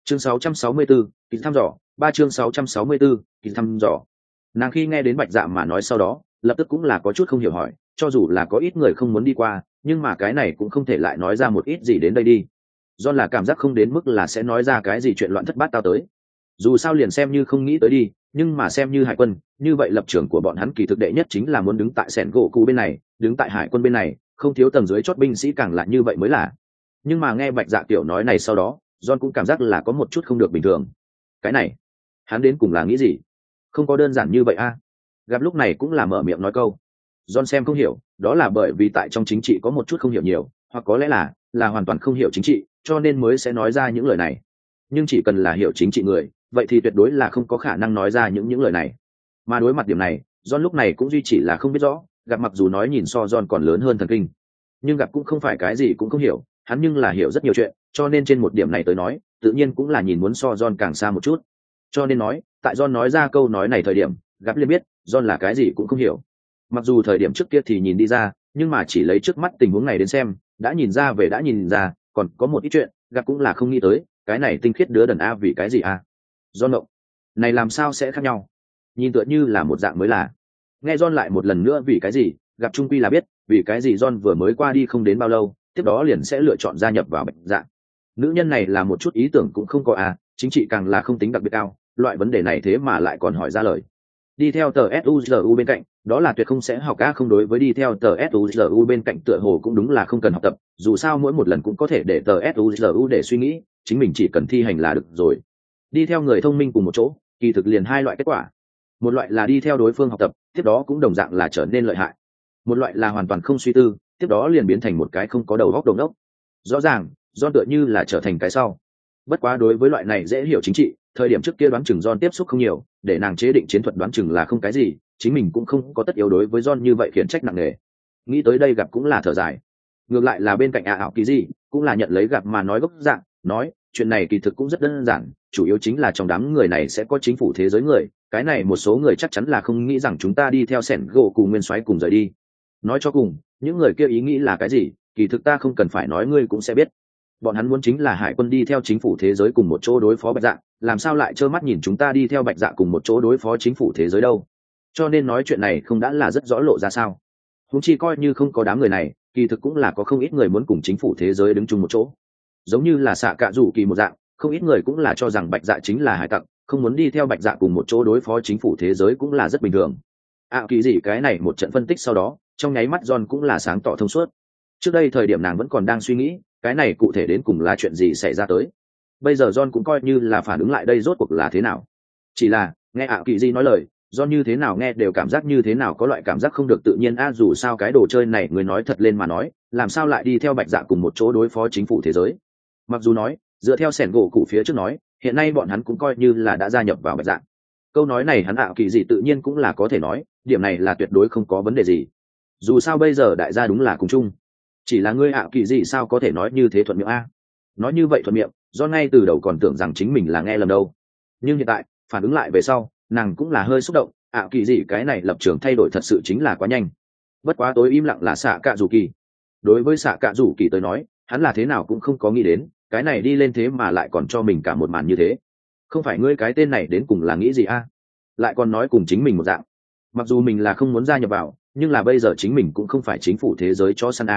Chương 664, kỳ thăm dò, 3 chương 664, kỳ thăm dò. Nàng khi nghe đến Bạch Dạ mà nói sau đó, lập tức cũng là có chút không hiểu hỏi, cho dù là có ít người không muốn đi qua, nhưng mà cái này cũng không thể lại nói ra một ít gì đến đây đi. Do là cảm giác không đến mức là sẽ nói ra cái gì chuyện loạn thất bát tao tới. Dù sao liền xem như không nghĩ tới đi, nhưng mà xem như hải quân, như vậy lập trường của bọn hắn kỳ thực đệ nhất chính là muốn đứng tại sẻn gỗ cụ bên này, đứng tại hải quân bên này, không thiếu tầng dưới chót binh sĩ càng lại như vậy mới là. Nhưng mà nghe Bạch Dạ tiểu nói này sau đó, John cũng cảm giác là có một chút không được bình thường. Cái này, hắn đến cùng là nghĩ gì? Không có đơn giản như vậy a. Gặp lúc này cũng là mở miệng nói câu. John xem không hiểu, đó là bởi vì tại trong chính trị có một chút không hiểu nhiều, hoặc có lẽ là hoàn toàn không hiểu chính trị, cho nên mới sẽ nói ra những lời này. Nhưng chỉ cần là hiểu chính trị người, vậy thì tuyệt đối là không có khả năng nói ra những lời này. Mà đối mặt điểm này, John lúc này cũng duy chỉ là không biết rõ, gặp mặc dù nói nhìn so John còn lớn hơn thần kinh, nhưng gặp cũng không phải cái gì cũng không hiểu, hắn nhưng là hiểu rất nhiều chuyện, cho nên trên một điểm này tới nói, tự nhiên cũng là nhìn muốn so John càng xa một chút. Cho nên nói, tại John nói ra câu nói này thời điểm, gặp liền biết, John là cái gì cũng không hiểu. Mặc dù thời điểm trước kia thì nhìn đi ra, nhưng mà chỉ lấy trước mắt tình huống này đến xem, đã nhìn ra về đã nhìn ra, còn có một ít chuyện, gặp cũng là không nghĩ tới, cái này tinh khiết đứa đần a vì cái gì a? John động, này làm sao sẽ khác nhau? Nhìn tựa như là một dạng mới là. Nghe John lại một lần nữa vì cái gì, gặp trung quy là biết, vì cái gì John vừa mới qua đi không đến bao lâu, tiếp đó liền sẽ lựa chọn gia nhập vào Bạch Dạ. Nữ nhân này là một chút ý tưởng cũng không có à, chính trị càng là không tính đặc biệt cao, loại vấn đề này thế mà lại còn hỏi ra lời. Đi theo tờ SUZU bên cạnh, đó là tuyệt không sẽ học á, không đối với đi theo tờ SUZU bên cạnh tựa hồ cũng đúng là không cần học tập, dù sao mỗi một lần cũng có thể để tờ SUZU để suy nghĩ, chính mình chỉ cần thi hành là được rồi. Đi theo người thông minh cùng một chỗ, kỳ thực liền hai loại kết quả. Một loại là đi theo đối phương học tập, tiếp đó cũng đồng dạng là trở nên lợi hại. Một loại là hoàn toàn không suy tư, tiếp đó liền biến thành một cái không có đầu óc đồng đốc. Rõ ràng, John tựa như là trở thành cái sau. Bất quá đối với loại này dễ hiểu chính trị, thời điểm trước kia đoán chừng John tiếp xúc không nhiều, để nàng chế định chiến thuật đoán chừng là không cái gì, chính mình cũng không có tất yếu đối với John như vậy khiển trách nặng nề. Nghĩ tới đây gặp cũng là thở dài. Ngược lại là bên cạnh ảo kỳ gì, cũng là nhận lấy gặp mà nói gốc dạng, nói, chuyện này kỳ thực cũng rất đơn giản, chủ yếu chính là trong đám người này sẽ có chính phủ thế giới người, cái này một số người chắc chắn là không nghĩ rằng chúng ta đi theo sẻn gỗ cùng nguyên soái cùng rời đi. Nói cho cùng, những người kia ý nghĩ là cái gì, kỳ thực ta không cần phải nói ngươi cũng sẽ biết. Bọn hắn muốn chính là hải quân đi theo chính phủ thế giới cùng một chỗ đối phó Bạch Dạ, làm sao lại trơ mắt nhìn chúng ta đi theo Bạch Dạ cùng một chỗ đối phó chính phủ thế giới đâu. Cho nên nói chuyện này không đã là rất rõ lộ ra sao. Huống chi coi như không có đám người này, kỳ thực cũng là có không ít người muốn cùng chính phủ thế giới đứng chung một chỗ. Giống như là xạ cạ rủ kỳ một dạng, không ít người cũng là cho rằng Bạch Dạ chính là hải tặc, không muốn đi theo Bạch Dạ cùng một chỗ đối phó chính phủ thế giới cũng là rất bình thường. Kỳ gì cái này một trận phân tích sau đó, trong nháy mắt John cũng là sáng tỏ thông suốt. Trước đây thời điểm nàng vẫn còn đang suy nghĩ, cái này cụ thể đến cùng là chuyện gì xảy ra tới. Bây giờ John cũng coi như là phản ứng lại đây rốt cuộc là thế nào. Chỉ là, nghe kỳ gì nói lời, John như thế nào nghe đều cảm giác như thế nào có loại cảm giác không được tự nhiên dù sao cái đồ chơi này người nói thật lên mà nói, làm sao lại đi theo Bạch Dạ cùng một chỗ đối phó chính phủ thế giới. Mặc dù nói, dựa theo sẻn gỗ cụ phía trước nói, hiện nay bọn hắn cũng coi như là đã gia nhập vào Bạch Dạ. Câu nói này hắn kỳ gì tự nhiên cũng là có thể nói, điểm này là tuyệt đối không có vấn đề gì. Dù sao bây giờ đại gia đúng là cùng chung. Chỉ là ngươi kỳ gì sao có thể nói như thế thuận miệng a? Nói như vậy thuận miệng, do ngay từ đầu còn tưởng rằng chính mình là nghe lầm đâu. Nhưng hiện tại, phản ứng lại về sau, nàng cũng là hơi xúc động, kỳ gì cái này lập trường thay đổi thật sự chính là quá nhanh. Bất quá tối im lặng là xạ cạ rủ kỳ. Đối với xạ cạ rủ kỳ tới nói, hắn là thế nào cũng không có nghĩ đến, cái này đi lên thế mà lại còn cho mình cả một màn như thế. Không phải ngươi cái tên này đến cùng là nghĩ gì a? Lại còn nói cùng chính mình một dạng. Mặc dù mình là không muốn gia nhập vào, nhưng là bây giờ chính mình cũng không phải chính phủ thế giới cho săn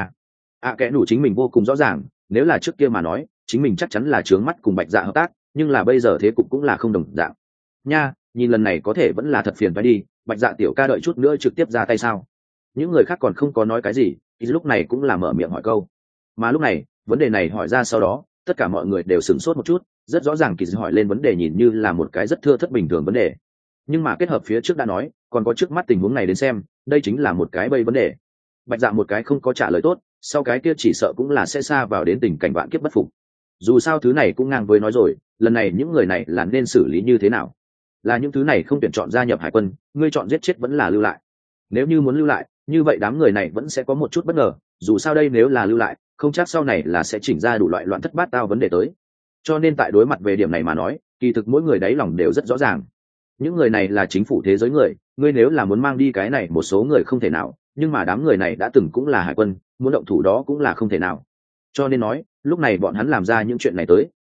kẻ đủ chính mình vô cùng rõ ràng, nếu là trước kia mà nói, chính mình chắc chắn là trướng mắt cùng Bạch Dạ hợp tác, nhưng là bây giờ thế cục cũng là không đồng dạng. Nha, nhìn lần này có thể vẫn là thật phiền phải đi, Bạch Dạ tiểu ca đợi chút nữa trực tiếp ra tay sao? Những người khác còn không có nói cái gì, thì lúc này cũng là mở miệng hỏi câu. Mà lúc này, vấn đề này hỏi ra sau đó, tất cả mọi người đều sửng sốt một chút, rất rõ ràng kỳ hỏi lên vấn đề nhìn như là một cái rất thưa thất bình thường vấn đề. Nhưng mà kết hợp phía trước đã nói, còn có trước mắt tình huống này đến xem, đây chính là một cái bây vấn đề. Bạch Dạ một cái không có trả lời tốt, sau cái kia chỉ sợ cũng là sẽ xa vào đến tình cảnh vạn kiếp bất phục. Dù sao thứ này cũng ngang với nói rồi, lần này những người này là nên xử lý như thế nào? Là những thứ này không tuyển chọn gia nhập hải quân, ngươi chọn giết chết vẫn là lưu lại? Nếu như muốn lưu lại, như vậy đám người này vẫn sẽ có một chút bất ngờ, dù sao đây nếu là lưu lại, không chắc sau này là sẽ chỉnh ra đủ loại loạn thất bát tao vấn đề tới. Cho nên tại đối mặt về điểm này mà nói, kỳ thực mỗi người đáy lòng đều rất rõ ràng. Những người này là chính phủ thế giới người, ngươi nếu là muốn mang đi cái này một số người không thể nào, nhưng mà đám người này đã từng cũng là hải quân, muốn động thủ đó cũng là không thể nào. Cho nên nói, lúc này bọn hắn làm ra những chuyện này tới,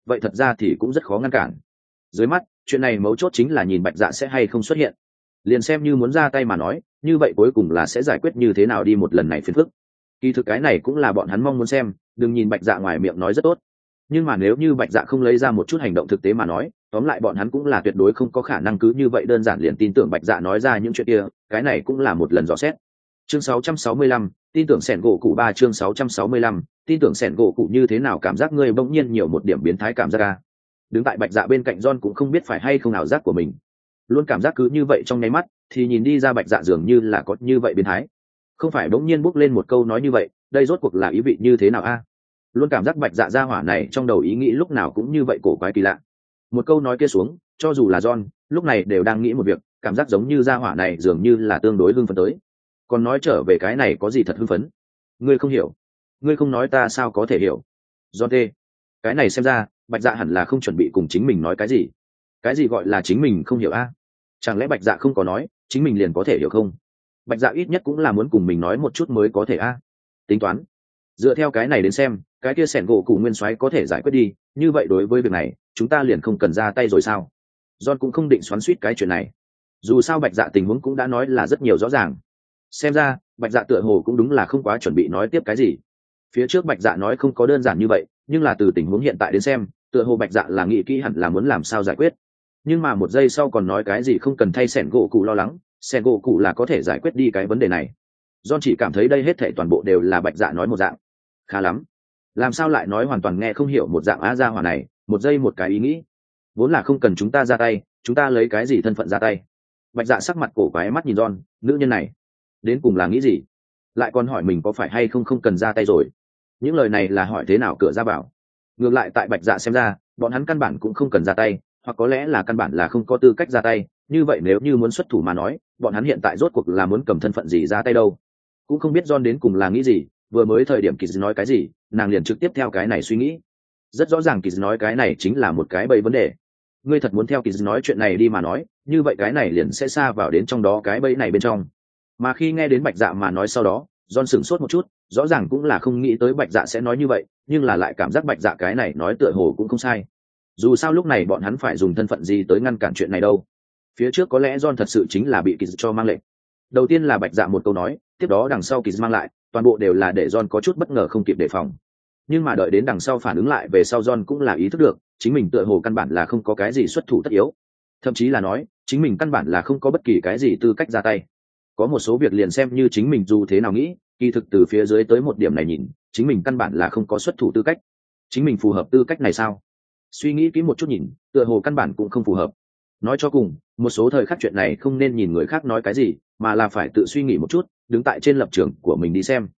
vậy thật ra thì cũng rất khó ngăn cản. Dưới mắt chuyện này mấu chốt chính là nhìn Bạch Dạ sẽ hay không xuất hiện. Liền xem như muốn ra tay mà nói, như vậy cuối cùng là sẽ giải quyết như thế nào đi một lần này phiền phức. Kỳ thực cái này cũng là bọn hắn mong muốn xem, đừng nhìn Bạch Dạ ngoài miệng nói rất tốt, nhưng mà nếu như Bạch Dạ không lấy ra một chút hành động thực tế mà nói, tóm lại bọn hắn cũng là tuyệt đối không có khả năng cứ như vậy đơn giản liền tin tưởng Bạch Dạ nói ra những chuyện kia. Cái này cũng là một lần dò xét. Chương 665, tin tưởng sẻn gỗ cụ 3 chương 665, tin tưởng sẻn gỗ cụ như thế nào cảm giác ngươi bỗng nhiên nhiều một điểm biến thái cảm giác a. Đứng tại Bạch Dạ bên cạnh John cũng không biết phải hay không ảo giác của mình. Luôn cảm giác cứ như vậy trong nháy mắt, thì nhìn đi ra Bạch Dạ dường như là có như vậy biến thái. Không phải bỗng nhiên bốc lên một câu nói như vậy, đây rốt cuộc là ý vị như thế nào a? Luôn cảm giác Bạch Dạ gia hỏa này trong đầu ý nghĩ lúc nào cũng như vậy cổ quái kỳ lạ. Một câu nói kia xuống, cho dù là John, lúc này đều đang nghĩ một việc, cảm giác giống như gia hỏa này dường như là tương đối hưng phấn tới. Còn nói trở về cái này có gì thật hưng phấn? Ngươi không hiểu, ngươi không nói ta sao có thể hiểu? John tê, cái này xem ra Bạch Dạ hẳn là không chuẩn bị cùng chính mình nói cái gì. Cái gì gọi là chính mình không hiểu a? Chẳng lẽ Bạch Dạ không có nói, chính mình liền có thể hiểu không? Bạch Dạ ít nhất cũng là muốn cùng mình nói một chút mới có thể a. Tính toán, dựa theo cái này đến xem, cái kia sẻn gỗ cụ nguyên soái có thể giải quyết đi, như vậy đối với việc này chúng ta liền không cần ra tay rồi sao? John cũng không định xoắn xuýt cái chuyện này, dù sao Bạch Dạ tình huống cũng đã nói là rất nhiều rõ ràng. Xem ra Bạch Dạ tựa hồ cũng đúng là không quá chuẩn bị nói tiếp cái gì. Phía trước Bạch Dạ nói không có đơn giản như vậy, nhưng là từ tình huống hiện tại đến xem, tựa hồ Bạch Dạ là nghĩ kỹ hẳn là muốn làm sao giải quyết. Nhưng mà một giây sau còn nói cái gì không cần thay sẻn gỗ cụ lo lắng, sẻn gỗ cụ là có thể giải quyết đi cái vấn đề này. John chỉ cảm thấy đây hết thảy toàn bộ đều là Bạch Dạ nói một dạng. Khá lắm, làm sao lại nói hoàn toàn nghe không hiểu một dạng á gia hỏa này, một giây một cái ý nghĩ. Vốn là không cần chúng ta ra tay, chúng ta lấy cái gì thân phận ra tay? Bạch Dạ sắc mặt cổ quái mắt nhìn John, nữ nhân này đến cùng là nghĩ gì? Lại còn hỏi mình có phải hay không không cần ra tay rồi. Những lời này là hỏi thế nào cửa ra bảo. Ngược lại tại Bạch Dạ xem ra, bọn hắn căn bản cũng không cần ra tay, hoặc có lẽ là căn bản là không có tư cách ra tay. Như vậy nếu như muốn xuất thủ mà nói, bọn hắn hiện tại rốt cuộc là muốn cầm thân phận gì ra tay đâu? Cũng không biết John đến cùng là nghĩ gì, vừa mới thời điểm Kiz nói cái gì, nàng liền trực tiếp theo cái này suy nghĩ. Rất rõ ràng Kiz nói cái này chính là một cái bẫy vấn đề. Ngươi thật muốn theo Kiz nói chuyện này đi mà nói, như vậy cái này liền sẽ xa vào đến trong đó cái bẫy này bên trong. Mà khi nghe đến Bạch Dạ mà nói sau đó, John sửng sốt một chút, rõ ràng cũng là không nghĩ tới Bạch Dạ sẽ nói như vậy, nhưng là lại cảm giác Bạch Dạ cái này nói tựa hồ cũng không sai. Dù sao lúc này bọn hắn phải dùng thân phận gì tới ngăn cản chuyện này đâu. Phía trước có lẽ John thật sự chính là bị Kiz cho mang lệnh. Đầu tiên là Bạch Dạ một câu nói, tiếp đó đằng sau Kiz mang lại, toàn bộ đều là để John có chút bất ngờ không kịp đề phòng. Nhưng mà đợi đến đằng sau phản ứng lại về sau John cũng là ý thức được, chính mình tựa hồ căn bản là không có cái gì xuất thủ tất yếu. Thậm chí là nói, chính mình căn bản là không có bất kỳ cái gì tư cách ra tay. Có một số việc liền xem như chính mình dù thế nào nghĩ, kỳ thực từ phía dưới tới một điểm này nhìn, chính mình căn bản là không có xuất thủ tư cách. Chính mình phù hợp tư cách này sao? Suy nghĩ kỹ một chút nhìn, tựa hồ căn bản cũng không phù hợp. Nói cho cùng, một số thời khắc chuyện này không nên nhìn người khác nói cái gì, mà là phải tự suy nghĩ một chút, đứng tại trên lập trường của mình đi xem.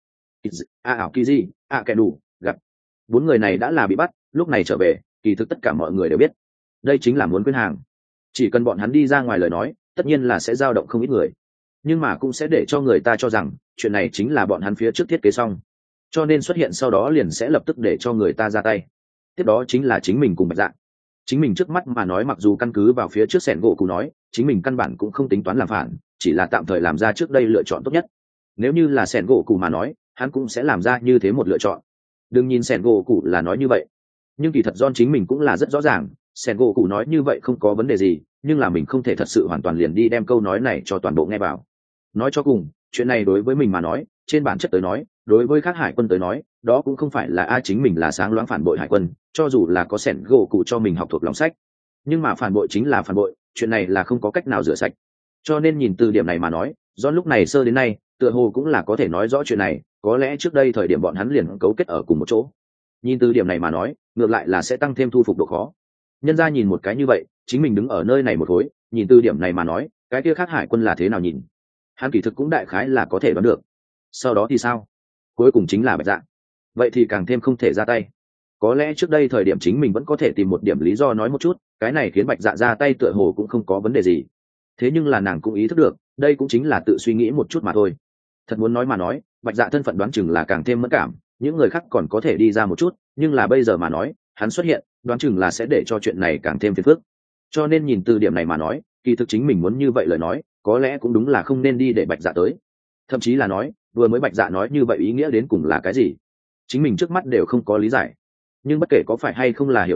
Ảo Kiji, kẻ đủ, gặp. Bốn người này đã là bị bắt, lúc này trở về, kỳ thực tất cả mọi người đều biết. Đây chính là muốn quyên hàng. Chỉ cần bọn hắn đi ra ngoài lời nói, tất nhiên là sẽ dao động không ít người. Nhưng mà cũng sẽ để cho người ta cho rằng, chuyện này chính là bọn hắn phía trước thiết kế xong. Cho nên xuất hiện sau đó liền sẽ lập tức để cho người ta ra tay. Tiếp đó chính là chính mình cùng Bạch Dạ. Chính mình trước mắt mà nói mặc dù căn cứ vào phía trước sẻn gỗ cụ nói, chính mình căn bản cũng không tính toán làm phản, chỉ là tạm thời làm ra trước đây lựa chọn tốt nhất. Nếu như là sẻn gỗ cụ mà nói, hắn cũng sẽ làm ra như thế một lựa chọn. Đừng nhìn sẻn gỗ cụ là nói như vậy, nhưng kỳ thật John chính mình cũng là rất rõ ràng, sẻn gỗ cụ nói như vậy không có vấn đề gì, nhưng là mình không thể thật sự hoàn toàn liền đi đem câu nói này cho toàn bộ nghe vào. Nói cho cùng, chuyện này đối với mình mà nói, trên bản chất tới nói, đối với các hải quân tới nói, đó cũng không phải là chính mình là sáng loáng phản bội hải quân, cho dù là có sẻn gỗ cụ cho mình học thuộc lòng sách, nhưng mà phản bội chính là phản bội, chuyện này là không có cách nào rửa sạch. Cho nên nhìn từ điểm này mà nói, John lúc này sơ đến nay, tựa hồ cũng là có thể nói rõ chuyện này, có lẽ trước đây thời điểm bọn hắn liền cấu kết ở cùng một chỗ. Nhìn từ điểm này mà nói, ngược lại là sẽ tăng thêm thu phục độ khó. Nhân ra nhìn một cái như vậy, chính mình đứng ở nơi này một khối, nhìn từ điểm này mà nói, cái kia khác hải quân là thế nào nhìn, hắn kỳ thực cũng đại khái là có thể đoán được. Sau đó thì sao? Cuối cùng chính là Bạch Dạ. Vậy thì càng thêm không thể ra tay. Có lẽ trước đây thời điểm chính mình vẫn có thể tìm một điểm lý do nói một chút, cái này khiến Bạch Dạ ra tay tựa hồ cũng không có vấn đề gì. Thế nhưng là nàng cũng ý thức được, đây cũng chính là tự suy nghĩ một chút mà thôi. Thật muốn nói mà nói, Bạch Dạ thân phận đoán chừng là càng thêm mẫn cảm, những người khác còn có thể đi ra một chút, nhưng là bây giờ mà nói, hắn xuất hiện, đoán chừng là sẽ để cho chuyện này càng thêm phiền phức. Cho nên nhìn từ điểm này mà nói, kỳ thực chính mình muốn như vậy lời nói, có lẽ cũng đúng là không nên đi để Bạch Dạ tới. Thậm chí là nói, vừa mới Bạch Dạ nói như vậy ý nghĩa đến cùng là cái gì, chính mình trước mắt đều không có lý giải. Nhưng bất kể có phải hay không là hiểu được,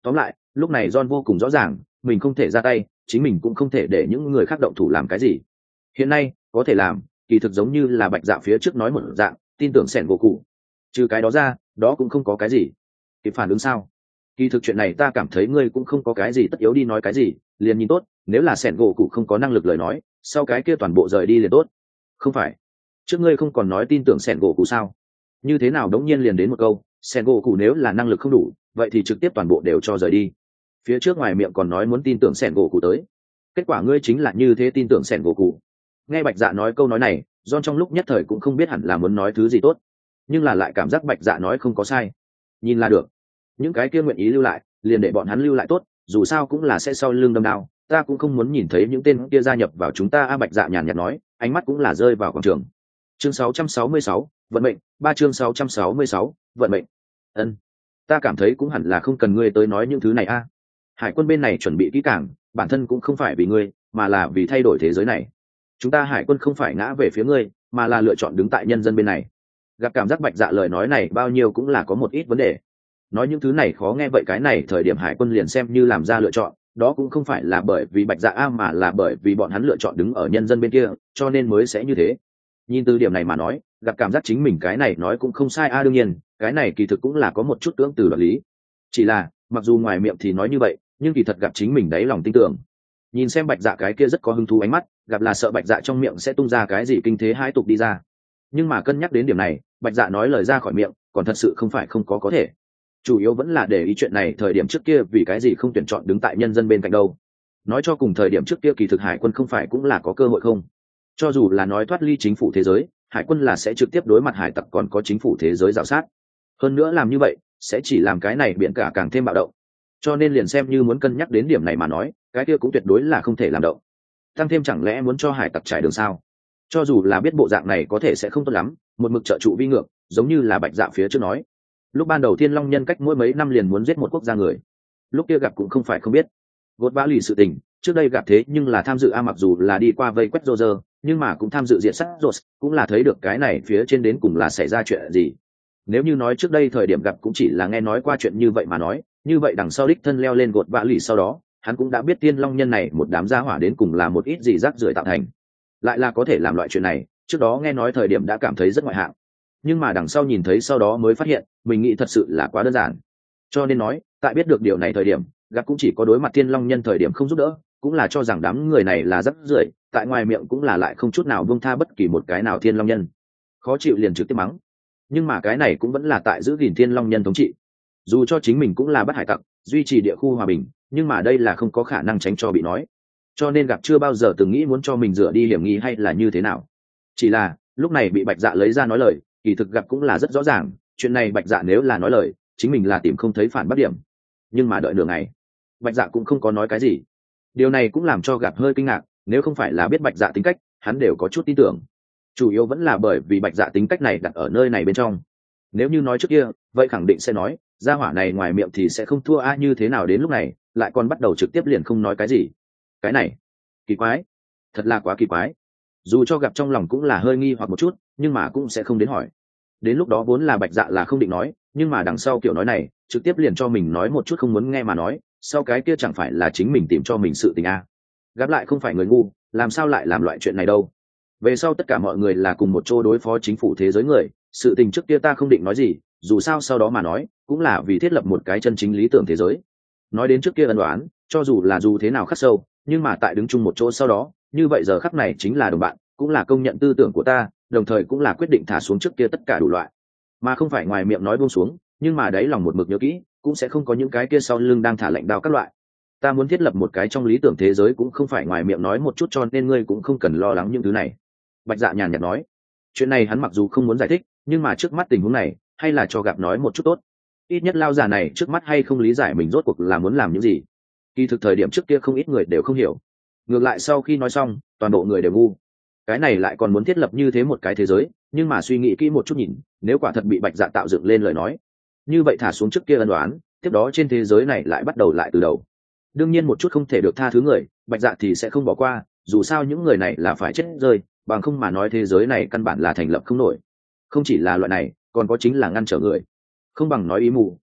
tóm lại lúc này John vô cùng rõ ràng mình không thể ra tay, chính mình cũng không thể để những người khác động thủ làm cái gì. Hiện nay có thể làm kỳ thực giống như là Bạch Dạ phía trước nói một dạng, tin tưởng sẻn gỗ cụ. Trừ cái đó ra đó cũng không có cái gì. Kịp phản ứng sao? Kỳ thực chuyện này ta cảm thấy ngươi cũng không có cái gì tất yếu đi nói cái gì, liền nhìn tốt, nếu là sẻn gỗ cụ không có năng lực lời nói sau cái kia toàn bộ rời đi liền tốt. Không phải trước ngươi không còn nói tin tưởng sẻn gỗ cụ sao? Như thế nào đống nhiên liền đến một câu sẻn gỗ cụ nếu là năng lực không đủ vậy thì trực tiếp toàn bộ đều cho rời đi. Phía trước ngoài miệng còn nói muốn tin tưởng sẻn gỗ cụ tới, kết quả ngươi chính là như thế tin tưởng sẻn gỗ cụ. Nghe Bạch Dạ nói câu nói này, John trong lúc nhất thời cũng không biết hẳn là muốn nói thứ gì tốt, nhưng là lại cảm giác Bạch Dạ nói không có sai. Nhìn là được, những cái kia nguyện ý lưu lại liền để bọn hắn lưu lại tốt, dù sao cũng là sẽ sau lưng đâm đao, ta cũng không muốn nhìn thấy những tên kia gia nhập vào chúng ta. Bạch Dạ nhàn nhạt nói, ánh mắt cũng là rơi vào quảng trường. Chương 666, vận mệnh. 3 chương 666, vận mệnh. Ân, ta cảm thấy cũng hẳn là không cần ngươi tới nói những thứ này a. Hải quân bên này chuẩn bị kỹ càng, bản thân cũng không phải vì ngươi mà là vì thay đổi thế giới này. Chúng ta hải quân không phải ngã về phía ngươi mà là lựa chọn đứng tại nhân dân bên này. Gặp cảm giác Bạch Dạ lời nói này bao nhiêu cũng là có một ít vấn đề. Nói những thứ này khó nghe vậy, cái này thời điểm hải quân liền xem như làm ra lựa chọn, đó cũng không phải là bởi vì Bạch Dạ a mà là bởi vì bọn hắn lựa chọn đứng ở nhân dân bên kia cho nên mới sẽ như thế. Nhìn từ điểm này mà nói, gặp cảm giác chính mình cái này nói cũng không sai a. Đương nhiên cái này kỳ thực cũng là có một chút cưỡng từ đoạt lý, chỉ là mặc dù ngoài miệng thì nói như vậy nhưng kỳ thật gặp chính mình đáy lòng tin tưởng. Nhìn xem Bạch Dạ cái kia rất có hứng thú ánh mắt, gặp là sợ Bạch Dạ trong miệng sẽ tung ra cái gì kinh thế hai tục đi ra. Nhưng mà cân nhắc đến điểm này, Bạch Dạ nói lời ra khỏi miệng còn thật sự không phải không có thể. Chủ yếu vẫn là để ý chuyện này thời điểm trước kia vì cái gì không tuyển chọn đứng tại nhân dân bên cạnh đâu. Nói cho cùng thời điểm trước kia kỳ thực hải quân không phải cũng là có cơ hội không? Cho dù là nói thoát ly chính phủ thế giới, hải quân là sẽ trực tiếp đối mặt hải tặc còn có chính phủ thế giới rào sát. Hơn nữa làm như vậy sẽ chỉ làm cái này biển cả càng thêm bạo động. Cho nên liền xem như muốn cân nhắc đến điểm này mà nói, cái kia cũng tuyệt đối là không thể làm động. Tăng thêm chẳng lẽ muốn cho hải tặc trải đường sao? Cho dù là biết bộ dạng này có thể sẽ không tốt lắm, một mực trợ trụ vi ngược, giống như là Bạch Dạ phía trước nói. Lúc ban đầu Thiên Long nhân cách mỗi mấy năm liền muốn giết một quốc gia người. Lúc kia gặp cũng không phải không biết. Gột vã lì sự tình, trước đây gặp thế nhưng là tham dự mặc dù là đi qua vây quét Roger, nhưng mà cũng tham dự diệt sát Rose, cũng là thấy được cái này phía trên đến cùng là xảy ra chuyện gì. Nếu như nói trước đây thời điểm gặp cũng chỉ là nghe nói qua chuyện như vậy mà nói, như vậy đằng sau đích thân leo lên gột vã lì sau đó, hắn cũng đã biết Thiên Long nhân này một đám gia hỏa đến cùng là một ít gì rác rưởi tạo thành. Lại là có thể làm loại chuyện này, trước đó nghe nói thời điểm đã cảm thấy rất ngoại hạng. Nhưng mà đằng sau nhìn thấy sau đó mới phát hiện, mình nghĩ thật sự là quá đơn giản. Cho nên nói, tại biết được điều này thời điểm, gặp cũng chỉ có đối mặt Thiên Long nhân thời điểm không giúp đỡ, cũng là cho rằng đám người này là rác rưởi, tại ngoài miệng cũng là lại không chút nào buông tha bất kỳ một cái nào Thiên Long nhân. Khó chịu liền trực tiếp mắng. Nhưng mà cái này cũng vẫn là tại giữ gìn Thiên Long nhân thống trị. Dù cho chính mình cũng là bắt hải tặc, duy trì địa khu hòa bình, nhưng mà đây là không có khả năng tránh cho bị nói. Cho nên gặp chưa bao giờ từng nghĩ muốn cho mình rửa đi hiểm nghi hay là như thế nào. Chỉ là lúc này bị Bạch Dạ lấy ra nói lời, kỳ thực gặp cũng là rất rõ ràng, chuyện này Bạch Dạ nếu là nói lời, chính mình là tìm không thấy phản bác điểm. Nhưng mà đợi nửa ngày, Bạch Dạ cũng không có nói cái gì. Điều này cũng làm cho gặp hơi kinh ngạc, nếu không phải là biết Bạch Dạ tính cách, hắn đều có chút tin tưởng. Chủ yếu vẫn là bởi vì Bạch Dạ tính cách này đặt ở nơi này bên trong. Nếu như nói trước kia, vậy khẳng định sẽ nói, gia hỏa này ngoài miệng thì sẽ không thua a, như thế nào đến lúc này, lại còn bắt đầu trực tiếp liền không nói cái gì. Cái này, kỳ quái, thật là quá kỳ quái. Dù cho gặp trong lòng cũng là hơi nghi hoặc một chút, nhưng mà cũng sẽ không đến hỏi. Đến lúc đó vốn là Bạch Dạ là không định nói, nhưng mà đằng sau kiểu nói này, trực tiếp liền cho mình nói một chút không muốn nghe mà nói, sau cái kia chẳng phải là chính mình tìm cho mình sự tình a. Gặp lại không phải người ngu, làm sao lại làm loại chuyện này đâu. Về sau tất cả mọi người là cùng một chỗ đối phó chính phủ thế giới người, sự tình trước kia ta không định nói gì, dù sao sau đó mà nói, cũng là vì thiết lập một cái chân chính lý tưởng thế giới. Nói đến trước kia ân đoán, cho dù là dù thế nào khắc sâu, nhưng mà tại đứng chung một chỗ sau đó, như vậy giờ khắc này chính là đồng bạn, cũng là công nhận tư tưởng của ta, đồng thời cũng là quyết định thả xuống trước kia tất cả đủ loại, mà không phải ngoài miệng nói buông xuống, nhưng mà đấy lòng một mực nhớ kỹ, cũng sẽ không có những cái kia sau lưng đang thả lệnh đao các loại. Ta muốn thiết lập một cái trong lý tưởng thế giới cũng không phải ngoài miệng nói một chút, cho nên ngươi cũng không cần lo lắng những thứ này. Bạch Dạ nhàn nhạt nói, chuyện này hắn mặc dù không muốn giải thích, nhưng mà trước mắt tình huống này, hay là cho gặp nói một chút tốt. Ít nhất lao già này trước mắt hay không lý giải mình rốt cuộc là muốn làm những gì. Kỳ thực thời điểm trước kia không ít người đều không hiểu, ngược lại sau khi nói xong, toàn bộ người đều ngu. Cái này lại còn muốn thiết lập như thế một cái thế giới, nhưng mà suy nghĩ kỹ một chút nhìn, nếu quả thật bị Bạch Dạ tạo dựng lên lời nói, như vậy thả xuống trước kia ân đoán, tiếp đó trên thế giới này lại bắt đầu lại từ đầu. Đương nhiên một chút không thể được tha thứ người, Bạch Dạ thì sẽ không bỏ qua, dù sao những người này là phải chết rơi, bằng không mà nói thế giới này căn bản là thành lập không nổi. Không chỉ là loại này, còn có chính là ngăn trở người. Không bằng nói ý mù,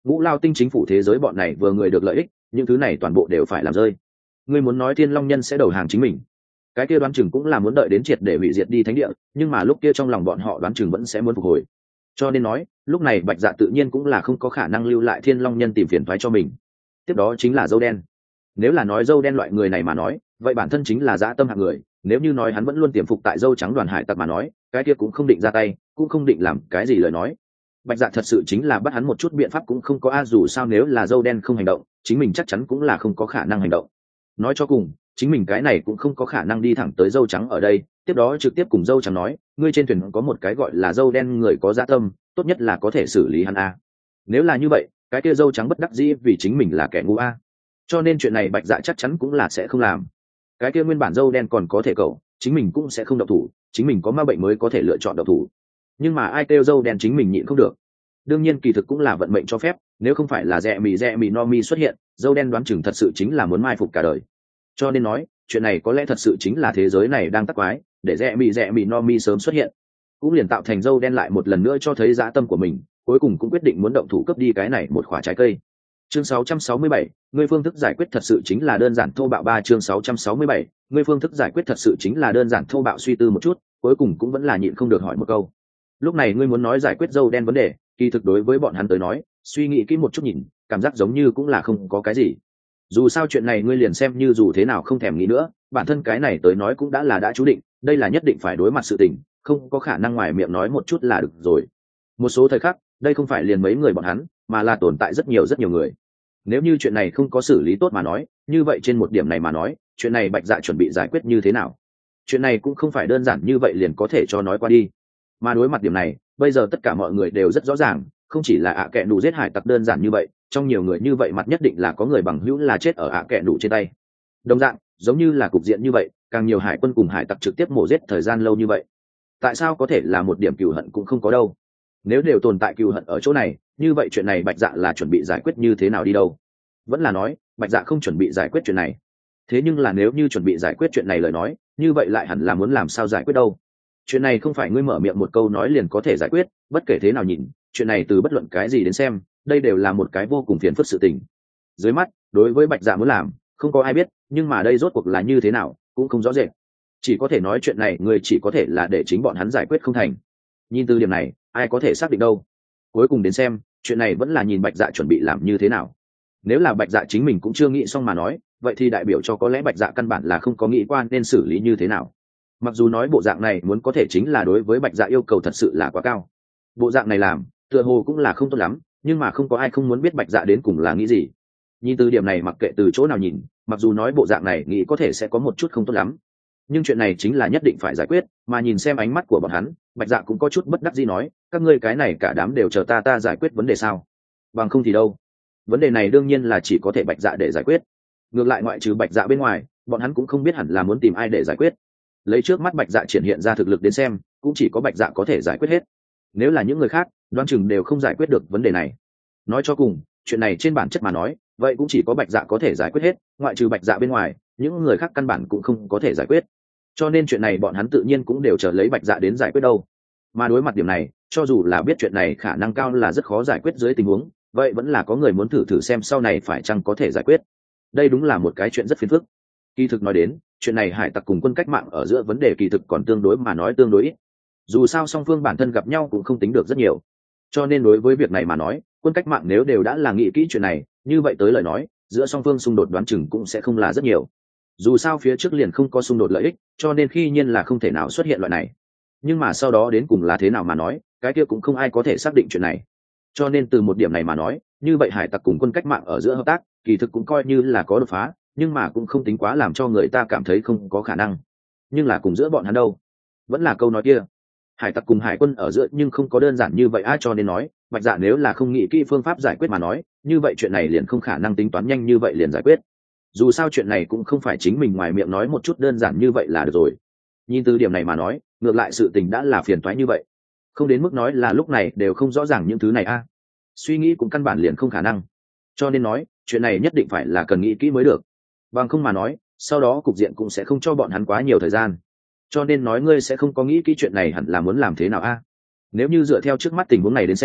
Ngũ Lao Tinh chính phủ thế giới bọn này vừa người được lợi ích, những thứ này toàn bộ đều phải làm rơi. Ngươi muốn nói Thiên Long Nhân sẽ đầu hàng chính mình, cái kia đoán chừng cũng là muốn đợi đến triệt để hủy diệt đi thánh địa, nhưng mà lúc kia trong lòng bọn họ đoán chừng vẫn sẽ muốn phục hồi. Cho nên nói, lúc này Bạch Dạ tự nhiên cũng là không có khả năng lưu lại Thiên Long Nhân tìm phiền toái cho mình. Tiếp đó chính là Dâu Đen. Nếu là nói Dâu Đen loại người này mà nói, vậy bản thân chính là dã tâm hạng người, nếu như nói hắn vẫn luôn tiềm phục tại Dâu Trắng đoàn hải tặc mà nói, cái kia cũng không định ra tay, cũng không định làm cái gì lời nói. Bạch Dạ thật sự chính là bắt hắn một chút biện pháp cũng không có a, dù sao nếu là Dâu Đen không hành động, chính mình chắc chắn cũng là không có khả năng hành động. Nói cho cùng, chính mình cái này cũng không có khả năng đi thẳng tới Dâu Trắng ở đây, tiếp đó trực tiếp cùng Dâu Trắng nói, ngươi trên thuyền có một cái gọi là Dâu Đen người có dã tâm, tốt nhất là có thể xử lý hắn a. Nếu là như vậy, cái kia Dâu Trắng bất đắc dĩ vì chính mình là kẻ ngu a. Cho nên chuyện này Bạch Dạ chắc chắn cũng là sẽ không làm. Cái kia nguyên bản Dâu Đen còn có thể cậu, chính mình cũng sẽ không động thủ, chính mình có ma bệnh mới có thể lựa chọn động thủ. Nhưng mà ai kêu Dâu Đen chính mình nhịn không được. Đương nhiên kỳ thực cũng là vận mệnh cho phép, nếu không phải là rẹ mì no mi xuất hiện, Dâu Đen đoán chừng thật sự chính là muốn mai phục cả đời. Cho nên nói, chuyện này có lẽ thật sự chính là thế giới này đang tắc quái, để rẹ mì no mi sớm xuất hiện, cũng liền tạo thành Dâu Đen lại một lần nữa cho thấy dã tâm của mình, cuối cùng cũng quyết định muốn động thủ cướp đi cái này một quả trái cây. Chương 667, ngươi phương thức giải quyết thật sự chính là đơn giản thô bạo. 3 chương 667, ngươi phương thức giải quyết thật sự chính là đơn giản thô bạo. Suy tư một chút, cuối cùng cũng vẫn là nhịn không được hỏi một câu. Lúc này ngươi muốn nói giải quyết Dâu Đen vấn đề, kỳ thực đối với bọn hắn tới nói, suy nghĩ kỹ một chút nhìn, cảm giác giống như cũng là không có cái gì. Dù sao chuyện này ngươi liền xem như dù thế nào không thèm nghĩ nữa, bản thân cái này tới nói cũng đã chú định, đây là nhất định phải đối mặt sự tình, không có khả năng ngoài miệng nói một chút là được rồi. Một số thời khắc, đây không phải liền mấy người bọn hắn, mà là tồn tại rất nhiều người. Nếu như chuyện này không có xử lý tốt mà nói, như vậy trên một điểm này mà nói, chuyện này Bạch Dạ chuẩn bị giải quyết như thế nào? Chuyện này cũng không phải đơn giản như vậy liền có thể cho nói qua đi. Mà đối mặt điểm này, bây giờ tất cả mọi người đều rất rõ ràng, không chỉ là ạ kẹ nụ giết hải tặc đơn giản như vậy, trong nhiều người như vậy mặt nhất định là có người bằng hữu là chết ở ạ kẹ nụ trên tay. Đồng dạng, giống như là cục diện như vậy, càng nhiều hải quân cùng hải tặc trực tiếp mổ giết thời gian lâu như vậy. Tại sao có thể là một điểm cừu hận cũng không có đâu? Nếu đều tồn tại cừu hận ở chỗ này, như vậy chuyện này Bạch Dạ là chuẩn bị giải quyết như thế nào đi đâu? Vẫn là nói, Bạch Dạ không chuẩn bị giải quyết chuyện này. Thế nhưng là nếu như chuẩn bị giải quyết chuyện này lời nói, như vậy lại hẳn là muốn làm sao giải quyết đâu? Chuyện này không phải ngươi mở miệng một câu nói liền có thể giải quyết, bất kể thế nào nhìn, chuyện này từ bất luận cái gì đến xem, đây đều là một cái vô cùng phiền phức sự tình. Dưới mắt, đối với Bạch Dạ muốn làm, không có ai biết, nhưng mà đây rốt cuộc là như thế nào, cũng không rõ rệt. Chỉ có thể nói chuyện này người chỉ có thể là để chính bọn hắn giải quyết không thành. Nhìn từ điểm này, ai có thể xác định đâu. Cuối cùng đến xem, chuyện này vẫn là nhìn Bạch Dạ chuẩn bị làm như thế nào. Nếu là Bạch Dạ chính mình cũng chưa nghĩ xong mà nói, vậy thì đại biểu cho có lẽ Bạch Dạ căn bản là không có nghĩ qua nên xử lý như thế nào. Mặc dù nói bộ dạng này muốn có thể chính là đối với Bạch Dạ yêu cầu thật sự là quá cao. Bộ dạng này làm, tựa hồ cũng là không tốt lắm, nhưng mà không có ai không muốn biết Bạch Dạ đến cùng là nghĩ gì. Nhìn từ điểm này mặc kệ từ chỗ nào nhìn, mặc dù nói bộ dạng này nghĩ có thể sẽ có một chút không tốt lắm, nhưng chuyện này chính là nhất định phải giải quyết, mà nhìn xem ánh mắt của bọn hắn, Bạch Dạ cũng có chút bất đắc dĩ nói, các ngươi cái này cả đám đều chờ ta giải quyết vấn đề sao? Bằng không thì đâu. Vấn đề này đương nhiên là chỉ có thể Bạch Dạ để giải quyết. Ngược lại ngoại trừ Bạch Dạ bên ngoài, bọn hắn cũng không biết hẳn là muốn tìm ai để giải quyết. Lấy trước mắt Bạch Dạ triển hiện ra thực lực đến xem, cũng chỉ có Bạch Dạ có thể giải quyết hết. Nếu là những người khác, đoán chừng đều không giải quyết được vấn đề này. Nói cho cùng, chuyện này trên bản chất mà nói, vậy cũng chỉ có Bạch Dạ có thể giải quyết hết, ngoại trừ Bạch Dạ bên ngoài, những người khác căn bản cũng không có thể giải quyết. Cho nên chuyện này bọn hắn tự nhiên cũng đều chờ lấy Bạch Dạ đến giải quyết đâu. Mà đối mặt điểm này, cho dù là biết chuyện này khả năng cao là rất khó giải quyết dưới tình huống, vậy vẫn là có người muốn thử xem sau này phải chăng có thể giải quyết. Đây đúng là một cái chuyện rất phiền phức. Kỳ thực nói đến, chuyện này hải tặc cùng quân cách mạng ở giữa vấn đề kỳ thực còn tương đối mà nói tương đối ít. Dù sao song phương bản thân gặp nhau cũng không tính được rất nhiều. Cho nên đối với việc này mà nói, quân cách mạng nếu đều đã là nghĩ kỹ chuyện này, như vậy tới lời nói, giữa song phương xung đột đoán chừng cũng sẽ không là rất nhiều. Dù sao phía trước liền không có xung đột lợi ích, cho nên khi nhiên là không thể nào xuất hiện loại này. Nhưng mà sau đó đến cùng là thế nào mà nói, cái kia cũng không ai có thể xác định chuyện này. Cho nên từ một điểm này mà nói, như vậy hải tặc cùng quân cách mạng ở giữa hợp tác, kỳ thực cũng coi như là có đột phá, nhưng mà cũng không tính quá làm cho người ta cảm thấy không có khả năng. Nhưng là cùng giữa bọn hắn đâu, vẫn là câu nói kia, hải tặc cùng hải quân ở giữa nhưng không có đơn giản như vậy. Cho nên nói, Bạch Dạ nếu là không nghĩ kỹ phương pháp giải quyết mà nói, như vậy chuyện này liền không khả năng tính toán nhanh như vậy liền giải quyết. Dù sao chuyện này cũng không phải chính mình ngoài miệng nói một chút đơn giản như vậy là được rồi. Nhìn từ điểm này mà nói, ngược lại sự tình đã là phiền toái như vậy, không đến mức nói là lúc này đều không rõ ràng những thứ này suy nghĩ cũng căn bản liền không khả năng. Cho nên nói, chuyện này nhất định phải là cần nghĩ kỹ mới được, bằng không mà nói, sau đó cục diện cũng sẽ không cho bọn hắn quá nhiều thời gian. Cho nên nói ngươi sẽ không có nghĩ kỹ chuyện này hẳn là muốn làm thế nào nếu như dựa theo trước mắt tình huống này đến xem,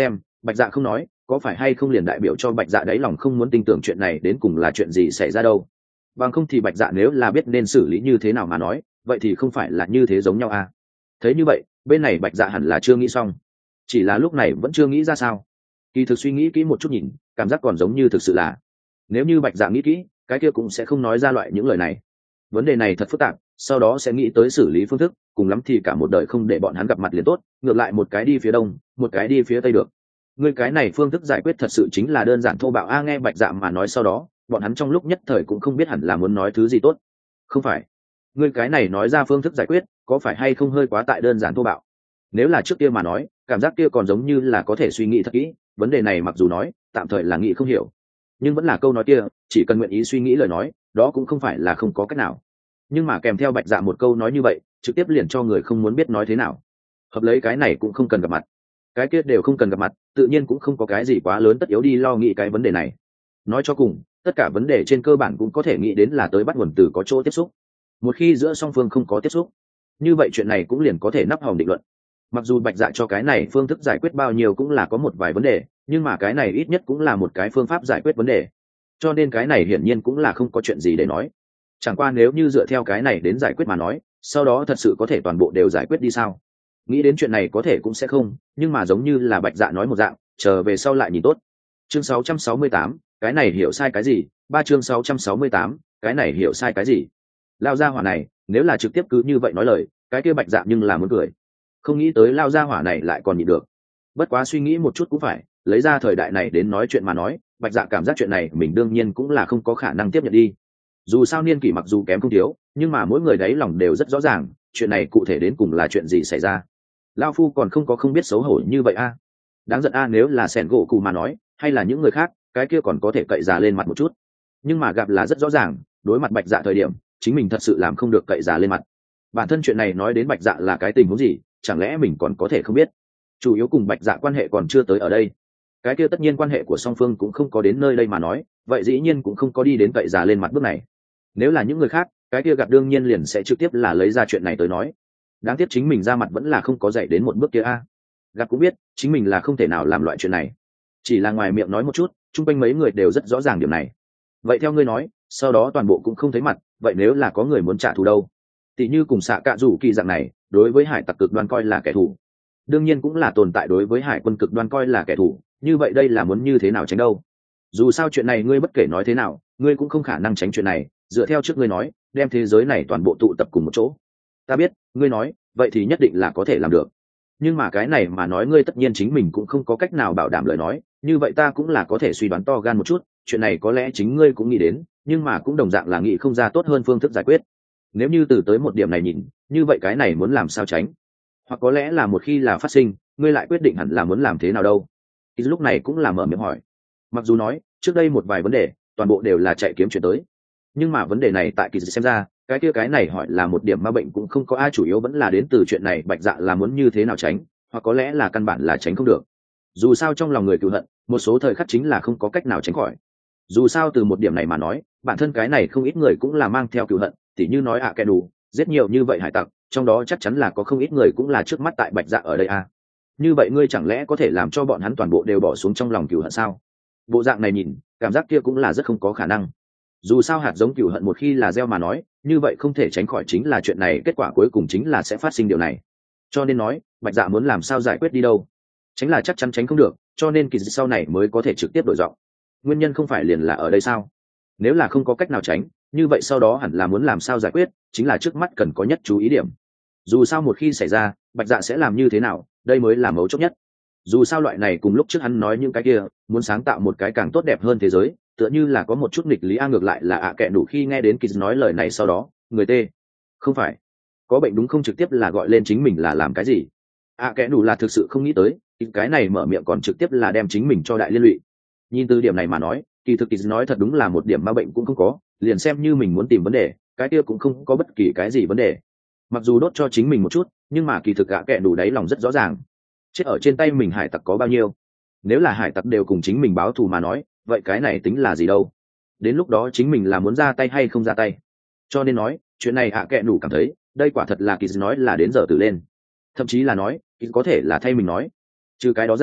Bạch Dạ không nói, có phải hay không liền đại biểu cho Bạch Dạ đáy lòng không muốn tin tưởng chuyện này đến cùng là chuyện gì xảy ra đâu. Bằng không thì Bạch Dạ nếu là biết nên xử lý như thế nào mà nói, vậy thì không phải là như thế giống nhau à. Thấy như vậy, bên này Bạch Dạ hẳn là chưa nghĩ xong, chỉ là lúc này vẫn chưa nghĩ ra sao. Kỳ thực suy nghĩ kỹ một chút nhìn, cảm giác còn giống như thực sự là, nếu như Bạch Dạ nghĩ kỹ, cái kia cũng sẽ không nói ra loại những lời này. Vấn đề này thật phức tạp, sau đó sẽ nghĩ tới xử lý phương thức, cùng lắm thì cả một đời không để bọn hắn gặp mặt liền tốt, ngược lại một cái đi phía đông, một cái đi phía tây được. Ngươi cái này phương thức giải quyết thật sự chính là đơn giản thô bạo a. Nghe Bạch Dạ mà nói sau đó, bọn hắn trong lúc nhất thời cũng không biết hẳn là muốn nói thứ gì tốt. Không phải, ngươi cái này nói ra phương thức giải quyết, có phải hay không hơi quá tại đơn giản thô bạo? Nếu là trước kia mà nói, cảm giác kia còn giống như là có thể suy nghĩ thật kỹ, vấn đề này mặc dù nói tạm thời là nghĩ không hiểu, nhưng vẫn là câu nói kia, chỉ cần nguyện ý suy nghĩ lời nói, đó cũng không phải là không có cách nào. Nhưng mà kèm theo Bạch Dạ một câu nói như vậy, trực tiếp liền cho người không muốn biết nói thế nào. Hợp lấy cái này cũng không cần gặp mặt, cái kia đều không cần gặp mặt, tự nhiên cũng không có cái gì quá lớn tất yếu đi lo nghĩ cái vấn đề này. Nói cho cùng, tất cả vấn đề trên cơ bản cũng có thể nghĩ đến là tới bắt nguồn từ có chỗ tiếp xúc. Một khi giữa song phương không có tiếp xúc, như vậy chuyện này cũng liền có thể nắp hòm định luận. Mặc dù Bạch Dạ cho cái này phương thức giải quyết bao nhiêu cũng là có một vài vấn đề, nhưng mà cái này ít nhất cũng là một cái phương pháp giải quyết vấn đề, cho nên cái này hiển nhiên cũng là không có chuyện gì để nói. Chẳng qua nếu như dựa theo cái này đến giải quyết mà nói, sau đó thật sự có thể toàn bộ đều giải quyết đi sao? Nghĩ đến chuyện này có thể cũng sẽ không, nhưng mà giống như là Bạch Dạ nói một dạng, chờ về sau lại nhìn tốt. Chương 668, cái này hiểu sai cái gì? Chương 668, cái này hiểu sai cái gì? Lao gia hỏa này, nếu là trực tiếp cứ như vậy nói lời, cái kia Bạch Dạ nhưng là muốn cười. Không nghĩ tới lao gia hỏa này lại còn nhịn được. Bất quá suy nghĩ một chút cũng phải, lấy ra thời đại này đến nói chuyện mà nói, Bạch Dạ cảm giác chuyện này mình đương nhiên cũng là không có khả năng tiếp nhận đi. Dù sao niên kỷ mặc dù kém không thiếu, nhưng mà mỗi người đấy lòng đều rất rõ ràng, chuyện này cụ thể đến cùng là chuyện gì xảy ra. Lao phu còn không có không biết xấu hổ như vậy a. Đáng giận a, nếu là Sẻn gỗ cụ mà nói, hay là những người khác, cái kia còn có thể cậy già lên mặt một chút. Nhưng mà gặp là rất rõ ràng, đối mặt Bạch Dạ thời điểm, chính mình thật sự làm không được cậy già lên mặt. Bản thân chuyện này nói đến Bạch Dạ là cái tình huống gì, chẳng lẽ mình còn có thể không biết? Chủ yếu cùng Bạch Dạ quan hệ còn chưa tới ở đây, cái kia tất nhiên quan hệ của song phương cũng không có đến nơi đây mà nói, vậy dĩ nhiên cũng không có đi đến cậy già lên mặt bước này. Nếu là những người khác, cái kia gặp đương nhiên liền sẽ trực tiếp là lấy ra chuyện này tới nói. Đáng tiếc chính mình ra mặt vẫn là không có dạy đến một bước kia a. Gặp cũng biết chính mình là không thể nào làm loại chuyện này, chỉ là ngoài miệng nói một chút, chung quanh mấy người đều rất rõ ràng điểm này. Vậy theo ngươi nói, sau đó toàn bộ cũng không thấy mặt, vậy nếu là có người muốn trả thù đâu? Tỷ như cùng xạ cạ rủ kỳ dạng này, đối với hải tặc cực đoan coi là kẻ thù, đương nhiên cũng là tồn tại đối với hải quân cực đoan coi là kẻ thù, như vậy đây là muốn như thế nào tránh đâu? Dù sao chuyện này ngươi bất kể nói thế nào, ngươi cũng không khả năng tránh chuyện này, dựa theo trước ngươi nói, đem thế giới này toàn bộ tụ tập cùng một chỗ. Ta biết, ngươi nói, vậy thì nhất định là có thể làm được. Nhưng mà cái này mà nói ngươi tất nhiên chính mình cũng không có cách nào bảo đảm lời nói, như vậy ta cũng là có thể suy đoán to gan một chút, chuyện này có lẽ chính ngươi cũng nghĩ đến, nhưng mà cũng đồng dạng là nghĩ không ra tốt hơn phương thức giải quyết. Nếu như từ tới một điểm này nhìn, như vậy cái này muốn làm sao tránh? Hoặc có lẽ là một khi là phát sinh, ngươi lại quyết định hẳn là muốn làm thế nào đâu? Thì lúc này cũng là mở miệng hỏi. Mặc dù nói, trước đây một vài vấn đề, toàn bộ đều là chạy kiếm chuyện tới. Nhưng mà vấn đề này tại kỳ xem ra, cái kia cái này hỏi là một điểm ma bệnh cũng không có ai, chủ yếu vẫn là đến từ chuyện này Bạch Dạ là muốn như thế nào tránh, hoặc có lẽ là căn bản là tránh không được. Dù sao trong lòng người cựu hận, một số thời khắc chính là không có cách nào tránh khỏi. Dù sao từ một điểm này mà nói, bản thân cái này không ít người cũng là mang theo cựu hận, tỉ như nói kẻ đủ, giết nhiều như vậy hải tặc, trong đó chắc chắn là có không ít người cũng là trước mắt tại Bạch Dạ ở đây a. Như vậy ngươi chẳng lẽ có thể làm cho bọn hắn toàn bộ đều bỏ xuống trong lòng cựu hận sao? Bộ dạng này nhìn, cảm giác kia cũng là rất không có khả năng. Dù sao hạt giống cựu hận một khi là gieo mà nói, như vậy không thể tránh khỏi chính là chuyện này kết quả cuối cùng chính là sẽ phát sinh điều này. Cho nên nói, Bạch Dạ muốn làm sao giải quyết đi đâu, tránh là chắc chắn tránh không được, cho nên kỳ sau này mới có thể trực tiếp đổi giọng. Nguyên nhân không phải liền là ở đây sao? Nếu là không có cách nào tránh, như vậy sau đó hẳn là muốn làm sao giải quyết, chính là trước mắt cần có nhất chú ý điểm. Dù sao một khi xảy ra, Bạch Dạ sẽ làm như thế nào, đây mới là mấu chốt nhất. Dù sao loại này cùng lúc trước hắn nói những cái kia, muốn sáng tạo một cái càng tốt đẹp hơn thế giới, tựa như là có một chút nghịch lý. Ngược lại là kệ đủ khi nghe đến kỳ nói lời này sau đó, người tê không phải có bệnh đúng không, trực tiếp là gọi lên chính mình là làm cái gì. Kệ đủ là thực sự không nghĩ tới cái này mở miệng còn trực tiếp là đem chính mình cho đại liên lụy. Nhìn từ điểm này mà nói, kỳ thực kỳ nói thật đúng là một điểm ma bệnh cũng không có, liền xem như mình muốn tìm vấn đề, cái kia cũng không có bất kỳ cái gì vấn đề. Mặc dù đốt cho chính mình một chút, nhưng mà kỳ thực kệ đủ đáy lòng rất rõ ràng, chết ở trên tay mình hải tặc có bao nhiêu. Nếu là hải tặc đều cùng chính mình báo thù mà nói, vậy cái này tính là gì đâu? Đến lúc đó chính mình là muốn ra tay hay không ra tay. Cho nên nói, chuyện này kệ đủ cảm thấy, đây quả thật là kỳ nói là đến giờ từ lên. Thậm chí là nói, kỳ có thể là thay mình nói. Trừ cái đó ra,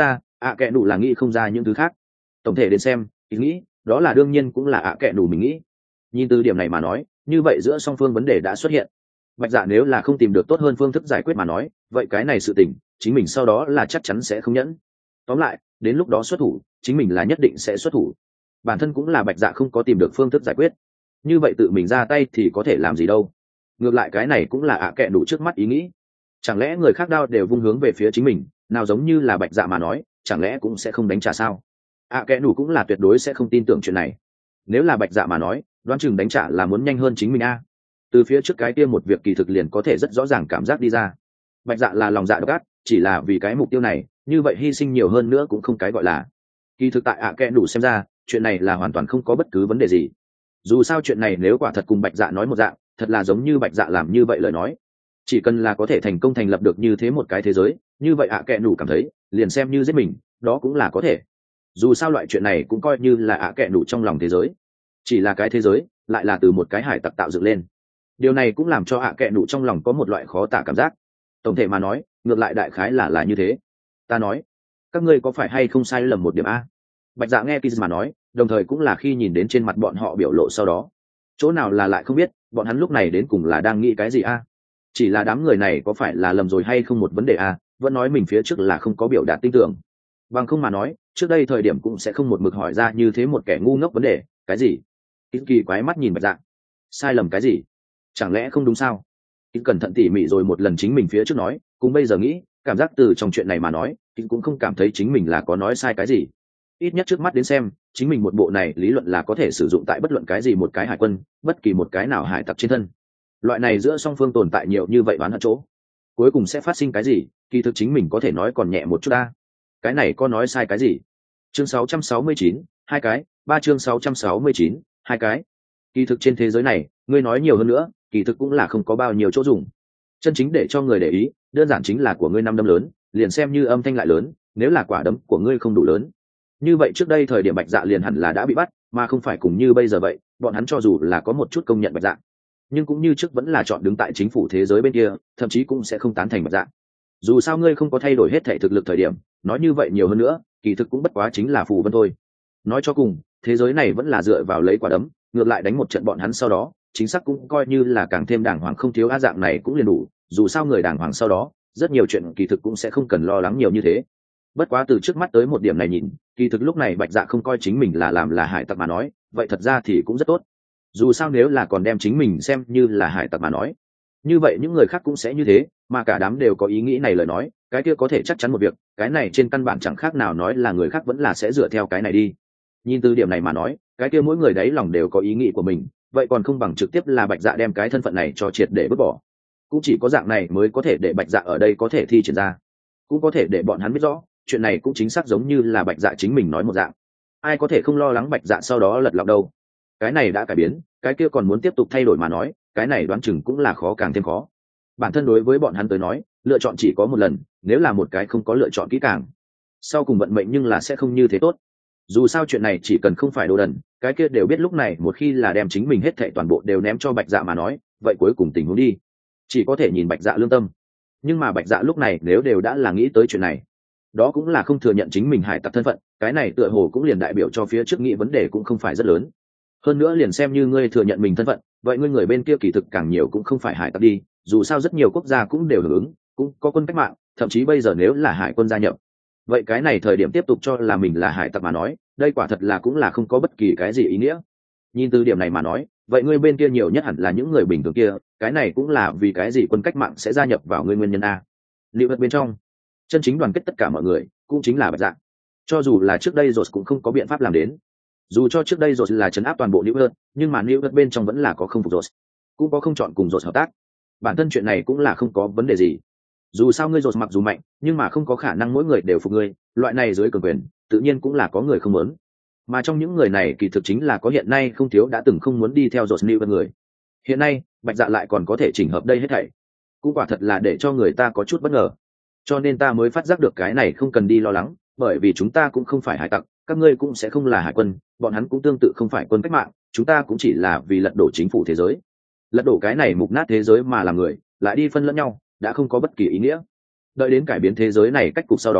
kệ đủ là nghĩ không ra những thứ khác. Tổng thể đến xem, ý nghĩ đó là đương nhiên cũng là kệ đủ mình nghĩ. Nhìn từ điểm này mà nói, như vậy giữa song phương vấn đề đã xuất hiện. Bạch Dạ nếu là không tìm được tốt hơn phương thức giải quyết mà nói, vậy cái này sự tình chính mình sau đó là chắc chắn sẽ không nhẫn. Tóm lại, đến lúc đó xuất thủ, chính mình là nhất định sẽ xuất thủ. Bản thân cũng là Bạch Dạ không có tìm được phương thức giải quyết, như vậy tự mình ra tay thì có thể làm gì đâu. Ngược lại cái này cũng là kệ đủ trước mắt ý nghĩ. Chẳng lẽ người khác đao đều vung hướng về phía chính mình, nào giống như là Bạch Dạ mà nói, chẳng lẽ cũng sẽ không đánh trả sao? Kệ đủ cũng là tuyệt đối sẽ không tin tưởng chuyện này. Nếu là Bạch Dạ mà nói, đoán chừng đánh trả là muốn nhanh hơn chính mình từ phía trước cái kia một việc kỳ thực liền có thể rất rõ ràng cảm giác đi ra. Bạch Dạ là lòng dạ độc ác, chỉ là vì cái mục tiêu này, như vậy hy sinh nhiều hơn nữa cũng không cái gọi là. Kỳ thực tại kệ đủ xem ra, chuyện này là hoàn toàn không có bất cứ vấn đề gì. Dù sao chuyện này nếu quả thật cùng Bạch Dạ nói một dạng, thật là giống như Bạch Dạ làm như vậy lời nói, chỉ cần là có thể thành công thành lập được như thế một cái thế giới, như vậy kệ đủ cảm thấy liền xem như giết mình, đó cũng là có thể. Dù sao loại chuyện này cũng coi như là kệ đủ trong lòng thế giới, chỉ là cái thế giới lại là từ một cái hải tặc tạo dựng lên. Điều này cũng làm cho kệ đủ trong lòng có một loại khó tả cảm giác. Tổng thể mà nói, ngược lại đại khái là như thế. Ta nói, các ngươi có phải hay không sai lầm một điểm Bạch Dạ nghe Kiz mà nói, đồng thời cũng là khi nhìn đến trên mặt bọn họ biểu lộ sau đó, chỗ nào là lại không biết bọn hắn lúc này đến cùng là đang nghĩ cái gì chỉ là đám người này có phải là lầm rồi hay không một vấn đề vẫn nói mình phía trước là không có biểu đạt tin tưởng, bằng không mà nói trước đây thời điểm cũng sẽ không một mực hỏi ra như thế một kẻ ngu ngốc vấn đề. Cái gì? Ít kỳ quái mắt nhìn Bạch Dạ. Sai lầm cái gì? Chẳng lẽ không đúng sao? Ít cẩn thận tỉ mỉ rồi một lần chính mình phía trước nói, cùng bây giờ nghĩ, cảm giác từ trong chuyện này mà nói, ít cũng không cảm thấy chính mình là có nói sai cái gì. Ít nhất trước mắt đến xem, chính mình một bộ này lý luận là có thể sử dụng tại bất luận cái gì một cái hải quân, bất kỳ một cái nào hải tặc trên thân. Loại này giữa song phương tồn tại nhiều như vậy đoán hận chỗ, cuối cùng sẽ phát sinh cái gì, kỳ thực chính mình có thể nói còn nhẹ một chút cái này có nói sai cái gì? Chương 669, hai cái, ba chương 669, hai cái. Kỳ thực trên thế giới này, ngươi nói nhiều hơn nữa, kỳ thực cũng là không có bao nhiêu chỗ dùng. Chân chính để cho người để ý, đơn giản chính là của ngươi năm đấm lớn, liền xem như âm thanh lại lớn, nếu là quả đấm của ngươi không đủ lớn. Như vậy trước đây thời điểm Bạch Dạ liền hẳn là đã bị bắt, mà không phải cùng như bây giờ vậy, bọn hắn cho dù là có một chút công nhận Bạch Dạ, nhưng cũng như trước vẫn là chọn đứng tại chính phủ thế giới bên kia, thậm chí cũng sẽ không tán thành Bạch Dạ. Dù sao ngươi không có thay đổi hết thảy thực lực thời điểm, nói như vậy nhiều hơn nữa, kỳ thực cũng bất quá chính là phù vân thôi. Nói cho cùng, thế giới này vẫn là dựa vào lấy quả đấm, ngược lại đánh một trận bọn hắn sau đó, chính xác cũng coi như là càng thêm đàng hoàng, không thiếu dạng này cũng liền đủ. Dù sao người đàng hoàng sau đó, rất nhiều chuyện kỳ thực cũng sẽ không cần lo lắng nhiều như thế. Bất quá từ trước mắt tới một điểm này nhìn, kỳ thực lúc này Bạch Dạ không coi chính mình là làm là hải tặc mà nói, vậy thật ra thì cũng rất tốt. Dù sao nếu là còn đem chính mình xem như là hải tặc mà nói, như vậy những người khác cũng sẽ như thế, mà cả đám đều có ý nghĩ này lời nói, cái kia có thể chắc chắn một việc, cái này trên căn bản chẳng khác nào nói là người khác vẫn là sẽ dựa theo cái này đi. Nhìn từ điểm này mà nói, cái kia mỗi người đấy lòng đều có ý nghĩ của mình, vậy còn không bằng trực tiếp là Bạch Dạ đem cái thân phận này cho triệt để vứt bỏ. Cũng chỉ có dạng này mới có thể để Bạch Dạ ở đây có thể thi triển ra, cũng có thể để bọn hắn biết rõ, chuyện này cũng chính xác giống như là Bạch Dạ chính mình nói một dạng. Ai có thể không lo lắng Bạch Dạ sau đó lật lọng đâu. Cái này đã cải biến, cái kia còn muốn tiếp tục thay đổi mà nói, cái này đoán chừng cũng là khó càng thêm khó. Bản thân đối với bọn hắn tới nói, lựa chọn chỉ có một lần, nếu là một cái không có lựa chọn kỹ càng, sau cùng vận mệnh nhưng là sẽ không như thế tốt. Dù sao chuyện này chỉ cần không phải đồ đần, cái kia đều biết lúc này một khi là đem chính mình hết thảy toàn bộ đều ném cho Bạch Dạ mà nói, vậy cuối cùng tình huống đi, chỉ có thể nhìn Bạch Dạ lương tâm. Nhưng mà Bạch Dạ lúc này nếu đều đã là nghĩ tới chuyện này, đó cũng là không thừa nhận chính mình hải tặc thân phận, cái này tựa hồ cũng liền đại biểu cho phía trước nghĩ vấn đề cũng không phải rất lớn. Hơn nữa liền xem như ngươi thừa nhận mình thân phận, vậy ngươi người bên kia kỳ thực càng nhiều cũng không phải hải tặc đi, dù sao rất nhiều quốc gia cũng đều hưởng ứng, cũng có quân cách mạng, thậm chí bây giờ nếu là hải quân gia nhập, vậy cái này thời điểm tiếp tục cho là mình là hải tặc mà nói, đây quả thật là cũng là không có bất kỳ cái gì ý nghĩa. Nhìn từ điểm này mà nói, vậy ngươi bên kia nhiều nhất hẳn là những người bình thường kia, cái này cũng là vì cái gì quân cách mạng sẽ gia nhập vào ngươi nguyên nhân liệu vật bên trong chân chính đoàn kết tất cả mọi người cũng chính là Bạch Dạ. Cho dù là trước đây rồi cũng không có biện pháp làm đến, dù cho trước đây rồi là chấn áp toàn bộ New Earth, nhưng mà New Earth bên trong vẫn là có không phục rồi, cũng có không chọn cùng rồi hợp tác. Bản thân chuyện này cũng là không có vấn đề gì. Dù sao ngươi rồi mặc dù mạnh, nhưng mà không có khả năng mỗi người đều phục ngươi, loại này dưới cường quyền, tự nhiên cũng là có người không muốn. Mà trong những người này kỳ thực chính là có hiện nay không thiếu đã từng không muốn đi theo rồi New Earth người. Hiện nay, Bạch Dạ lại còn có thể chỉnh hợp đây hết thảy, cũng quả thật là để cho người ta có chút bất ngờ. Cho nên ta mới phát giác được cái này không cần đi lo lắng, bởi vì chúng ta cũng không phải hải tặc, các ngươi cũng sẽ không là hải quân, bọn hắn cũng tương tự không phải quân cách mạng, chúng ta cũng chỉ là vì lật đổ chính phủ thế giới, lật đổ cái này mục nát thế giới mà làm người lại đi phân lẫn nhau, đã không có bất kỳ ý nghĩa. Đợi đến cải biến thế giới này cách cục sau đó,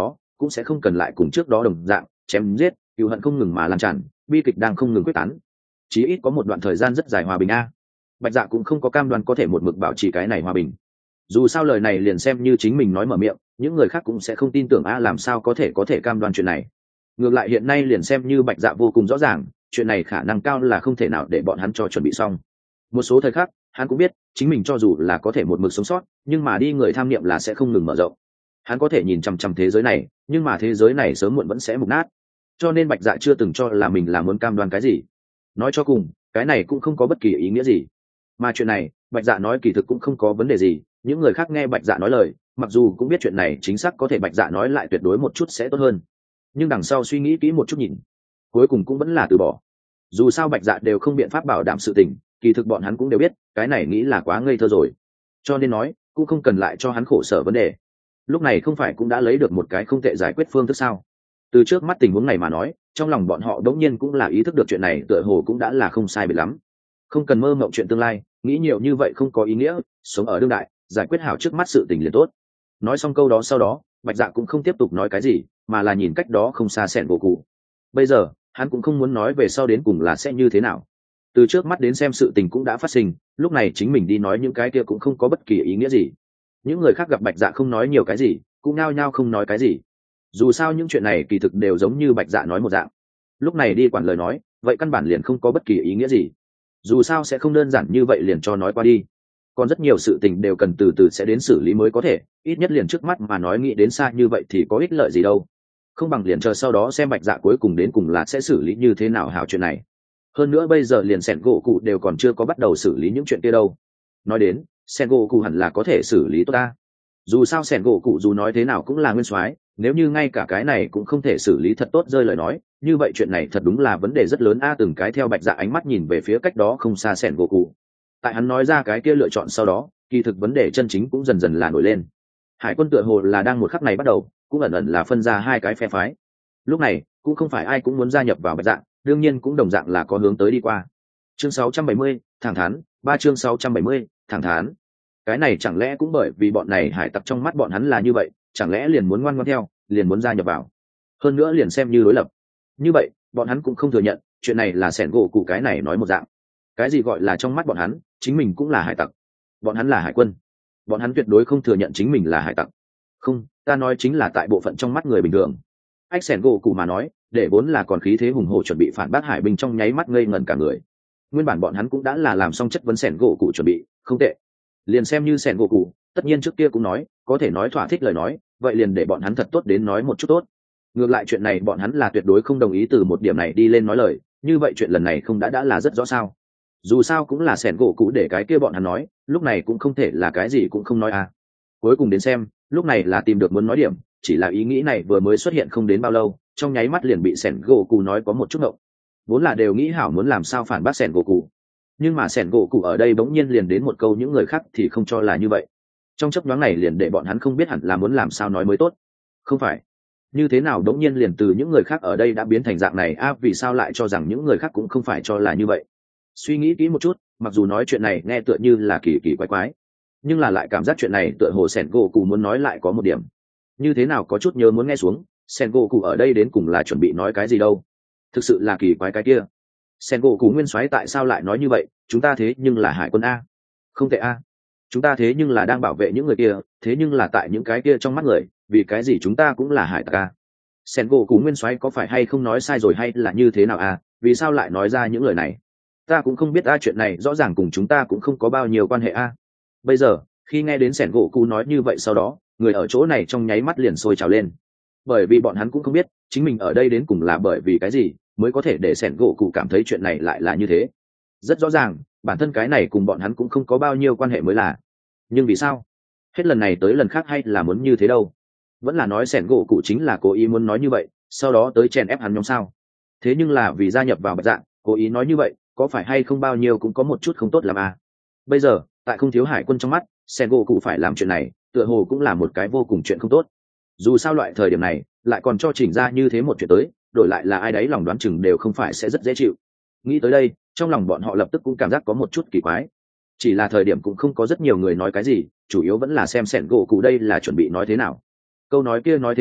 cũng sẽ không cần lại cùng trước đó đồng dạng chém giết, cựu hận không ngừng mà lan tràn, bi kịch đang không ngừng quyết tán. Chí ít có một đoạn thời gian rất dài hòa bình a. Bạch Dạ cũng không có cam đoan có thể một mực bảo trì cái này hòa bình. Dù sao lời này liền xem như chính mình nói mở miệng, những người khác cũng sẽ không tin tưởng a, làm sao có thể cam đoan chuyện này. Ngược lại hiện nay liền xem như Bạch Dạ vô cùng rõ ràng, chuyện này khả năng cao là không thể nào để bọn hắn cho chuẩn bị xong. Một số thời khắc hắn cũng biết chính mình cho dù là có thể một mực sống sót, nhưng mà đi người tham niệm là sẽ không ngừng mở rộng. Hắn có thể nhìn chằm chằm thế giới này, nhưng mà thế giới này sớm muộn vẫn sẽ mục nát. Cho nên Bạch Dạ chưa từng cho là mình là muốn cam đoan cái gì. Nói cho cùng cái này cũng không có bất kỳ ý nghĩa gì. Mà chuyện này Bạch Dạ nói kỳ thực cũng không có vấn đề gì. Những người khác nghe Bạch Dạ nói lời, mặc dù cũng biết chuyện này chính xác có thể Bạch Dạ nói lại tuyệt đối một chút sẽ tốt hơn, nhưng đằng sau suy nghĩ kỹ một chút nhìn, cuối cùng cũng vẫn là từ bỏ. Dù sao Bạch Dạ đều không biện pháp bảo đảm sự tình, kỳ thực bọn hắn cũng đều biết cái này nghĩ là quá ngây thơ rồi, cho nên nói cũng không cần lại cho hắn khổ sở vấn đề. Lúc này không phải cũng đã lấy được một cái không tệ giải quyết phương thức sao? Từ trước mắt tình huống này mà nói, trong lòng bọn họ đống nhiên cũng là ý thức được chuyện này tựa hồ cũng đã là không sai biệt lắm. Không cần mơ mộng chuyện tương lai, nghĩ nhiều như vậy không có ý nghĩa, sống ở đương đại, giải quyết hảo trước mắt sự tình liền tốt. Nói xong câu đó sau đó, Bạch Dạ cũng không tiếp tục nói cái gì, mà là nhìn cách đó không xa Sẻn gỗ cụ. Bây giờ hắn cũng không muốn nói về sau đến cùng là sẽ như thế nào. Từ trước mắt đến xem sự tình cũng đã phát sinh, lúc này chính mình đi nói những cái kia cũng không có bất kỳ ý nghĩa gì. Những người khác gặp Bạch Dạ không nói nhiều cái gì, cũng nao nhao không nói cái gì. Dù sao những chuyện này kỳ thực đều giống như Bạch Dạ nói một dạng. Lúc này đi quản lời nói, vậy căn bản liền không có bất kỳ ý nghĩa gì. Dù sao sẽ không đơn giản như vậy liền cho nói qua đi. Còn rất nhiều sự tình đều cần từ từ sẽ đến xử lý mới có thể, ít nhất liền trước mắt mà nói nghĩ đến xa như vậy thì có ích lợi gì đâu. Không bằng liền chờ sau đó xem Bạch Dạ cuối cùng đến cùng là sẽ xử lý như thế nào hảo chuyện này. Hơn nữa bây giờ liền Sẻn gỗ cụ đều còn chưa có bắt đầu xử lý những chuyện kia đâu. Nói đến Sẻn gỗ cụ hẳn là có thể xử lý tốt ta. Dù sao Sẻn gỗ cụ dù nói thế nào cũng là nguyên soái, nếu như ngay cả cái này cũng không thể xử lý thật tốt rơi lời nói, như vậy chuyện này thật đúng là vấn đề rất lớn a. Từng cái theo Bạch Dạ ánh mắt nhìn về phía cách đó không xa Sẻn gỗ cụ. Tại hắn nói ra cái kia lựa chọn sau đó, kỳ thực vấn đề chân chính cũng dần dần là nổi lên. Hải quân tựa hồ là đang một khắc này bắt đầu cũng ẩn ẩn là phân ra hai cái phe phái. Lúc này cũng không phải ai cũng muốn gia nhập vào Bạch Dạ, đương nhiên cũng đồng dạng là có hướng tới đi qua. Chương 670, thẳng thắn, 3 chương 670, thẳng thắn. Cái này chẳng lẽ cũng bởi vì bọn này hải tặc trong mắt bọn hắn là như vậy, chẳng lẽ liền muốn ngoan ngoãn theo, liền muốn gia nhập vào. Hơn nữa liền xem như đối lập. Như vậy, bọn hắn cũng không thừa nhận, chuyện này là Sẻn gỗ cụ cái này nói một dạng. Cái gì gọi là trong mắt bọn hắn, chính mình cũng là hải tặc. Bọn hắn là hải quân. Bọn hắn tuyệt đối không thừa nhận chính mình là hải tặc. Không, ta nói chính là tại bộ phận trong mắt người bình thường. Ách Sẻn gỗ cụ mà nói, để vốn là còn khí thế hùng hổ chuẩn bị phản bác hải binh trong nháy mắt ngây ngẩn cả người. Nguyên bản bọn hắn cũng đã là làm xong chất vấn Sẻn gỗ cụ chuẩn bị, không tệ. Liền xem như Sẻn gỗ cụ, tất nhiên trước kia cũng nói, có thể nói thỏa thích lời nói, vậy liền để bọn hắn thật tốt đến nói một chút tốt. Ngược lại chuyện này bọn hắn là tuyệt đối không đồng ý từ một điểm này đi lên nói lời, như vậy chuyện lần này không đã là rất rõ sao. Dù sao cũng là Sẻn gỗ cụ để cái kia bọn hắn nói, lúc này cũng không thể là cái gì cũng không nói à. Cuối cùng đến xem, lúc này là tìm được muốn nói điểm, chỉ là ý nghĩ này vừa mới xuất hiện không đến bao lâu, trong nháy mắt liền bị Sẻn gỗ cụ nói có một chút ngộng. Vốn là đều nghĩ hảo muốn làm sao phản bác Sẻn gỗ cụ, nhưng mà Sẻn gỗ cụ ở đây bỗng nhiên liền đến một câu những người khác thì không cho là như vậy. Trong chớp nhoáng này liền để bọn hắn không biết hẳn là muốn làm sao nói mới tốt. Không phải như thế nào đống nhiên liền từ những người khác ở đây đã biến thành dạng này a, vì sao lại cho rằng những người khác cũng không phải cho là như vậy. Suy nghĩ kỹ một chút, mặc dù nói chuyện này nghe tựa như là kỳ kỳ quái quái, nhưng là lại cảm giác chuyện này tựa hồ Sẻn gỗ cụ muốn nói lại có một điểm như thế nào có chút nhớ muốn nghe xuống. Sẻn gỗ cụ ở đây đến cùng là chuẩn bị nói cái gì đâu, thực sự là kỳ quái cái kia. Sẻn gỗ cụ nguyên soái tại sao lại nói như vậy, chúng ta thế nhưng là hải quân a. Không tệ a, chúng ta thế nhưng là đang bảo vệ những người kia, thế nhưng là tại những cái kia trong mắt người, vì cái gì chúng ta cũng là hải tặc a. Sẻn gỗ cụ nguyên soái có phải hay không nói sai rồi hay là như thế nào a, vì sao lại nói ra những lời này. Ta cũng không biết a, chuyện này rõ ràng cùng chúng ta cũng không có bao nhiêu quan hệ a. Bây giờ khi nghe đến Sẻn gỗ cụ nói như vậy sau đó, người ở chỗ này trong nháy mắt liền sôi trào lên, bởi vì bọn hắn cũng không biết chính mình ở đây đến cùng là bởi vì cái gì mới có thể để Sẻn gỗ cụ cảm thấy chuyện này lại là như thế. Rất rõ ràng bản thân cái này cùng bọn hắn cũng không có bao nhiêu quan hệ mới là, nhưng vì sao hết lần này tới lần khác hay là muốn như thế đâu. Vẫn là nói Sẻn gỗ cụ chính là cố ý muốn nói như vậy sau đó tới chèn ép hắn nhóm sao. Thế nhưng là vì gia nhập vào Bạch Dạ cố ý nói như vậy, có phải hay không bao nhiêu cũng có một chút không tốt làm à. Bây giờ tại không thiếu hải quân trong mắt, Sẻn gỗ cụ phải làm chuyện này tựa hồ cũng là một cái vô cùng chuyện không tốt. Dù sao loại thời điểm này lại còn cho chỉnh ra như thế một chuyện tới, đổi lại là ai đấy lòng đoán chừng đều không phải sẽ rất dễ chịu. Nghĩ tới đây trong lòng bọn họ lập tức cũng cảm giác có một chút kỳ quái. Chỉ là thời điểm cũng không có rất nhiều người nói cái gì, chủ yếu vẫn là xem Sẻn gỗ cụ đây là chuẩn bị nói thế nào. Câu nói kia nói thế nào,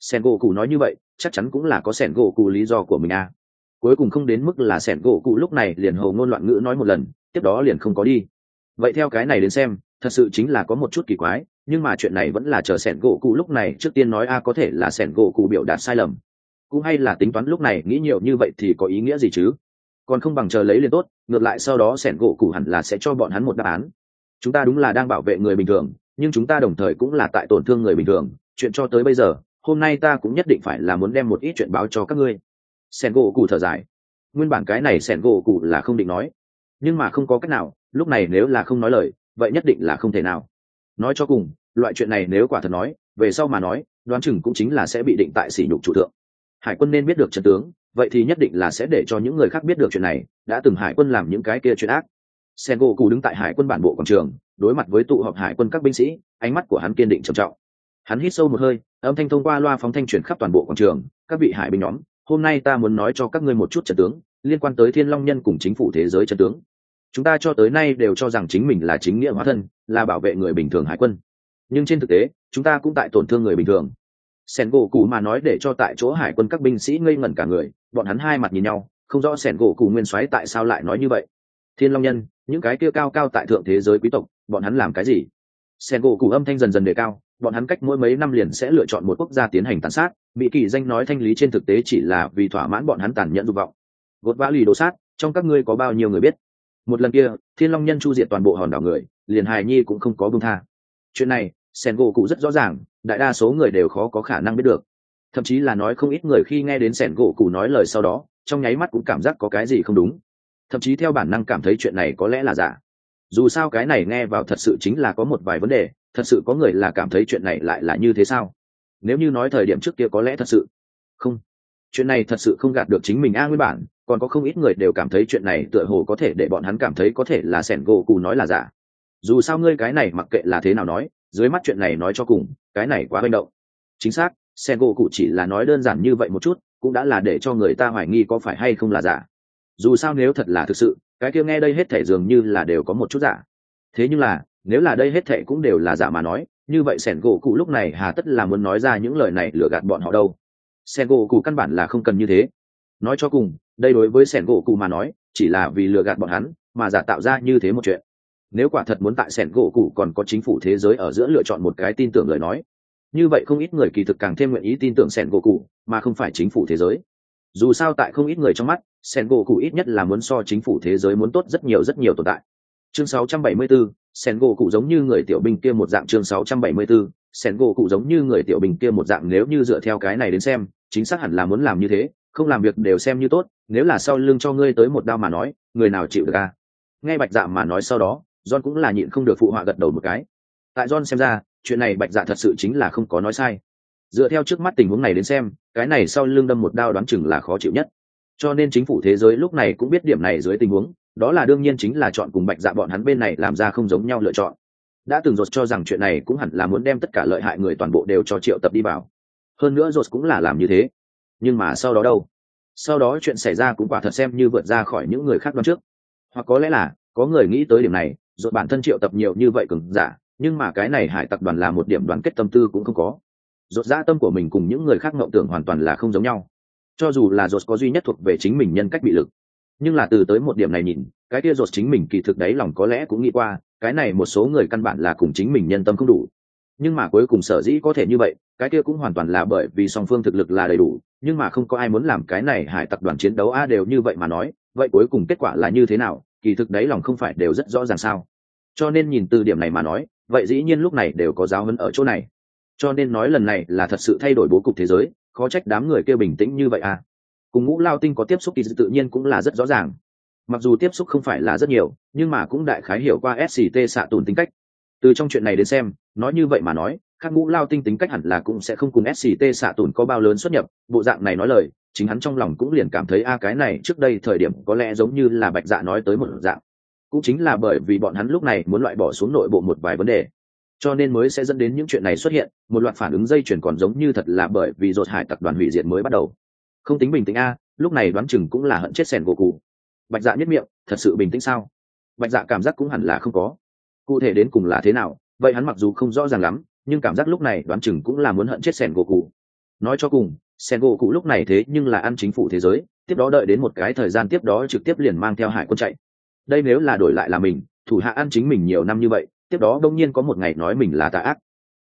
Sen gỗ cụ nói như vậy chắc chắn cũng là có Sen gỗ cụ lý do của mình à. Cuối cùng không đến mức là Sen gỗ cụ lúc này liền hồ ngôn loạn ngữ nói một lần tiếp đó liền không có đi. Vậy theo cái này đến xem thật sự chính là có một chút kỳ quái, nhưng mà chuyện này vẫn là chờ Sen gỗ cụ lúc này trước tiên nói a có thể là Sen gỗ cụ biểu đạt sai lầm, cũng hay là tính toán lúc này nghĩ nhiều như vậy thì có ý nghĩa gì chứ, còn không bằng chờ lấy liền tốt, ngược lại sau đó Sen gỗ cụ hẳn là sẽ cho bọn hắn một đáp án. Chúng ta đúng là đang bảo vệ người bình thường, nhưng chúng ta đồng thời cũng là tại tổn thương người bình thường, chuyện cho tới bây giờ hôm nay ta cũng nhất định phải là muốn đem một ít chuyện báo cho các ngươi. Sen gỗ cụ thở dài, nguyên bản cái này Sen gỗ cụ là không định nói, nhưng mà không có cách nào, lúc này nếu là không nói lời vậy nhất định là không thể nào. Nói cho cùng loại chuyện này nếu quả thật nói về sau mà nói đoán chừng cũng chính là sẽ bị định tại sỉ nhục chủ thượng. Hải quân nên biết được trận tướng, vậy thì nhất định là sẽ để cho những người khác biết được chuyện này đã từng hải quân làm những cái kia chuyện ác. Sen gỗ cụ đứng tại hải quân bản bộ quảng trường đối mặt với tụ họp hải quân các binh sĩ, ánh mắt của hắn kiên định trầm trọng. Hắn hít sâu một hơi, âm thanh thông qua loa phóng thanh truyền khắp toàn bộ quảng trường. Các vị hải binh nhóm, hôm nay ta muốn nói cho các ngươi một chút trận tướng liên quan tới Thiên Long Nhân cùng chính phủ thế giới trận tướng. Chúng ta cho tới nay đều cho rằng chính mình là chính nghĩa hóa thân, là bảo vệ người bình thường hải quân, nhưng trên thực tế chúng ta cũng tại tổn thương người bình thường. Sen gỗ cụ mà nói để cho tại chỗ hải quân các binh sĩ ngây ngẩn cả người, bọn hắn hai mặt nhìn nhau không rõ Sen gỗ cụ nguyên soái tại sao lại nói như vậy. Thiên Long Nhân, những cái kia cao cao tại thượng thế giới quý tộc, bọn hắn làm cái gì? Sen gỗ cụ âm thanh dần dần đề cao, bọn hắn cách mỗi mấy năm liền sẽ lựa chọn một quốc gia tiến hành tàn sát, bị kỳ danh nói thanh lý trên thực tế chỉ là vì thỏa mãn bọn hắn tàn nhẫn dục vọng. Gột vã lì đồ sát, trong các ngươi có bao nhiêu người biết? Một lần kia Thiên Long Nhân chu diệt toàn bộ hòn đảo người, liền hài nhi cũng không có buông tha. Chuyện này Sen gỗ cụ rất rõ ràng, đại đa số người đều khó có khả năng biết được, thậm chí là nói không ít người khi nghe đến Sen gỗ cụ nói lời sau đó trong nháy mắt cũng cảm giác có cái gì không đúng, thậm chí theo bản năng cảm thấy chuyện này có lẽ là giả. Dù sao cái này nghe vào thật sự chính là có một vài vấn đề, thật sự có người là cảm thấy chuyện này lại là như thế sao? Nếu như nói thời điểm trước kia có lẽ thật sự không, chuyện này thật sự không gạt được chính mình nguyên bản còn có không ít người đều cảm thấy chuyện này tựa hồ có thể để bọn hắn cảm thấy có thể là Sen gỗ cụ nói là giả. Dù sao ngươi cái này mặc kệ là thế nào nói, dưới mắt chuyện này nói cho cùng cái này quá manh động. Chính xác, Sen gỗ cụ chỉ là nói đơn giản như vậy một chút cũng đã là để cho người ta hoài nghi có phải hay không là giả. Dù sao nếu thật là thực sự, cái kia nghe đây hết thể dường như là đều có một chút giả. Thế nhưng là nếu là đây hết thể cũng đều là giả mà nói, như vậy Sen gỗ cụ lúc này hà tất là muốn nói ra những lời này lừa gạt bọn họ đâu. Sen gỗ cụ căn bản là không cần như thế. Nói cho cùng đây đối với Sen gỗ cụ mà nói chỉ là vì lừa gạt bọn hắn mà giả tạo ra như thế một chuyện. Nếu quả thật muốn tại Sen gỗ cụ còn có chính phủ thế giới ở giữa lựa chọn một cái tin tưởng lời nói, như vậy không ít người kỳ thực càng thêm nguyện ý tin tưởng Sen gỗ cụ mà không phải chính phủ thế giới. Dù sao tại không ít người trong mắt Sen gỗ cụ ít nhất là muốn so chính phủ thế giới muốn tốt rất nhiều tồn tại. Chương 674, Sen gỗ cụ giống như người tiểu binh kia một dạng. Chương 674, Sen gỗ cụ giống như người tiểu binh kia một dạng. Nếu như dựa theo cái này đến xem chính xác hẳn là muốn làm như thế, không làm việc đều xem như tốt, nếu là sau lưng cho ngươi tới một đao mà nói người nào chịu được à? Nghe Bạch Dạ mà nói sau đó John cũng là nhịn không được phụ họa gật đầu một cái. Tại John xem ra chuyện này Bạch Dạ thật sự chính là không có nói sai. Dựa theo trước mắt tình huống này đến xem cái này sau lưng đâm một đao đoán chừng là khó chịu nhất, cho nên chính phủ thế giới lúc này cũng biết điểm này. Dưới tình huống đó là đương nhiên chính là chọn cùng Bạch Dạ bọn hắn bên này làm ra không giống nhau lựa chọn. Đã từng Rốt cho rằng chuyện này cũng hẳn là muốn đem tất cả lợi hại người toàn bộ đều cho triệu tập đi vào, hơn nữa Rốt cũng là làm như thế. Nhưng mà sau đó đâu? Sau đó chuyện xảy ra cũng quả thật xem như vượt ra khỏi những người khác đoán trước. Hoặc có lẽ là có người nghĩ tới điểm này, Rốt bản thân triệu tập nhiều như vậy cường giả, nhưng mà cái này hải tặc đoàn là một điểm đoàn kết tâm tư cũng không có. Rốt dã tâm của mình cùng những người khác ngộng tưởng hoàn toàn là không giống nhau. Cho dù là Rốt có duy nhất thuộc về chính mình nhân cách bị lực, nhưng là từ tới một điểm này nhìn, cái kia Rốt chính mình kỳ thực đấy lòng có lẽ cũng nghĩ qua, cái này một số người căn bản là cùng chính mình nhân tâm không đủ. Nhưng mà cuối cùng sở dĩ có thể như vậy, cái kia cũng hoàn toàn là bởi vì song phương thực lực là đầy đủ, nhưng mà không có ai muốn làm cái này hải tặc đoàn chiến đấu đều như vậy mà nói, vậy cuối cùng kết quả là như thế nào, kỳ thực đấy lòng không phải đều rất rõ ràng sao? Cho nên nhìn từ điểm này mà nói, vậy dĩ nhiên lúc này đều có giáo huấn ở chỗ này. Cho nên nói lần này là thật sự thay đổi bố cục thế giới, khó trách đám người kia bình tĩnh như vậy à. Cùng Ngũ Lao Tinh có tiếp xúc thì tự nhiên cũng là rất rõ ràng. Mặc dù tiếp xúc không phải là rất nhiều, nhưng mà cũng đại khái hiểu qua SCT xạ tùn tính cách. Từ trong chuyện này đến xem, nói như vậy mà nói, các Ngũ Lao Tinh tính cách hẳn là cũng sẽ không cùng SCT xạ tùn có bao lớn xuất nhập. Bộ dạng này nói lời, chính hắn trong lòng cũng liền cảm thấy cái này trước đây thời điểm có lẽ giống như là Bạch Dạ nói tới một dạng. Cũng chính là bởi vì bọn hắn lúc này muốn loại bỏ xuống nội bộ một vài vấn đề, cho nên mới sẽ dẫn đến những chuyện này xuất hiện. Một loạt phản ứng dây chuyển còn giống như thật là bởi vì Rốt hải tặc đoàn hủy diệt mới bắt đầu. Không tính bình tĩnh lúc này đoán chừng cũng là hận chết Sen gỗ cụ. Bạch Dạ nhất miệng, thật sự bình tĩnh sao? Bạch Dạ cảm giác cũng hẳn là không có. Cụ thể đến cùng là thế nào, vậy hắn mặc dù không rõ ràng lắm, nhưng cảm giác lúc này đoán chừng cũng là muốn hận chết Sen gỗ cụ. Nói cho cùng sen gỗ cụ lúc này thế nhưng là ăn chính phủ thế giới, tiếp đó đợi đến một cái thời gian tiếp đó trực tiếp liền mang theo hải quân chạy. Đây nếu là đổi lại là mình, thủ hạ ăn chính mình nhiều năm như vậy, tiếp đó đông nhiên có một ngày nói mình là tà ác.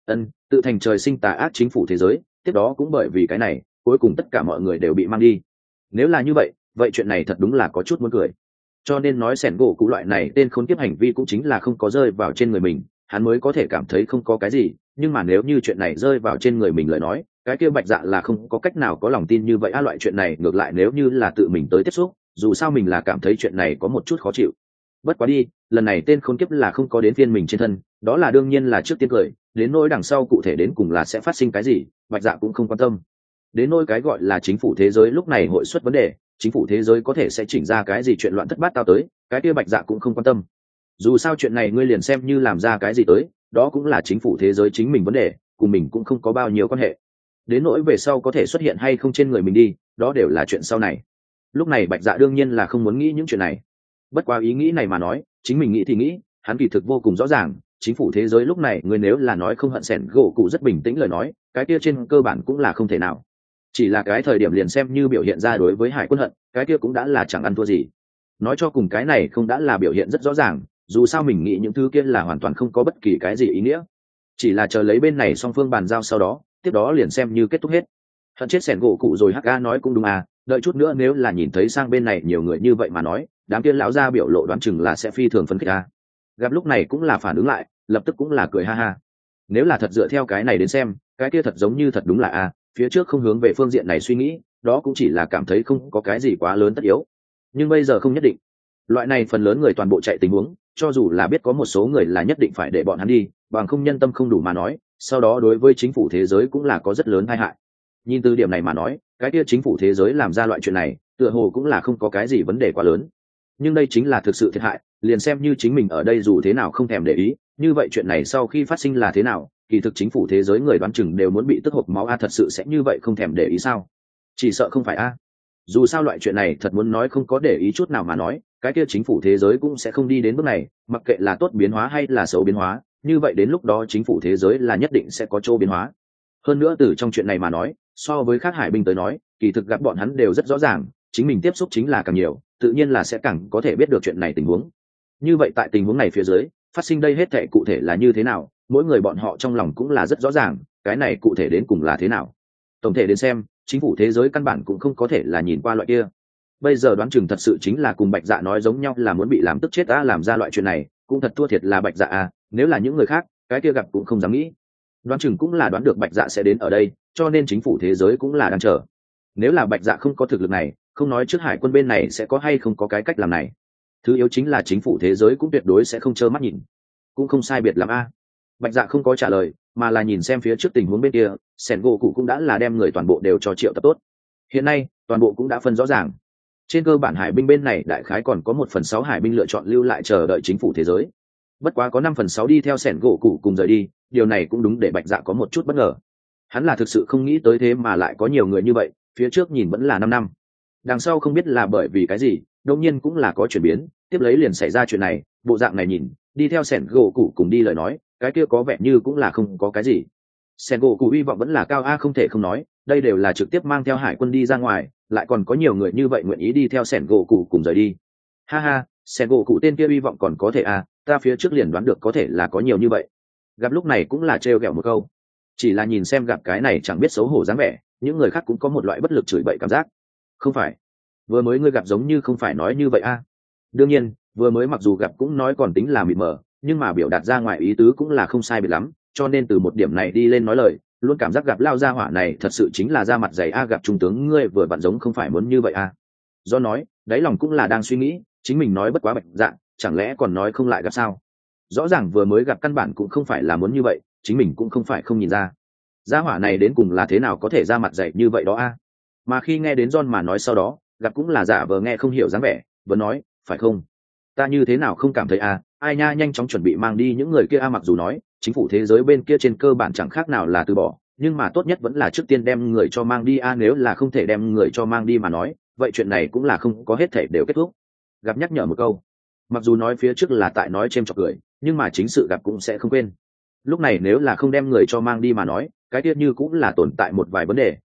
Tự thành trời sinh tà ác chính phủ thế giới, tiếp đó cũng bởi vì cái này cuối cùng tất cả mọi người đều bị mang đi. Nếu là như vậy, vậy chuyện này thật đúng là có chút muốn cười. Cho nên nói sẻn gỗ cụ loại này tên khốn kiếp hành vi cũng chính là không có rơi vào trên người mình, hắn mới có thể cảm thấy không có cái gì. Nhưng mà nếu như chuyện này rơi vào trên người mình lời nói, cái kia Bạch Dạ là không có cách nào có lòng tin như vậy. Loại chuyện này ngược lại nếu như là tự mình tới tiếp xúc, dù sao mình là cảm thấy chuyện này có một chút khó chịu. Bất quá đi, lần này tên khốn kiếp là không có đến phiên mình trên thân, đó là đương nhiên là trước tiên cười. Đến nỗi đằng sau cụ thể đến cùng là sẽ phát sinh cái gì, Bạch Dạ cũng không quan tâm. Đến nỗi cái gọi là chính phủ thế giới lúc này hội xuất vấn đề, chính phủ thế giới có thể sẽ chỉnh ra cái gì chuyện loạn thất bát tao tới, cái kia Bạch Dạ cũng không quan tâm. Dù sao chuyện này ngươi liền xem như làm ra cái gì tới, đó cũng là chính phủ thế giới chính mình vấn đề, cùng mình cũng không có bao nhiêu quan hệ. Đến nỗi về sau có thể xuất hiện hay không trên người mình đi, đó đều là chuyện sau này. Lúc này Bạch Dạ đương nhiên là không muốn nghĩ những chuyện này. Bất quá ý nghĩ này mà nói, chính mình nghĩ thì nghĩ, hắn kỳ thực vô cùng rõ ràng, chính phủ thế giới lúc này người nếu là nói không hận sẻn gỗ cụ rất bình tĩnh lời nói, cái kia trên cơ bản cũng là không thể nào. Chỉ là cái thời điểm liền xem như biểu hiện ra đối với hải quân hận, cái kia cũng đã là chẳng ăn thua gì. Nói cho cùng cái này không đã là biểu hiện rất rõ ràng, dù sao mình nghĩ những thứ kia là hoàn toàn không có bất kỳ cái gì ý nghĩa, chỉ là chờ lấy bên này song phương bàn giao sau đó, tiếp đó liền xem như kết thúc hết. Hận chết sẻn gỗ cụ rồi. Hk nói cũng đúng à, đợi chút nữa nếu là nhìn thấy sang bên này nhiều người như vậy mà nói, đám kia lão gia biểu lộ đoán chừng là sẽ phi thường phấn khích à. Gặp lúc này cũng là phản ứng lại, lập tức cũng là cười ha ha. Nếu là thật dựa theo cái này đến xem, cái kia thật giống như thật đúng là a, phía trước không hướng về phương diện này suy nghĩ, đó cũng chỉ là cảm thấy không có cái gì quá lớn tất yếu. Nhưng bây giờ không nhất định. Loại này phần lớn người toàn bộ chạy tình huống, cho dù là biết có một số người là nhất định phải để bọn hắn đi, bằng không nhân tâm không đủ mà nói, sau đó đối với chính phủ thế giới cũng là có rất lớn tai hại. Nhìn từ điểm này mà nói, cái kia chính phủ thế giới làm ra loại chuyện này, tựa hồ cũng là không có cái gì vấn đề quá lớn. Nhưng đây chính là thực sự thiệt hại, liền xem như chính mình ở đây dù thế nào không thèm để ý, như vậy chuyện này sau khi phát sinh là thế nào, kỳ thực chính phủ thế giới người đoán chừng đều muốn bị tức hộc máu a. Thật sự sẽ như vậy không thèm để ý sao? Chỉ sợ không phải a. Dù sao loại chuyện này thật muốn nói không có để ý chút nào mà nói, cái kia chính phủ thế giới cũng sẽ không đi đến bước này, mặc kệ là tốt biến hóa hay là xấu biến hóa, như vậy đến lúc đó chính phủ thế giới là nhất định sẽ có chỗ biến hóa. Hơn nữa từ trong chuyện này mà nói, so với khác hải binh tới nói, kỳ thực gặp bọn hắn đều rất rõ ràng, chính mình tiếp xúc chính là càng nhiều, tự nhiên là sẽ càng có thể biết được chuyện này tình huống. Như vậy tại tình huống này phía dưới, phát sinh đây hết thảy cụ thể là như thế nào, mỗi người bọn họ trong lòng cũng là rất rõ ràng, cái này cụ thể đến cùng là thế nào. Tổng thể đến xem, chính phủ thế giới căn bản cũng không có thể là nhìn qua loại kia. Bây giờ đoán chừng thật sự chính là cùng Bạch Dạ nói giống nhau, là muốn bị làm tức chết a. Làm ra loại chuyện này cũng thật thua thiệt là Bạch Dạ a, nếu là những người khác, cái kia gặp cũng không dám nghĩ. Đoán chừng cũng là đoán được Bạch Dạ sẽ đến ở đây, cho nên chính phủ thế giới cũng là đang chờ. Nếu là Bạch Dạ không có thực lực này, không nói trước hải quân bên này sẽ có hay không có cái cách làm này, thứ yếu chính là chính phủ thế giới cũng tuyệt đối sẽ không trơ mắt nhìn. Cũng không sai biệt lắm a. Bạch Dạ không có trả lời, mà là nhìn xem phía trước tình huống bên kia, sẻn gỗ cụ cũng đã là đem người toàn bộ đều cho triệu tập tốt. Hiện nay toàn bộ cũng đã phân rõ ràng, trên cơ bản hải binh bên này đại khái còn có 1/6 hải binh lựa chọn lưu lại chờ đợi chính phủ thế giới, bất quá có 5/6 đi theo sẻn gỗ cụ cùng rời đi. Điều này cũng đúng để Bạch Dạ có một chút bất ngờ, hắn là thực sự không nghĩ tới thế mà lại có nhiều người như vậy. Phía trước nhìn vẫn là 5 năm, đằng sau không biết là bởi vì cái gì, đương nhiên cũng là có chuyển biến, tiếp lấy liền xảy ra chuyện này. Bộ dạng này nhìn, đi theo sẻn gỗ cụ cùng đi lời nói, cái kia có vẻ như cũng là không có cái gì. Sẻn gỗ cụ hy vọng vẫn là cao a, không thể không nói, đây đều là trực tiếp mang theo hải quân đi ra ngoài, lại còn có nhiều người như vậy nguyện ý đi theo sẻn gỗ cụ cùng rời đi. Ha ha, sẻn gỗ cụ tên kia hy vọng còn có thể a, ta phía trước liền đoán được có thể là có nhiều như vậy. Gặp lúc này cũng là trêu ghẹo một câu, chỉ là nhìn xem gặp cái này chẳng biết xấu hổ dáng vẻ, những người khác cũng có một loại bất lực chửi bậy cảm giác. Không phải, vừa mới ngươi gặp giống như không phải nói như vậy a. Đương nhiên vừa mới mặc dù gặp cũng nói còn tính là mịt mờ, nhưng mà biểu đạt ra ngoài ý tứ cũng là không sai biệt lắm, cho nên từ một điểm này đi lên nói lời, luôn cảm giác gặp lao ra hỏa này thật sự chính là da mặt dày a. Gặp trung tướng ngươi vừa vặn giống không phải muốn như vậy a. Do nói đáy lòng cũng là đang suy nghĩ, chính mình nói bất quá Bạch Dạ, chẳng lẽ còn nói không lại gặp sao? Rõ ràng vừa mới gặp căn bản cũng không phải là muốn như vậy, chính mình cũng không phải không nhìn ra, gia hỏa này đến cùng là thế nào có thể ra mặt dày như vậy đó a. Mà khi nghe đến John mà nói sau đó, gặp cũng là giả vờ nghe không hiểu dáng vẻ, vẫn nói phải không, ta như thế nào không cảm thấy a, ai nha, nhanh chóng chuẩn bị mang đi những người kia a. Mặc dù nói chính phủ thế giới bên kia trên cơ bản chẳng khác nào là từ bỏ, nhưng mà tốt nhất vẫn là trước tiên đem người cho mang đi a. Nếu là không thể đem người cho mang đi mà nói, vậy chuyện này cũng là không có hết thể đều kết thúc. Gặp nhắc nhở một câu, mặc dù nói phía trước là tại nói chêm chọc cười, nhưng mà chính sự gặp cũng sẽ không quên. Lúc này nếu là không đem người cho mang đi mà nói, cái tiết như cũng là tồn tại một vài vấn đề,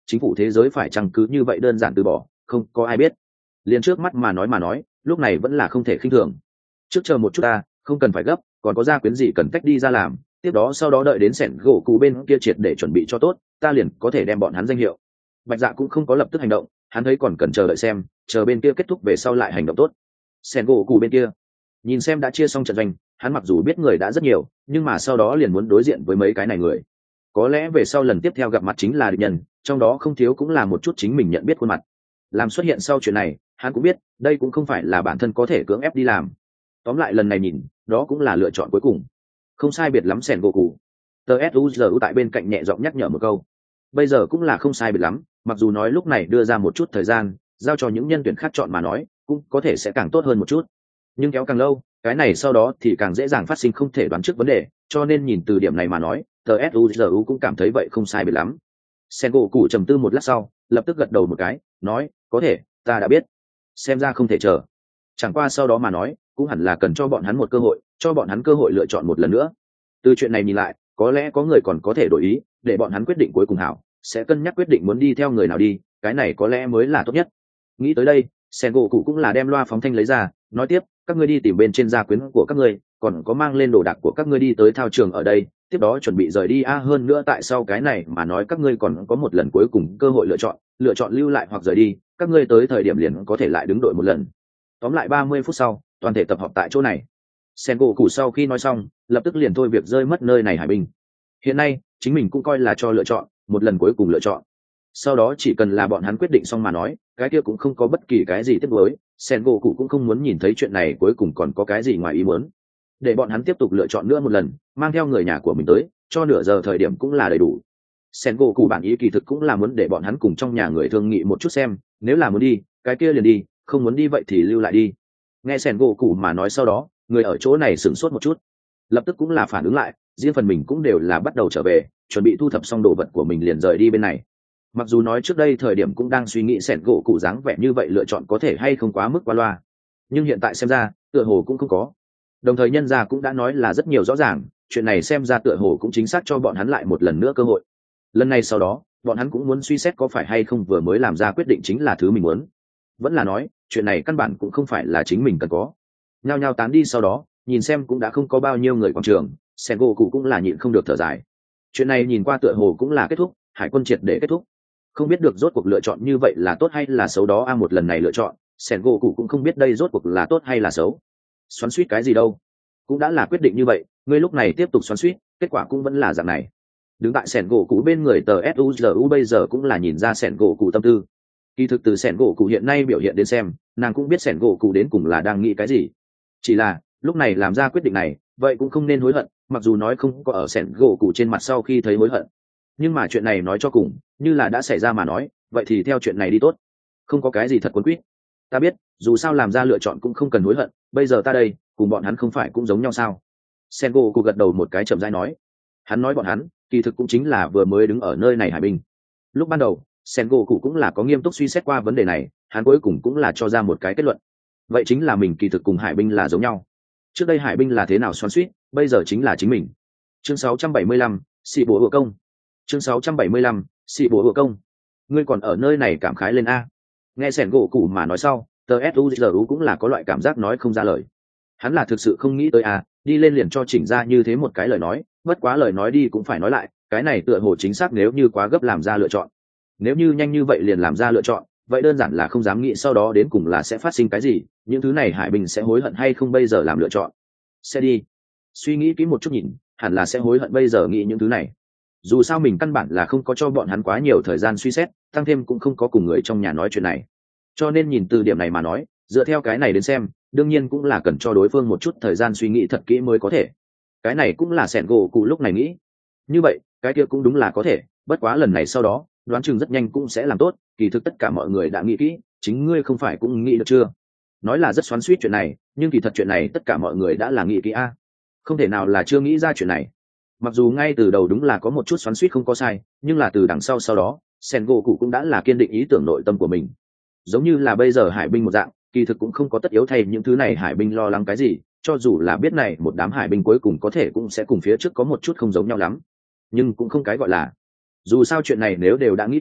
chính phủ thế giới phải chăng cứ như vậy đơn giản từ bỏ, không có ai biết. Liền trước mắt mà nói, lúc này vẫn là không thể khinh thường. Trước chờ một chút ta, không cần phải gấp, còn có gia quyến gì cần cách đi ra làm, tiếp đó sau đó đợi đến sẻn gỗ cụ bên kia triệt để chuẩn bị cho tốt, ta liền có thể đem bọn hắn danh hiệu. Bạch Dạ cũng không có lập tức hành động, hắn thấy còn cần chờ đợi xem, chờ bên kia kết thúc về sau lại hành động tốt. Sẻn gỗ cụ bên kia nhìn xem đã chia xong trận doanh, hắn mặc dù biết người đã rất nhiều, nhưng mà sau đó liền muốn đối diện với mấy cái này người. Có lẽ về sau lần tiếp theo gặp mặt chính là địch nhân, trong đó không thiếu cũng là một chút chính mình nhận biết khuôn mặt. Làm xuất hiện sau chuyện này, hắn cũng biết đây cũng không phải là bản thân có thể cưỡng ép đi làm. Tóm lại lần này nhìn, đó cũng là lựa chọn cuối cùng. Không sai biệt lắm sẻn gỗ cụ. Tờ suzu tại bên cạnh nhẹ giọng nhắc nhở một câu. Bây giờ cũng là không sai biệt lắm, mặc dù nói lúc này đưa ra một chút thời gian giao cho những nhân tuyển khác chọn mà nói cũng có thể sẽ càng tốt hơn một chút, nhưng kéo càng lâu cái này sau đó thì càng dễ dàng phát sinh không thể đoán trước vấn đề, cho nên nhìn từ điểm này mà nói tờ suzu cũng cảm thấy vậy không sai biệt lắm. Sen gỗ cụ trầm tư một lát sau lập tức gật đầu một cái nói có thể, ta đã biết. Xem ra không thể chờ, chẳng qua sau đó mà nói cũng hẳn là cần cho bọn hắn một cơ hội, cho bọn hắn cơ hội lựa chọn một lần nữa. Từ chuyện này nhìn lại có lẽ có người còn có thể đổi ý để bọn hắn quyết định cuối cùng hảo, sẽ cân nhắc quyết định muốn đi theo người nào đi, cái này có lẽ mới là tốt nhất. Nghĩ tới đây sen gỗ cụ cũng là đem loa phóng thanh lấy ra nói tiếp, các ngươi đi tìm bên trên gia quyến của các ngươi, còn có mang lên đồ đạc của các ngươi đi tới thao trường ở đây, tiếp đó chuẩn bị rời đi. Hơn nữa tại sau cái này mà nói các ngươi còn có một lần cuối cùng cơ hội lựa chọn lưu lại hoặc rời đi, các ngươi tới thời điểm liền có thể lại đứng đội một lần. Tóm lại 30 phút sau toàn thể tập hợp tại chỗ này. Sen gỗ cụ sau khi nói xong lập tức liền thôi việc rơi mất nơi này hải binh. Hiện nay chính mình cũng coi là cho lựa chọn một lần cuối cùng lựa chọn, sau đó chỉ cần là bọn hắn quyết định xong mà nói cái kia cũng không có bất kỳ cái gì tiếc nuối. Sen gỗ cụ cũng không muốn nhìn thấy chuyện này cuối cùng còn có cái gì ngoài ý muốn, để bọn hắn tiếp tục lựa chọn nữa một lần, mang theo người nhà của mình tới, cho nửa giờ thời điểm cũng là đầy đủ. Sen gỗ cụ bản ý kỳ thực cũng là muốn để bọn hắn cùng trong nhà người thương nghị một chút xem, nếu là muốn đi cái kia liền đi, không muốn đi vậy thì lưu lại đi. Nghe Sen gỗ cụ mà nói sau đó người ở chỗ này sửng sốt một chút, lập tức cũng là phản ứng lại, riêng phần mình cũng đều là bắt đầu trở về, chuẩn bị thu thập xong đồ vật của mình liền rời đi bên này. Mặc dù nói trước đây thời điểm cũng đang suy nghĩ sẻn gỗ cụ dáng vẻ như vậy lựa chọn có thể hay không quá mức qua loa, nhưng hiện tại xem ra tựa hồ cũng không có. Đồng thời nhân gia cũng đã nói là rất nhiều rõ ràng, chuyện này xem ra tựa hồ cũng chính xác cho bọn hắn lại một lần nữa cơ hội. Lần này sau đó bọn hắn cũng muốn suy xét có phải hay không vừa mới làm ra quyết định chính là thứ mình muốn, vẫn là nói chuyện này căn bản cũng không phải là chính mình cần có. Nhao nhao tán đi sau đó nhìn xem cũng đã không có bao nhiêu người quảng trường, sẻn gỗ cụ cũng là nhịn không được thở dài. Chuyện này nhìn qua tựa hồ cũng là kết thúc, hải quân triệt để kết thúc. Không biết được rốt cuộc lựa chọn như vậy là tốt hay là xấu đó. Một lần này lựa chọn sẻn gỗ cụ cũng không biết đây rốt cuộc là tốt hay là xấu. Xoắn suýt cái gì đâu, cũng đã là quyết định như vậy, ngươi lúc này tiếp tục xoắn suýt kết quả cũng vẫn là dạng này. Đứng tại sẻn gỗ cụ bên người tờ suzu bây giờ cũng là nhìn ra sẻn gỗ cụ tâm tư. Kỳ thực từ sẻn gỗ cụ hiện nay biểu hiện đến xem, nàng cũng biết sẻn gỗ cụ đến cùng là đang nghĩ cái gì. Chỉ là lúc này làm ra quyết định này vậy cũng không nên hối hận, mặc dù nói không có ở sẻn gỗ cụ trên mặt sau khi thấy hối hận, nhưng mà chuyện này nói cho cùng như là đã xảy ra mà nói vậy thì theo chuyện này đi tốt, không có cái gì thật quấn quýt. Ta biết dù sao làm ra lựa chọn cũng không cần hối hận, bây giờ ta đây cùng bọn hắn không phải cũng giống nhau sao. Sen gỗ cụ gật đầu một cái chậm rãi nói. Hắn nói bọn hắn kỳ thực cũng chính là vừa mới đứng ở nơi này hải binh. Lúc ban đầu Sen gỗ cụ cũng là có nghiêm túc suy xét qua vấn đề này, hắn cuối cùng cũng là cho ra một cái kết luận, vậy chính là mình kỳ thực cùng hải binh là giống nhau. Trước đây hải binh là thế nào xoắn suýt, bây giờ chính là chính mình. Chương 675, xị bùa hựa công. Chương 675, xị bùa hựa công. Ngươi còn ở nơi này cảm khái lên a. Nghe sẻn gỗ cụ mà nói sau tờ suzu cũng là có loại cảm giác nói không ra lời. Hắn là thực sự không nghĩ tới đi lên liền cho chỉnh ra như thế một cái lời nói, bất quá lời nói đi cũng phải nói lại, cái này tựa hồ chính xác nếu như quá gấp làm ra lựa chọn. Nếu như nhanh như vậy liền làm ra lựa chọn, vậy đơn giản là không dám nghĩ sau đó đến cùng là sẽ phát sinh cái gì, những thứ này hải bình sẽ hối hận hay không bây giờ làm lựa chọn. Sẽ đi suy nghĩ kỹ một chút nhìn, hẳn là sẽ hối hận bây giờ nghĩ những thứ này. Dù sao mình căn bản là không có cho bọn hắn quá nhiều thời gian suy xét, tăng thêm cũng không có cùng người trong nhà nói chuyện này, cho nên nhìn từ điểm này mà nói, dựa theo cái này đến xem đương nhiên cũng là cần cho đối phương một chút thời gian suy nghĩ thật kỹ mới có thể. Cái này cũng là sẻn gỗ cụ lúc này nghĩ như vậy, cái kia cũng đúng là có thể, bất quá lần này sau đó đoán chừng rất nhanh cũng sẽ làm tốt. Kỳ thực tất cả mọi người đã nghĩ kỹ, chính ngươi không phải cũng nghĩ được chưa? Nói là rất xoắn xuýt chuyện này, nhưng kỳ thật chuyện này tất cả mọi người đã là nghĩ kỹ không thể nào là chưa nghĩ ra chuyện này. Mặc dù ngay từ đầu đúng là có một chút xoắn xuýt không có sai, nhưng là từ đằng sau đó sen gỗ cụ cũng đã là kiên định ý tưởng nội tâm của mình. Giống như là bây giờ hải binh một dạng, kỳ thực cũng không có tất yếu thay những thứ này hải binh lo lắng cái gì, cho dù là biết này một đám hải binh cuối cùng có thể cũng sẽ cùng phía trước có một chút không giống nhau lắm, nhưng cũng không cái gọi là. Dù sao chuyện này nếu đều đã nghĩ kỹ,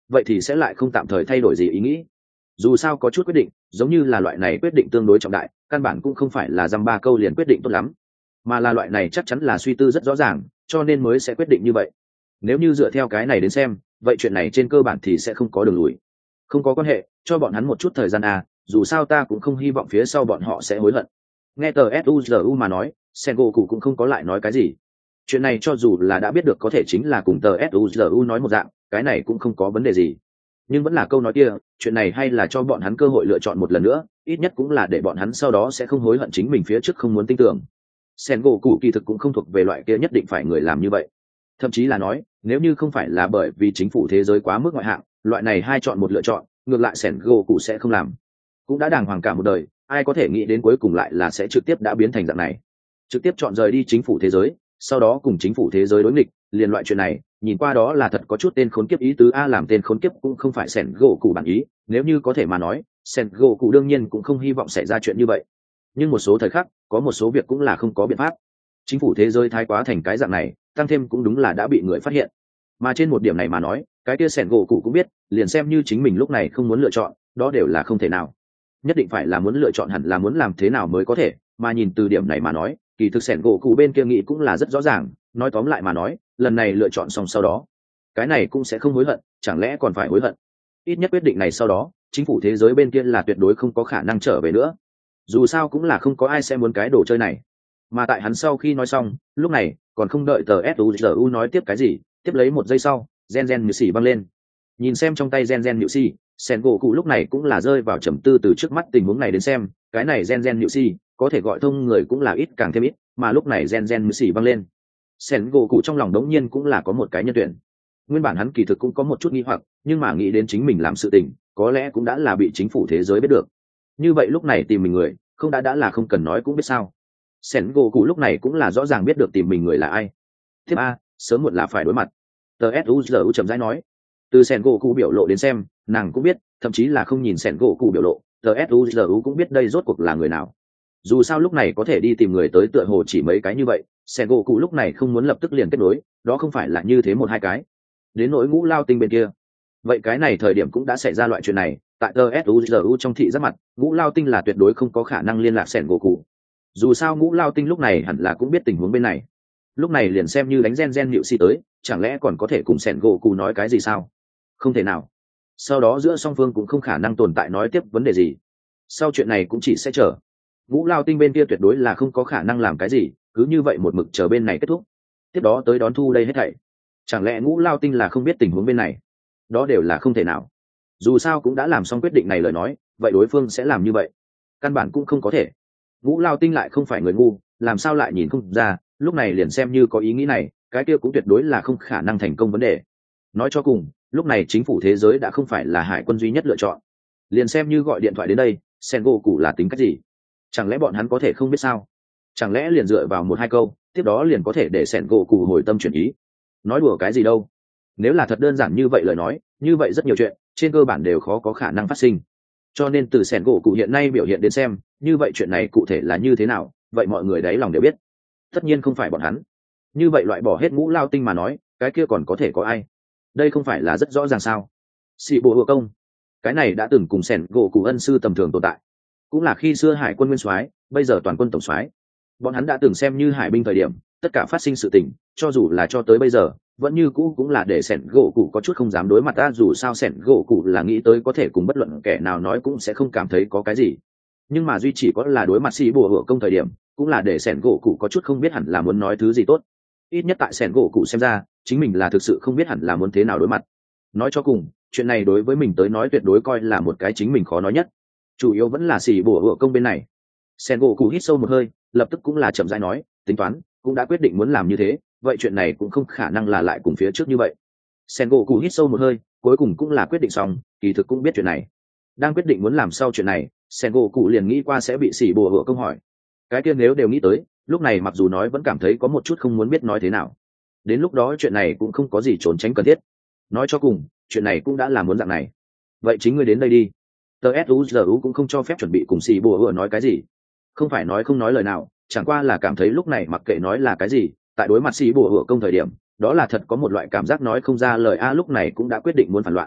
vậy thì sẽ lại không tạm thời thay đổi gì ý nghĩ. Dù sao có chút quyết định giống như là loại này quyết định tương đối trọng đại, căn bản cũng không phải là dăm ba câu liền quyết định tốt lắm, mà là loại này chắc chắn là suy tư rất rõ ràng, cho nên mới sẽ quyết định như vậy. Nếu như dựa theo cái này đến xem, vậy chuyện này trên cơ bản thì sẽ không có đường lùi. Không có quan hệ, cho bọn hắn một chút thời gian à, dù sao ta cũng không hy vọng phía sau bọn họ sẽ hối hận. Nghe tờ Suzu mà nói, Sengoku cũng không có lại nói cái gì. Chuyện này cho dù là đã biết được có thể chính là cùng tờ Suzu nói một dạng, cái này cũng không có vấn đề gì. Nhưng vẫn là câu nói kia, chuyện này hay là cho bọn hắn cơ hội lựa chọn một lần nữa, ít nhất cũng là để bọn hắn sau đó sẽ không hối hận chính mình phía trước không muốn tin tưởng. Sengoku kỳ thực cũng không thuộc về loại kia nhất định phải người làm như vậy. Thậm chí là nói, nếu như không phải là bởi vì chính phủ thế giới quá mức ngoại hạng, loại này hai chọn một lựa chọn, ngược lại Sengoku sẽ không làm. Cũng đã đàng hoàng cả một đời, ai có thể nghĩ đến cuối cùng lại là sẽ trực tiếp đã biến thành dạng này, trực tiếp chọn rời đi chính phủ thế giới, sau đó cùng chính phủ thế giới đối nghịch, liền loại chuyện này nhìn qua đó là thật có chút tên khốn kiếp ý tứ a. Làm tên khốn kiếp cũng không phải Sengoku bản ý, nếu như có thể mà nói, Sengoku đương nhiên cũng không hy vọng xảy ra chuyện như vậy. Nhưng một số thời khắc, có một số việc cũng là không có biện pháp. Chính phủ thế giới thái quá thành cái dạng này, tăng thêm cũng đúng là đã bị người phát hiện. Mà trên một điểm này mà nói, cái kia Sengoku cũng biết, liền xem như chính mình lúc này không muốn lựa chọn, đó đều là không thể nào. Nhất định phải là muốn lựa chọn hẳn là muốn làm thế nào mới có thể, mà nhìn từ điểm này mà nói, kỳ thực Sengoku bên kia nghĩ cũng là rất rõ ràng. Nói tóm lại mà nói, lần này lựa chọn xong sau đó, cái này cũng sẽ không hối hận, chẳng lẽ còn phải hối hận. Ít nhất quyết định này sau đó, chính phủ thế giới bên kia là tuyệt đối không có khả năng trở về nữa. Dù sao cũng là không có ai sẽ muốn cái đồ chơi này. Mà tại hắn sau khi nói xong, lúc này còn không đợi tờ Suzu nói tiếp cái gì, tiếp lấy một giây sau, gen nhự xỉ băng lên. Nhìn xem trong tay gen nhự xỉ, Sengoku lúc này cũng là rơi vào trầm tư. Từ trước mắt tình huống này đến xem, cái này gen nhự xỉ có thể gọi thông người cũng là ít càng thêm ít, mà lúc này gen nhự xỉ băng lên, Sengoku trong lòng đống nhiên cũng là có một cái nhân tuyển. Nguyên bản hắn kỳ thực cũng có một chút nghi hoặc, nhưng mà nghĩ đến chính mình làm sự tình, có lẽ cũng đã là bị chính phủ thế giới biết được. Như vậy lúc này tìm mình người, không đã là không cần nói cũng biết sao. Sengoku lúc này cũng là rõ ràng biết được tìm mình người là ai. Tiếp a, sớm muộn là phải đối mặt. Tờ Suzu chậm rãi nói. Từ Sengoku biểu lộ đến xem, nàng cũng biết, thậm chí là không nhìn Sengoku biểu lộ, tờ Suzu cũng biết đây rốt cuộc là người nào. Dù sao lúc này có thể đi tìm người tới tựa hồ chỉ mấy cái như vậy, Sengoku lúc này không muốn lập tức liền kết nối, đó không phải là như thế một hai cái. Đến nỗi Ngũ Lao Tinh bên kia, vậy cái này thời điểm cũng đã xảy ra loại chuyện này, tại tờ Suzu trong thị giác mặt, Ngũ Lao Tinh là tuyệt đối không có khả năng liên lạc Sengoku. Dù sao Ngũ Lao Tinh lúc này hẳn là cũng biết tình huống bên này, lúc này liền xem như đánh gen nhự xỉ tới, chẳng lẽ còn có thể cùng Sengoku nói cái gì sao? Không thể nào. Sau đó giữa song phương cũng không khả năng tồn tại nói tiếp vấn đề gì. Sau chuyện này cũng chỉ sẽ chờ. Ngũ Lao Tinh bên kia tuyệt đối là không có khả năng làm cái gì, cứ như vậy một mực chờ bên này kết thúc, tiếp đó tới đón thu đây hết thảy. Chẳng lẽ Ngũ Lao Tinh là không biết tình huống bên này? Đó đều là không thể nào. Dù sao cũng đã làm xong quyết định này lời nói, vậy đối phương sẽ làm như vậy, căn bản cũng không có thể. Ngũ Lao Tinh lại không phải người ngu, làm sao lại nhìn không ra, lúc này liền xem như có ý nghĩ này, cái kia cũng tuyệt đối là không khả năng thành công vấn đề. Nói cho cùng, lúc này chính phủ thế giới đã không phải là hải quân duy nhất lựa chọn. Liền xem như gọi điện thoại đến đây, Sengoku là tính cách gì? Chẳng lẽ bọn hắn có thể không biết sao? Chẳng lẽ liền dựa vào một hai câu, tiếp đó liền có thể để Sengoku hồi tâm chuyển ý? Nói đùa cái gì đâu? Nếu là thật đơn giản như vậy lời nói, như vậy rất nhiều chuyện trên cơ bản đều khó có khả năng phát sinh. Cho nên từ Sengoku hiện nay biểu hiện đến xem, như vậy chuyện này cụ thể là như thế nào, vậy mọi người đáy lòng đều biết. Tất nhiên không phải bọn hắn. Như vậy loại bỏ hết Ngũ Lao Tinh mà nói, cái kia còn có thể có ai? Đây không phải là rất rõ ràng sao? Sĩ Bộ Hựa Công, cái này đã từng cùng Sengoku ân sư tầm thường tồn tại, cũng là khi xưa hải quân nguyên soái, bây giờ toàn quân tổng soái. Bọn hắn đã từng xem như hải binh thời điểm, tất cả phát sinh sự tình, cho dù là cho tới bây giờ, vẫn như cũ cũng là để Sengoku có chút không dám đối mặt ta. Dù sao Sengoku là nghĩ tới có thể cùng bất luận kẻ nào nói cũng sẽ không cảm thấy có cái gì, nhưng mà duy chỉ có là đối mặt Sĩ Bùa Hựa Công thời điểm, cũng là để Sengoku có chút không biết hẳn là muốn nói thứ gì tốt. Ít nhất tại Sengoku xem ra, chính mình là thực sự không biết hẳn là muốn thế nào đối mặt. Nói cho cùng, chuyện này đối với mình tới nói tuyệt đối coi là một cái chính mình khó nói nhất, chủ yếu vẫn là Sĩ Bùa Hựa Công bên này. Sengoku hít sâu một hơi, lập tức cũng là chậm rãi nói, tính toán, cũng đã quyết định muốn làm như thế, vậy chuyện này cũng không khả năng là lại cùng phía trước như vậy. Sengoku hít sâu một hơi, cuối cùng cũng là quyết định xong, kỳ thực cũng biết chuyện này. Đang quyết định muốn làm sau chuyện này, Sengoku liền nghĩ qua sẽ bị Sĩ Bùa Hựa Công hỏi. Cái kia nếu đều nghĩ tới, lúc này mặc dù nói vẫn cảm thấy có một chút không muốn biết nói thế nào. Đến lúc đó chuyện này cũng không có gì trốn tránh cần thiết. Nói cho cùng, chuyện này cũng đã là muốn dạng này. Vậy chính ngươi đến đây đi. Tờ Suzu cũng không cho phép chuẩn bị cùng Sĩ Bùa Hựa nói cái gì. Không phải nói không nói lời nào, chẳng qua là cảm thấy lúc này mặc kệ nói là cái gì, tại đối mặt Sĩ Bùa Hựa Công thời điểm, đó là thật có một loại cảm giác nói không ra lời a. Lúc này cũng đã quyết định muốn phản loạn.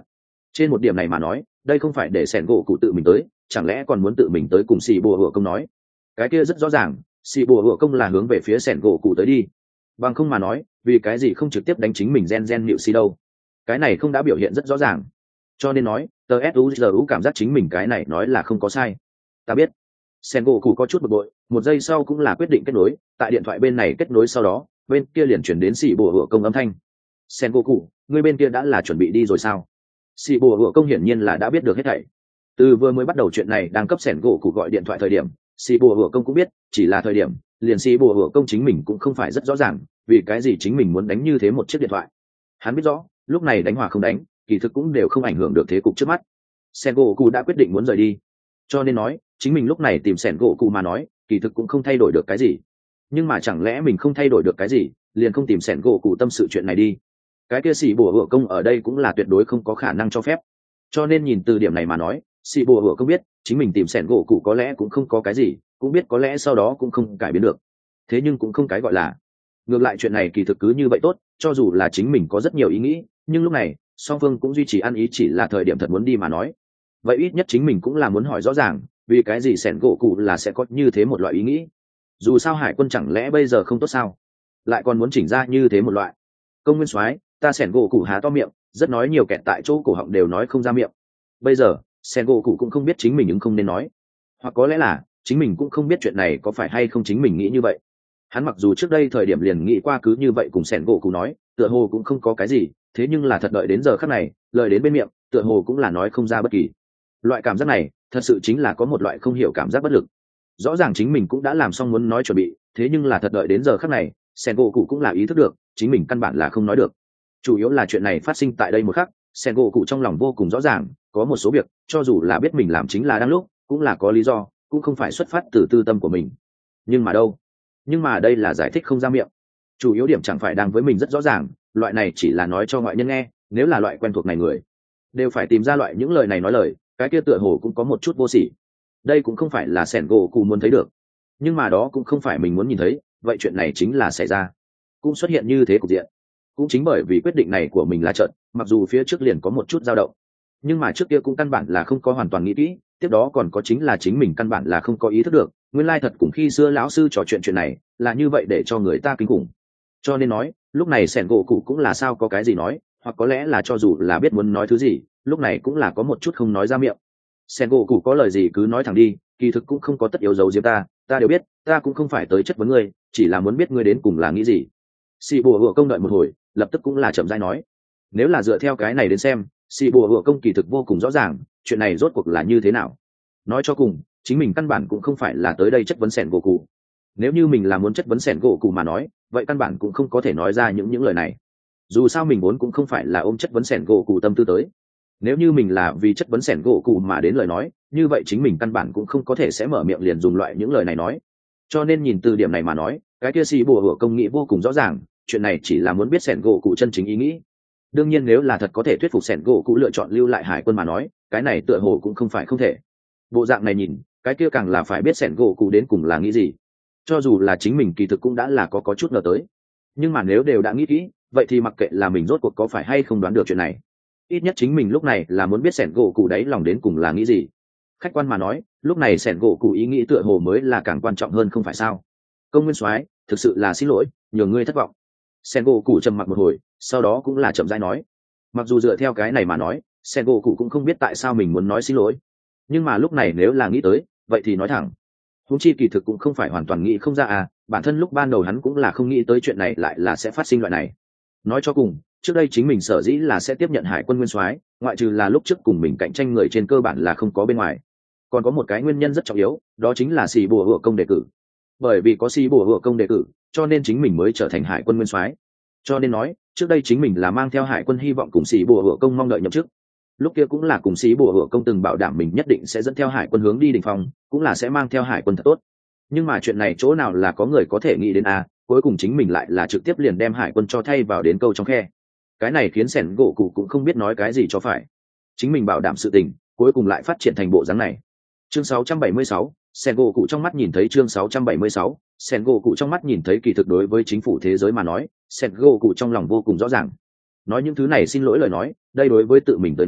Trên một điểm này mà nói, đây không phải để sẻn gỗ cụ tự mình tới, chẳng lẽ còn muốn tự mình tới cùng xì bùa hựa công nói. Cái kia rất rõ ràng, xì bùa hựa công là hướng về phía sẻn gỗ cụ tới đi. Bằng không mà nói, vì cái gì không trực tiếp đánh chính mình gen nịu xì đâu. Cái này không đã biểu hiện rất rõ ràng. Cho nên nói, tờ suzu cảm giác chính mình cái này nói là không có sai. Ta biết. Sẻn gỗ cụ có chút bực bội, một giây sau cũng là quyết định kết nối, tại điện thoại bên này kết nối sau đó, bên kia liền chuyển đến xì bùa hựa công âm thanh. Sẻn gỗ cụ, người bên kia đã là chuẩn bị đi rồi sao? Xì bùa hựa công hiển nhiên là đã biết được hết thảy. Từ vừa mới bắt đầu chuyện này đang cấp sẻn gỗ cụ gọi điện thoại thời điểm, xì bùa hựa công cũng biết, chỉ là thời điểm, liền xì bùa hựa công chính mình cũng không phải rất rõ ràng, vì cái gì chính mình muốn đánh như thế một chiếc điện thoại. Hắn biết rõ, lúc này đánh hòa không đánh, kỳ thực cũng đều không ảnh hưởng được thế cục trước mắt. Sẻn gỗ cụ đã quyết định muốn rời đi, cho nên nói, chính mình lúc này tìm sẻn gỗ cụ mà nói, kỳ thực cũng không thay đổi được cái gì. Nhưng mà chẳng lẽ mình không thay đổi được cái gì, liền không tìm sẻn gỗ cụ tâm sự chuyện này đi? Cái kia xì bùa hựa công ở đây cũng là tuyệt đối không có khả năng cho phép. Cho nên nhìn từ điểm này mà nói, xì bùa hựa công biết chính mình tìm sẻn gỗ cụ có lẽ cũng không có cái gì, cũng biết có lẽ sau đó cũng không cải biến được. Thế nhưng cũng không cái gọi là. Ngược lại chuyện này kỳ thực cứ như vậy tốt, cho dù là chính mình có rất nhiều ý nghĩ, nhưng lúc này song phương cũng duy trì ăn ý, chỉ là thời điểm thật muốn đi mà nói. Vậy ít nhất chính mình cũng là muốn hỏi rõ ràng, vì cái gì sẻn gỗ cụ là sẽ có như thế một loại ý nghĩ. Dù sao hải quân chẳng lẽ bây giờ không tốt sao, lại còn muốn chỉnh ra như thế một loại. Công nguyên soái, ta sẻn gỗ cụ há to miệng, rất nói nhiều, kẹt tại chỗ cổ họng đều nói không ra miệng. Bây giờ sẻn gỗ cụ cũng không biết chính mình ứng không nên nói, hoặc có lẽ là chính mình cũng không biết chuyện này có phải hay không chính mình nghĩ như vậy. Hắn mặc dù trước đây thời điểm liền nghĩ qua cứ như vậy cùng sẻn gỗ cụ nói, tựa hồ cũng không có cái gì, thế nhưng là thật đợi đến giờ khắc này, lời đến bên miệng tựa hồ cũng là nói không ra bất kỳ. Loại cảm giác này thật sự chính là có một loại không hiểu cảm giác bất lực. Rõ ràng chính mình cũng đã làm xong muốn nói chuẩn bị, thế nhưng là thật đợi đến giờ khắc này, sẻn gỗ cụ cũng là ý thức được chính mình căn bản là không nói được. Chủ yếu là chuyện này phát sinh tại đây một khắc, sẻn gỗ cụ trong lòng vô cùng rõ ràng, có một số việc cho dù là biết mình làm chính là đang lúc, cũng là có lý do, cũng không phải xuất phát từ tư tâm của mình. Nhưng mà đâu, nhưng mà đây là giải thích không ra miệng. Chủ yếu điểm chẳng phải đang với mình rất rõ ràng, loại này chỉ là nói cho ngoại nhân nghe, nếu là loại quen thuộc này người đều phải tìm ra loại những lời này nói lời, cái kia tựa hồ cũng có một chút vô sỉ. Đây cũng không phải là sẻn gỗ cụ muốn thấy được, nhưng mà đó cũng không phải mình muốn nhìn thấy. Vậy chuyện này chính là xảy ra, cũng xuất hiện như thế cục diện. Cũng chính bởi vì quyết định này của mình là trợn, mặc dù phía trước liền có một chút dao động, nhưng mà trước kia cũng căn bản là không có hoàn toàn nghĩ kỹ. Tiếp đó còn có chính là chính mình căn bản là không có ý thức được, nguyên lai thật cùng khi xưa lão sư trò chuyện này là như vậy, để cho người ta kinh khủng. Cho nên nói lúc này sẻn gỗ cụ cũng là sao có cái gì nói, hoặc có lẽ là cho dù là biết muốn nói thứ gì, lúc này cũng là có một chút không nói ra miệng. Sẻn gỗ cụ có lời gì cứ nói thẳng đi, kỳ thực cũng không có tất yếu giấu giếm ta đều biết, ta cũng không phải tới chất vấn ngươi, chỉ là muốn biết ngươi đến cùng là nghĩ gì. Xì bùa hựa công đợi một hồi, lập tức cũng là chậm rãi nói. Nếu là dựa theo cái này đến xem, xì bùa hựa công kỳ thực vô cùng rõ ràng chuyện này rốt cuộc là như thế nào. Nói cho cùng, chính mình căn bản cũng không phải là tới đây chất vấn sẻn gỗ cụ. Nếu như mình là muốn chất vấn sẻn gỗ cụ mà nói, vậy căn bản cũng không có thể nói ra những lời này. Dù sao mình vốn cũng không phải là ôm chất vấn sẻn gỗ cụ tâm tư tới. Nếu như mình là vì chất vấn sẻn gỗ cụ mà đến lời nói, như vậy chính mình căn bản cũng không có thể sẽ mở miệng liền dùng loại những lời này nói. Cho nên nhìn từ điểm này mà nói, cái kia xì bùa hựa công nghĩ vô cùng rõ ràng, chuyện này chỉ là muốn biết sẻn gỗ cụ chân chính ý nghĩ. Đương nhiên nếu là thật có thể thuyết phục sẻn gỗ cụ lựa chọn lưu lại hải quân mà nói, cái này tựa hồ cũng không phải không thể. Bộ dạng này nhìn, cái kia càng là phải biết sẻn gỗ cụ đến cùng là nghĩ gì. Cho dù là chính mình kỳ thực cũng đã là có chút ngờ tới, nhưng mà nếu đều đã nghĩ kỹ, vậy thì mặc kệ là mình rốt cuộc có phải hay không đoán được chuyện này, ít nhất chính mình lúc này là muốn biết sẻn gỗ cụ đáy lòng đến cùng là nghĩ gì. Khách quan mà nói, lúc này sẻn gỗ cụ ý nghĩ tựa hồ mới là càng quan trọng hơn, không phải sao? Công nguyên soái, thực sự là xin lỗi, nhường ngươi thất vọng. Sẻn gỗ cụ trầm mặc một hồi, sau đó cũng là chậm rãi nói. Mặc dù dựa theo cái này mà nói, sẻn gỗ cụ cũng không biết tại sao mình muốn nói xin lỗi, nhưng mà lúc này nếu là nghĩ tới, vậy thì nói thẳng. Huống chi kỳ thực cũng không phải hoàn toàn nghĩ không ra à, bản thân lúc ban đầu hắn cũng là không nghĩ tới chuyện này lại là sẽ phát sinh loại này. Nói cho cùng, trước đây chính mình sở dĩ là sẽ tiếp nhận hải quân nguyên soái, ngoại trừ là lúc trước cùng mình cạnh tranh người trên cơ bản là không có bên ngoài, còn có một cái nguyên nhân rất trọng yếu, đó chính là xì bùa hựa công đề cử. Bởi vì có xì bùa hựa công đề cử, cho nên chính mình mới trở thành hải quân nguyên soái. Cho nên nói, trước đây chính mình là mang theo hải quân hy vọng cùng xì bùa hựa công mong đợi nhậm chức. Lúc kia cũng là cùng xì bùa hựa công từng bảo đảm mình nhất định sẽ dẫn theo hải quân hướng đi đỉnh phong, cũng là sẽ mang theo hải quân thật tốt. Nhưng mà chuyện này chỗ nào là có người có thể nghĩ đến à, cuối cùng chính mình lại là trực tiếp liền đem hải quân cho thay vào đến câu trong khe. Cái này khiến sẻn gỗ cụ cũng không biết nói cái gì cho phải. Chính mình bảo đảm sự tình, cuối cùng lại phát triển thành bộ dáng này. Chương 676, sẻn gỗ cụ trong mắt nhìn thấy chương 676, sẻn gỗ cụ trong mắt nhìn thấy kỳ thực đối với chính phủ thế giới mà nói, sẻn gỗ cụ trong lòng vô cùng rõ ràng. Nói những thứ này xin lỗi lời nói, đây đối với tự mình tới nói,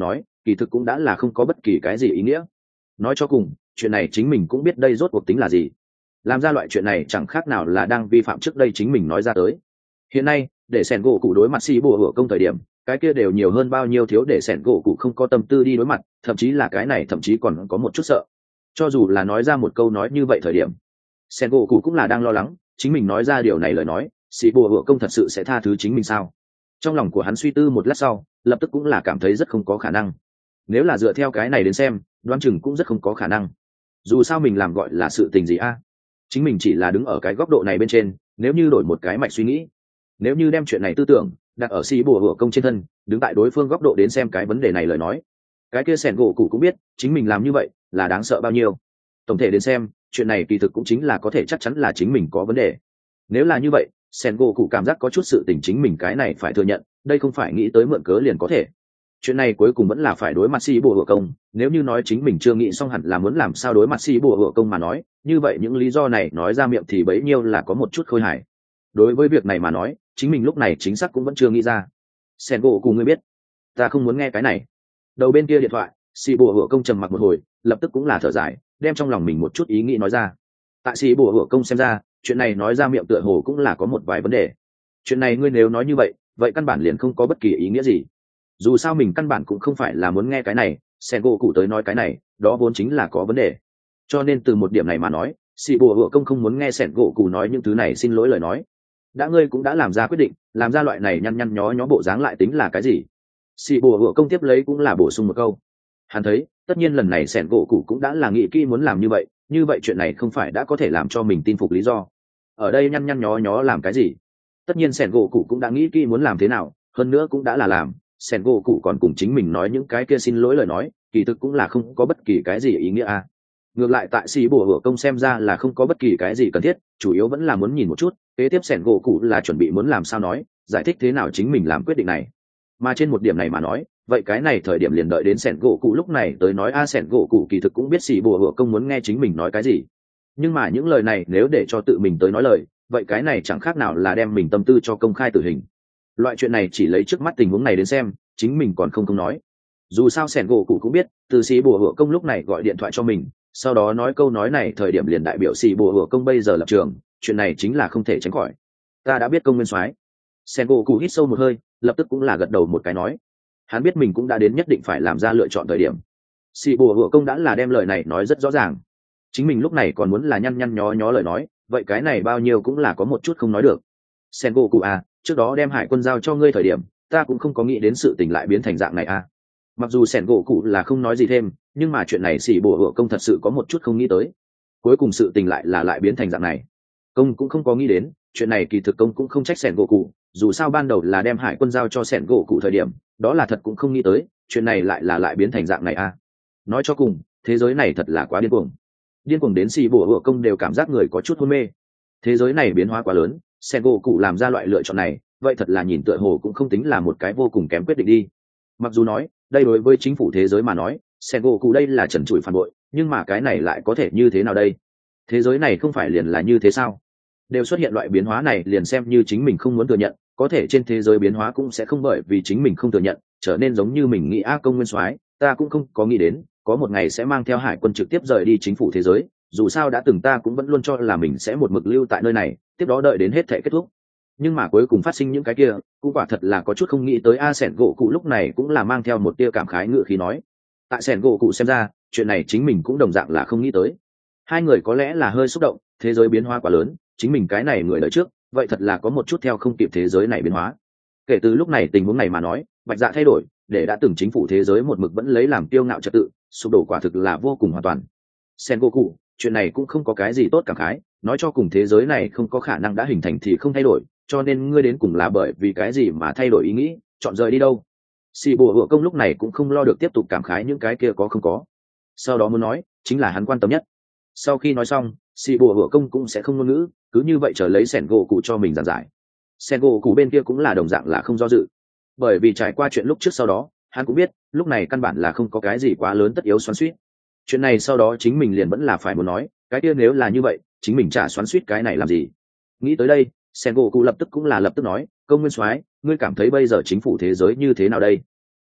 kỳ thực cũng đã là không có bất kỳ cái gì ý nghĩa. Nói cho cùng chuyện này chính mình cũng biết đây rốt cuộc tính là gì, làm ra loại chuyện này chẳng khác nào là đang vi phạm trước đây chính mình nói ra tới. Hiện nay để sẻn gỗ cụ đối mặt xì bùa hựa công thời điểm, cái kia đều nhiều hơn bao nhiêu thiếu để sẻn gỗ cụ không có tâm tư đi đối mặt, thậm chí là cái này thậm chí còn có một chút sợ. Cho dù là nói ra một câu nói như vậy thời điểm, sẻn gỗ cụ cũng là đang lo lắng chính mình nói ra điều này lời nói xì bùa hựa công thật sự sẽ tha thứ chính mình sao. Trong lòng của hắn suy tư một lát sau, lập tức cũng là cảm thấy rất không có khả năng. Nếu là dựa theo cái này đến xem, đoán chừng cũng rất không có khả năng. Dù sao mình làm gọi là sự tình gì a? Chính mình chỉ là đứng ở cái góc độ này bên trên, nếu như đổi một cái mạch suy nghĩ, nếu như đem chuyện này tư tưởng đặt ở xì bùa hựa công trên thân, đứng tại đối phương góc độ đến xem cái vấn đề này lời nói, cái kia sẻn gỗ cụ cũng biết chính mình làm như vậy là đáng sợ bao nhiêu. Tổng thể đến xem, chuyện này kỳ thực cũng chính là có thể chắc chắn là chính mình có vấn đề. Nếu là như vậy, sẻn gỗ cụ cảm giác có chút sự tình chính mình cái này phải thừa nhận, đây không phải nghĩ tới mượn cớ liền có thể. Chuyện này cuối cùng vẫn là phải đối mặt xì bùa hựa công. Nếu như nói chính mình chưa nghĩ xong hẳn là muốn làm sao đối mặt xì bùa hựa công mà nói, như vậy những lý do này nói ra miệng thì bấy nhiêu là có một chút khôi hài. Đối với việc này mà nói, chính mình lúc này chính xác cũng vẫn chưa nghĩ ra. Sẻn gỗ cụ ngươi biết, ta không muốn nghe cái này. Đầu bên kia điện thoại, xì bùa hựa công trầm mặc một hồi, lập tức cũng là thở dài, đem trong lòng mình một chút ý nghĩ nói ra. Tại xì bùa hựa công xem ra, chuyện này nói ra miệng tựa hồ cũng là có một vài vấn đề. Chuyện này ngươi nếu nói như vậy, vậy căn bản liền không có bất kỳ ý nghĩa gì. Dù sao mình căn bản cũng không phải là muốn nghe cái này, sẻn gỗ cụ tới nói cái này, đó vốn chính là có vấn đề. Cho nên từ một điểm này mà nói, xì bùa hựa công không muốn nghe sẻn gỗ cụ nói những thứ này xin lỗi lời nói. Đã ngươi cũng đã làm ra quyết định, làm ra loại này nhăn nhăn nhó nhó bộ dáng lại tính là cái gì? Xì bùa hựa công tiếp lấy cũng là bổ sung một câu. Hắn thấy tất nhiên lần này sẻn gỗ cụ cũng đã là nghĩ kỹ muốn làm như vậy chuyện này không phải đã có thể làm cho mình tin phục lý do. Ở đây nhăn nhăn nhó nhó làm cái gì? Tất nhiên sẻn gỗ cụ cũng đã nghĩ kỹ muốn làm thế nào, hơn nữa cũng đã là làm, sẻn gỗ cụ còn cùng chính mình nói những cái kia xin lỗi lời nói, kỳ thực cũng là không có bất kỳ cái gì ý nghĩa à. Ngược lại tại xì bùa hựa công xem ra là không có bất kỳ cái gì cần thiết, chủ yếu vẫn là muốn nhìn một chút kế tiếp sẻn gỗ cụ là chuẩn bị muốn làm sao nói, giải thích thế nào chính mình làm quyết định này. Mà trên một điểm này mà nói, vậy cái này thời điểm liền đợi đến sẻn gỗ cụ lúc này tới nói sẻn gỗ cụ kỳ thực cũng biết xì bùa hựa công muốn nghe chính mình nói cái gì. Nhưng mà những lời này nếu để cho tự mình tới nói lời, vậy cái này chẳng khác nào là đem mình tâm tư cho công khai tử hình. Loại chuyện này chỉ lấy trước mắt tình huống này đến xem, chính mình còn không nói. Dù sao sẻn gỗ cụ cũng biết từ xì bùa hựa công lúc này gọi điện thoại cho mình, sau đó nói câu nói này thời điểm liền đại biểu xì bùa hựa công bây giờ lập trường, chuyện này chính là không thể tránh khỏi. Ta đã biết công nguyên soái. Sẻn gỗ cụ hít sâu một hơi, lập tức cũng là gật đầu một cái nói. Hắn biết mình cũng đã đến nhất định phải làm ra lựa chọn thời điểm. Xì bùa hựa công đã là đem lời này nói rất rõ ràng, chính mình lúc này còn muốn là nhăn nhăn nhó nhó lời nói, vậy cái này bao nhiêu cũng là có một chút không nói được. Sen gỗ cụ à, trước đó đem hải quân giao cho ngươi thời điểm, ta cũng không có nghĩ đến sự tình lại biến thành dạng này à. Mặc dù Sen gỗ cụ là không nói gì thêm, nhưng mà chuyện này xì bùa hựa công thật sự có một chút không nghĩ tới. Cuối cùng sự tình lại biến thành dạng này. Công cũng không có nghĩ đến, chuyện này kỳ thực công cũng không trách Sen gỗ cụ, dù sao ban đầu là đem hải quân giao cho Sen gỗ cụ thời điểm, đó là thật cũng không nghĩ tới, chuyện này lại biến thành dạng này à. Nói cho cùng, thế giới này thật là quá điên cuồng đến xì bùa hựa công đều cảm giác người có chút hôn mê. Thế giới này biến hóa quá lớn, sen gỗ cụ làm ra loại lựa chọn này, vậy thật là nhìn tựa hồ cũng không tính là một cái vô cùng kém quyết định đi. Mặc dù nói đây đối với chính phủ thế giới mà nói, sen gỗ cụ đây là trần trụi phản bội, nhưng mà cái này lại có thể như thế nào đây? Thế giới này không phải liền là như thế sao? Đều xuất hiện loại biến hóa này liền xem như chính mình không muốn thừa nhận, có thể trên thế giới biến hóa cũng sẽ không bởi vì chính mình không thừa nhận trở nên giống như mình nghĩ công nguyên soái, ta cũng không có nghĩ đến có một ngày sẽ mang theo hải quân trực tiếp rời đi chính phủ thế giới, dù sao đã từng ta cũng vẫn luôn cho là mình sẽ một mực lưu tại nơi này, tiếp đó đợi đến hết thể kết thúc. Nhưng mà cuối cùng phát sinh những cái kia cũng quả thật là có chút không nghĩ tới sẻn gỗ cụ lúc này cũng là mang theo một tia cảm khái ngự khí nói. Tại sẻn gỗ cụ xem ra chuyện này chính mình cũng đồng dạng là không nghĩ tới. Hai người có lẽ là hơi xúc động, thế giới biến hóa quá lớn, chính mình cái này người đợi trước vậy thật là có một chút theo không kịp thế giới này biến hóa. Kể từ lúc này tình huống này mà nói, bạch dạ thay đổi để đã từng chính phủ thế giới một mực vẫn lấy làm kiêu ngạo trật tự sụp đổ quả thực là vô cùng hoàn toàn. Sen Goku, chuyện này cũng không có cái gì tốt cảm khái, nói cho cùng thế giới này không có khả năng đã hình thành thì không thay đổi, cho nên ngươi đến cùng là bởi vì cái gì mà thay đổi ý nghĩ, chọn rời đi đâu? Sĩ Bùa Hựa Công lúc này cũng không lo được tiếp tục cảm khái những cái kia có không có. Sau đó muốn nói, chính là hắn quan tâm nhất. Sau khi nói xong, Sĩ Bùa Hựa Công cũng sẽ không ngôn ngữ, cứ như vậy chờ lấy Sen Goku cho mình giảng giải. Sen Goku bên kia cũng là đồng dạng là không do dự, bởi vì trải qua chuyện lúc trước sau đó, hắn cũng biết lúc này căn bản là không có cái gì quá lớn tất yếu xoắn xuýt. Chuyện này sau đó chính mình liền vẫn là phải muốn nói, cái kia nếu là như vậy chính mình chả xoắn xuýt cái này làm gì. Nghĩ tới đây, Sen Goku lập tức nói, công nguyên soái, ngươi cảm thấy bây giờ chính phủ thế giới như thế nào đây?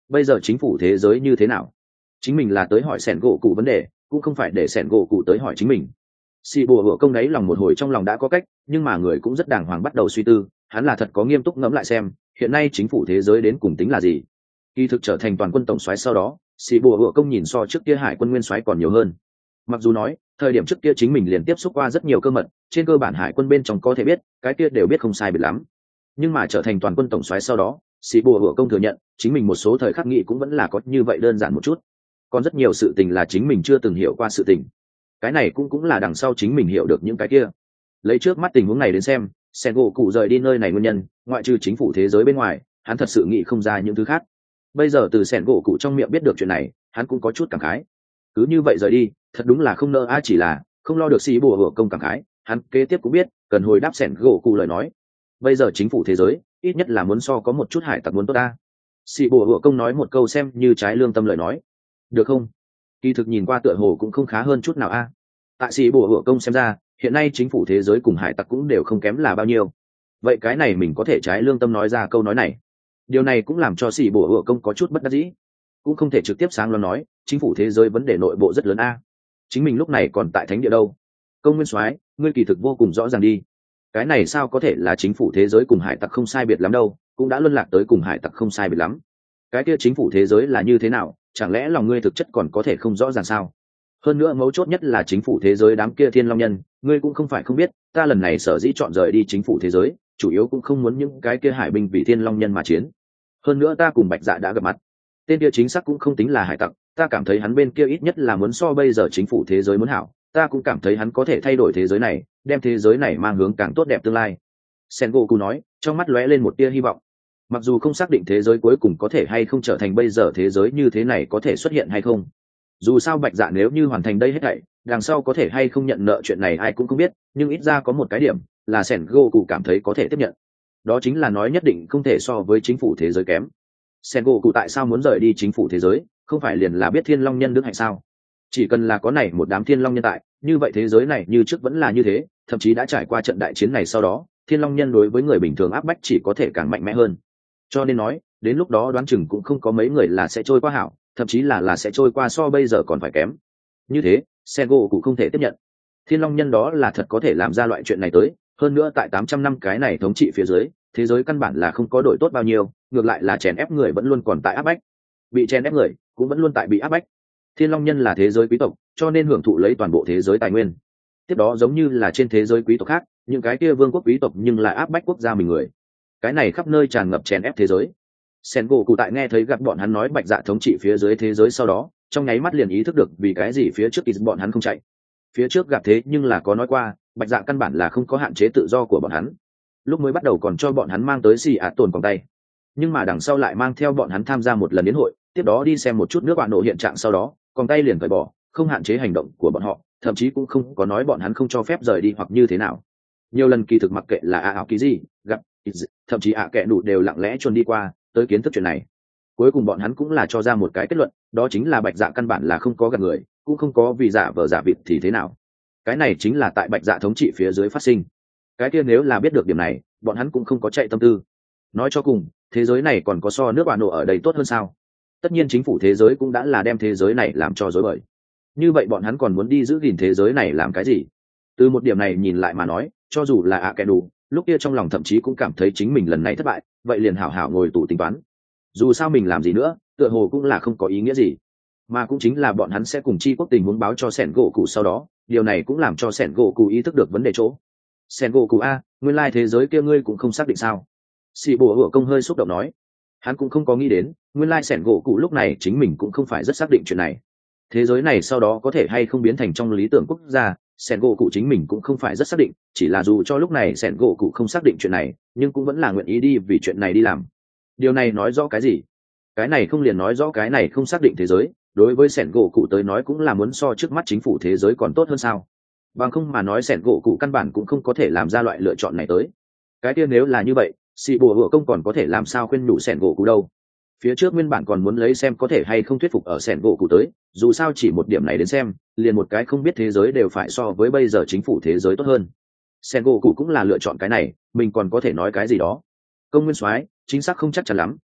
bây giờ chính phủ thế giới như thế nào? Chính mình là tới hỏi sẻn gỗ cụ vấn đề, cũng không phải để sẻn gỗ cụ tới hỏi chính mình. Xì bùa hựa công đấy lòng một hồi trong lòng đã có cách, nhưng mà người cũng rất đàng hoàng bắt đầu suy tư, hắn là thật có nghiêm túc ngẫm lại xem hiện nay chính phủ thế giới đến cùng tính là gì. Kỳ thực trở thành toàn quân tổng soái sau đó, xì bùa hựa công nhìn so trước kia hải quân nguyên soái còn nhiều hơn. Mặc dù nói thời điểm trước kia chính mình liền tiếp xúc qua rất nhiều cơ mật, trên cơ bản hải quân bên trong có thể biết cái kia đều biết không sai biệt lắm, nhưng mà trở thành toàn quân tổng soái sau đó, xì bùa hựa công thừa nhận chính mình một số thời khắc nghĩ cũng vẫn là có như vậy đơn giản một chút, còn rất nhiều sự tình là chính mình chưa từng hiểu qua sự tình. Cái này cũng là đằng sau chính mình hiểu được những cái kia. Lấy trước mắt tình huống này đến xem, sen gỗ cụ rời đi nơi này nguyên nhân ngoại trừ chính phủ thế giới bên ngoài, hắn thật sự nghĩ không ra những thứ khác. Bây giờ từ sen gỗ cụ trong miệng biết được chuyện này, hắn cũng có chút cảm khái. Cứ như vậy rời đi thật đúng là không nỡ ai, chỉ là không lo được xì bùa hựa công cảm khái, hắn kế tiếp cũng biết cần hồi đáp sen gỗ cụ lời nói. Bây giờ chính phủ thế giới ít nhất là muốn so có một chút hải tặc muốn tốt ta. Xì bùa hựa công nói một câu xem như trái lương tâm lời nói, được không? Kỳ thực nhìn qua tựa hồ cũng không khá hơn chút nào a. Tại xì bùa hựa công xem ra hiện nay chính phủ thế giới cùng hải tặc cũng đều không kém là bao nhiêu, vậy cái này mình có thể trái lương tâm nói ra câu nói này. Điều này cũng làm cho xì bùa hựa công có chút bất đắc dĩ, cũng không thể trực tiếp sáng loáng nói chính phủ thế giới vấn đề nội bộ rất lớn a. Chính mình lúc này còn tại thánh địa đâu. Công nguyên soái, ngươi kỳ thực vô cùng rõ ràng đi, cái này sao có thể là chính phủ thế giới cùng hải tặc không sai biệt lắm đâu, cũng đã luân lạc tới cùng hải tặc không sai biệt lắm. Cái kia chính phủ thế giới là như thế nào, chẳng lẽ lòng ngươi thực chất còn có thể không rõ ràng sao? Hơn nữa mấu chốt nhất là chính phủ thế giới đám kia thiên long nhân, ngươi cũng không phải không biết, ta lần này sở dĩ chọn rời đi chính phủ thế giới chủ yếu cũng không muốn những cái kia hải binh vì thiên long nhân mà chiến. Hơn nữa ta cùng Bạch Dạ đã gặp mặt, tên kia chính xác cũng không tính là hải tặc, ta cảm thấy hắn bên kia ít nhất là muốn so bây giờ chính phủ thế giới muốn hảo, ta cũng cảm thấy hắn có thể thay đổi thế giới này, đem thế giới này mang hướng càng tốt đẹp tương lai. Sengoku nói, trong mắt lóe lên một tia hy vọng. Mặc dù không xác định thế giới cuối cùng có thể hay không trở thành bây giờ thế giới như thế này có thể xuất hiện hay không, dù sao Bạch Dạ nếu như hoàn thành đây hết thảy, đằng sau có thể hay không nhận nợ chuyện này ai cũng không biết, nhưng ít ra có một cái điểm là Sengoku cảm thấy có thể tiếp nhận, đó chính là nói nhất định không thể so với chính phủ thế giới kém. Sengoku tại sao muốn rời đi chính phủ thế giới, không phải liền là biết thiên long nhân đức hạnh sao? Chỉ cần là có này một đám thiên long nhân tại, như vậy thế giới này như trước vẫn là như thế, thậm chí đã trải qua trận đại chiến này sau đó, thiên long nhân đối với người bình thường áp bách chỉ có thể càng mạnh mẽ hơn. Cho nên nói đến lúc đó đoán chừng cũng không có mấy người là sẽ trôi qua hảo, thậm chí là sẽ trôi qua so bây giờ còn phải kém. Như thế Sengoku không thể tiếp nhận. Thiên long nhân đó là thật có thể làm ra loại chuyện này tới, hơn nữa tại 800 năm cái này thống trị phía dưới, thế giới căn bản là không có đổi tốt bao nhiêu, ngược lại là chèn ép người vẫn luôn còn tại áp bách, bị chèn ép người cũng vẫn luôn tại bị áp bách. Thiên long nhân là thế giới quý tộc, cho nên hưởng thụ lấy toàn bộ thế giới tài nguyên. Tiếp đó giống như là trên thế giới quý tộc khác, những cái kia vương quốc quý tộc nhưng lại áp bách quốc gia mình người. Cái này khắp nơi tràn ngập chèn ép thế giới. Sengoku tại nghe thấy gặp bọn hắn nói Bạch Dạ thống trị phía dưới thế giới sau đó, trong nháy mắt liền ý thức được vì cái gì phía trước kỳ bọn hắn không chạy. Phía trước gặp thế nhưng là có nói qua, Bạch Dạ căn bản là không có hạn chế tự do của bọn hắn. Lúc mới bắt đầu còn cho bọn hắn mang tới xì ạt tồn còng tay, nhưng mà đằng sau lại mang theo bọn hắn tham gia một lần yến hội, tiếp đó đi xem một chút nước bạn nổ hiện trạng sau đó, còng tay liền cởi bỏ, không hạn chế hành động của bọn họ, thậm chí cũng không có nói bọn hắn không cho phép rời đi hoặc như thế nào. Nhiều lần kỳ thực mặc kệ là ảo ký gì gặp, thậm chí kẻ đủ đều lặng lẽ chuồn đi qua tới kiến thức chuyện này. Cuối cùng bọn hắn cũng là cho ra một cái kết luận, đó chính là Bạch Dạ căn bản là không có gạt người, cũng không có vì giả vờ giả vịt thì thế nào. Cái này chính là tại Bạch Dạ thống trị phía dưới phát sinh. Cái kia nếu là biết được điểm này, bọn hắn cũng không có chạy tâm tư. Nói cho cùng, thế giới này còn có so nước bạn nổ ở đây tốt hơn sao? Tất nhiên chính phủ thế giới cũng đã là đem thế giới này làm cho rối bời. Như vậy bọn hắn còn muốn đi giữ gìn thế giới này làm cái gì? Từ một điểm này nhìn lại mà nói, cho dù là kẻ đủ, lúc kia trong lòng thậm chí cũng cảm thấy chính mình lần này thất bại, vậy liền hảo hảo ngồi tủ tính toán. Dù sao mình làm gì nữa, tựa hồ cũng là không có ý nghĩa gì. Mà cũng chính là bọn hắn sẽ cùng chi quốc tình huống báo cho Sengoku sau đó, điều này cũng làm cho Sengoku ý thức được vấn đề chỗ. Sengoku a, nguyên lai thế giới kia ngươi cũng không xác định sao? Sĩ Bồ Hựa Công hơi xúc động nói, hắn cũng không có nghĩ đến, nguyên lai Sengoku lúc này chính mình cũng không phải rất xác định chuyện này. Thế giới này sau đó có thể hay không biến thành trong lý tưởng quốc gia, Sengoku chính mình cũng không phải rất xác định, chỉ là dù cho lúc này Sengoku không xác định chuyện này, nhưng cũng vẫn là nguyện ý đi vì chuyện này đi làm. Điều này nói rõ cái gì? Cái này không liền nói rõ cái này không xác định thế giới, đối với Sengoku tới nói cũng là muốn so trước mắt chính phủ thế giới còn tốt hơn sao? Bằng không mà nói Sengoku căn bản cũng không có thể làm ra loại lựa chọn này tới. Cái kia nếu là như vậy, Sĩ Bồ Hựa Công còn có thể làm sao khuyên nhủ Sengoku đâu? Phía trước nguyên bản còn muốn lấy xem có thể hay không thuyết phục ở Sengoku tới, dù sao chỉ một điểm này đến xem, liền một cái không biết thế giới đều phải so với bây giờ chính phủ thế giới tốt hơn. Sengoku cũng là lựa chọn cái này, mình còn có thể nói cái gì đó. Công nguyên soái, chính xác không chắc chắn lắm,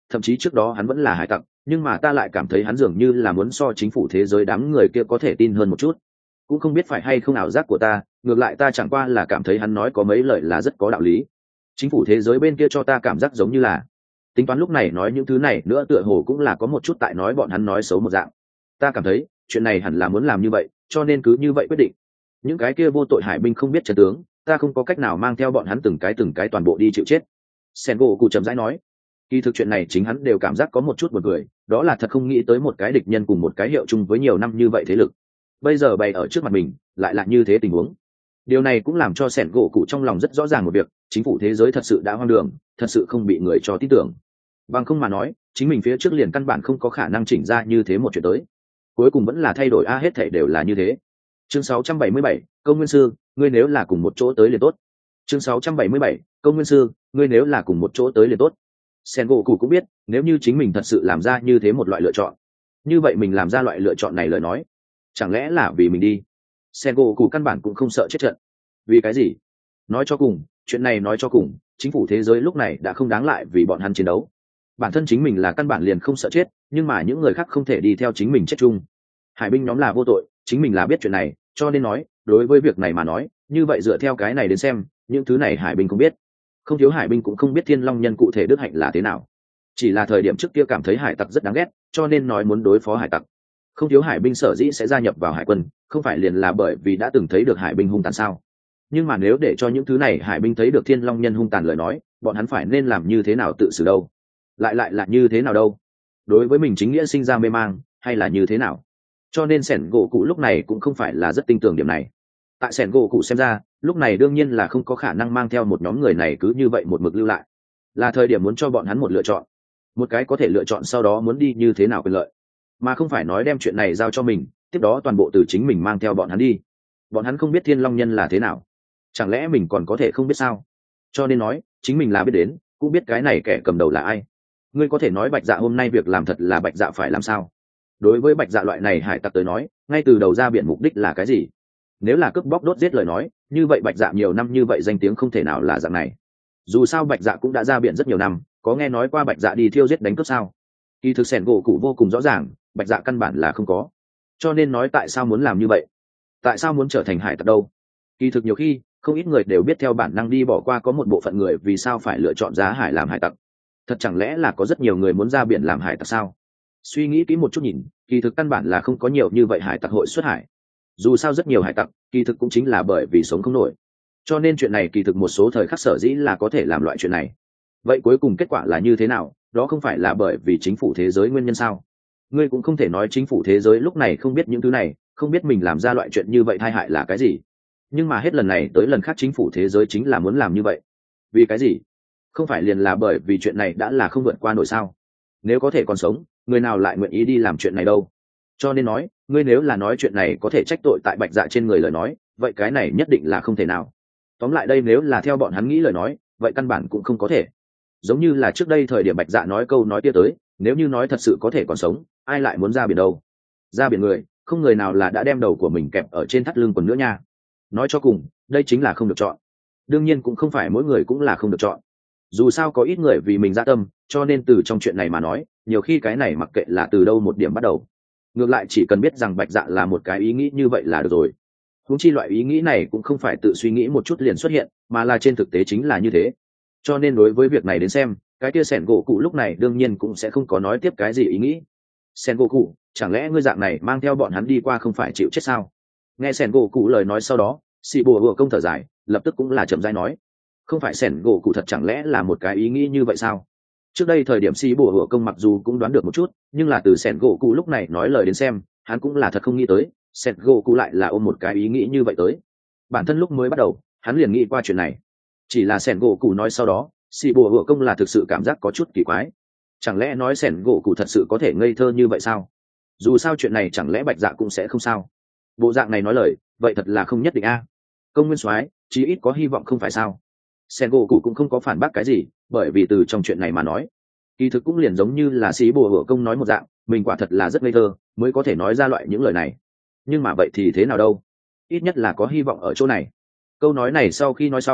thậm chí trước đó hắn vẫn là hải tặc, nhưng mà ta lại cảm thấy hắn dường như là muốn so chính phủ thế giới đám người kia có thể tin hơn một chút. Cũng không biết phải hay không ảo giác của ta, ngược lại ta chẳng qua là cảm thấy hắn nói có mấy lời là rất có đạo lý. Chính phủ thế giới bên kia cho ta cảm giác giống như là tính toán lúc này nói những thứ này nữa, tựa hồ cũng là có một chút tại nói bọn hắn nói xấu một dạng. Ta cảm thấy chuyện này hẳn là muốn làm như vậy, cho nên cứ như vậy quyết định. Những cái kia vô tội hải binh không biết trận tướng, ta không có cách nào mang theo bọn hắn từng cái toàn bộ đi chịu chết. Sengoku chậm rãi nói, kỳ thực chuyện này chính hắn đều cảm giác có một chút buồn cười, đó là thật không nghĩ tới một cái địch nhân cùng một cái hiệu chung với nhiều năm như vậy thế lực, bây giờ bày ở trước mặt mình lại là như thế tình huống. Điều này cũng làm cho Sengoku trong lòng rất rõ ràng một việc, chính phủ thế giới thật sự đã hoang đường, thật sự không bị người cho tin tưởng. Bằng không mà nói, chính mình phía trước liền căn bản không có khả năng chỉnh ra như thế một chuyện tới. Cuối cùng vẫn là thay đổi hết thảy đều là như thế. Chương 677, Công Nguyên Sư, ngươi nếu là cùng một chỗ tới liền tốt. Chương 677, Công Nguyên Sư, ngươi nếu là cùng một chỗ tới liền tốt. Sengoku cũng biết, nếu như chính mình thật sự làm ra như thế một loại lựa chọn, như vậy mình làm ra loại lựa chọn này lời nói, chẳng lẽ là vì mình đi? Sengoku căn bản cũng không sợ chết trận. Vì cái gì? Nói cho cùng, chuyện này nói cho cùng, chính phủ thế giới lúc này đã không đáng lại vì bọn hắn chiến đấu. Bản thân chính mình là căn bản liền không sợ chết, nhưng mà những người khác không thể đi theo chính mình chết chung. Hải binh nhóm là vô tội, chính mình là biết chuyện này, cho nên nói, đối với việc này mà nói, như vậy dựa theo cái này đến xem, những thứ này hải binh không biết. Không thiếu hải binh cũng không biết Thiên Long Nhân cụ thể đức hạnh là thế nào. Chỉ là thời điểm trước kia cảm thấy hải tặc rất đáng ghét, cho nên nói muốn đối phó hải tặc. Không thiếu hải binh sở dĩ sẽ gia nhập vào hải quân, không phải liền là bởi vì đã từng thấy được hải binh hung tàn sao? Nhưng mà nếu để cho những thứ này hải binh thấy được Thiên Long Nhân hung tàn lời nói, bọn hắn phải nên làm như thế nào tự xử đâu? Lại là như thế nào đâu? Đối với mình chính nghĩa sinh ra mê mang, hay là như thế nào? Cho nên Sengoku lúc này cũng không phải là rất tin tưởng điểm này. Tại Sengoku xem ra, lúc này đương nhiên là không có khả năng mang theo một nhóm người này cứ như vậy một mực lưu lại. Là thời điểm muốn cho bọn hắn một lựa chọn, một cái có thể lựa chọn sau đó muốn đi như thế nào quyền lợi, mà không phải nói đem chuyện này giao cho mình, tiếp đó toàn bộ từ chính mình mang theo bọn hắn đi. Bọn hắn không biết Thiên Long Nhân là thế nào, chẳng lẽ mình còn có thể không biết sao? Cho nên nói, chính mình là biết đến, cũng biết cái này kẻ cầm đầu là ai. Ngươi có thể nói Bạch Dạ hôm nay việc làm thật là Bạch Dạ phải làm sao? Đối với Bạch Dạ loại này hải tặc tới nói, ngay từ đầu ra biển mục đích là cái gì? Nếu là cướp bóc đốt giết lời nói, như vậy Bạch Dạ nhiều năm như vậy danh tiếng không thể nào là dạng này. Dù sao Bạch Dạ cũng đã ra biển rất nhiều năm, có nghe nói qua Bạch Dạ đi thiêu giết đánh cướp sao? Kỳ thực Sengoku vô cùng rõ ràng, Bạch Dạ căn bản là không có. Cho nên nói tại sao muốn làm như vậy? Tại sao muốn trở thành hải tặc đâu? Kỳ thực nhiều khi, không ít người đều biết theo bản năng đi bỏ qua có một bộ phận người vì sao phải lựa chọn giá hải làm hải tặc. Thật chẳng lẽ là có rất nhiều người muốn ra biển làm hải tặc sao? Suy nghĩ kỹ một chút nhìn, kỳ thực căn bản là không có nhiều như vậy hải tặc hội xuất hải. Dù sao rất nhiều hải tặc, kỳ thực cũng chính là bởi vì sống không nổi. Cho nên chuyện này kỳ thực một số thời khắc sở dĩ là có thể làm loại chuyện này. Vậy cuối cùng kết quả là như thế nào? Đó không phải là bởi vì chính phủ thế giới nguyên nhân sao? Ngươi cũng không thể nói chính phủ thế giới lúc này không biết những thứ này, không biết mình làm ra loại chuyện như vậy tai hại là cái gì. Nhưng mà hết lần này tới lần khác chính phủ thế giới chính là muốn làm như vậy. Vì cái gì? Không phải liền là bởi vì chuyện này đã là không vượt qua nổi sao? Nếu có thể còn sống, người nào lại nguyện ý đi làm chuyện này đâu? Cho nên nói, ngươi nếu là nói chuyện này có thể trách tội tại Bạch Dạ trên người lời nói, vậy cái này nhất định là không thể nào. Tóm lại đây nếu là theo bọn hắn nghĩ lời nói, vậy căn bản cũng không có thể. Giống như là trước đây thời điểm Bạch Dạ nói câu nói kia tới, nếu như nói thật sự có thể còn sống, ai lại muốn ra biển đâu? Ra biển người, không người nào là đã đem đầu của mình kẹp ở trên thắt lưng quần nữa nha. Nói cho cùng, đây chính là không được chọn. Đương nhiên cũng không phải mỗi người cũng là không được chọn. Dù sao có ít người vì mình dạ tâm, cho nên từ trong chuyện này mà nói, nhiều khi cái này mặc kệ là từ đâu một điểm bắt đầu. Ngược lại chỉ cần biết rằng Bạch Dạ là một cái ý nghĩ như vậy là được rồi. Huống chi loại ý nghĩ này cũng không phải tự suy nghĩ một chút liền xuất hiện, mà là trên thực tế chính là như thế. Cho nên đối với việc này đến xem, cái kia Sengoku lúc này đương nhiên cũng sẽ không có nói tiếp cái gì ý nghĩ. Sengoku, chẳng lẽ ngươi dạng này mang theo bọn hắn đi qua không phải chịu chết sao? Nghe Sengoku lời nói sau đó, Sĩ Bùa vừa công thở dài, lập tức cũng là chậm rãi nói, không phải Sengoku thật chẳng lẽ là một cái ý nghĩ như vậy sao? Trước đây thời điểm Sĩ Bùa vừa công mặc dù cũng đoán được một chút, nhưng là từ Sengoku lúc này nói lời đến xem, hắn cũng là thật không nghĩ tới, Sengoku lại là ôm một cái ý nghĩ như vậy tới. Bản thân lúc mới bắt đầu, hắn liền nghĩ qua chuyện này. Chỉ là Sengoku nói sau đó, Sĩ Bùa vừa công là thực sự cảm giác có chút kỳ quái. Chẳng lẽ nói Sengoku thật sự có thể ngây thơ như vậy sao? Dù sao chuyện này chẳng lẽ Bạch Dạ cũng sẽ không sao? Bộ dạng này nói lời, vậy thật là không nhất định a. Công Nguyên Soái, chí ít có hy vọng không phải sao? Sengoku cũng không có phản bác cái gì, bởi vì từ trong chuyện này mà nói, kỳ thực cũng liền giống như là Sĩ Bùa vừa công nói một dạng, mình quả thật là rất ngây thơ, mới có thể nói ra loại những lời này. Nhưng mà vậy thì thế nào đâu? Ít nhất là có hy vọng ở chỗ này. Câu nói này sau khi nói xong,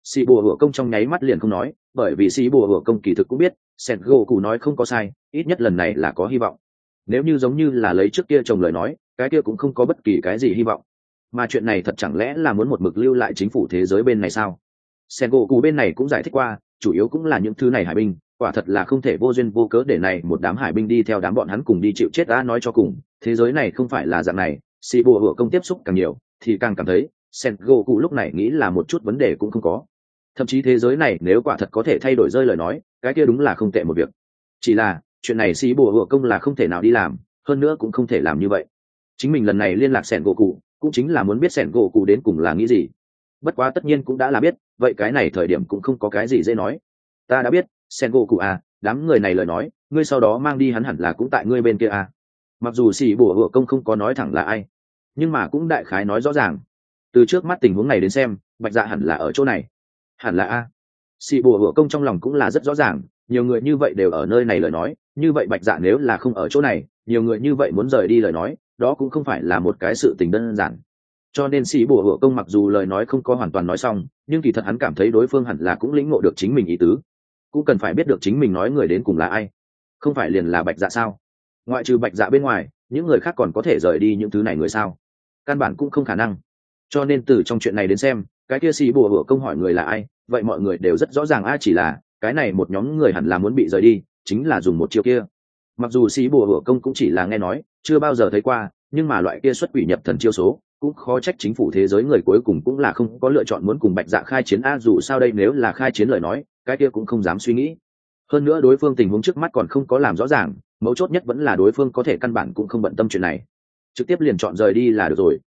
xì bùa hựa công trong nháy mắt liền không nói, bởi vì xì bùa hựa công kỳ thực cũng biết sẻn gỗ cụ nói không có sai, ít nhất lần này là có hy vọng. Nếu như giống như là lấy trước kia chồng lời nói, cái kia cũng không có bất kỳ cái gì hy vọng. Mà chuyện này thật chẳng lẽ là muốn một mực lưu lại chính phủ thế giới bên này sao? Sẻn gỗ cụ bên này cũng giải thích qua, chủ yếu cũng là những thứ này hải binh, quả thật là không thể vô duyên vô cớ để này một đám hải binh đi theo đám bọn hắn cùng đi chịu chết. Đã nói cho cùng, thế giới này không phải là dạng này, xì bùa hựa công tiếp xúc càng nhiều thì càng cảm thấy sẻn gỗ cụ lúc này nghĩ là một chút vấn đề cũng không có. Thậm chí thế giới này nếu quả thật có thể thay đổi rơi lời nói, cái kia đúng là không tệ một việc. Chỉ là chuyện này xì bùa hựa công là không thể nào đi làm, hơn nữa cũng không thể làm như vậy. Chính mình lần này liên lạc sẻn gỗ cụ cũng chính là muốn biết sẻn gỗ cụ đến cùng là nghĩ gì. Bất quá tất nhiên cũng đã là biết, vậy cái này thời điểm cũng không có cái gì dễ nói. Ta đã biết, sẻn gỗ cụ à, đám người này lời nói ngươi sau đó mang đi hắn hẳn là cũng tại ngươi bên kia à. Mặc dù xì bùa hựa công không có nói thẳng là ai, nhưng mà cũng đại khái nói rõ ràng. Từ trước mắt tình huống này đến xem, bạch dạ hẳn là ở chỗ này, hẳn là a. Xì bùa hựa công trong lòng cũng là rất rõ ràng, nhiều người như vậy đều ở nơi này lời nói, như vậy bạch dạ nếu là không ở chỗ này, nhiều người như vậy muốn rời đi lời nói, đó cũng không phải là một cái sự tình đơn giản. Cho nên xì bùa hựa công mặc dù lời nói không có hoàn toàn nói xong, nhưng kỳ thật hắn cảm thấy đối phương hẳn là cũng lĩnh ngộ được chính mình ý tứ, cũng cần phải biết được chính mình nói người đến cùng là ai, không phải liền là bạch dạ sao? Ngoại trừ bạch dạ bên ngoài, những người khác còn có thể rời đi những thứ này người sao? Căn bản cũng không khả năng. Cho nên từ trong chuyện này đến xem, cái kia xì bùa hựa công hỏi người là ai, vậy mọi người đều rất rõ ràng a, chỉ là cái này một nhóm người hẳn là muốn bị rời đi, chính là dùng một chiêu kia. Mặc dù xì bùa hựa công cũng chỉ là nghe nói, chưa bao giờ thấy qua, nhưng mà loại kia xuất quỷ nhập thần chiêu số, cũng khó trách chính phủ thế giới người cuối cùng cũng là không có lựa chọn muốn cùng bạch dạ khai chiến a. Dù sao đây nếu là khai chiến lời nói, cái kia cũng không dám suy nghĩ. Hơn nữa đối phương tình huống trước mắt còn không có làm rõ ràng, mấu chốt nhất vẫn là đối phương có thể căn bản cũng không bận tâm chuyện này, trực tiếp liền chọn rời đi là được rồi.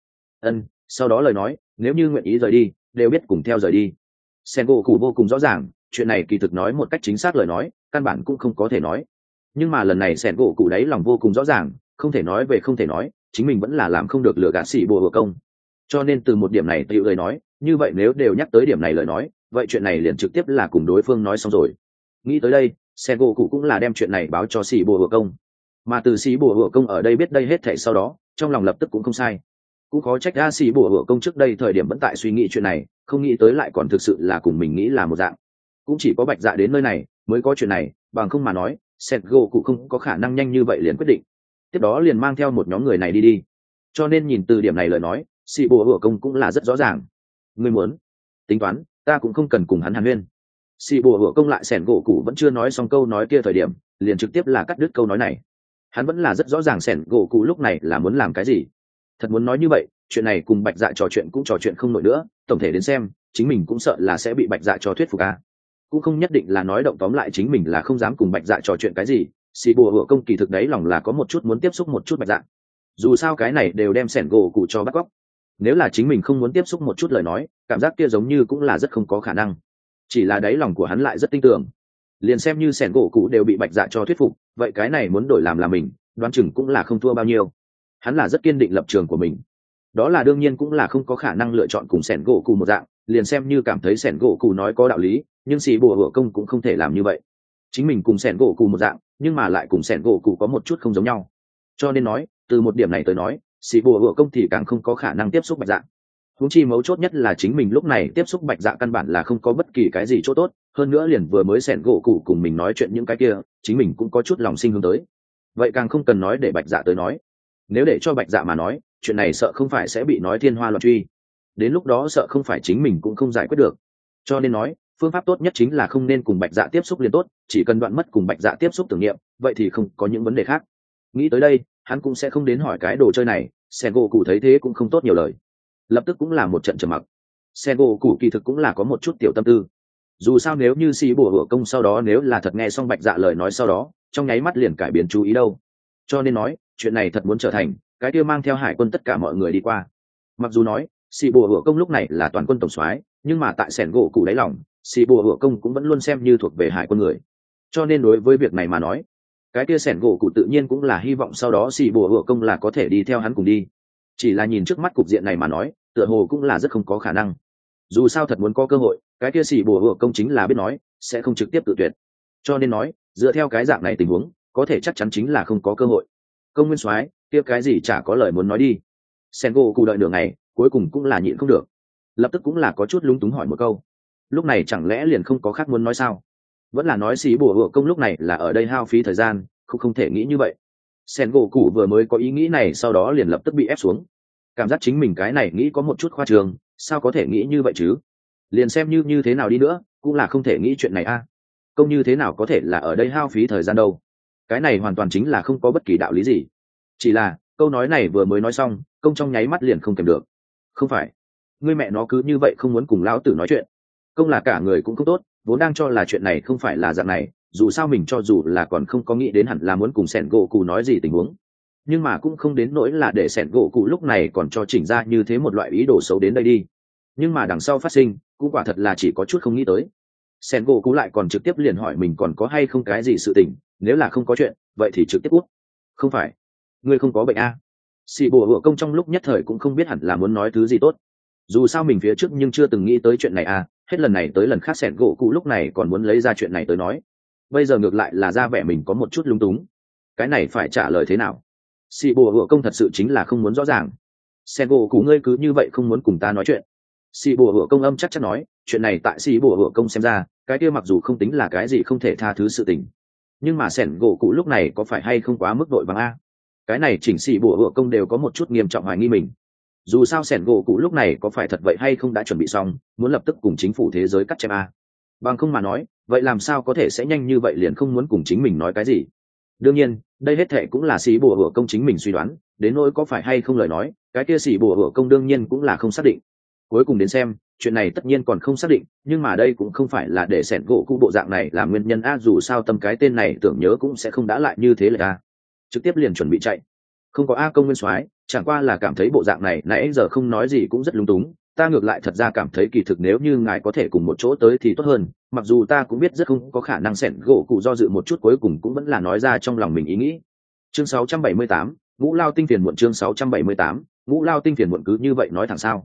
Sau đó lời nói nếu như nguyện ý rời đi đều biết cùng theo rời đi. Sen gỗ cụ vô cùng rõ ràng chuyện này kỳ thực nói một cách chính xác lời nói căn bản cũng không có thể nói, nhưng mà lần này Sen gỗ cụ đáy lòng vô cùng rõ ràng, không thể nói về không thể nói, chính mình vẫn là làm không được lừa gạt xỉ bùa hựa công. Cho nên từ một điểm này tự lời nói, như vậy nếu đều nhắc tới điểm này lời nói, vậy chuyện này liền trực tiếp là cùng đối phương nói xong rồi. Nghĩ tới đây, Sen gỗ cụ cũng là đem chuyện này báo cho xỉ bùa hựa công, mà từ xỉ bùa hựa công ở đây biết đây hết thảy sau đó, trong lòng lập tức cũng không sai. Cũng khó trách xỉ bùa hựa công trước đây thời điểm vẫn tại suy nghĩ chuyện này, không nghĩ tới lại còn thực sự là cùng mình nghĩ là một dạng. Cũng chỉ có bạch dạ đến nơi này mới có chuyện này, bằng không mà nói Sen gỗ cụ không có khả năng nhanh như vậy liền quyết định, tiếp đó liền mang theo một nhóm người này đi. Cho nên nhìn từ điểm này lời nói, xỉ bùa hựa công cũng là rất rõ ràng. Ngươi muốn tính toán, ta cũng không cần cùng hắn hàn huyên. Xỉ bùa hựa công lại Sen gỗ cụ vẫn chưa nói xong câu nói kia thời điểm, liền trực tiếp là cắt đứt câu nói này. Hắn vẫn là rất rõ ràng Sen gỗ cụ lúc này là muốn làm cái gì. Thật muốn nói như vậy, chuyện này cùng bạch dạ trò chuyện cũng trò chuyện không nổi nữa, tổng thể đến xem chính mình cũng sợ là sẽ bị bạch dạ cho thuyết phục a. Cũng không nhất định là nói động tóm lại chính mình là không dám cùng bạch dạ trò chuyện cái gì. Xỉ bùa hựa công kỳ thực đấy lòng là có một chút muốn tiếp xúc một chút bạch dạ, dù sao cái này đều đem Sen gỗ cụ cho bắt cóc. Nếu là chính mình không muốn tiếp xúc một chút lời nói, cảm giác kia giống như cũng là rất không có khả năng. Chỉ là đáy lòng của hắn lại rất tin tưởng, liền xem như Sen gỗ cụ đều bị bạch dạ cho thuyết phục, vậy cái này muốn đổi làm là mình, đoán chừng cũng là không thua bao nhiêu. Hắn là rất kiên định lập trường của mình, đó là đương nhiên cũng là không có khả năng lựa chọn cùng Sen gỗ cụ một dạng. Liền xem như cảm thấy Sen gỗ cụ nói có đạo lý, nhưng xỉ bùa hựa công cũng không thể làm như vậy. Chính mình cùng Sen gỗ cụ một dạng, nhưng mà lại cùng Sen gỗ cụ có một chút không giống nhau. Cho nên nói từ một điểm này tới nói, xỉ bùa hựa công thì càng không có khả năng tiếp xúc bạch dạ. Huống chi mấu chốt nhất là chính mình lúc này tiếp xúc bạch dạ căn bản là không có bất kỳ cái gì chỗ tốt, hơn nữa liền vừa mới Sen gỗ cụ cùng mình nói chuyện những cái kia, chính mình cũng có chút lòng sinh hướng tới. Vậy càng không cần nói để bạch dạ tới nói. Nếu để cho bạch dạ mà nói, chuyện này sợ không phải sẽ bị nói thiên hoa loạn truy, đến lúc đó sợ không phải chính mình cũng không giải quyết được. Cho nên nói phương pháp tốt nhất chính là không nên cùng bạch dạ tiếp xúc liền tốt, chỉ cần đoạn mất cùng bạch dạ tiếp xúc tưởng niệm, vậy thì không có những vấn đề khác. Nghĩ tới đây hắn cũng sẽ không đến hỏi cái đồ chơi này. Sen gỗ cụ thấy thế cũng không tốt nhiều lời, lập tức cũng là một trận trầm mặc. Sen gỗ cụ kỳ thực cũng là có một chút tiểu tâm tư, dù sao nếu như xỉ bùa hựa công sau đó nếu là thật nghe xong bạch dạ lời nói sau đó trong nháy mắt liền cải biến chú ý đâu. Cho nên nói chuyện này thật muốn trở thành cái kia mang theo hải quân tất cả mọi người đi qua. Mặc dù nói xỉ bùa hựa công lúc này là toàn quân tổng soái, nhưng mà tại Sen gỗ cụ đáy lòng xỉ bùa hựa công cũng vẫn luôn xem như thuộc về hải quân người. Cho nên đối với việc này mà nói, cái kia Sen gỗ cụ tự nhiên cũng là hy vọng sau đó xỉ bùa hựa công là có thể đi theo hắn cùng đi. Chỉ là nhìn trước mắt cục diện này mà nói, tựa hồ cũng là rất không có khả năng. Dù sao thật muốn có cơ hội, cái kia xỉ bùa hựa công chính là biết nói sẽ không trực tiếp tự tuyệt. Cho nên nói dựa theo cái dạng này tình huống, có thể chắc chắn chính là không có cơ hội. Công nguyên soái kia cái gì chả có lời muốn nói đi. Sen gỗ cụ đợi nửa ngày cuối cùng cũng là nhịn không được, lập tức cũng là có chút lúng túng hỏi một câu. lúc này chẳng lẽ liền không có khác muốn nói sao? Vẫn là nói xì bùa hựa công lúc này là ở đây hao phí thời gian, không thể nghĩ như vậy. Sen gỗ cụ vừa mới có ý nghĩ này sau đó liền lập tức bị ép xuống, cảm giác chính mình cái này nghĩ có một chút khoa trương, sao có thể nghĩ như vậy chứ? Liền xem như thế nào đi nữa cũng là không thể nghĩ chuyện này a. Công như thế nào có thể là ở đây hao phí thời gian đâu? Cái này hoàn toàn chính là không có bất kỳ đạo lý gì. Chỉ là câu nói này vừa mới nói xong, công trong nháy mắt liền không kèm được. Không phải, ngươi mẹ nó cứ như vậy không muốn cùng lão tử nói chuyện. Công là cả người cũng không tốt, vốn đang cho là chuyện này không phải là dạng này, dù sao mình cho dù là còn không có nghĩ đến hẳn là muốn cùng sẻn gỗ cụ nói gì tình huống, nhưng mà cũng không đến nỗi là để sẻn gỗ cụ lúc này còn cho chỉnh ra như thế một loại ý đồ xấu đến đây đi. Nhưng mà đằng sau phát sinh cũng quả thật là chỉ có chút không nghĩ tới. Sẻn gỗ cụ lại còn trực tiếp liền hỏi mình còn có hay không cái gì sự tình, nếu là không có chuyện vậy thì trực tiếp út. Không phải, ngươi không có bệnh a? Xì bùa hựa công trong lúc nhất thời cũng không biết hẳn là muốn nói thứ gì tốt. Dù sao mình phía trước nhưng chưa từng nghĩ tới chuyện này a, hết lần này tới lần khác sẻn gỗ cụ lúc này còn muốn lấy ra chuyện này tới nói. Bây giờ ngược lại là ra vẻ mình có một chút lung túng. Cái này phải trả lời thế nào? Xì bùa hựa công thật sự chính là không muốn rõ ràng. Sẻn gỗ cụ ngươi cứ như vậy không muốn cùng ta nói chuyện. Xì bùa hựa công âm chắc chắn nói, chuyện này tại xì bùa hựa công xem ra, cái kia mặc dù không tính là cái gì không thể tha thứ sự tình, nhưng mà sẻn gỗ cụ lúc này có phải hay không quá mức đội vàng a? Cái này chỉnh xì bùa hựa công đều có một chút nghiêm trọng hoài nghi mình. Dù sao sẻn gỗ cụ lúc này có phải thật vậy hay không đã chuẩn bị xong muốn lập tức cùng chính phủ thế giới cắt chém a? Bằng không mà nói vậy làm sao có thể sẽ nhanh như vậy liền không muốn cùng chính mình nói cái gì? Đương nhiên đây hết thệ cũng là xì bùa hựa công chính mình suy đoán, đến nỗi có phải hay không lời nói cái kia xì bùa hựa công đương nhiên cũng là không xác định. Cuối cùng đến xem chuyện này tất nhiên còn không xác định, nhưng mà đây cũng không phải là để sẻn gỗ cụ bộ dạng này là nguyên nhân a, dù sao tâm cái tên này tưởng nhớ cũng sẽ không đã lại như thế là a. Trực tiếp liền chuẩn bị chạy. Không có a công nguyên soái, chẳng qua là cảm thấy bộ dạng này nãy giờ không nói gì cũng rất lung túng, ta ngược lại thật ra cảm thấy kỳ thực nếu như ngài có thể cùng một chỗ tới thì tốt hơn, mặc dù ta cũng biết rất không có khả năng sẻn gỗ cụ do dự một chút cuối cùng cũng vẫn là nói ra trong lòng mình ý nghĩ. Chương 678, ngũ lao tinh phiền muộn. Chương 678, ngũ lao tinh phiền muộn. Cứ như vậy nói thẳng sao?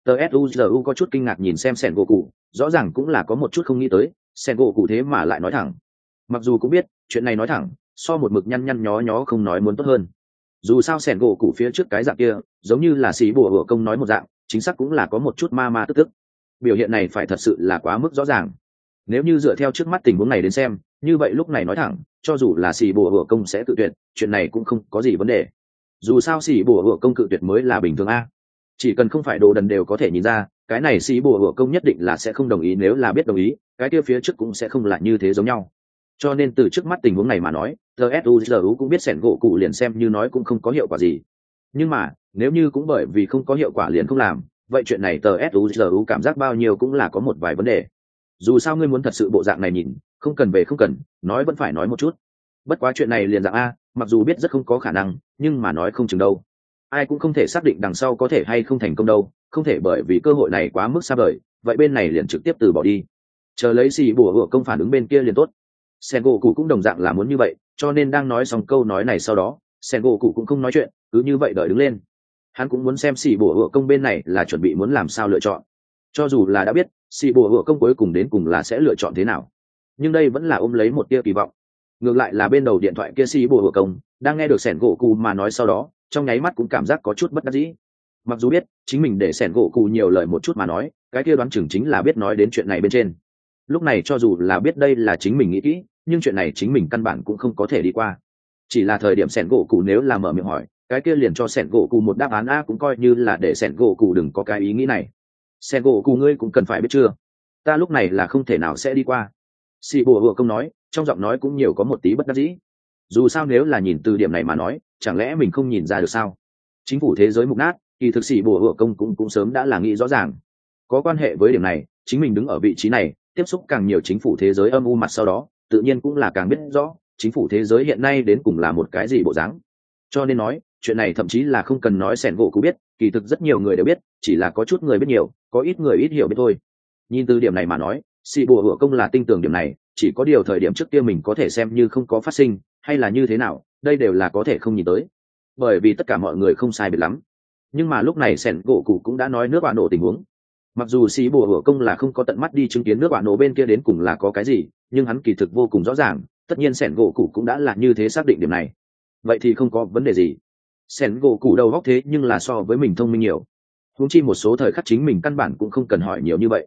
Tsuzu có chút kinh ngạc nhìn xem sẻn gỗ cụ, rõ ràng cũng là có một chút không nghĩ tới sẻn gỗ cụ thế mà lại nói thẳng. Mặc dù cũng biết chuyện này nói thẳng so một mực nhăn nhăn nhó nhó không nói muốn tốt hơn. Dù sao sẻn gỗ cụ phía trước cái dạng kia giống như là xí bùa hựa công nói một dạng, chính xác cũng là có một chút ma tức. Biểu hiện này phải thật sự là quá mức rõ ràng. Nếu như dựa theo trước mắt tình huống này đến xem, như vậy lúc này nói thẳng cho dù là xì bùa hựa công sẽ tự tuyệt, chuyện này cũng không có gì vấn đề. Dù sao xì bùa hựa công cự tuyệt mới là bình thường a. Chỉ cần không phải đồ đần đều có thể nhìn ra cái này xì bùa hựa công nhất định là sẽ không đồng ý, nếu là biết đồng ý cái kia phía trước cũng sẽ không là như thế giống nhau. Cho nên từ trước mắt tình huống này mà nói, tsuzu cũng biết sẻn gỗ cụ liền xem như nói cũng không có hiệu quả gì. Nhưng mà nếu như cũng bởi vì không có hiệu quả liền không làm, vậy chuyện này tsuzu cảm giác bao nhiêu cũng là có một vài vấn đề. Dù sao ngươi muốn thật sự bộ dạng này nhìn, không cần về không cần nói vẫn phải nói một chút. Bất quá chuyện này liền dạng a, mặc dù biết rất không có khả năng nhưng mà nói không chừng đâu, ai cũng không thể xác định đằng sau có thể hay không thành công đâu, không thể bởi vì cơ hội này quá mức xa vời vậy bên này liền trực tiếp từ bỏ đi, chờ lấy xì bùa hựa công phản ứng bên kia liền tốt. Sen gỗ cụ cũng đồng dạng là muốn như vậy, cho nên đang nói xong câu nói này sau đó sen gỗ cụ cũng không nói chuyện, cứ như vậy đợi đứng lên. Hắn cũng muốn xem xì bùa hựa công bên này là chuẩn bị muốn làm sao lựa chọn, cho dù là đã biết xì bùa hựa công cuối cùng đến cùng là sẽ lựa chọn thế nào, nhưng đây vẫn là ôm lấy một tia kỳ vọng. Ngược lại là bên đầu điện thoại kia xì bùa hựa công đang nghe được sẻn gỗ cụ mà nói sau đó trong nháy mắt cũng cảm giác có chút bất đắc dĩ. Mặc dù biết chính mình để sẻn gỗ cụ nhiều lời một chút mà nói cái kia đoán chừng chính là biết nói đến chuyện này bên trên. Lúc này cho dù là biết đây là chính mình nghĩ kỹ, nhưng chuyện này chính mình căn bản cũng không có thể đi qua. Chỉ là thời điểm sẻn gỗ cụ nếu là mở miệng hỏi cái kia liền cho sẻn gỗ cụ một đáp án a, cũng coi như là để sẻn gỗ cụ đừng có cái ý nghĩ này. Sẻn gỗ cụ ngươi cũng cần phải biết chưa, ta lúc này là không thể nào sẽ đi qua. Xì bùa hựa công nói, trong giọng nói cũng nhiều có một tí bất đắc dĩ. Dù sao nếu là nhìn từ điểm này mà nói chẳng lẽ mình không nhìn ra được sao? Chính phủ thế giới mục nát kỳ thực xì bùa hựa công cũng sớm đã là nghĩ rõ ràng. Có quan hệ với điểm này chính mình đứng ở vị trí này tiếp xúc càng nhiều chính phủ thế giới âm u mặt sau đó tự nhiên cũng là càng biết rõ chính phủ thế giới hiện nay đến cùng là một cái gì bộ dáng. Cho nên nói chuyện này thậm chí là không cần nói sẻn gỗ cụ biết, kỳ thực rất nhiều người đều biết, chỉ là có chút người biết nhiều, có ít người ít hiểu biết thôi. Nhìn từ điểm này mà nói xì bùa hựa công là tin tưởng điểm này, chỉ có điều thời điểm trước kia mình có thể xem như không có phát sinh hay là như thế nào đây đều là có thể không nhìn tới, bởi vì tất cả mọi người không sai biệt lắm. Nhưng mà lúc này sẻn gỗ cụ cũng đã nói nước bạn nổ tình huống. Mặc dù xì bùa hựa công là không có tận mắt đi chứng kiến nước bạn nổ bên kia đến cùng là có cái gì, nhưng hắn kỳ thực vô cùng rõ ràng, tất nhiên sẻn gỗ cụ cũng đã là như thế xác định điểm này, vậy thì không có vấn đề gì. Sẻn gỗ cụ đầu góc thế nhưng là so với mình thông minh nhiều, huống chi một số thời khắc chính mình căn bản cũng không cần hỏi nhiều như vậy.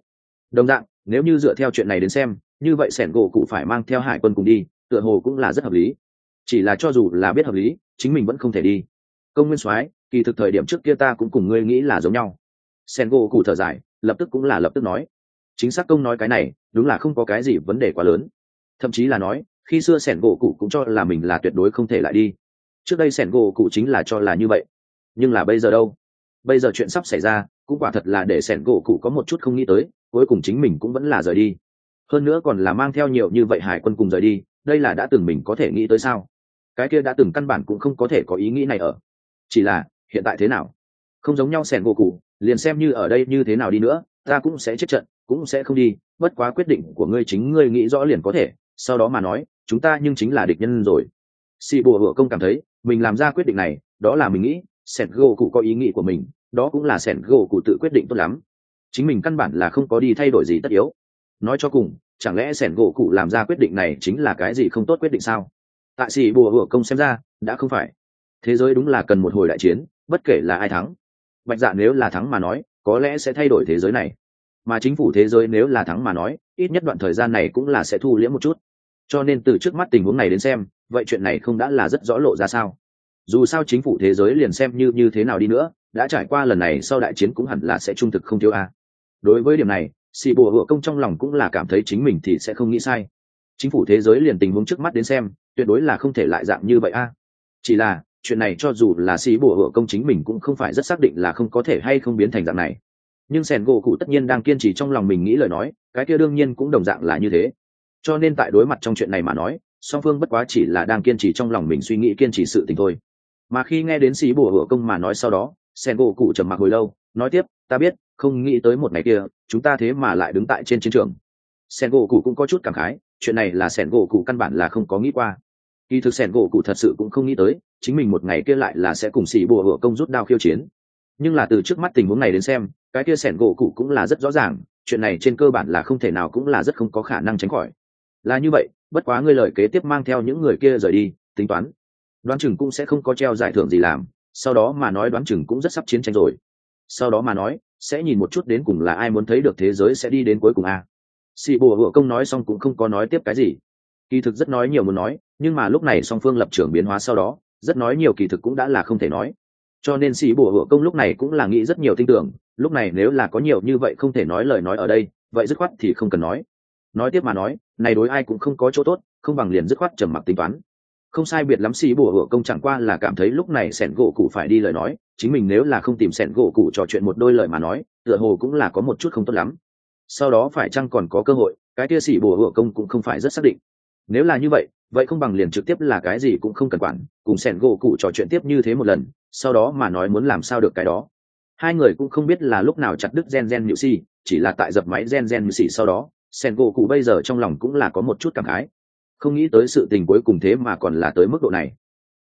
Đồng dạng, nếu như dựa theo chuyện này đến xem, như vậy sẻn gỗ cụ phải mang theo hải quân cùng đi, tựa hồ cũng là rất hợp lý. Chỉ là cho dù là biết hợp lý, chính mình vẫn không thể đi. Công nguyên soái, kỳ thực thời điểm trước kia ta cũng cùng ngươi nghĩ là giống nhau. Sẻn gỗ cụ thở dài, lập tức cũng là lập tức nói. Chính xác công nói cái này, đúng là không có cái gì vấn đề quá lớn. Thậm chí là nói, khi xưa sẻn gỗ cụ cũng cho là mình là tuyệt đối không thể lại đi. Trước đây sẻn gỗ cụ chính là cho là như vậy. Nhưng là bây giờ đâu? Bây giờ chuyện sắp xảy ra, cũng quả thật là để sẻn gỗ cụ có một chút không nghĩ tới, cuối cùng chính mình cũng vẫn là rời đi. Hơn nữa còn là mang theo nhiều như vậy hải quân cùng rời đi, đây là đã từng mình có thể nghĩ tới sao? Cái kia đã từng căn bản cũng không có thể có ý nghĩ này ở. Chỉ là hiện tại thế nào? Không giống nhau sẻn gỗ cụ, liền xem như ở đây như thế nào đi nữa, ta cũng sẽ chết trận, cũng sẽ không đi. Bất quá quyết định của ngươi chính ngươi nghĩ rõ liền có thể, sau đó mà nói, chúng ta nhưng chính là địch nhân rồi. Sĩ bùa hựa công cảm thấy mình làm ra quyết định này, đó là mình nghĩ, sẻn gỗ cụ có ý nghĩ của mình, đó cũng là sẻn gỗ cụ tự quyết định tốt lắm. Chính mình căn bản là không có đi thay đổi gì tất yếu. Nói cho cùng, chẳng lẽ sẻn gỗ cụ làm ra quyết định này chính là cái gì không tốt quyết định sao? Tại sĩ bùa hựa công xem ra, đã không phải. Thế giới đúng là cần một hồi đại chiến, bất kể là ai thắng. Bạch Dạ nếu là thắng mà nói, có lẽ sẽ thay đổi thế giới này. Mà chính phủ thế giới nếu là thắng mà nói, ít nhất đoạn thời gian này cũng là sẽ thu liễm một chút. Cho nên từ trước mắt tình huống này đến xem, vậy chuyện này không đã là rất rõ lộ ra sao? Dù sao chính phủ thế giới liền xem như thế nào đi nữa, đã trải qua lần này sau đại chiến cũng hẳn là sẽ trung thực không thiếu a. Đối với điểm này, sĩ bùa hựa công trong lòng cũng là cảm thấy chính mình thì sẽ không nghĩ sai. Chính phủ thế giới liền tình huống trước mắt đến xem, tuyệt đối là không thể lại dạng như vậy a. Chỉ là chuyện này cho dù là sĩ bùa hựa công chính mình cũng không phải rất xác định là không có thể hay không biến thành dạng này. Nhưng sẻn gỗ cụ tất nhiên đang kiên trì trong lòng mình nghĩ lời nói, cái kia đương nhiên cũng đồng dạng là như thế. Cho nên tại đối mặt trong chuyện này mà nói, song phương bất quá chỉ là đang kiên trì trong lòng mình suy nghĩ kiên trì sự tình thôi. Mà khi nghe đến sĩ bùa hựa công mà nói sau đó, sen gỗ cụ trầm mặc hồi lâu, nói tiếp, ta biết, không nghĩ tới một ngày kia chúng ta thế mà lại đứng tại trên chiến trường. Sen gỗ cụ cũng có chút cảm khái, chuyện này là sen gỗ cụ căn bản là không có nghĩ qua. Kỳ thực sen gỗ cụ thật sự cũng không nghĩ tới chính mình một ngày kia lại là sẽ cùng sĩ bùa hựa công rút đao khiêu chiến. Nhưng là từ trước mắt tình huống này đến xem, cái kia sen gỗ cụ cũng là rất rõ ràng, chuyện này trên cơ bản là không thể nào cũng là rất không có khả năng tránh khỏi. Là như vậy, bất quá ngươi lời kế tiếp mang theo những người kia rời đi, tính toán đoán chừng cũng sẽ không có treo giải thưởng gì làm, sau đó mà nói đoán chừng cũng rất sắp chiến tranh rồi. Sau đó mà nói, sẽ nhìn một chút đến cùng là ai muốn thấy được thế giới sẽ đi đến cuối cùng a. Sĩ bùa hựa công nói xong cũng không có nói tiếp cái gì. Kỳ thực rất nói nhiều muốn nói, nhưng mà lúc này song phương lập trường biến hóa sau đó, rất nói nhiều kỳ thực cũng đã là không thể nói. Cho nên sĩ bùa hựa công lúc này cũng là nghĩ rất nhiều tin tưởng, lúc này nếu là có nhiều như vậy không thể nói lời nói ở đây, vậy dứt khoát thì không cần nói. Nói tiếp mà nói, này đối ai cũng không có chỗ tốt, không bằng liền dứt khoát trầm mặc tính toán. Không sai biệt lắm, sĩ bùa hựa công chẳng qua là cảm thấy lúc này sẻn gỗ cụ phải đi lời nói, chính mình nếu là không tìm sẻn gỗ cụ trò chuyện một đôi lời mà nói, tựa hồ cũng là có một chút không tốt lắm. Sau đó phải chăng còn có cơ hội, cái kia sĩ bùa hựa công cũng không phải rất xác định. Nếu là như vậy, vậy không bằng liền trực tiếp là cái gì cũng không cần quản, cùng sẻn gỗ cụ trò chuyện tiếp như thế một lần, sau đó mà nói muốn làm sao được cái đó. Hai người cũng không biết là lúc nào chặt đứt gen nhự xì, chỉ là tại dập máy gen nhự xì sau đó, sẻn gỗ cụ bây giờ trong lòng cũng là có một chút cảm khái. Không nghĩ tới sự tình cuối cùng thế mà còn là tới mức độ này.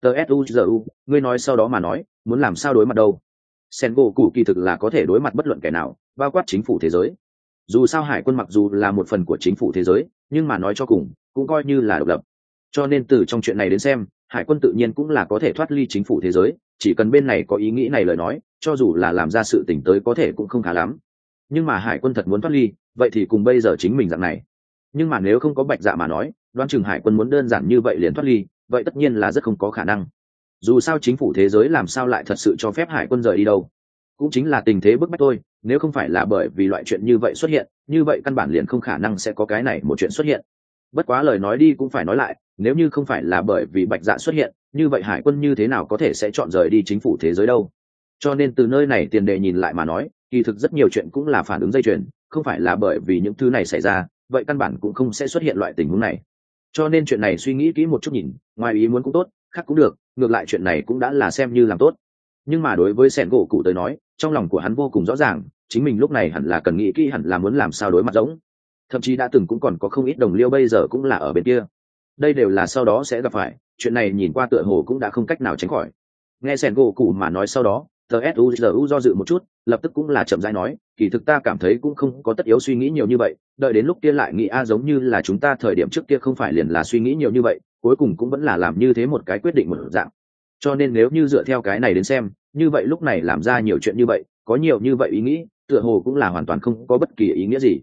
Tsuzu, ngươi nói sau đó mà nói, muốn làm sao đối mặt đâu? Sen gỗ cụ kỳ thực là có thể đối mặt bất luận kẻ nào, bao quát chính phủ thế giới. Dù sao hải quân mặc dù là một phần của chính phủ thế giới, nhưng mà nói cho cùng, cũng coi như là độc lập. Cho nên từ trong chuyện này đến xem, hải quân tự nhiên cũng là có thể thoát ly chính phủ thế giới, chỉ cần bên này có ý nghĩ này lời nói, cho dù là làm ra sự tình tới có thể cũng không khá lắm. Nhưng mà hải quân thật muốn thoát ly, vậy thì cùng bây giờ chính mình dạng này. Nhưng mà nếu không có Bạch Dạ mà nói, đoán chừng hải quân muốn đơn giản như vậy liền thoát ly, vậy tất nhiên là rất không có khả năng. Dù sao chính phủ thế giới làm sao lại thật sự cho phép hải quân rời đi đâu? Cũng chính là tình thế bức bách thôi, nếu không phải là bởi vì loại chuyện như vậy xuất hiện, như vậy căn bản liền không khả năng sẽ có cái này một chuyện xuất hiện. Bất quá lời nói đi cũng phải nói lại, nếu như không phải là bởi vì Bạch Dạ xuất hiện, như vậy hải quân như thế nào có thể sẽ chọn rời đi chính phủ thế giới đâu? Cho nên từ nơi này tiền đề nhìn lại mà nói, kỳ thực rất nhiều chuyện cũng là phản ứng dây chuyền, không phải là bởi vì những thứ này xảy ra, vậy căn bản cũng không sẽ xuất hiện loại tình huống này. Cho nên chuyện này suy nghĩ kỹ một chút nhìn, ngoài ý muốn cũng tốt, khác cũng được, ngược lại chuyện này cũng đã là xem như làm tốt. Nhưng mà đối với sẻn gỗ cụ tới nói, trong lòng của hắn vô cùng rõ ràng, chính mình lúc này hẳn là cần nghĩ kỹ, hẳn là muốn làm sao đối mặt giống. Thậm chí đã từng cũng còn có không ít đồng liêu bây giờ cũng là ở bên kia. Đây đều là sau đó sẽ gặp phải, chuyện này nhìn qua tựa hồ cũng đã không cách nào tránh khỏi. Nghe sẻn gỗ cụ mà nói sau đó, Tsuzu do dự một chút, lập tức cũng là chậm rãi nói, kỳ thực ta cảm thấy cũng không có tất yếu suy nghĩ nhiều như vậy, đợi đến lúc kia lại nghĩ giống như là chúng ta thời điểm trước kia không phải liền là suy nghĩ nhiều như vậy, cuối cùng cũng vẫn là làm như thế một cái quyết định một dạng. Cho nên nếu như dựa theo cái này đến xem, như vậy lúc này làm ra nhiều chuyện như vậy, có nhiều như vậy ý nghĩ, tựa hồ cũng là hoàn toàn không có bất kỳ ý nghĩa gì.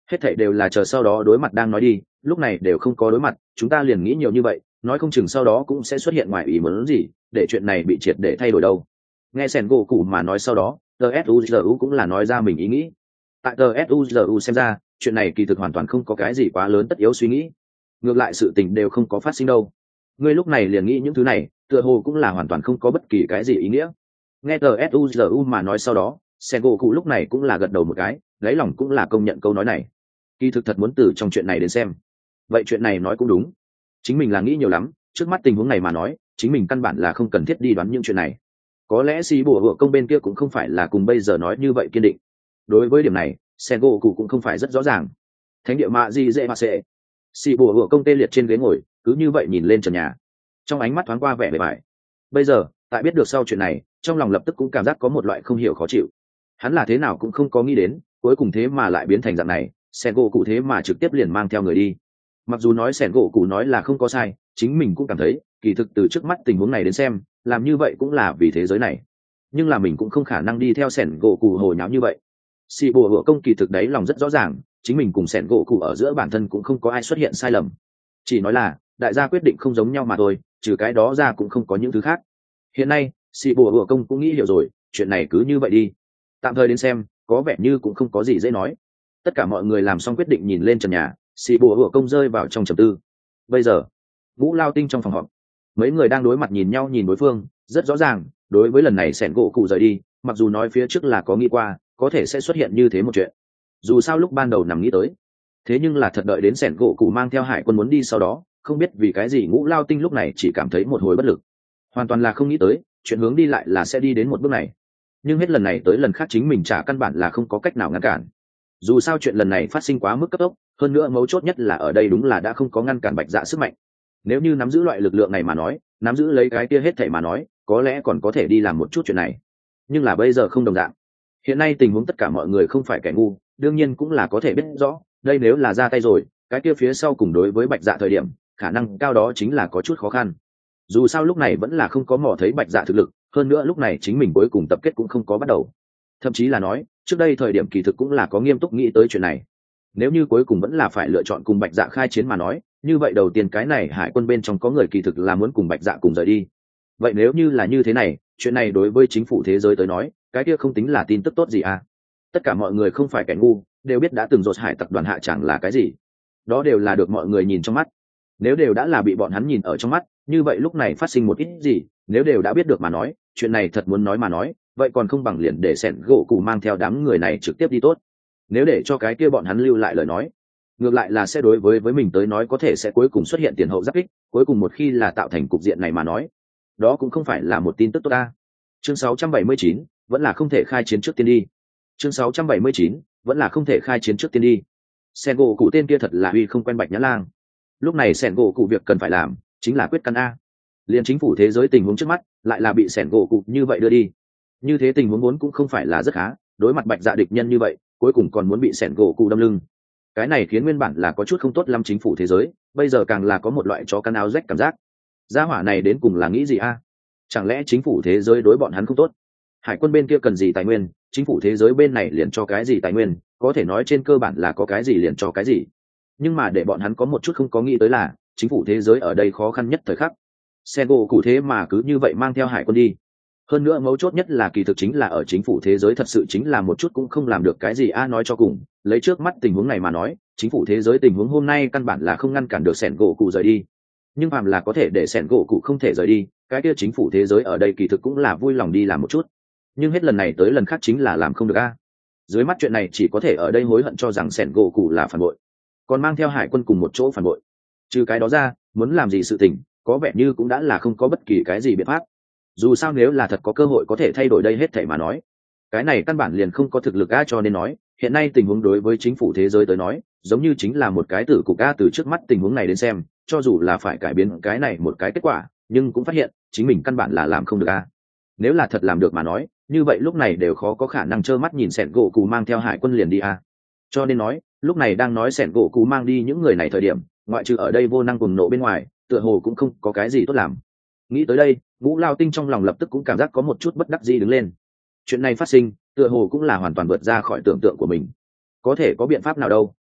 Hết thảy đều là chờ sau đó đối mặt đang nói đi, lúc này đều không có đối mặt, chúng ta liền nghĩ nhiều như vậy, nói không chừng sau đó cũng sẽ xuất hiện ngoài ý muốn gì để chuyện này bị triệt để thay đổi đâu. Nghe sẻn gỗ cụ mà nói sau đó, tsuzu cũng là nói ra mình ý nghĩ. Tại tsuzu xem ra, chuyện này kỳ thực hoàn toàn không có cái gì quá lớn tất yếu suy nghĩ, ngược lại sự tình đều không có phát sinh đâu. Ngươi lúc này liền nghĩ những thứ này, tựa hồ cũng là hoàn toàn không có bất kỳ cái gì ý nghĩa. Nghe tsuzu mà nói sau đó, sẻn gỗ cụ lúc này cũng là gật đầu một cái, lấy lòng cũng là công nhận câu nói này. Kỳ thực thật muốn từ trong chuyện này đến xem, vậy chuyện này nói cũng đúng, chính mình là nghĩ nhiều lắm, trước mắt tình huống này mà nói chính mình căn bản là không cần thiết đi đoán những chuyện này. Có lẽ xì bùa hựa công bên kia cũng không phải là cùng bây giờ nói như vậy kiên định. Đối với điểm này sen gỗ cụ cũng không phải rất rõ ràng. Thánh địa mạ di dễ mà sẽ xì bùa hựa công tê liệt trên ghế ngồi, cứ như vậy nhìn lên trần nhà, trong ánh mắt thoáng qua vẻ bề bài. Bây giờ tại biết được sau chuyện này, trong lòng lập tức cũng cảm giác có một loại không hiểu khó chịu. Hắn là thế nào cũng không có nghĩ đến, cuối cùng thế mà lại biến thành dạng này, sen gỗ cụ thế mà trực tiếp liền mang theo người đi. Mặc dù nói sẻn gỗ cụ nói là không có sai, chính mình cũng cảm thấy kỳ thực từ trước mắt tình huống này đến xem, làm như vậy cũng là vì thế giới này, nhưng là mình cũng không khả năng đi theo sẻn gỗ cụ hồi nháo như vậy. Xì bùa hựa công kỳ thực đấy lòng rất rõ ràng, chính mình cùng sẻn gỗ cụ ở giữa bản thân cũng không có ai xuất hiện sai lầm, chỉ nói là đại gia quyết định không giống nhau mà thôi, trừ cái đó ra cũng không có những thứ khác. Hiện nay xì bùa hựa công cũng nghĩ hiểu rồi, chuyện này cứ như vậy đi, tạm thời đến xem có vẻ như cũng không có gì dễ nói. Tất cả mọi người làm xong quyết định nhìn lên trần nhà, xì bùa hựa công rơi vào trong trầm tư. Bây giờ Ngũ Lao Tinh trong phòng họp, mấy người đang đối mặt nhìn nhau nhìn đối phương, rất rõ ràng đối với lần này sẻn gỗ cụ rời đi, mặc dù nói phía trước là có nghĩ qua có thể sẽ xuất hiện như thế một chuyện, dù sao lúc ban đầu nằm nghĩ tới, thế nhưng là thật đợi đến sẻn gỗ cụ mang theo hải quân muốn đi sau đó, không biết vì cái gì Ngũ Lao Tinh lúc này chỉ cảm thấy một hồi bất lực, hoàn toàn là không nghĩ tới chuyện hướng đi lại là sẽ đi đến một bước này. Nhưng hết lần này tới lần khác chính mình chả căn bản là không có cách nào ngăn cản, dù sao chuyện lần này phát sinh quá mức cấp tốc, hơn nữa mấu chốt nhất là ở đây đúng là đã không có ngăn cản Bạch Dạ sức mạnh. Nếu như nắm giữ loại lực lượng này mà nói, nắm giữ lấy cái kia hết thảy mà nói, có lẽ còn có thể đi làm một chút chuyện này, nhưng là bây giờ không đồng dạng. Hiện nay tình huống tất cả mọi người không phải kẻ ngu, đương nhiên cũng là có thể biết rõ đây nếu là ra tay rồi, cái kia phía sau cùng đối với Bạch Dạ thời điểm khả năng cao đó chính là có chút khó khăn. Dù sao lúc này vẫn là không có mò thấy Bạch Dạ thực lực, hơn nữa lúc này chính mình cuối cùng tập kết cũng không có bắt đầu, thậm chí là nói trước đây thời điểm kỳ thực cũng là có nghiêm túc nghĩ tới chuyện này. Nếu như cuối cùng vẫn là phải lựa chọn cùng Bạch Dạ khai chiến mà nói, như vậy đầu tiên cái này hải quân bên trong có người kỳ thực là muốn cùng Bạch Dạ cùng rời đi. Vậy nếu như là như thế này, chuyện này đối với chính phủ thế giới tới nói, cái kia không tính là tin tức tốt gì à? Tất cả mọi người không phải kẻ ngu, đều biết đã từng dột hải tặc đoàn hạ chẳng là cái gì, đó đều là được mọi người nhìn trong mắt. Nếu đều đã là bị bọn hắn nhìn ở trong mắt, như vậy lúc này phát sinh một ít gì, nếu đều đã biết được mà nói, chuyện này thật muốn nói mà nói, vậy còn không bằng liền để sẻn gỗ cụ mang theo đám người này trực tiếp đi tốt. Nếu để cho cái kia bọn hắn lưu lại lời nói, ngược lại là sẽ đối với mình tới nói có thể sẽ cuối cùng xuất hiện tiền hậu giáp kích, cuối cùng một khi là tạo thành cục diện này mà nói, đó cũng không phải là một tin tức tốt ta. Chương 679, vẫn là không thể khai chiến trước tiên đi. Chương 679, vẫn là không thể khai chiến trước tiên đi. Sẻn gỗ cụ tên kia thật là uy không quen Bạch Nhã Lang. Lúc này sẻn gỗ cụ việc cần phải làm chính là quyết căn a. Liên chính phủ thế giới tình huống trước mắt lại là bị sẻn gỗ cụ như vậy đưa đi, như thế tình huống vốn cũng không phải là rất khá, đối mặt Bạch Dạ địch nhân như vậy cuối cùng còn muốn bị sẻn gỗ cụ đâm lưng, cái này khiến nguyên bản là có chút không tốt lắm chính phủ thế giới bây giờ càng là có một loại chó căn áo rách cảm giác. Gia hỏa này đến cùng là nghĩ gì a? Chẳng lẽ chính phủ thế giới đối bọn hắn không tốt? Hải quân bên kia cần gì tài nguyên, chính phủ thế giới bên này liền cho cái gì tài nguyên, có thể nói trên cơ bản là có cái gì liền cho cái gì. Nhưng mà để bọn hắn có một chút không có nghĩ tới là chính phủ thế giới ở đây khó khăn nhất thời khắc, xe gỗ cụ thế mà cứ như vậy mang theo hải quân đi. Hơn nữa mấu chốt nhất là kỳ thực chính là ở chính phủ thế giới thật sự chính là một chút cũng không làm được cái gì a. Nói cho cùng, lấy trước mắt tình huống này mà nói, chính phủ thế giới tình huống hôm nay căn bản là không ngăn cản được sẻn gỗ cụ rời đi. Nhưng phàm là có thể để sẻn gỗ cụ không thể rời đi, cái kia chính phủ thế giới ở đây kỳ thực cũng là vui lòng đi làm một chút. Nhưng hết lần này tới lần khác chính là làm không được a. Dưới mắt chuyện này chỉ có thể ở đây hối hận cho rằng sẻn gỗ cụ là phản bội, còn mang theo hải quân cùng một chỗ phản bội. Trừ cái đó ra, muốn làm gì sự tình, có vẻ như cũng đã là không có bất kỳ cái gì biện pháp. Dù sao nếu là thật có cơ hội có thể thay đổi đây hết thảy mà nói, cái này căn bản liền không có thực lực a. Cho nên nói hiện nay tình huống đối với chính phủ thế giới tới nói giống như chính là một cái tử cục a. Từ trước mắt tình huống này đến xem, cho dù là phải cải biến cái này một cái kết quả, nhưng cũng phát hiện chính mình căn bản là làm không được a. Nếu là thật làm được mà nói, như vậy lúc này đều khó có khả năng trơ mắt nhìn sẻn gỗ cù mang theo hải quân liền đi a. Cho nên nói lúc này đang nói sẻn gỗ cù mang đi những người này thời điểm, ngoại trừ ở đây vô năng cùng nộ bên ngoài, tựa hồ cũng không có cái gì tốt làm. Nghĩ tới đây, Ngũ Lao Tinh trong lòng lập tức cũng cảm giác có một chút bất đắc dĩ đứng lên. Chuyện này phát sinh tựa hồ cũng là hoàn toàn vượt ra khỏi tưởng tượng của mình. Có thể có biện pháp nào đâu.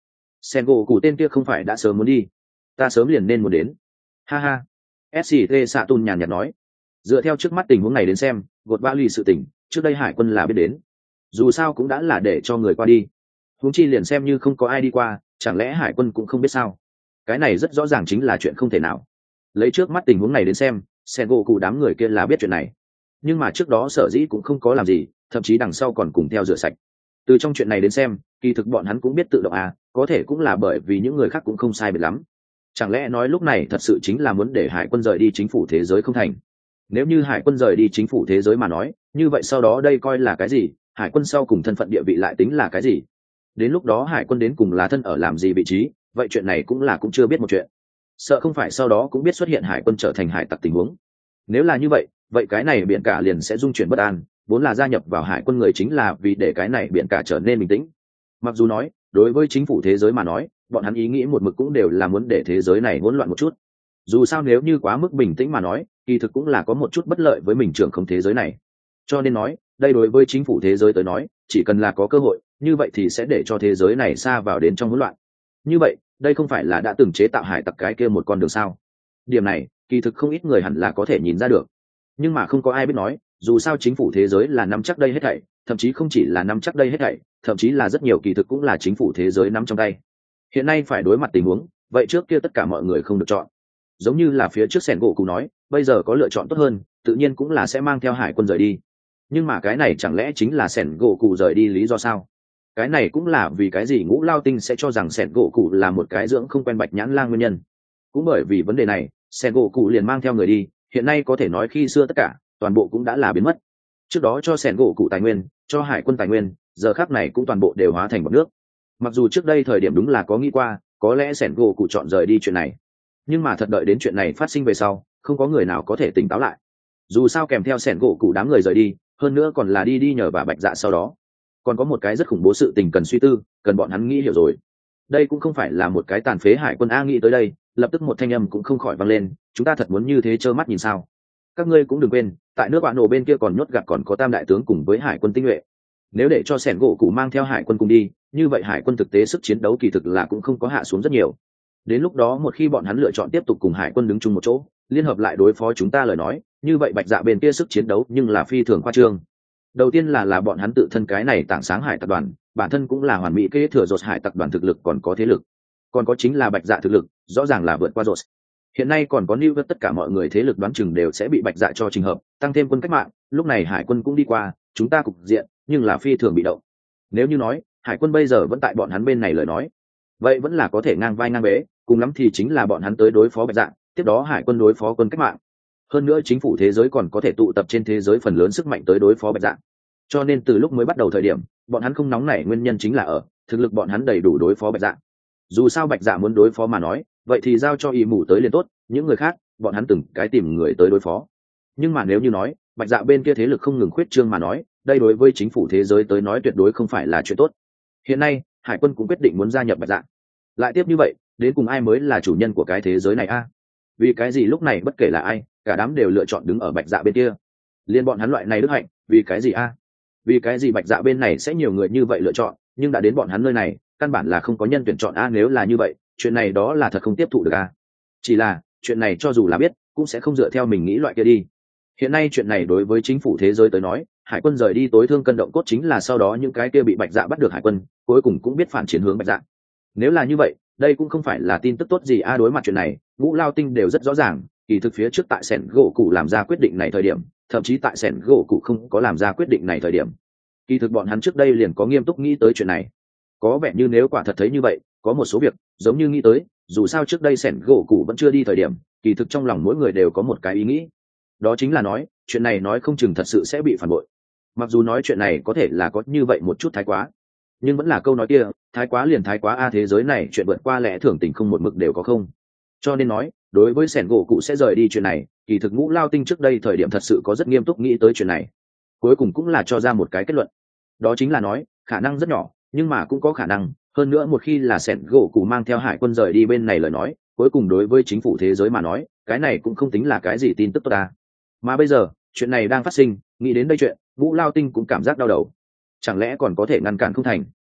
sen gỗ cụ tên kia không phải đã sớm muốn đi, ta sớm liền nên muốn đến. Ha ha. SCT xạ tùn nhàn nhạt nói, dựa theo trước mắt tình huống này đến xem, gột vã lì sự tình trước đây hải quân là biết đến, dù sao cũng đã là để cho người qua đi, huống chi liền xem như không có ai đi qua, chẳng lẽ hải quân cũng không biết sao? Cái này rất rõ ràng chính là chuyện không thể nào. Lấy trước mắt tình huống này đến xem, sen gỗ cụ đám người kia là biết chuyện này, nhưng mà trước đó sở dĩ cũng không có làm gì, thậm chí đằng sau còn cùng theo rửa sạch. Từ trong chuyện này đến xem, kỳ thực bọn hắn cũng biết tự động có thể cũng là bởi vì những người khác cũng không sai biệt lắm. Chẳng lẽ nói lúc này thật sự chính là muốn để hải quân rời đi chính phủ thế giới không thành? Nếu như hải quân rời đi chính phủ thế giới mà nói, như vậy sau đó đây coi là cái gì? Hải quân sau cùng thân phận địa vị lại tính là cái gì? Đến lúc đó hải quân đến cùng là thân ở làm gì vị trí, vậy chuyện này cũng chưa biết một chuyện. Sợ không phải sau đó cũng biết xuất hiện hải quân trở thành hải tặc tình huống. Nếu là như vậy, vậy cái này biển cả liền sẽ dung chuyển bất an, vốn là gia nhập vào hải quân người chính là vì để cái này biển cả trở nên bình tĩnh. Mặc dù nói, đối với chính phủ thế giới mà nói, bọn hắn ý nghĩ một mực cũng đều là muốn để thế giới này hỗn loạn một chút. Dù sao nếu như quá mức bình tĩnh mà nói, kỳ thực cũng là có một chút bất lợi với mình trưởng không thế giới này. Cho nên nói, đây đối với chính phủ thế giới tới nói, chỉ cần là có cơ hội, như vậy thì sẽ để cho thế giới này sa vào đến trong hỗn loạn. Như vậy, đây không phải là đã từng chế tạo hải tặc cái kia một con đường sao? Điểm này, kỳ thực không ít người hẳn là có thể nhìn ra được. Nhưng mà không có ai biết nói, dù sao chính phủ thế giới là nắm chắc đây hết thảy, thậm chí không chỉ là nắm chắc đây hết thảy, thậm chí là rất nhiều kỳ thực cũng là chính phủ thế giới nắm trong tay. Hiện nay phải đối mặt tình huống, vậy trước kia tất cả mọi người không được chọn. Giống như là phía trước sẻn gỗ cụ nói, bây giờ có lựa chọn tốt hơn, tự nhiên cũng là sẽ mang theo hải quân rời đi. Nhưng mà cái này chẳng lẽ chính là sẻn gỗ cụ rời đi lý do sao? Cái này cũng là vì cái gì Ngũ Lao Tinh sẽ cho rằng sẻn gỗ cụ là một cái dưỡng không quen Bạch Nhãn Lang nguyên nhân. Cũng bởi vì vấn đề này, sẻn gỗ cụ liền mang theo người đi, hiện nay có thể nói khi xưa tất cả toàn bộ cũng đã là biến mất. Trước đó cho sẻn gỗ cụ tài nguyên, cho hải quân tài nguyên, giờ khắc này cũng toàn bộ đều hóa thành bọt nước. Mặc dù trước đây thời điểm đúng là có nghĩ qua, có lẽ sẻn gỗ cụ chọn rời đi chuyện này, nhưng mà thật đợi đến chuyện này phát sinh về sau, không có người nào có thể tỉnh táo lại. Dù sao kèm theo sẻn gỗ cụ đám người rời đi, hơn nữa còn là đi nhờ và Bạch Dạ sau đó, còn có một cái rất khủng bố sự tình cần suy tư, cần bọn hắn nghĩ hiểu rồi. Đây cũng không phải là một cái tàn phế hải quân nghĩ tới đây, lập tức một thanh âm cũng không khỏi vang lên, chúng ta thật muốn như thế trơ mắt nhìn sao? Các ngươi cũng đừng quên, tại nước bạn nổ bên kia còn nhốt gặt còn có Tam đại tướng cùng với hải quân tinh nhuệ. Nếu để cho sẻn gỗ cụ mang theo hải quân cùng đi, như vậy hải quân thực tế sức chiến đấu kỳ thực là cũng không có hạ xuống rất nhiều. Đến lúc đó một khi bọn hắn lựa chọn tiếp tục cùng hải quân đứng chung một chỗ, liên hợp lại đối phó chúng ta lời nói, như vậy Bạch Dạ bên kia sức chiến đấu nhưng là phi thường khoa trương. Đầu tiên là bọn hắn tự thân cái này tảng sáng hải tập đoàn, bản thân cũng là hoàn mỹ kế thừa rột hải tập đoàn thực lực còn có thế lực, còn có chính là Bạch Dạ thực lực rõ ràng là vượt qua rột. Hiện nay còn có New tất cả mọi người thế lực đoán chừng đều sẽ bị Bạch Dạ cho trình hợp, tăng thêm quân cách mạng, lúc này hải quân cũng đi qua, chúng ta cục diện nhưng là phi thường bị động. Nếu như nói hải quân bây giờ vẫn tại bọn hắn bên này lời nói, vậy vẫn là có thể ngang vai ngang bế, cùng lắm thì chính là bọn hắn tới đối phó Bạch Dạ, tiếp đó hải quân đối phó quân cách mạng. Hơn nữa chính phủ thế giới còn có thể tụ tập trên thế giới phần lớn sức mạnh tới đối phó Bạch Dạ. Cho nên từ lúc mới bắt đầu thời điểm, bọn hắn không nóng nảy nguyên nhân chính là ở thực lực bọn hắn đầy đủ đối phó Bạch Dạ. Dù sao Bạch Dạ muốn đối phó mà nói, vậy thì giao cho Y Mù tới liền tốt, những người khác, bọn hắn từng cái tìm người tới đối phó. Nhưng mà nếu như nói, Bạch Dạ bên kia thế lực không ngừng khuyết trương mà nói, đây đối với chính phủ thế giới tới nói tuyệt đối không phải là chuyện tốt. Hiện nay, hải quân cũng quyết định muốn gia nhập Bạch Dạ. Lại tiếp như vậy, đến cùng ai mới là chủ nhân của cái thế giới này Vì cái gì lúc này bất kể là ai, cả đám đều lựa chọn đứng ở Bạch Dạ bên kia. Liên bọn hắn loại này đức hạnh, vì cái gì Vì cái gì Bạch Dạ bên này sẽ nhiều người như vậy lựa chọn, nhưng đã đến bọn hắn nơi này, căn bản là không có nhân tuyển chọn nếu là như vậy, chuyện này đó là thật không tiếp thụ được Chỉ là, chuyện này cho dù là biết, cũng sẽ không dựa theo mình nghĩ loại kia đi. Hiện nay chuyện này đối với chính phủ thế giới tới nói, hải quân rời đi tối thương cân động cốt chính là sau đó những cái kia bị Bạch Dạ bắt được hải quân, cuối cùng cũng biết phản chiến hướng Bạch Dạ. Nếu là như vậy, đây cũng không phải là tin tức tốt gì đối mặt chuyện này, Ngũ Lao Tinh đều rất rõ ràng, kỳ thực phía trước tại sẻn gỗ cụ làm ra quyết định này thời điểm, thậm chí tại sẻn gỗ cụ không có làm ra quyết định này thời điểm, kỳ thực bọn hắn trước đây liền có nghiêm túc nghĩ tới chuyện này. Có vẻ như nếu quả thật thấy như vậy, có một số việc giống như nghĩ tới, dù sao trước đây sẻn gỗ cụ vẫn chưa đi thời điểm, kỳ thực trong lòng mỗi người đều có một cái ý nghĩ, đó chính là nói chuyện này nói không chừng thật sự sẽ bị phản bội. Mặc dù nói chuyện này có thể là có như vậy một chút thái quá, nhưng vẫn là câu nói kia, thái quá liền thái quá thế giới này chuyện vượt qua lẽ thường tình không một mực đều có không. Cho nên nói đối với sẻn gỗ cụ sẽ rời đi chuyện này, kỳ thực Ngũ Lao Tinh trước đây thời điểm thật sự có rất nghiêm túc nghĩ tới chuyện này, cuối cùng cũng là cho ra một cái kết luận, đó chính là nói khả năng rất nhỏ, nhưng mà cũng có khả năng. Hơn nữa một khi là sẻn gỗ cụ mang theo hải quân rời đi bên này lời nói, cuối cùng đối với chính phủ thế giới mà nói, cái này cũng không tính là cái gì tin tức tốt Mà bây giờ chuyện này đang phát sinh, nghĩ đến đây chuyện, Ngũ Lao Tinh cũng cảm giác đau đầu. Chẳng lẽ còn có thể ngăn cản không thành?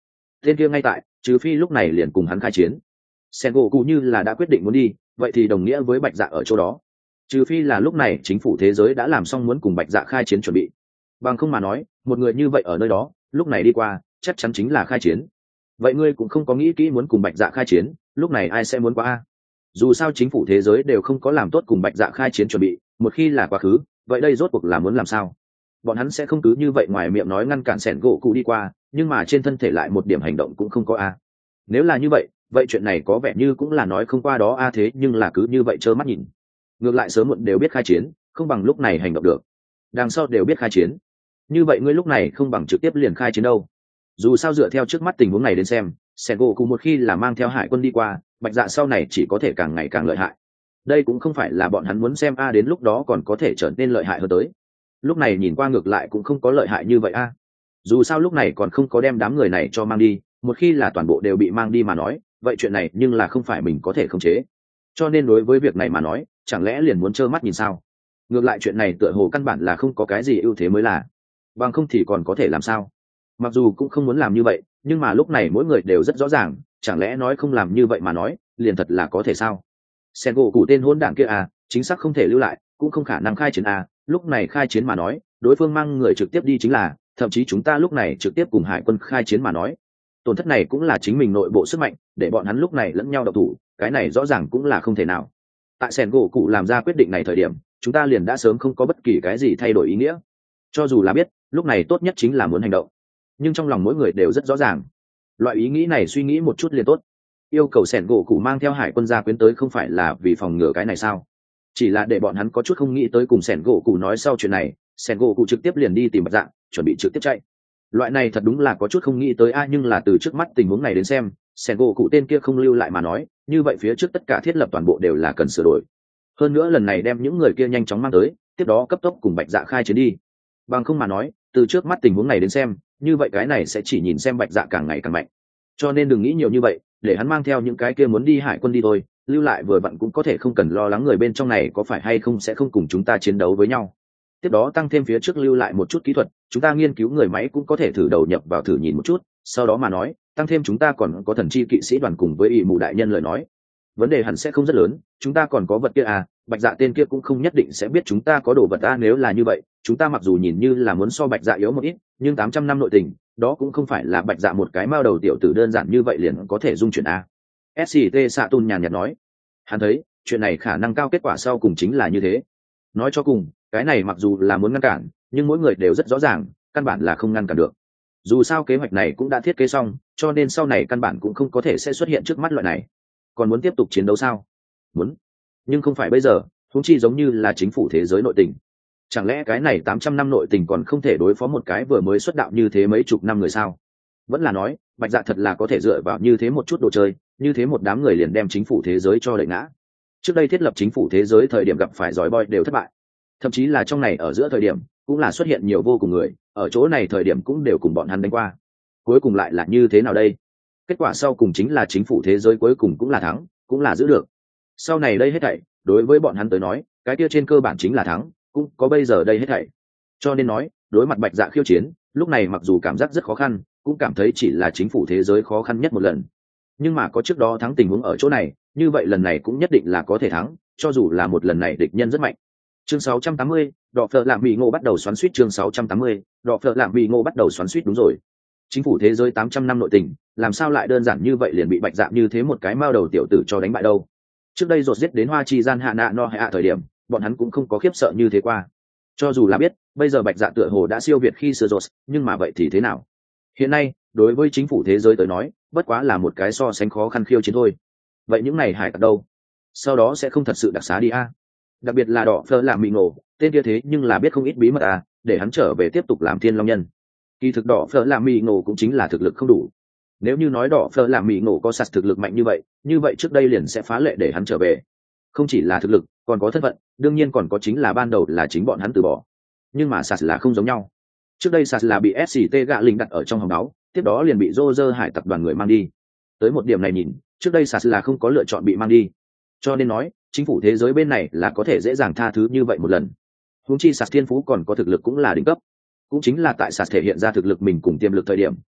tên kia ngay tại, trừ phi lúc này liền cùng hắn khai chiến. Sen gỗ cụ như là đã quyết định muốn đi, vậy thì đồng nghĩa với bạch dạ ở chỗ đó, trừ phi là lúc này chính phủ thế giới đã làm xong muốn cùng bạch dạ khai chiến chuẩn bị. Bằng không mà nói, một người như vậy ở nơi đó lúc này đi qua chắc chắn chính là khai chiến. Vậy ngươi cũng không có nghĩ kỹ muốn cùng bạch dạ khai chiến, lúc này ai sẽ muốn qua a? Dù sao chính phủ thế giới đều không có làm tốt cùng bạch dạ khai chiến chuẩn bị, một khi là quá khứ, vậy đây rốt cuộc là muốn làm sao? Bọn hắn sẽ không cứ như vậy ngoài miệng nói ngăn cản Sẻn gỗ cụ đi qua, nhưng mà trên thân thể lại một điểm hành động cũng không có a. Nếu là như vậy, vậy chuyện này có vẻ như cũng là nói không qua đó a, thế nhưng là cứ như vậy trơ mắt nhìn. Ngược lại sớm muộn đều biết khai chiến, không bằng lúc này hành động được. Đằng sau đều biết khai chiến, như vậy ngươi lúc này không bằng trực tiếp liền khai chiến đâu. Dù sao dựa theo trước mắt tình huống này đến xem, Sẻn gỗ cụ một khi là mang theo hải quân đi qua, bạch dạ sau này chỉ có thể càng ngày càng lợi hại. Đây cũng không phải là bọn hắn muốn xem a, đến lúc đó còn có thể trở nên lợi hại hơn tới. Lúc này nhìn qua ngược lại cũng không có lợi hại như vậy a. Dù sao lúc này còn không có đem đám người này cho mang đi, một khi là toàn bộ đều bị mang đi mà nói, vậy chuyện này nhưng là không phải mình có thể khống chế. Cho nên đối với việc này mà nói, chẳng lẽ liền muốn trơ mắt nhìn sao? Ngược lại chuyện này tựa hồ căn bản là không có cái gì ưu thế mới là, bằng không thì còn có thể làm sao? Mặc dù cũng không muốn làm như vậy, nhưng mà lúc này mỗi người đều rất rõ ràng, chẳng lẽ nói không làm như vậy mà nói, liền thật là có thể sao? Sen gỗ cụ tên hỗn đảng kia à, chính xác không thể lưu lại, cũng không khả năng khai chiến à, lúc này khai chiến mà nói, đối phương mang người trực tiếp đi chính là, thậm chí chúng ta lúc này trực tiếp cùng hải quân khai chiến mà nói, tổn thất này cũng là chính mình nội bộ sức mạnh, để bọn hắn lúc này lẫn nhau độc thủ, cái này rõ ràng cũng là không thể nào. Tại Sen gỗ cụ làm ra quyết định này thời điểm, chúng ta liền đã sớm không có bất kỳ cái gì thay đổi ý nghĩa. Cho dù là biết, lúc này tốt nhất chính là muốn hành động, nhưng trong lòng mỗi người đều rất rõ ràng, loại ý nghĩ này suy nghĩ một chút liền tốt. Yêu cầu Sen gỗ cụ mang theo hải quân gia quyến tới không phải là vì phòng ngừa cái này sao? Chỉ là để bọn hắn có chút không nghĩ tới cùng Sen gỗ cụ nói sau chuyện này, Sen gỗ cụ trực tiếp liền đi tìm bạch dạ, chuẩn bị trực tiếp chạy. Loại này thật đúng là có chút không nghĩ tới a, nhưng là từ trước mắt tình huống này đến xem, Sen gỗ cụ tên kia không lưu lại mà nói, như vậy phía trước tất cả thiết lập toàn bộ đều là cần sửa đổi. Hơn nữa lần này đem những người kia nhanh chóng mang tới, tiếp đó cấp tốc cùng bạch dạ khai chiến đi. Bằng không mà nói, từ trước mắt tình huống này đến xem, như vậy cái này sẽ chỉ nhìn xem bạch dạ càng ngày càng mạnh. Cho nên đừng nghĩ nhiều như vậy, để hắn mang theo những cái kia muốn đi hải quân đi thôi, lưu lại vừa vặn cũng có thể không cần lo lắng người bên trong này có phải hay không sẽ không cùng chúng ta chiến đấu với nhau. Tiếp đó tăng thêm phía trước lưu lại một chút kỹ thuật, chúng ta nghiên cứu người máy cũng có thể thử đầu nhập vào thử nhìn một chút, sau đó mà nói, tăng thêm chúng ta còn có thần chi kỵ sĩ đoàn cùng với ỷ mù đại nhân lời nói, vấn đề hẳn sẽ không rất lớn. Chúng ta còn có vật kia à, bạch dạ tên kia cũng không nhất định sẽ biết chúng ta có đồ vật a, nếu là như vậy, chúng ta mặc dù nhìn như là muốn so bạch dạ yếu một ít, nhưng 800 năm nội tình, đó cũng không phải là bạch dạ một cái mao đầu tiểu tử đơn giản như vậy liền có thể dung chuyển a. SCT Saturn nhàn nhạt nói, hắn thấy chuyện này khả năng cao kết quả sau cùng chính là như thế. Nói cho cùng, cái này mặc dù là muốn ngăn cản, nhưng mỗi người đều rất rõ ràng, căn bản là không ngăn cản được. Dù sao kế hoạch này cũng đã thiết kế xong, cho nên sau này căn bản cũng không có thể sẽ xuất hiện trước mắt loại này. Còn muốn tiếp tục chiến đấu sao? Muốn, nhưng không phải bây giờ, huống chi giống như là chính phủ thế giới nội tình. Chẳng lẽ cái này 800 năm nội tình còn không thể đối phó một cái vừa mới xuất đạo như thế mấy chục năm người sao? Vẫn là nói, bạch dạ thật là có thể dựa vào như thế một chút đồ chơi, như thế một đám người liền đem chính phủ thế giới cho đẩy ngã. Trước đây thiết lập chính phủ thế giới thời điểm gặp phải giỏi boy đều thất bại, thậm chí là trong này ở giữa thời điểm cũng là xuất hiện nhiều vô cùng người, ở chỗ này thời điểm cũng đều cùng bọn hắn đánh qua. Cuối cùng lại là như thế nào đây? Kết quả sau cùng chính là chính phủ thế giới cuối cùng cũng là thắng, cũng là giữ được. Sau này đây hết thảy, đối với bọn hắn tới nói, cái kia trên cơ bản chính là thắng, cũng có bây giờ đây hết thảy. Cho nên nói, đối mặt bạch dạ khiêu chiến, lúc này mặc dù cảm giác rất khó khăn, cũng cảm thấy chỉ là chính phủ thế giới khó khăn nhất một lần. Nhưng mà có trước đó thắng tình huống ở chỗ này, như vậy lần này cũng nhất định là có thể thắng, cho dù là một lần này địch nhân rất mạnh. Chương 680, Đọ Phở Lạm Bị Ngộ bắt đầu xoắn xuýt. Chương 680, Đọ Phở Lạm Bị Ngộ bắt đầu xoắn xuýt. Đúng rồi, chính phủ thế giới 800 năm nội tình, làm sao lại đơn giản như vậy liền bị bạch dạ như thế một cái mao đầu tiểu tử cho đánh bại đâu? Trước đây rột giết đến Hoa Chi gian hạ nạ no hạ thời điểm, bọn hắn cũng không có khiếp sợ như thế qua. Cho dù là biết, bây giờ bạch dạ tựa hồ đã siêu việt khi xưa rột, nhưng mà vậy thì thế nào? Hiện nay, đối với chính phủ thế giới tới nói, bất quá là một cái so sánh khó khăn khiêu chiến thôi. Vậy những này hải tặc đâu? Sau đó sẽ không thật sự đặc xá đi a? Đặc biệt là Đọ Phở Lạm Bị Ngộ, tên kia thế nhưng là biết không ít bí mật à, để hắn trở về tiếp tục làm Thiên Long Nhân. Kỳ thực Đọ Phở Lạm Bị Ngộ cũng chính là thực lực không đủ. Nếu như nói Đọ Phở Lạm Bị Ngộ có sạt thực lực mạnh như vậy trước đây liền sẽ phá lệ để hắn trở về. Không chỉ là thực lực, còn có thân phận, đương nhiên còn có chính là ban đầu là chính bọn hắn từ bỏ. Nhưng mà sạt là không giống nhau. Trước đây sạt là bị SCT gạ linh đặt ở trong hòm đáo, tiếp đó liền bị Roger hải tập đoàn người mang đi. Tới một điểm này nhìn, trước đây sạt là không có lựa chọn bị mang đi. Cho nên nói, chính phủ thế giới bên này là có thể dễ dàng tha thứ như vậy một lần. Huống chi sạt thiên phú còn có thực lực cũng là đỉnh cấp. Cũng chính là tại sạt thể hiện ra thực lực mình cùng tiềm lực thời điểm,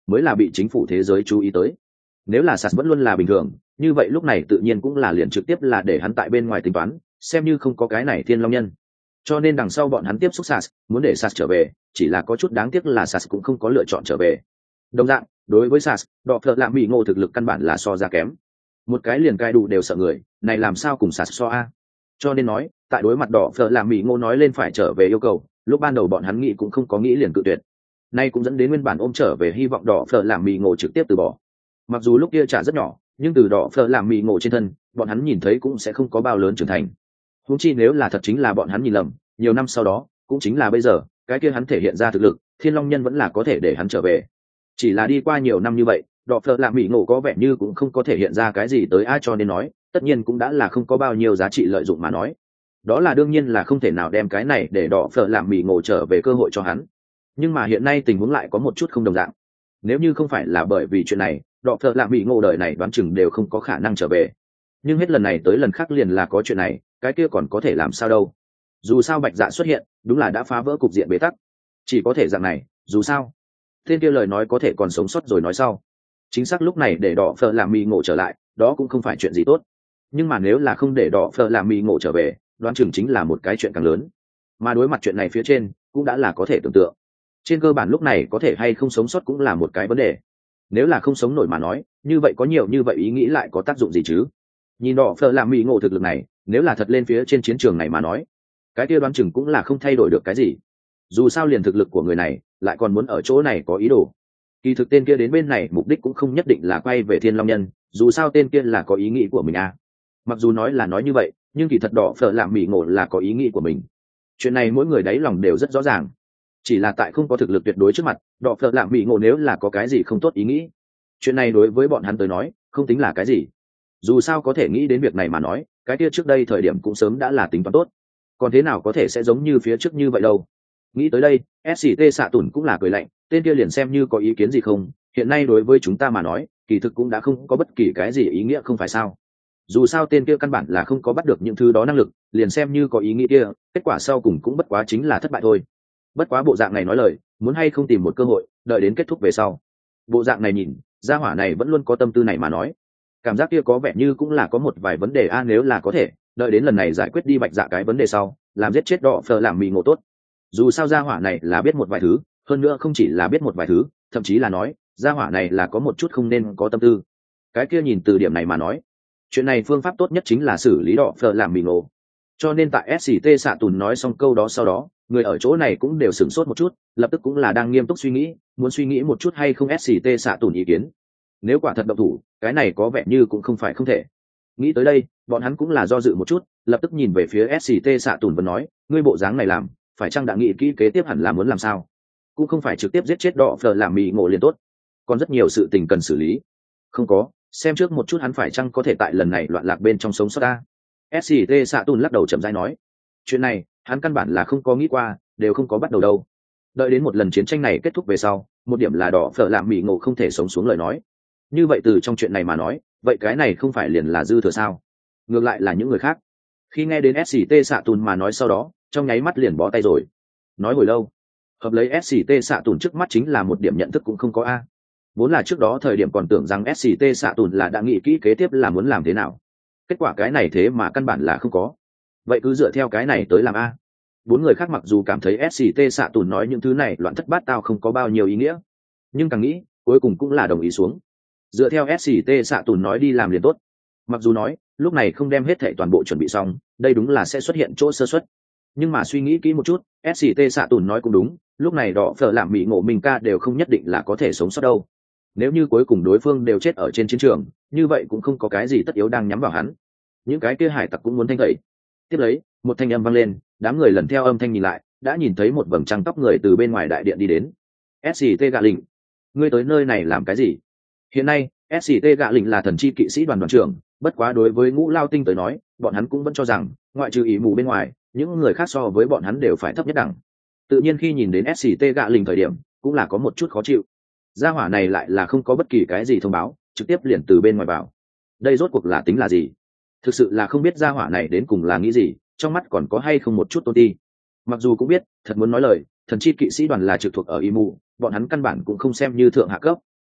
mới là bị chính phủ thế giới chú ý tới. Nếu là sạt vẫn luôn là bình thường, như vậy lúc này tự nhiên cũng là liền trực tiếp là để hắn tại bên ngoài tính toán, xem như không có cái này thiên long nhân. Cho nên đằng sau bọn hắn tiếp xúc sạt, muốn để sạt trở về, chỉ là có chút đáng tiếc là sạt cũng không có lựa chọn trở về. Đồng dạng, đối với sạt, đọ phợ lạ mỹ ngộ thực lực căn bản là so ra kém. Một cái liền cai đủ đều sợ người, này làm sao cùng sạt so a? Cho nên nói, tại đối mặt đỏ phở làm mỹ ngô nói lên phải trở về yêu cầu, lúc ban đầu bọn hắn nghĩ cũng không có nghĩ liền cự tuyệt. Nay cũng dẫn đến nguyên bản ôm trở về hy vọng đỏ phở làm mỹ ngô trực tiếp từ bỏ. Mặc dù lúc kia trả rất nhỏ, nhưng từ đỏ phở làm mỹ ngô trên thân, bọn hắn nhìn thấy cũng sẽ không có bao lớn trưởng thành. Huống chi nếu là thật chính là bọn hắn nhìn lầm, nhiều năm sau đó, cũng chính là bây giờ, cái kia hắn thể hiện ra thực lực, Thiên Long Nhân vẫn là có thể để hắn trở về. Chỉ là đi qua nhiều năm như vậy, đỏ phở làm mỹ ngô có vẻ như cũng không có thể hiện ra cái gì tới ai, cho nên nói, tất nhiên cũng đã là không có bao nhiêu giá trị lợi dụng mà nói. Đó là đương nhiên là không thể nào đem cái này để đỏ phở làm mì ngộ trở về cơ hội cho hắn. Nhưng mà hiện nay tình huống lại có một chút không đồng dạng. Nếu như không phải là bởi vì chuyện này, đỏ phở làm mì ngộ đời này đoán chừng đều không có khả năng trở về. Nhưng hết lần này tới lần khác liền là có chuyện này, cái kia còn có thể làm sao đâu. Dù sao Bạch Dạ xuất hiện, đúng là đã phá vỡ cục diện bế tắc. Chỉ có thể dạng này, dù sao. Tên kia lời nói có thể còn sống sót rồi nói sau. Chính xác lúc này để đỏ phở làm mì ngộ trở lại, đó cũng không phải chuyện gì tốt. Nhưng mà nếu là không để đỏ phở làm mì ngộ trở về, đoán chừng chính là một cái chuyện càng lớn. Mà đối mặt chuyện này phía trên cũng đã là có thể tưởng tượng, trên cơ bản lúc này có thể hay không sống sót cũng là một cái vấn đề. Nếu là không sống nổi mà nói, như vậy có nhiều như vậy ý nghĩ lại có tác dụng gì chứ? Nhìn đỏ phở làm mỹ ngộ thực lực này, nếu là thật lên phía trên chiến trường này mà nói, cái kia đoán chừng cũng là không thay đổi được cái gì. Dù sao liền thực lực của người này lại còn muốn ở chỗ này có ý đồ. Kỳ thực tên kia đến bên này mục đích cũng không nhất định là quay về Thiên Long Nhân, dù sao tên kia là có ý nghĩ của mình à. Mặc dù nói là nói như vậy, nhưng kỳ thật đỏ phở làm mỹ ngộ là có ý nghĩ của mình. Chuyện này mỗi người đáy lòng đều rất rõ ràng, chỉ là tại không có thực lực tuyệt đối trước mặt, đỏ phở làm mỹ ngộ nếu là có cái gì không tốt ý nghĩ, chuyện này đối với bọn hắn tới nói không tính là cái gì. Dù sao có thể nghĩ đến việc này mà nói, cái kia trước đây thời điểm cũng sớm đã là tính toán tốt, còn thế nào có thể sẽ giống như phía trước như vậy đâu. Nghĩ tới đây, SCT xạ tủn cũng là cười lạnh, tên kia liền xem như có ý kiến gì không, hiện nay đối với chúng ta mà nói kỳ thực cũng đã không có bất kỳ cái gì ý nghĩa, không phải sao? Dù sao tên kia căn bản là không có bắt được những thứ đó năng lực, liền xem như có ý nghĩ kia, kết quả sau cùng cũng bất quá chính là thất bại thôi. Bất quá bộ dạng này nói lời, muốn hay không tìm một cơ hội đợi đến kết thúc về sau. Bộ dạng này nhìn gia hỏa này vẫn luôn có tâm tư này mà nói, cảm giác kia có vẻ như cũng là có một vài vấn đề a. Nếu là có thể đợi đến lần này giải quyết đi Bạch Dạ cái vấn đề sau, làm giết chết đỏ phở làm mì ngộ tốt. Dù sao gia hỏa này là biết một vài thứ, hơn nữa không chỉ là biết một vài thứ, thậm chí là nói gia hỏa này là có một chút không nên có tâm tư. Cái kia nhìn từ điểm này mà nói, chuyện này phương pháp tốt nhất chính là xử lý đỏ phở làm mì ngộ. Cho nên tại SCT xạ tùn nói xong câu đó sau đó, người ở chỗ này cũng đều sửng sốt một chút, lập tức cũng là đang nghiêm túc suy nghĩ, muốn suy nghĩ một chút hay không SCT xạ tùn ý kiến. Nếu quả thật động thủ, cái này có vẻ như cũng không phải không thể. Nghĩ tới đây, bọn hắn cũng là do dự một chút, lập tức nhìn về phía SCT xạ tùn và nói, ngươi bộ dáng này làm, phải chăng đã nghĩ kỹ kế tiếp hẳn là muốn làm sao? Cũng không phải trực tiếp giết chết đỏ phở làm mì ngộ liền tốt, còn rất nhiều sự tình cần xử lý. Không có, xem trước một chút hắn phải chăng có thể tại lần này loạn lạc bên trong sống sót ta. SCT xạ tùn lắc đầu chậm rãi nói, chuyện này hắn căn bản là không có nghĩ qua, đều không có bắt đầu đâu. Đợi đến một lần chiến tranh này kết thúc về sau, một điểm là đỏ phở làm mì ngộ không thể sống xuống lời nói, như vậy từ trong chuyện này mà nói, vậy cái này không phải liền là dư thừa sao? Ngược lại là những người khác, khi nghe đến SCT xạ tùn mà nói sau đó, trong nháy mắt liền bó tay rồi. Nói hồi lâu, hợp lấy SCT xạ tùn trước mắt chính là một điểm nhận thức cũng không có a. Vốn là trước đó thời điểm còn tưởng rằng SCT xạ tùn là đã nghĩ kỹ kế tiếp là muốn làm thế nào, kết quả cái này thế mà căn bản là không có. Vậy cứ dựa theo cái này tới làm a. Bốn người khác mặc dù cảm thấy SCT xạ tùn nói những thứ này loạn thất bát tao không có bao nhiêu ý nghĩa, nhưng càng nghĩ cuối cùng cũng là đồng ý xuống, dựa theo SCT xạ tùn nói đi làm liền tốt. Mặc dù nói lúc này không đem hết thảy toàn bộ chuẩn bị xong, đây đúng là sẽ xuất hiện chỗ sơ suất, nhưng mà suy nghĩ kỹ một chút, SCT xạ tùn nói cũng đúng, lúc này đỏ phở làm mỹ ngộ mình ca đều không nhất định là có thể sống sót đâu. Nếu như cuối cùng đối phương đều chết ở trên chiến trường, như vậy cũng không có cái gì tất yếu đang nhắm vào hắn. Những cái kia hải tặc cũng muốn thanh tẩy. Tiếp lấy, một thanh âm vang lên, đám người lần theo âm thanh nhìn lại, đã nhìn thấy một vầng trăng tóc người từ bên ngoài đại điện đi đến. SCT gạ lình, ngươi tới nơi này làm cái gì? Hiện nay, SCT gạ lình là thần chi kỵ sĩ đoàn đoàn trưởng, bất quá đối với Ngũ Lao Tinh tới nói, bọn hắn cũng vẫn cho rằng, ngoại trừ ý mù bên ngoài, những người khác so với bọn hắn đều phải thấp nhất đẳng. Tự nhiên khi nhìn đến SCT gạ lình thời điểm, cũng là có một chút khó chịu. Gia hỏa này lại là không có bất kỳ cái gì thông báo, trực tiếp liền từ bên ngoài vào. Đây rốt cuộc là tính là gì? Thực sự là không biết gia hỏa này đến cùng là nghĩ gì, trong mắt còn có hay không một chút tôn ti. Mặc dù cũng biết, thật muốn nói lời, thần chi kỵ sĩ đoàn là trực thuộc ở Imu, bọn hắn căn bản cũng không xem như thượng hạ cấp,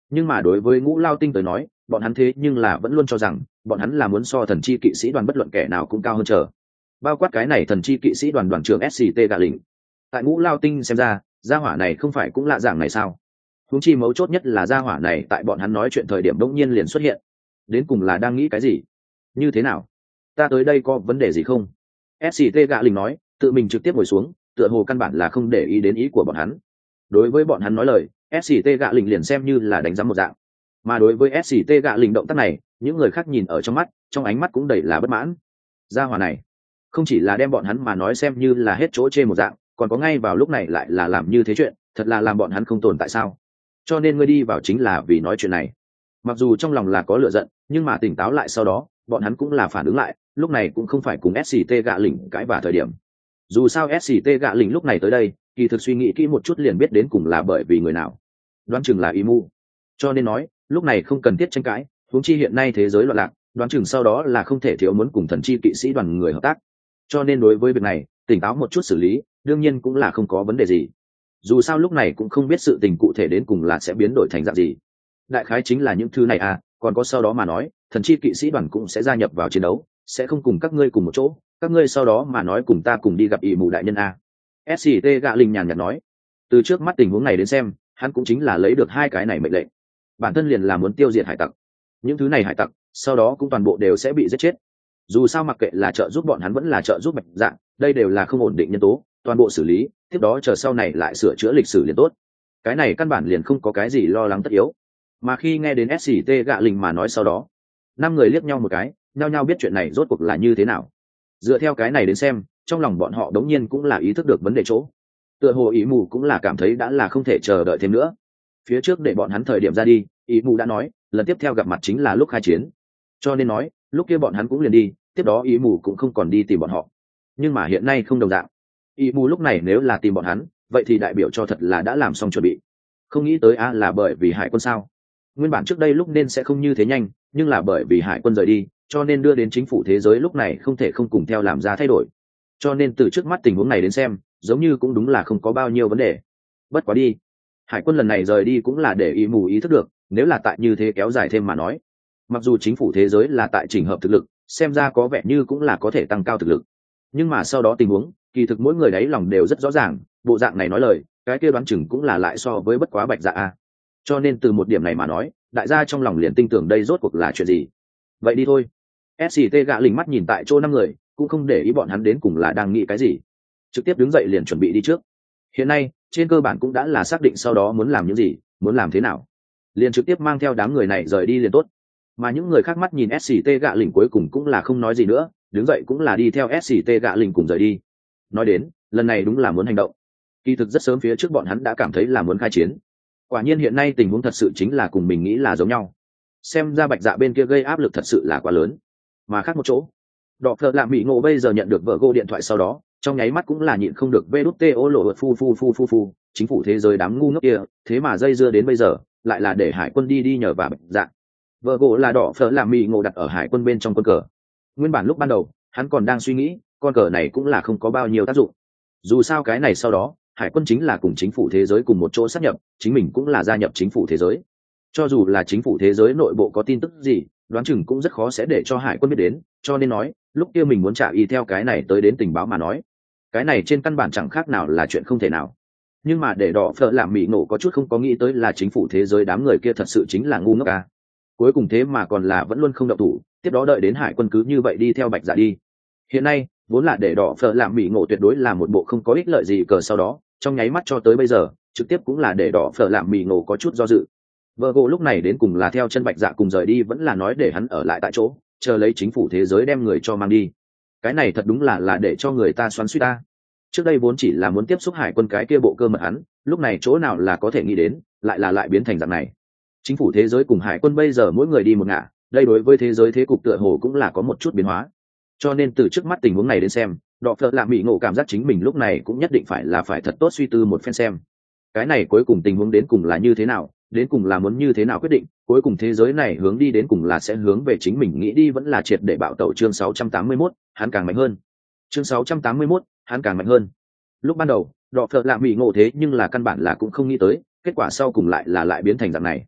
Nhưng mà đối với Ngũ Lao Tinh tới nói, bọn hắn thế nhưng là vẫn luôn cho rằng bọn hắn là muốn so thần chi kỵ sĩ đoàn bất luận kẻ nào cũng cao hơn trở. Bao quát cái này thần chi kỵ sĩ đoàn đoàn trưởng SCT Gạ Lĩnh. Tại Ngũ Lao Tinh xem ra, gia hỏa này không phải cũng lạ dạng này sao? Huống chi mấu chốt nhất là gia hỏa này tại bọn hắn nói chuyện thời điểm đột nhiên liền xuất hiện. Đến cùng là đang nghĩ cái gì? Như thế nào? Ta tới đây có vấn đề gì không? SCT Gạ Lĩnh nói, tự mình trực tiếp ngồi xuống, tựa hồ căn bản là không để ý đến ý của bọn hắn. Đối với bọn hắn nói lời, SCT Gạ Lĩnh liền xem như là đánh giá một dạng. Mà đối với SCT Gạ Lĩnh động tác này, những người khác nhìn ở trong mắt, trong ánh mắt cũng đầy là bất mãn. Gia hỏa này, không chỉ là đem bọn hắn mà nói xem như là hết chỗ chê một dạng, còn có ngay vào lúc này lại là làm như thế chuyện, thật là làm bọn hắn không tồn tại sao? Cho nên ngươi đi vào chính là vì nói chuyện này. Mặc dù trong lòng là có lựa giận, nhưng mà tỉnh táo lại sau đó, bọn hắn cũng là phản ứng lại, lúc này cũng không phải cùng SCT Gạ Lĩnh cãi vả thời điểm. Dù sao SCT Gạ Lĩnh lúc này tới đây, kỳ thực suy nghĩ kỹ một chút liền biết đến cùng là bởi vì người nào. Đoán chừng là Imu. Cho nên nói, lúc này không cần thiết tranh cãi, huống chi hiện nay thế giới loạn lạc, đoán chừng sau đó là không thể thiếu muốn cùng thần chi kỵ sĩ đoàn người hợp tác. Cho nên đối với việc này, tỉnh táo một chút xử lý, đương nhiên cũng là không có vấn đề gì. Dù sao lúc này cũng không biết sự tình cụ thể đến cùng là sẽ biến đổi thành dạng gì. Đại khái chính là những thứ này à, còn có sau đó mà nói, thần chi kỵ sĩ đoàn cũng sẽ gia nhập vào chiến đấu, sẽ không cùng các ngươi cùng một chỗ, các ngươi sau đó mà nói cùng ta cùng đi gặp ỷ mù đại nhân a. SCT Gạ Lĩnh nhàn nhạt nói, từ trước mắt tình huống này đến xem, hắn cũng chính là lấy được hai cái này mệnh lệnh, bản thân liền là muốn tiêu diệt hải tặc. Những thứ này hải tặc sau đó cũng toàn bộ đều sẽ bị giết chết. Dù sao mặc kệ là trợ giúp bọn hắn vẫn là trợ giúp Bạch Dạ, đây đều là không ổn định nhân tố, toàn bộ xử lý, tiếp đó chờ sau này lại sửa chữa lịch sử liền tốt. Cái này căn bản liền không có cái gì lo lắng tất yếu. Mà khi nghe đến SCT Gạ Lĩnh mà nói sau đó, năm người liếc nhau một cái, nhao nhao biết chuyện này rốt cuộc là như thế nào. Dựa theo cái này đến xem, trong lòng bọn họ đống nhiên cũng là ý thức được vấn đề chỗ. Tựa hồ ý mù cũng là cảm thấy đã là không thể chờ đợi thêm nữa. Phía trước để bọn hắn thời điểm ra đi, ý mù đã nói, lần tiếp theo gặp mặt chính là lúc khai chiến. Cho nên nói, lúc kia bọn hắn cũng liền đi, tiếp đó ý mù cũng không còn đi tìm bọn họ. Nhưng mà hiện nay không đồng dạng. Ý mù lúc này nếu là tìm bọn hắn, vậy thì đại biểu cho thật là đã làm xong chuẩn bị. Không nghĩ tới là bởi vì hải quân sao? Nguyên bản trước đây lúc nên sẽ không như thế nhanh, nhưng là bởi vì hải quân rời đi, cho nên đưa đến chính phủ thế giới lúc này không thể không cùng theo làm ra thay đổi. Cho nên từ trước mắt tình huống này đến xem, giống như cũng đúng là không có bao nhiêu vấn đề. Bất quá đi, hải quân lần này rời đi cũng là để ý mù ý thức được, nếu là tại như thế kéo dài thêm mà nói, mặc dù chính phủ thế giới là tại chỉnh hợp thực lực, xem ra có vẻ như cũng là có thể tăng cao thực lực, nhưng mà sau đó tình huống, kỳ thực mỗi người đấy lòng đều rất rõ ràng, bộ dạng này nói lời, cái kia đoán chừng cũng là lại so với bất quá Bạch Dạ a. Cho nên từ một điểm này mà nói, đại gia trong lòng liền tin tưởng đây rốt cuộc là chuyện gì. Vậy đi thôi. SCT Gạ Lĩnh mắt nhìn tại chỗ năm người, cũng không để ý bọn hắn đến cùng là đang nghĩ cái gì, trực tiếp đứng dậy liền chuẩn bị đi trước. Hiện nay trên cơ bản cũng đã là xác định sau đó muốn làm những gì, muốn làm thế nào, liền trực tiếp mang theo đám người này rời đi liền tốt. Mà những người khác mắt nhìn SCT Gạ Lĩnh cuối cùng cũng là không nói gì nữa, đứng dậy cũng là đi theo SCT Gạ Lĩnh cùng rời đi. Nói đến lần này đúng là muốn hành động, kỳ thực rất sớm phía trước bọn hắn đã cảm thấy là muốn khai chiến. Quả nhiên hiện nay tình huống thật sự chính là cùng mình nghĩ là giống nhau. Xem ra Bạch Dạ bên kia gây áp lực thật sự là quá lớn. Mà khác một chỗ, Đọ Phợ Lạ Mỹ Ngộ bây giờ nhận được vợ gô điện thoại sau đó, trong nháy mắt cũng là nhịn không được vê đút tê ô lộ phu, chính phủ thế giới đám ngu ngốc kia, thế mà dây dưa đến bây giờ, lại là để hải quân đi nhờ và Bạch Dạ. Vợ gỗ là Đọ Phợ Lạ Mỹ Ngộ đặt ở hải quân bên trong quân cờ. Nguyên bản lúc ban đầu, hắn còn đang suy nghĩ, con cờ này cũng là không có bao nhiêu tác dụng. Dù sao cái này sau đó, hải quân chính là cùng chính phủ thế giới cùng một chỗ sát nhập, chính mình cũng là gia nhập chính phủ thế giới. Cho dù là chính phủ thế giới nội bộ có tin tức gì, đoán chừng cũng rất khó sẽ để cho hải quân biết đến, cho nên nói lúc kia mình muốn trả y theo cái này tới đến tình báo mà nói, cái này trên căn bản chẳng khác nào là chuyện không thể nào. Nhưng mà để Đọ Phợ làm Mỹ Ngộ có chút không có nghĩ tới là chính phủ thế giới đám người kia thật sự chính là ngu ngốc à. Cuối cùng thế mà còn là vẫn luôn không động thủ, tiếp đó đợi đến hải quân cứ như vậy đi theo Bạch Dạ đi. Hiện nay vốn là để Đọ Phợ làm Mỹ Ngộ tuyệt đối là một bộ không có ích lợi gì cờ, sau đó trong nháy mắt cho tới bây giờ trực tiếp cũng là để Đọ Phợ làm Mỹ Ngộ có chút do dự. Vợ gỗ lúc này đến cùng là theo chân Bạch Dạ cùng rời đi vẫn là nói để hắn ở lại tại chỗ chờ lấy chính phủ thế giới đem người cho mang đi. Cái này thật đúng là để cho người ta xoắn suýt ta. Trước đây vốn chỉ là muốn tiếp xúc hải quân cái kia bộ cơ mật hắn, lúc này chỗ nào là có thể nghĩ đến lại biến thành dạng này. Chính phủ thế giới cùng hải quân bây giờ mỗi người đi một ngả, đây đối với thế giới thế cục tựa hồ cũng là có một chút biến hóa. Cho nên từ trước mắt tình huống này đến xem, Đọ Phợ Lạ Mỹ Ngộ cảm giác chính mình lúc này cũng nhất định phải thật tốt suy tư một phen xem cái này cuối cùng tình huống đến cùng là như thế nào, đến cùng là muốn như thế nào quyết định, cuối cùng thế giới này hướng đi đến cùng là sẽ hướng về chính mình nghĩ đi vẫn là triệt để bạo tẩu. Chương 681, hắn càng mạnh hơn. Chương 681, hắn càng mạnh hơn. Lúc ban đầu, Đọ Phợ Lạ Mỹ Ngộ thế nhưng là căn bản là cũng không nghĩ tới, kết quả sau cùng lại biến thành dạng này.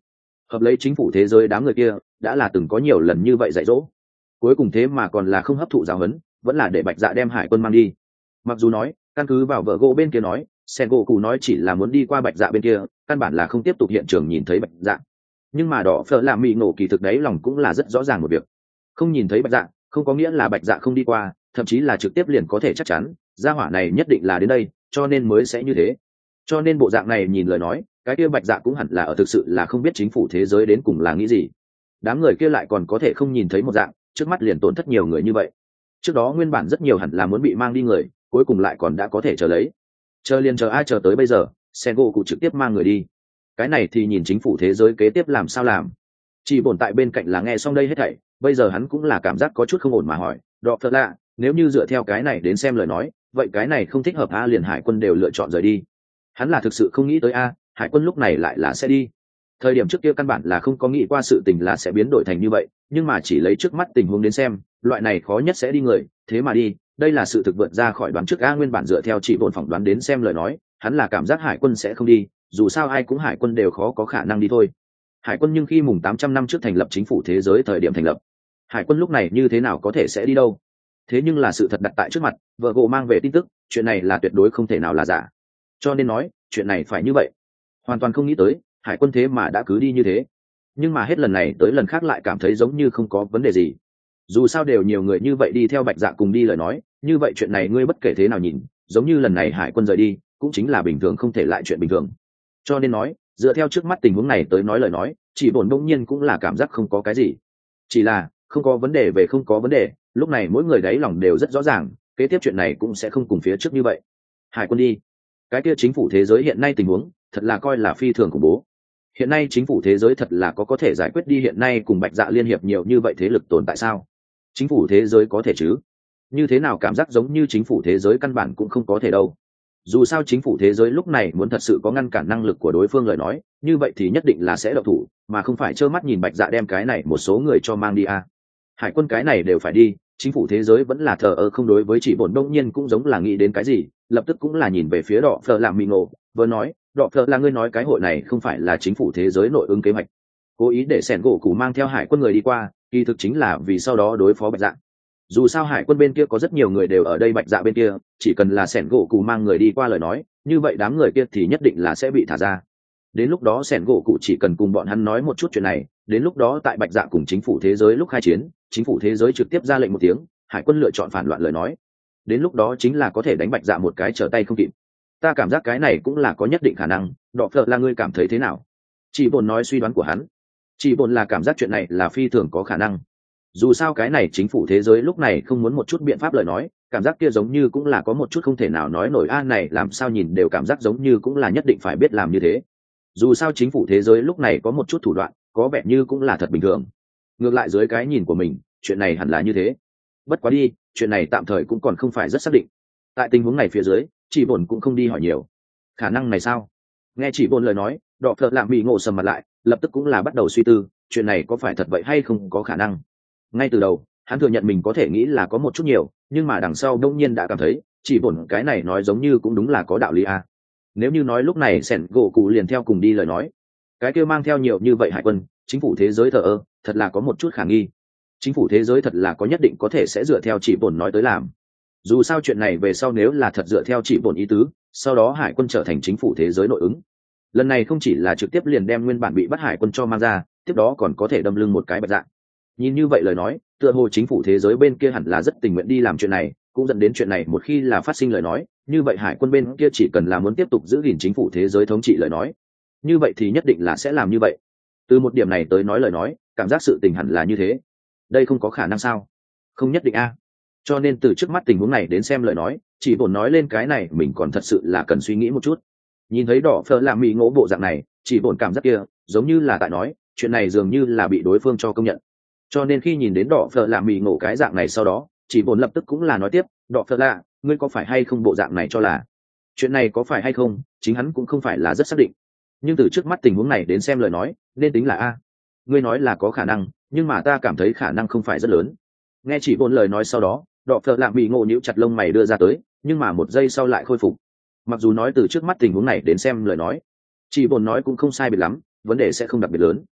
hợp lấy chính phủ thế giới đám người kia đã là từng có nhiều lần như vậy dạy dỗ, cuối cùng thế mà còn là không hấp thụ giáo huấn, vẫn là để bạch dạ đem hải quân mang đi. Mặc dù nói căn cứ vào vợ gỗ bên kia nói, sen gỗ cụ nói chỉ là muốn đi qua bạch dạ bên kia, căn bản là không tiếp tục hiện trường nhìn thấy bạch dạ, nhưng mà đỏ phở làm mị nổ kỳ thực đấy lòng cũng là rất rõ ràng một việc, không nhìn thấy bạch dạ không có nghĩa là bạch dạ không đi qua, thậm chí là trực tiếp liền có thể chắc chắn gia hỏa này nhất định là đến đây, cho nên mới sẽ như thế. Cho nên bộ dạng này nhìn lời nói, cái kia bạch dạ cũng hẳn là ở thực sự là không biết chính phủ thế giới đến cùng là nghĩ gì. Đám người kia lại còn có thể không nhìn thấy một dạng, trước mắt liền tổn thất nhiều người như vậy. Trước đó nguyên bản rất nhiều hẳn là muốn bị mang đi người, cuối cùng lại còn đã có thể chờ lấy. Chờ liền chờ ai chờ tới bây giờ, Sengo cũng trực tiếp mang người đi. Cái này thì nhìn chính phủ thế giới kế tiếp làm sao làm. Chỉ bổn tại bên cạnh là nghe xong đây hết thảy, bây giờ hắn cũng là cảm giác có chút không ổn mà hỏi, "Đọ Phật lạ, nếu như dựa theo cái này đến xem lời nói, vậy cái này không thích hợp a?" Liền hải quân đều lựa chọn rời đi. Hắn là thực sự không nghĩ tới a, hải quân lúc này lại là sẽ đi. Thời điểm trước kia căn bản là không có nghĩ qua sự tình là sẽ biến đổi thành như vậy, nhưng mà chỉ lấy trước mắt tình huống đến xem, loại này khó nhất sẽ đi người, thế mà đi, đây là sự thực vượt ra khỏi đoán trước a. Nguyên bản dựa theo chỉ bổn phỏng đoán đến xem lời nói, hắn là cảm giác hải quân sẽ không đi, dù sao ai cũng hải quân đều khó có khả năng đi thôi. Hải quân nhưng khi mùng 800 năm trước thành lập chính phủ thế giới, thời điểm thành lập, hải quân lúc này như thế nào có thể sẽ đi đâu. Thế nhưng là sự thật đặt tại trước mặt, vợ gỗ mang về tin tức, chuyện này là tuyệt đối không thể nào là giả, cho nên nói chuyện này phải như vậy. Hoàn toàn không nghĩ tới hải quân thế mà đã cứ đi như thế, nhưng mà hết lần này tới lần khác lại cảm thấy giống như không có vấn đề gì. Dù sao đều nhiều người như vậy đi theo bạch dạ cùng đi lời nói, như vậy chuyện này ngươi bất kể thế nào nhìn, giống như lần này hải quân rời đi cũng chính là bình thường, không thể lại chuyện bình thường. Cho nên nói dựa theo trước mắt tình huống này tới nói lời nói, chỉ bổn bỗng nhiên cũng là cảm giác không có cái gì, chỉ là không có vấn đề về không có vấn đề, lúc này mỗi người đáy lòng đều rất rõ ràng, kế tiếp chuyện này cũng sẽ không cùng phía trước như vậy. Hải quân đi, cái kia chính phủ thế giới hiện nay tình huống thật là coi là phi thường khủng bố. Hiện nay chính phủ thế giới thật là có thể giải quyết đi hiện nay cùng bạch dạ liên hiệp nhiều như vậy thế lực tồn tại sao? Chính phủ thế giới có thể chứ? Như thế nào cảm giác giống như chính phủ thế giới căn bản cũng không có thể đâu. Dù sao chính phủ thế giới lúc này muốn thật sự có ngăn cản năng lực của đối phương lời nói, như vậy thì nhất định là sẽ động thủ, mà không phải trơ mắt nhìn bạch dạ đem cái này một số người cho mang đi à. Hải quân cái này đều phải đi, chính phủ thế giới vẫn là thờ ơ không đối với. Chỉ bổn đông nhiên cũng giống là nghĩ đến cái gì, lập tức cũng là nhìn về phía đỏ phờ làm mì ngộ, vừa nói, đỏ phờ là ngươi nói cái hội này không phải là chính phủ thế giới nội ứng kế hoạch, cố ý để sẻn gỗ cụ mang theo hải quân người đi qua, kỳ thực chính là vì sau đó đối phó bạch dạ. Dù sao hải quân bên kia có rất nhiều người đều ở đây bạch dạ bên kia, chỉ cần là sẻn gỗ cụ mang người đi qua lời nói, như vậy đám người kia thì nhất định là sẽ bị thả ra. Đến lúc đó sẻn gỗ cụ chỉ cần cùng bọn hắn nói một chút chuyện này, đến lúc đó tại bạch dạ cùng chính phủ thế giới lúc khai chiến, chính phủ thế giới trực tiếp ra lệnh một tiếng, hải quân lựa chọn phản loạn lời nói, đến lúc đó chính là có thể đánh bạch dạ một cái trở tay không kịp. Ta cảm giác cái này cũng là có nhất định khả năng. Đọ phợ là ngươi cảm thấy thế nào? Chỉ bồn nói suy đoán của hắn, chỉ bồn là cảm giác chuyện này là phi thường có khả năng. Dù sao cái này chính phủ thế giới lúc này không muốn một chút biện pháp lời nói, cảm giác kia giống như cũng là có một chút không thể nào nói nổi a. Này làm sao nhìn đều cảm giác giống như cũng là nhất định phải biết làm như thế. Dù sao chính phủ thế giới lúc này có một chút thủ đoạn, có vẻ như cũng là thật bình thường. Ngược lại dưới cái nhìn của mình, chuyện này hẳn là như thế. Bất quá đi, chuyện này tạm thời cũng còn không phải rất xác định. Tại tình huống này phía dưới, chỉ bồn cũng không đi hỏi nhiều. Khả năng này sao? Nghe chỉ bồn lời nói, đọ phợ lạm bị ngộ sầm mặt lại, lập tức cũng là bắt đầu suy tư, chuyện này có phải thật vậy hay không có khả năng. Ngay từ đầu hắn thừa nhận mình có thể nghĩ là có một chút nhiều, nhưng mà đằng sau đông nhiên đã cảm thấy chỉ bổn cái này nói giống như cũng đúng là có đạo lý a. Nếu như nói lúc này sẻn gỗ cụ liền theo cùng đi lời nói, cái kia mang theo nhiều như vậy hải quân, chính phủ thế giới thờ ơ, thật là có một chút khả nghi. Chính phủ thế giới thật là có nhất định có thể sẽ dựa theo chỉ bổn nói tới làm. Dù sao chuyện này về sau nếu là thật dựa theo chỉ bổn ý tứ, sau đó hải quân trở thành chính phủ thế giới nội ứng, lần này không chỉ là trực tiếp liền đem nguyên bản bị bắt hải quân cho mang ra, tiếp đó còn có thể đâm lưng một cái bạch dạng. Nhìn như vậy lời nói, tựa hồ chính phủ thế giới bên kia hẳn là rất tình nguyện đi làm chuyện này, cũng dẫn đến chuyện này một khi là phát sinh lời nói, như vậy hải quân bên kia chỉ cần là muốn tiếp tục giữ gìn chính phủ thế giới thống trị lời nói, như vậy thì nhất định là sẽ làm như vậy. Từ một điểm này tới nói lời nói, cảm giác sự tình hẳn là như thế. Đây không có khả năng sao? Không nhất định a. Cho nên từ trước mắt tình huống này đến xem lời nói, chỉ bổn nói lên cái này mình còn thật sự là cần suy nghĩ một chút. Nhìn thấy đỏ phơ làm mì ngỗ bộ dạng này, chỉ bổn cảm giác kia giống như là tại nói chuyện này dường như là bị đối phương cho công nhận. Cho nên khi nhìn đến đỏ phở làm mì ngộ cái dạng này sau đó, chỉ bồn lập tức cũng là nói tiếp, đỏ phở lạ, ngươi có phải hay không bộ dạng này cho là chuyện này có phải hay không, chính hắn cũng không phải là rất xác định, nhưng từ trước mắt tình huống này đến xem lời nói nên tính là a. Ngươi nói là có khả năng, nhưng mà ta cảm thấy khả năng không phải rất lớn. Nghe chỉ bồn lời nói sau đó, đỏ phở làm mì ngộ nhíu chặt lông mày đưa ra tới, nhưng mà một giây sau lại khôi phục. Mặc dù nói từ trước mắt tình huống này đến xem lời nói, chỉ bồn nói cũng không sai biệt lắm, vấn đề sẽ không đặc biệt lớn.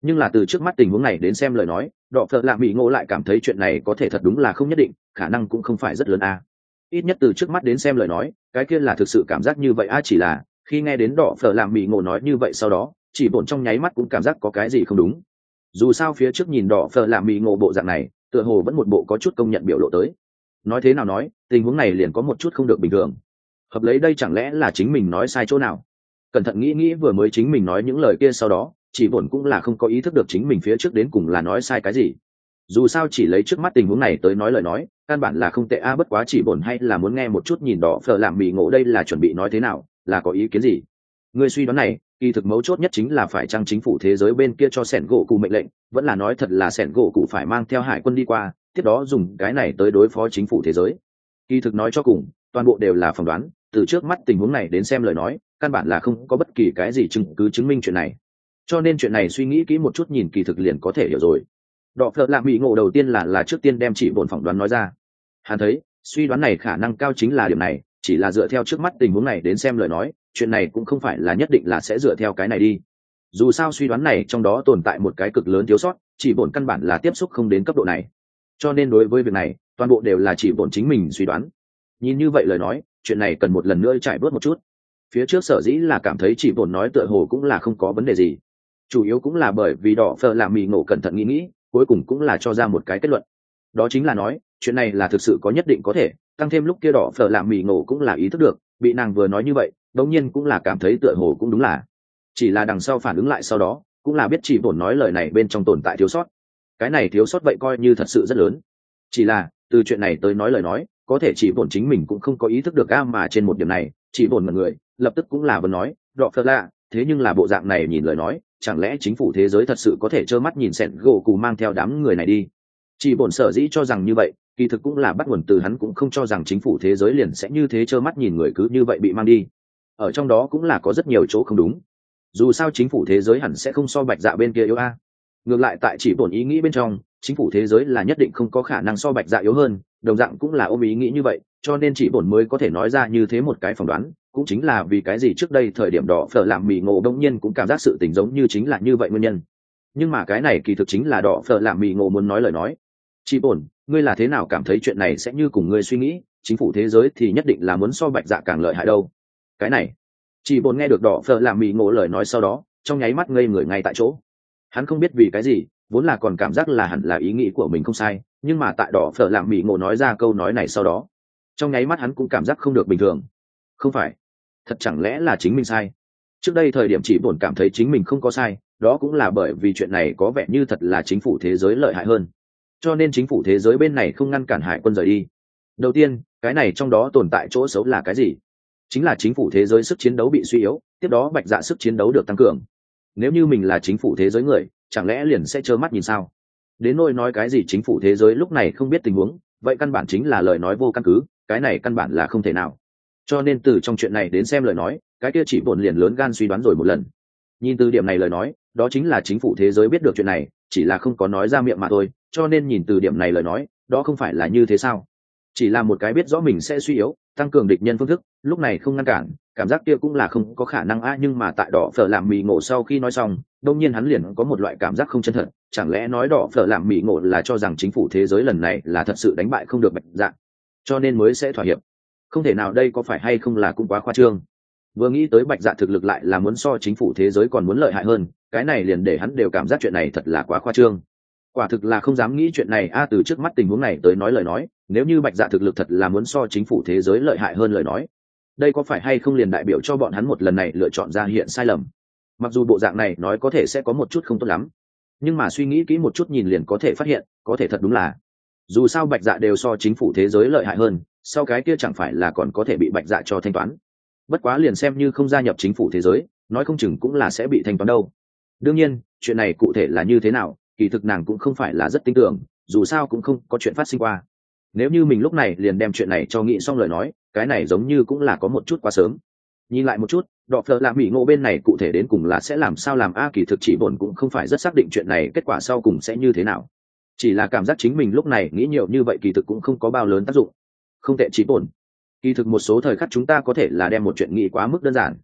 nhưng là từ trước mắt tình huống này đến xem lời nói, đọ phợ lạ mỹ ngộ lại cảm thấy chuyện này có thể thật đúng là không nhất định, khả năng cũng không phải rất lớn a. Ít nhất từ trước mắt đến xem lời nói, cái kia là thực sự cảm giác như vậy a. Chỉ là khi nghe đến đọ phợ lạ mỹ ngộ nói như vậy sau đó, chỉ bổn trong nháy mắt cũng cảm giác có cái gì không đúng. Dù sao phía trước nhìn đọ phợ lạ mỹ ngộ bộ dạng này, tựa hồ vẫn một bộ có chút công nhận biểu lộ tới. Nói thế nào nói, tình huống này liền có một chút không được bình thường. Hợp lấy đây chẳng lẽ là chính mình nói sai chỗ nào? Cẩn thận nghĩ nghĩ vừa mới chính mình nói những lời kia sau đó, chỉ bổn cũng là không có ý thức được chính mình phía trước đến cùng là nói sai cái gì. Dù sao chỉ lấy trước mắt tình huống này tới nói lời nói, căn bản là không tệ a. Bất quá chỉ bổn hay là muốn nghe một chút nhìn đỏ phở làm mì ngộ đây là chuẩn bị nói thế nào, là có ý kiến gì. Người suy đoán này kỳ thực mấu chốt nhất chính là phải chăng chính phủ thế giới bên kia cho sẻn gỗ cụ mệnh lệnh, vẫn là nói thật là sẻn gỗ cụ phải mang theo hải quân đi qua, tiếp đó dùng cái này tới đối phó chính phủ thế giới. Kỳ thực nói cho cùng, toàn bộ đều là phỏng đoán, từ trước mắt tình huống này đến xem lời nói, căn bản là không có bất kỳ cái gì chứng cứ chứng minh chuyện này. Cho nên chuyện này suy nghĩ kỹ một chút nhìn kỳ thực liền có thể hiểu rồi. Đọ phợ lạ mỹ ngộ đầu tiên là trước tiên đem chỉ bổn phỏng đoán nói ra. Hắn thấy suy đoán này khả năng cao chính là điểm này, chỉ là dựa theo trước mắt tình huống này đến xem lời nói, chuyện này cũng không phải là nhất định là sẽ dựa theo cái này đi. Dù sao suy đoán này trong đó tồn tại một cái cực lớn thiếu sót, chỉ bổn căn bản là tiếp xúc không đến cấp độ này. Cho nên đối với việc này, toàn bộ đều là chỉ bổn chính mình suy đoán. Nhìn như vậy lời nói, chuyện này cần một lần nữa trải bớt một chút. Phía trước sở dĩ là cảm thấy chỉ bổn nói tựa hồ cũng là không có vấn đề gì, chủ yếu cũng là bởi vì đỏ phở làm mì ngộ cẩn thận nghĩ, cuối cùng cũng là cho ra một cái kết luận, đó chính là nói chuyện này là thực sự có nhất định có thể. Tăng thêm lúc kia đỏ phở làm mì ngộ cũng là ý thức được, bị nàng vừa nói như vậy, đống nhiên cũng là cảm thấy tựa hồ cũng đúng là, chỉ là đằng sau phản ứng lại sau đó, cũng là biết chỉ bổn nói lời này bên trong tồn tại thiếu sót. Cái này thiếu sót vậy coi như thật sự rất lớn. Chỉ là từ chuyện này tới nói lời nói, có thể chỉ bổn chính mình cũng không có ý thức được mà trên một điểm này, chỉ bổn mọi người lập tức cũng là vẫn nói, đọ phở lạ, thế nhưng là bộ dạng này nhìn lời nói, chẳng lẽ chính phủ thế giới thật sự có thể trơ mắt nhìn sẹn gỗ cù mang theo đám người này đi? Chỉ bổn sở dĩ cho rằng như vậy, kỳ thực cũng là bắt nguồn từ hắn cũng không cho rằng chính phủ thế giới liền sẽ như thế trơ mắt nhìn người cứ như vậy bị mang đi. Ở trong đó cũng là có rất nhiều chỗ không đúng. Dù sao chính phủ thế giới hẳn sẽ không so bạch dạ bên kia yếu a. Ngược lại tại chỉ bổn ý nghĩ bên trong, chính phủ thế giới là nhất định không có khả năng so bạch dạ yếu hơn, đồng dạng cũng là ôm ý nghĩ như vậy, cho nên chỉ bổn mới có thể nói ra như thế một cái phỏng đoán, cũng chính là vì cái gì trước đây thời điểm đỏ phở làm mì ngộ đông nhiên cũng cảm giác sự tình giống như chính là như vậy nguyên nhân. Nhưng mà cái này kỳ thực chính là đỏ phở làm mì ngộ muốn nói lời nói. Chỉ bổn, ngươi là thế nào cảm thấy chuyện này sẽ như cùng ngươi suy nghĩ, chính phủ thế giới thì nhất định là muốn so bạch dạ càng lợi hại đâu? Cái này, chỉ bổn nghe được đỏ phở làm mì ngộ lời nói sau đó, trong nháy mắt ngây người ngay tại chỗ. Hắn không biết vì cái gì, vốn là còn cảm giác là hẳn là ý nghĩ của mình không sai, nhưng mà tại đỏ phở làm mì ngộ nói ra câu nói này sau đó, trong nháy mắt hắn cũng cảm giác không được bình thường. Không phải, thật chẳng lẽ là chính mình sai? Trước đây thời điểm chỉ bổn cảm thấy chính mình không có sai, đó cũng là bởi vì chuyện này có vẻ như thật là chính phủ thế giới lợi hại hơn, cho nên chính phủ thế giới bên này không ngăn cản hải quân rời đi. Đầu tiên, cái này trong đó tồn tại chỗ xấu là cái gì? Chính là chính phủ thế giới sức chiến đấu bị suy yếu, tiếp đó bạch dạ sức chiến đấu được tăng cường. Nếu như mình là chính phủ thế giới người, chẳng lẽ liền sẽ trơ mắt nhìn sao? Đến nỗi nói cái gì chính phủ thế giới lúc này không biết tình huống, vậy căn bản chính là lời nói vô căn cứ, cái này căn bản là không thể nào. Cho nên từ trong chuyện này đến xem lời nói, cái kia chỉ bổn liền lớn gan suy đoán rồi một lần. Nhìn từ điểm này lời nói, đó chính là chính phủ thế giới biết được chuyện này, chỉ là không có nói ra miệng mà thôi, cho nên nhìn từ điểm này lời nói, đó không phải là như thế sao? Chỉ là một cái biết rõ mình sẽ suy yếu, tăng cường địch nhân phương thức, lúc này không ngăn cản, cảm giác kia cũng là không có khả năng nhưng mà tại đỏ phở làm mì ngộ sau khi nói xong, đông nhiên hắn liền có một loại cảm giác không chân thật, chẳng lẽ nói đỏ phở làm mì ngộ là cho rằng chính phủ thế giới lần này là thật sự đánh bại không được bạch dạ, cho nên mới sẽ thỏa hiệp? Không thể nào, đây có phải hay không là cũng quá khoa trương. Vừa nghĩ tới bạch dạ thực lực lại là muốn so chính phủ thế giới còn muốn lợi hại hơn, cái này liền để hắn đều cảm giác chuyện này thật là quá khoa trương. Quả thực là không dám nghĩ chuyện này từ trước mắt tình huống này tới nói lời nói, nếu như bạch dạ thực lực thật là muốn so chính phủ thế giới lợi hại hơn lời nói, đây có phải hay không liền đại biểu cho bọn hắn một lần này lựa chọn ra hiện sai lầm? Mặc dù bộ dạng này nói có thể sẽ có một chút không tốt lắm, nhưng mà suy nghĩ kỹ một chút nhìn liền có thể phát hiện, có thể thật đúng là, dù sao bạch dạ đều so chính phủ thế giới lợi hại hơn, sau cái kia chẳng phải là còn có thể bị bạch dạ cho thanh toán. Bất quá liền xem như không gia nhập chính phủ thế giới, nói không chừng cũng là sẽ bị thanh toán đâu. Đương nhiên chuyện này cụ thể là như thế nào, kỳ thực nàng cũng không phải là rất tin tưởng, dù sao cũng không có chuyện phát sinh qua. Nếu như mình lúc này liền đem chuyện này cho nghĩ xong lời nói, cái này giống như cũng là có một chút quá sớm. Nhìn lại một chút, đọ phở làm mỹ ngộ bên này cụ thể đến cùng là sẽ làm sao làm kỳ thực chỉ bổn cũng không phải rất xác định chuyện này kết quả sau cùng sẽ như thế nào, chỉ là cảm giác chính mình lúc này nghĩ nhiều như vậy kỳ thực cũng không có bao lớn tác dụng. Không tệ chỉ bổn, kỳ thực một số thời khắc chúng ta có thể là đem một chuyện nghĩ quá mức đơn giản.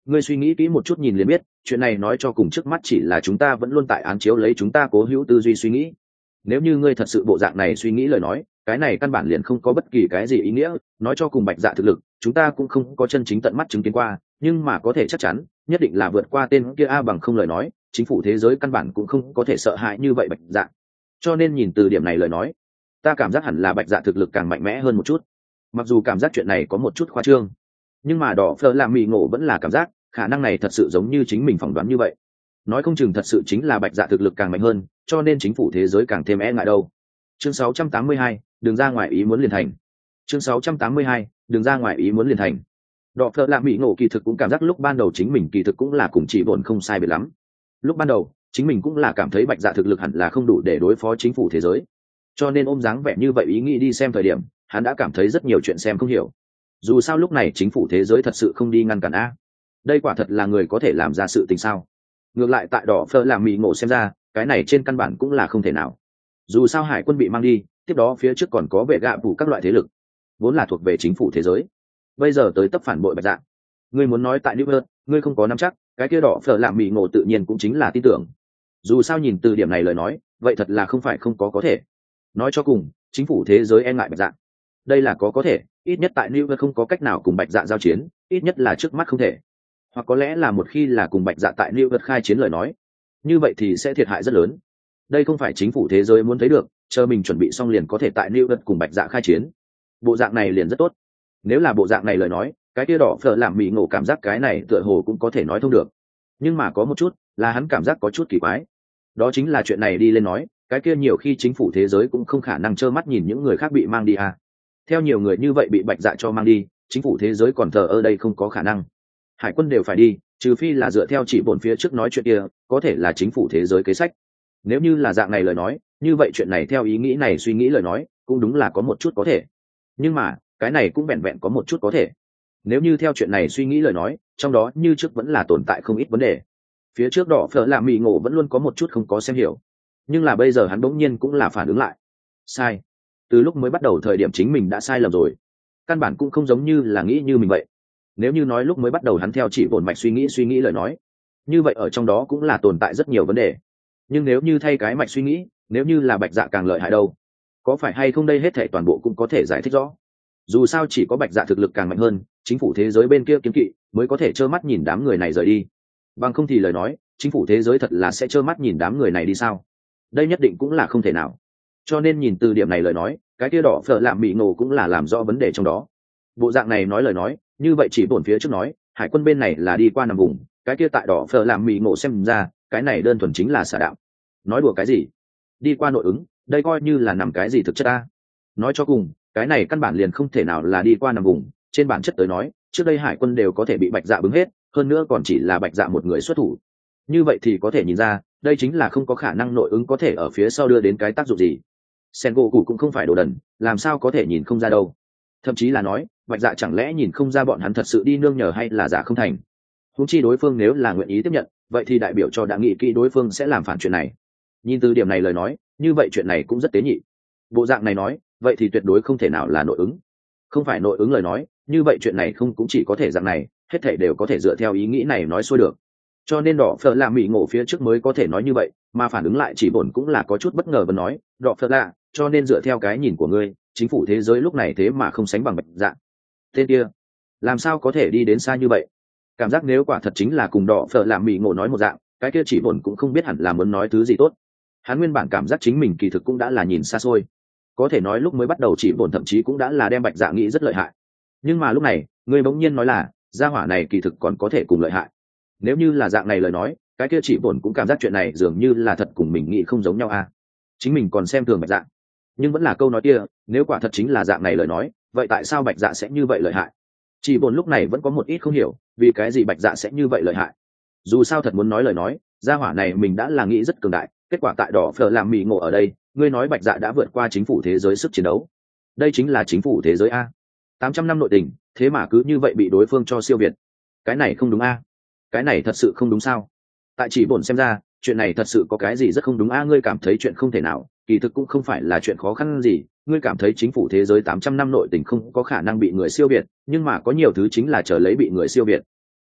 Ngươi suy nghĩ kỹ một chút nhìn liền biết, chuyện này nói cho cùng trước mắt chỉ là chúng ta vẫn luôn tại án chiếu lấy chúng ta cố hữu tư duy suy nghĩ. Nếu như ngươi thật sự bộ dạng này suy nghĩ lời nói, cái này căn bản liền không có bất kỳ cái gì ý nghĩa. Nói cho cùng Bạch Dạ thực lực chúng ta cũng không có chân chính tận mắt chứng kiến qua, nhưng mà có thể chắc chắn nhất định là vượt qua tên kia a, bằng không lời nói chính phủ thế giới căn bản cũng không có thể sợ hãi như vậy Bạch Dạ. Cho nên nhìn từ điểm này lời nói, ta cảm giác hẳn là Bạch Dạ thực lực càng mạnh mẽ hơn một chút. Mặc dù cảm giác chuyện này có một chút khoa trương, nhưng mà đỏ phơ làm mì ngộ vẫn là cảm giác khả năng này thật sự giống như chính mình phỏng đoán như vậy. Nói không chừng thật sự chính là Bạch Dạ thực lực càng mạnh hơn, cho nên chính phủ thế giới càng thêm e ngại đâu. Chương 682, đường ra ngoài ý muốn liền thành. Chương 682, đường ra ngoài ý muốn liền thành. Đỏ phở làm mỹ ngộ kỳ thực cũng cảm giác lúc ban đầu chính mình kỳ thực cũng là cùng chỉ bổn không sai biệt lắm. Lúc ban đầu chính mình cũng là cảm thấy Bạch Dạ thực lực hẳn là không đủ để đối phó chính phủ thế giới, cho nên ôm dáng vẻ như vậy ý nghĩ đi xem thời điểm, hắn đã cảm thấy rất nhiều chuyện xem không hiểu. Dù sao lúc này chính phủ thế giới thật sự không đi ngăn cản a, đây quả thật là người có thể làm ra sự tình sao? Ngược lại tại đỏ phở làm mỹ ngộ xem ra cái này trên căn bản cũng là không thể nào. Dù sao hải quân bị mang đi, tiếp đó phía trước còn có vệ gạ phủ các loại thế lực vốn là thuộc về chính phủ thế giới, bây giờ tới tấp phản bội Bạch Dạ. Ngươi muốn nói tại New York ngươi không có nắm chắc, cái kia đỏ phở làm mỹ ngộ tự nhiên cũng chính là tin tưởng. Dù sao nhìn từ điểm này lời nói, vậy thật là không phải không có thể. Nói cho cùng chính phủ thế giới e ngại Bạch Dạ, đây là có thể, ít nhất tại New York không có cách nào cùng Bạch Dạ giao chiến, ít nhất là trước mắt không thể. Hoặc có lẽ là một khi là cùng Bạch Dạ tại New York khai chiến lời nói, như vậy thì sẽ thiệt hại rất lớn. Đây không phải chính phủ thế giới muốn thấy được, chờ mình chuẩn bị xong liền có thể tại New York cùng Bạch Dạ khai chiến. Bộ dạng này liền rất tốt. Nếu là bộ dạng này lời nói, cái kia đỏ phở làm mỹ ngộ cảm giác cái này tựa hồ cũng có thể nói thông được. Nhưng mà có một chút là hắn cảm giác có chút kỳ quái, đó chính là chuyện này đi lên nói, cái kia nhiều khi chính phủ thế giới cũng không khả năng trơ mắt nhìn những người khác bị mang đi à. Theo nhiều người như vậy bị Bạch Dạ cho mang đi, chính phủ thế giới còn thờ ở đây không có khả năng. Hải quân đều phải đi, trừ phi là dựa theo chỉ bổn phía trước nói chuyện kia, có thể là chính phủ thế giới kế sách. Nếu như là dạng này lời nói, như vậy chuyện này theo ý nghĩ này suy nghĩ lời nói, cũng đúng là có một chút có thể. Nhưng mà cái này cũng vẹn vẹn có một chút có thể. Nếu như theo chuyện này suy nghĩ lời nói, trong đó như trước vẫn là tồn tại không ít vấn đề. Phía trước đỏ phở làm mì ngộ vẫn luôn có một chút không có xem hiểu, nhưng là bây giờ hắn bỗng nhiên cũng là phản ứng lại. Sai. Từ lúc mới bắt đầu thời điểm chính mình đã sai lầm rồi, căn bản cũng không giống như là nghĩ như mình vậy. Nếu như nói lúc mới bắt đầu hắn theo chỉ bổn mạch suy nghĩ lời nói, như vậy ở trong đó cũng là tồn tại rất nhiều vấn đề. Nhưng nếu như thay cái mạch suy nghĩ, nếu như là Bạch Dạ càng lợi hại đâu, có phải hay không đây hết thảy toàn bộ cũng có thể giải thích rõ. Dù sao chỉ có Bạch Dạ thực lực càng mạnh hơn, chính phủ thế giới bên kia kiếm kỵ mới có thể trơ mắt nhìn đám người này rời đi. Bằng không thì lời nói, chính phủ thế giới thật là sẽ trơ mắt nhìn đám người này đi sao? Đây nhất định cũng là không thể nào. Cho nên nhìn từ điểm này lời nói, cái kia đỏ phở làm mỹ ngộ cũng là làm rõ vấn đề trong đó. Bộ dạng này nói lời nói, như vậy chỉ bổn phía trước nói, hải quân bên này là đi qua nằm vùng, cái kia tại đỏ phở làm mỹ ngộ xem ra, cái này đơn thuần chính là xả đạo. Nói đùa cái gì? Đi qua nội ứng, đây coi như là nằm cái gì thực chất ta? Nói cho cùng, cái này căn bản liền không thể nào là đi qua nằm vùng, trên bản chất tới nói, trước đây hải quân đều có thể bị Bạch Dạ bứng hết, hơn nữa còn chỉ là Bạch Dạ một người xuất thủ. Như vậy thì có thể nhìn ra, đây chính là không có khả năng nội ứng có thể ở phía sau đưa đến cái tác dụng gì. Sengoku cũng không phải đồ đần, làm sao có thể nhìn không ra đâu. Thậm chí là nói, Bạch Dạ chẳng lẽ nhìn không ra bọn hắn thật sự đi nương nhờ hay là giả không thành. Huống chi đối phương nếu là nguyện ý tiếp nhận, vậy thì đại biểu cho đã nghĩ kỹ đối phương sẽ làm phản chuyện này. Nhìn từ điểm này lời nói, như vậy chuyện này cũng rất tế nhị. Bộ dạng này nói, vậy thì tuyệt đối không thể nào là nội ứng. Không phải nội ứng lời nói, như vậy chuyện này không cũng chỉ có thể dạng này, hết thảy đều có thể dựa theo ý nghĩ này nói xuôi được. Cho nên đỏ phở là mỹ ngộ phía trước mới có thể nói như vậy, mà phản ứng lại chỉ bổn cũng là có chút bất ngờ và nói, đỏ phở là, cho nên dựa theo cái nhìn của ngươi, chính phủ thế giới lúc này thế mà không sánh bằng Bạch Dạ. Tên kia, làm sao có thể đi đến xa như vậy? Cảm giác nếu quả thật chính là cùng đỏ phở làm mỹ ngộ nói một dạng, cái kia chỉ bổn cũng không biết hẳn là muốn nói thứ gì tốt. Hắn nguyên bản cảm giác chính mình kỳ thực cũng đã là nhìn xa xôi, có thể nói lúc mới bắt đầu chỉ bổn thậm chí cũng đã là đem Bạch Dạ nghĩ rất lợi hại. Nhưng mà lúc này, ngươi bỗng nhiên nói là, gia hỏa này kỳ thực còn có thể cùng lợi hại. Nếu như là dạng này lời nói, cái kia chỉ bổn cũng cảm giác chuyện này dường như là thật cùng mình nghĩ không giống nhau à. Chính mình còn xem thường Bạch Dạ, nhưng vẫn là câu nói kia, nếu quả thật chính là dạng này lời nói, vậy tại sao Bạch Dạ sẽ như vậy lợi hại? Chỉ bổn lúc này vẫn có một ít không hiểu, vì cái gì Bạch Dạ sẽ như vậy lợi hại. Dù sao thật muốn nói lời nói, gia hỏa này mình đã là nghĩ rất cường đại, kết quả tại đỏ phở làm mì ngộ ở đây, ngươi nói Bạch Dạ đã vượt qua chính phủ thế giới sức chiến đấu. Đây chính là chính phủ thế giới a. 800 năm nội tình, thế mà cứ như vậy bị đối phương cho siêu việt. Cái này không đúng a. Cái này thật sự không đúng sao? Tại chỉ bổn xem ra, chuyện này thật sự có cái gì rất không đúng a, ngươi cảm thấy chuyện không thể nào, kỳ thực cũng không phải là chuyện khó khăn gì, ngươi cảm thấy chính phủ thế giới 800 năm nội tình không có khả năng bị người siêu việt, nhưng mà có nhiều thứ chính là chờ lấy bị người siêu việt.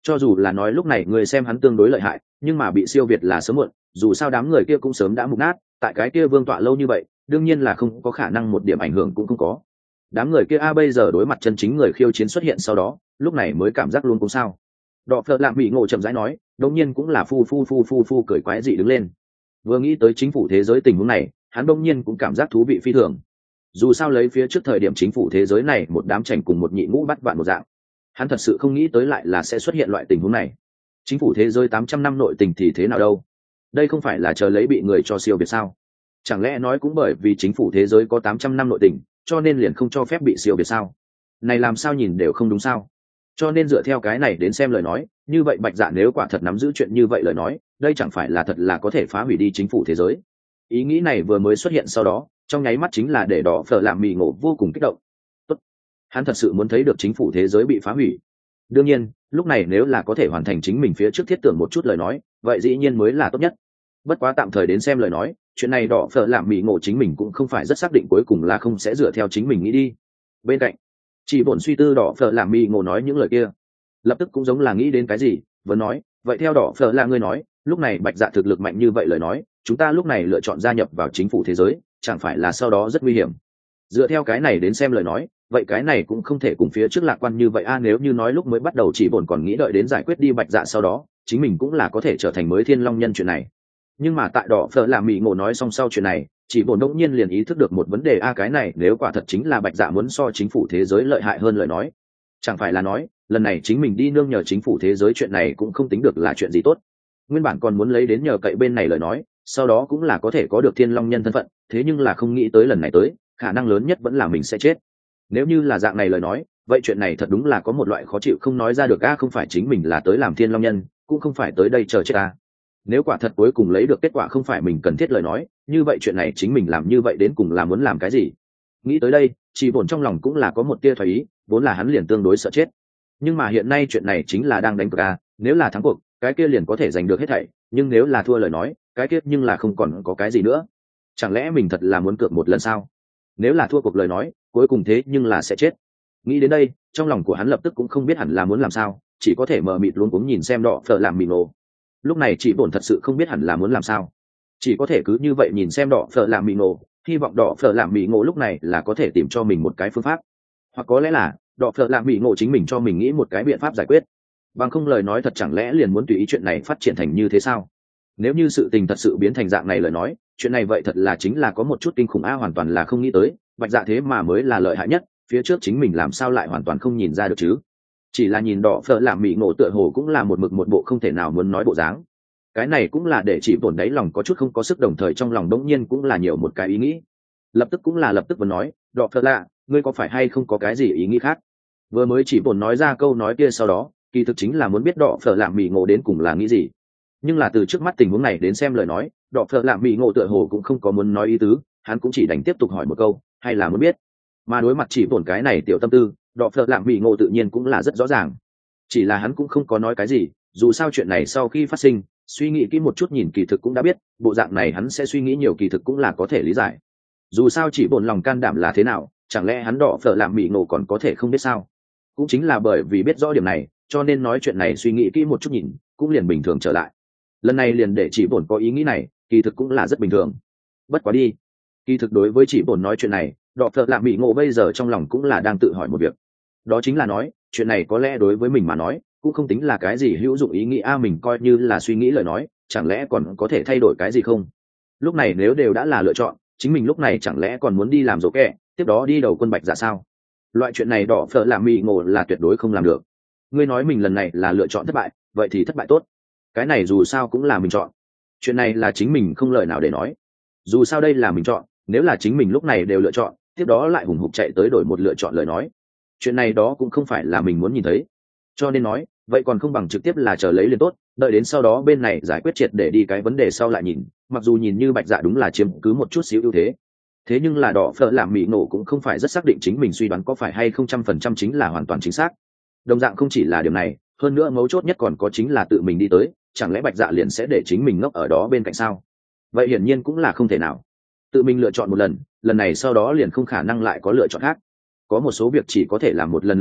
cho dù là nói lúc này người xem hắn tương đối lợi hại, nhưng mà bị siêu việt là sớm muộn, dù sao đám người kia cũng sớm đã mục nát, tại cái kia vương tọa lâu như vậy đương nhiên là không có khả năng một điểm ảnh hưởng cũng không có. Đám người kia bây giờ đối mặt chân chính người khiêu chiến xuất hiện sau đó, lúc này mới cảm giác luôn cũng sao. Đọ phợ lạm bị ngộ chậm rãi nói, đống nhiên cũng là phu cười quái dị đứng lên. Vừa nghĩ tới chính phủ thế giới tình huống này, hắn đống nhiên cũng cảm giác thú vị phi thường. Dù sao lấy phía trước thời điểm chính phủ thế giới này một đám chảnh cùng một nhị ngũ bắt vạn một dạng, hắn thật sự không nghĩ tới lại là sẽ xuất hiện loại tình huống này. Chính phủ thế giới 800 năm nội tình thì thế nào đâu? Đây không phải là chờ lấy bị người cho siêu việt sao? Chẳng lẽ nói cũng bởi vì chính phủ thế giới có 800 năm nội tình, cho nên liền không cho phép bị siêu việt sao? Này làm sao nhìn đều không đúng sao? Cho nên dựa theo cái này đến xem lời nói, như vậy Bạch Dạ nếu quả thật nắm giữ chuyện như vậy lời nói, đây chẳng phải là thật là có thể phá hủy đi chính phủ thế giới. Ý nghĩ này vừa mới xuất hiện sau đó, trong nháy mắt chính là để Đỏ Phở làm mì ngộ vô cùng kích động. Tốt, hắn thật sự muốn thấy được chính phủ thế giới bị phá hủy. Đương nhiên, lúc này nếu là có thể hoàn thành chính mình phía trước thiết tưởng một chút lời nói, vậy dĩ nhiên mới là tốt nhất. Bất quá tạm thời đến xem lời nói, chuyện này Đỏ Phở làm mì ngộ chính mình cũng không phải rất xác định cuối cùng là không sẽ dựa theo chính mình nghĩ đi. Bên cạnh, chỉ bổn suy tư Đỏ Phở làm mì ngộ nói những lời kia, lập tức cũng giống là nghĩ đến cái gì, vẫn nói, vậy theo Đỏ Phở là ngươi nói, lúc này Bạch Dạ thực lực mạnh như vậy lời nói, chúng ta lúc này lựa chọn gia nhập vào chính phủ thế giới, chẳng phải là sau đó rất nguy hiểm. Dựa theo cái này đến xem lời nói, vậy cái này cũng không thể cùng phía trước lạc quan như vậy nếu như nói lúc mới bắt đầu chỉ bổn còn nghĩ đợi đến giải quyết đi Bạch Dạ sau đó, chính mình cũng là có thể trở thành mới Thiên Long nhân chuyện này. Nhưng mà tại Đỏ Phở làm mì ngộ nói xong sau chuyện này, chỉ bổn đột nhiên liền ý thức được một vấn đề cái này nếu quả thật chính là Bạch Dạ muốn so chính phủ thế giới lợi hại hơn lời nói, chẳng phải là nói lần này chính mình đi nương nhờ chính phủ thế giới chuyện này cũng không tính được là chuyện gì tốt. Nguyên bản còn muốn lấy đến nhờ cậy bên này lời nói, sau đó cũng là có thể có được Thiên Long nhân thân phận, thế nhưng là không nghĩ tới lần này tới, khả năng lớn nhất vẫn là mình sẽ chết. Nếu như là dạng này lời nói, vậy chuyện này thật đúng là có một loại khó chịu không nói ra được không phải chính mình là tới làm Thiên Long nhân, cũng không phải tới đây chờ chết Nếu quả thật cuối cùng lấy được kết quả không phải mình cần thiết lời nói, như vậy chuyện này chính mình làm như vậy đến cùng là muốn làm cái gì? Nghĩ tới đây, chỉ bổn trong lòng cũng là có một tia thoái ý, vốn là hắn liền tương đối sợ chết. Nhưng mà hiện nay chuyện này chính là đang đánh cược nếu là thắng cuộc, cái kia liền có thể giành được hết thảy, nhưng nếu là thua lời nói, cái kia nhưng là không còn có cái gì nữa. Chẳng lẽ mình thật là muốn cược một lần sao? Nếu là thua cuộc lời nói, cuối cùng thế nhưng là sẽ chết. Nghĩ đến đây, trong lòng của hắn lập tức cũng không biết hẳn là muốn làm sao, chỉ có thể mờ mịt luống cuống nhìn xem Đỏ Phở làm mì ngộ. Lúc này chỉ bổn thật sự không biết hẳn là muốn làm sao, chỉ có thể cứ như vậy nhìn xem Đỏ Phở làm mì ngộ, hy vọng Đỏ Phở làm mì ngộ lúc này là có thể tìm cho mình một cái phương pháp, hoặc có lẽ là Đỏ Phở làm mì ngộ chính mình cho mình nghĩ một cái biện pháp giải quyết. Bằng không lời nói thật chẳng lẽ liền muốn tùy ý chuyện này phát triển thành như thế sao? Nếu như sự tình thật sự biến thành dạng này lời nói, chuyện này vậy thật là chính là có một chút kinh khủng hoàn toàn là không nghĩ tới, Bạch Dạ thế mà mới là lợi hại nhất, phía trước chính mình làm sao lại hoàn toàn không nhìn ra được chứ? Chỉ là nhìn Đỏ Phở làm mì ngộ tựa hồ cũng là một mực một bộ không thể nào muốn nói bộ dáng. Cái này cũng là để chỉ bổn đáy lòng có chút không có sức, đồng thời trong lòng đống nhiên cũng là nhiều một cái ý nghĩ. Lập tức vẫn nói, Đỏ Phở lạ, ngươi có phải hay không có cái gì ý nghĩ khác? Vừa mới chỉ bổn nói ra câu nói kia sau đó, kỳ thực chính là muốn biết Đỏ Phở làm mì ngộ đến cùng là nghĩ gì. Nhưng là từ trước mắt tình huống này đến xem lời nói, Đỏ Phở làm mì ngộ tựa hồ cũng không có muốn nói ý tứ, hắn cũng chỉ đành tiếp tục hỏi một câu, hay là muốn biết. Mà đối mặt chỉ bổn cái này tiểu tâm tư, Đỏ Phở làm mì ngộ tự nhiên cũng là rất rõ ràng. Chỉ là hắn cũng không có nói cái gì, dù sao chuyện này sau khi phát sinh, suy nghĩ kỹ một chút nhìn kỳ thực cũng đã biết, bộ dạng này hắn sẽ suy nghĩ nhiều kỳ thực cũng là có thể lý giải. Dù sao chỉ bổn lòng can đảm là thế nào, chẳng lẽ hắn Đỏ Phở làm mì ngộ còn có thể không biết sao? Cũng chính là bởi vì biết rõ điểm này, cho nên nói chuyện này suy nghĩ kỹ một chút nhìn, cũng liền bình thường trở lại. Lần này liền để chỉ bổn có ý nghĩ này, kỳ thực cũng là rất bình thường. Bất quá đi, kỳ thực đối với chỉ bổn nói chuyện này, Đỏ Phở làm mì ngộ bây giờ trong lòng cũng là đang tự hỏi một việc. Đó chính là nói, chuyện này có lẽ đối với mình mà nói, cũng không tính là cái gì hữu dụng ý nghĩ mình coi như là suy nghĩ lời nói, chẳng lẽ còn có thể thay đổi cái gì không? Lúc này nếu đều đã là lựa chọn, chính mình lúc này chẳng lẽ còn muốn đi làm rổ kẹ, tiếp đó đi đầu quân Bạch Dạ sao? Loại chuyện này Đỏ Phở làm mì ngộ là tuyệt đối không làm được. Ngươi nói mình lần này là lựa chọn thất bại, vậy thì thất bại tốt. Cái này dù sao cũng là mình chọn. Chuyện này là chính mình không lời nào để nói. Dù sao đây là mình chọn, nếu là chính mình lúc này đều lựa chọn, tiếp đó lại hùng hục chạy tới đổi một lựa chọn lời nói. Chuyện này đó cũng không phải là mình muốn nhìn thấy. Cho nên nói, vậy còn không bằng trực tiếp là chờ lấy liền tốt, đợi đến sau đó bên này giải quyết triệt để đi cái vấn đề sau lại nhìn, mặc dù nhìn như Bạch Dạ đúng là chiếm cứ một chút xíu ưu thế. Thế nhưng là Đỏ Phở làm mì ngộ cũng không phải rất xác định chính mình suy đoán có phải hay không 100% chính là hoàn toàn chính xác. Đồng dạng không chỉ là điều này, hơn nữa mấu chốt nhất còn có chính là tự mình đi tới, chẳng lẽ Bạch Dạ liền sẽ để chính mình ngốc ở đó bên cạnh sao? Vậy hiển nhiên cũng là không thể nào. Tự mình lựa chọn một lần, lần này sau đó liền không khả năng lại có lựa chọn khác. Có một số việc chỉ có thể làm một lần lựa chọn,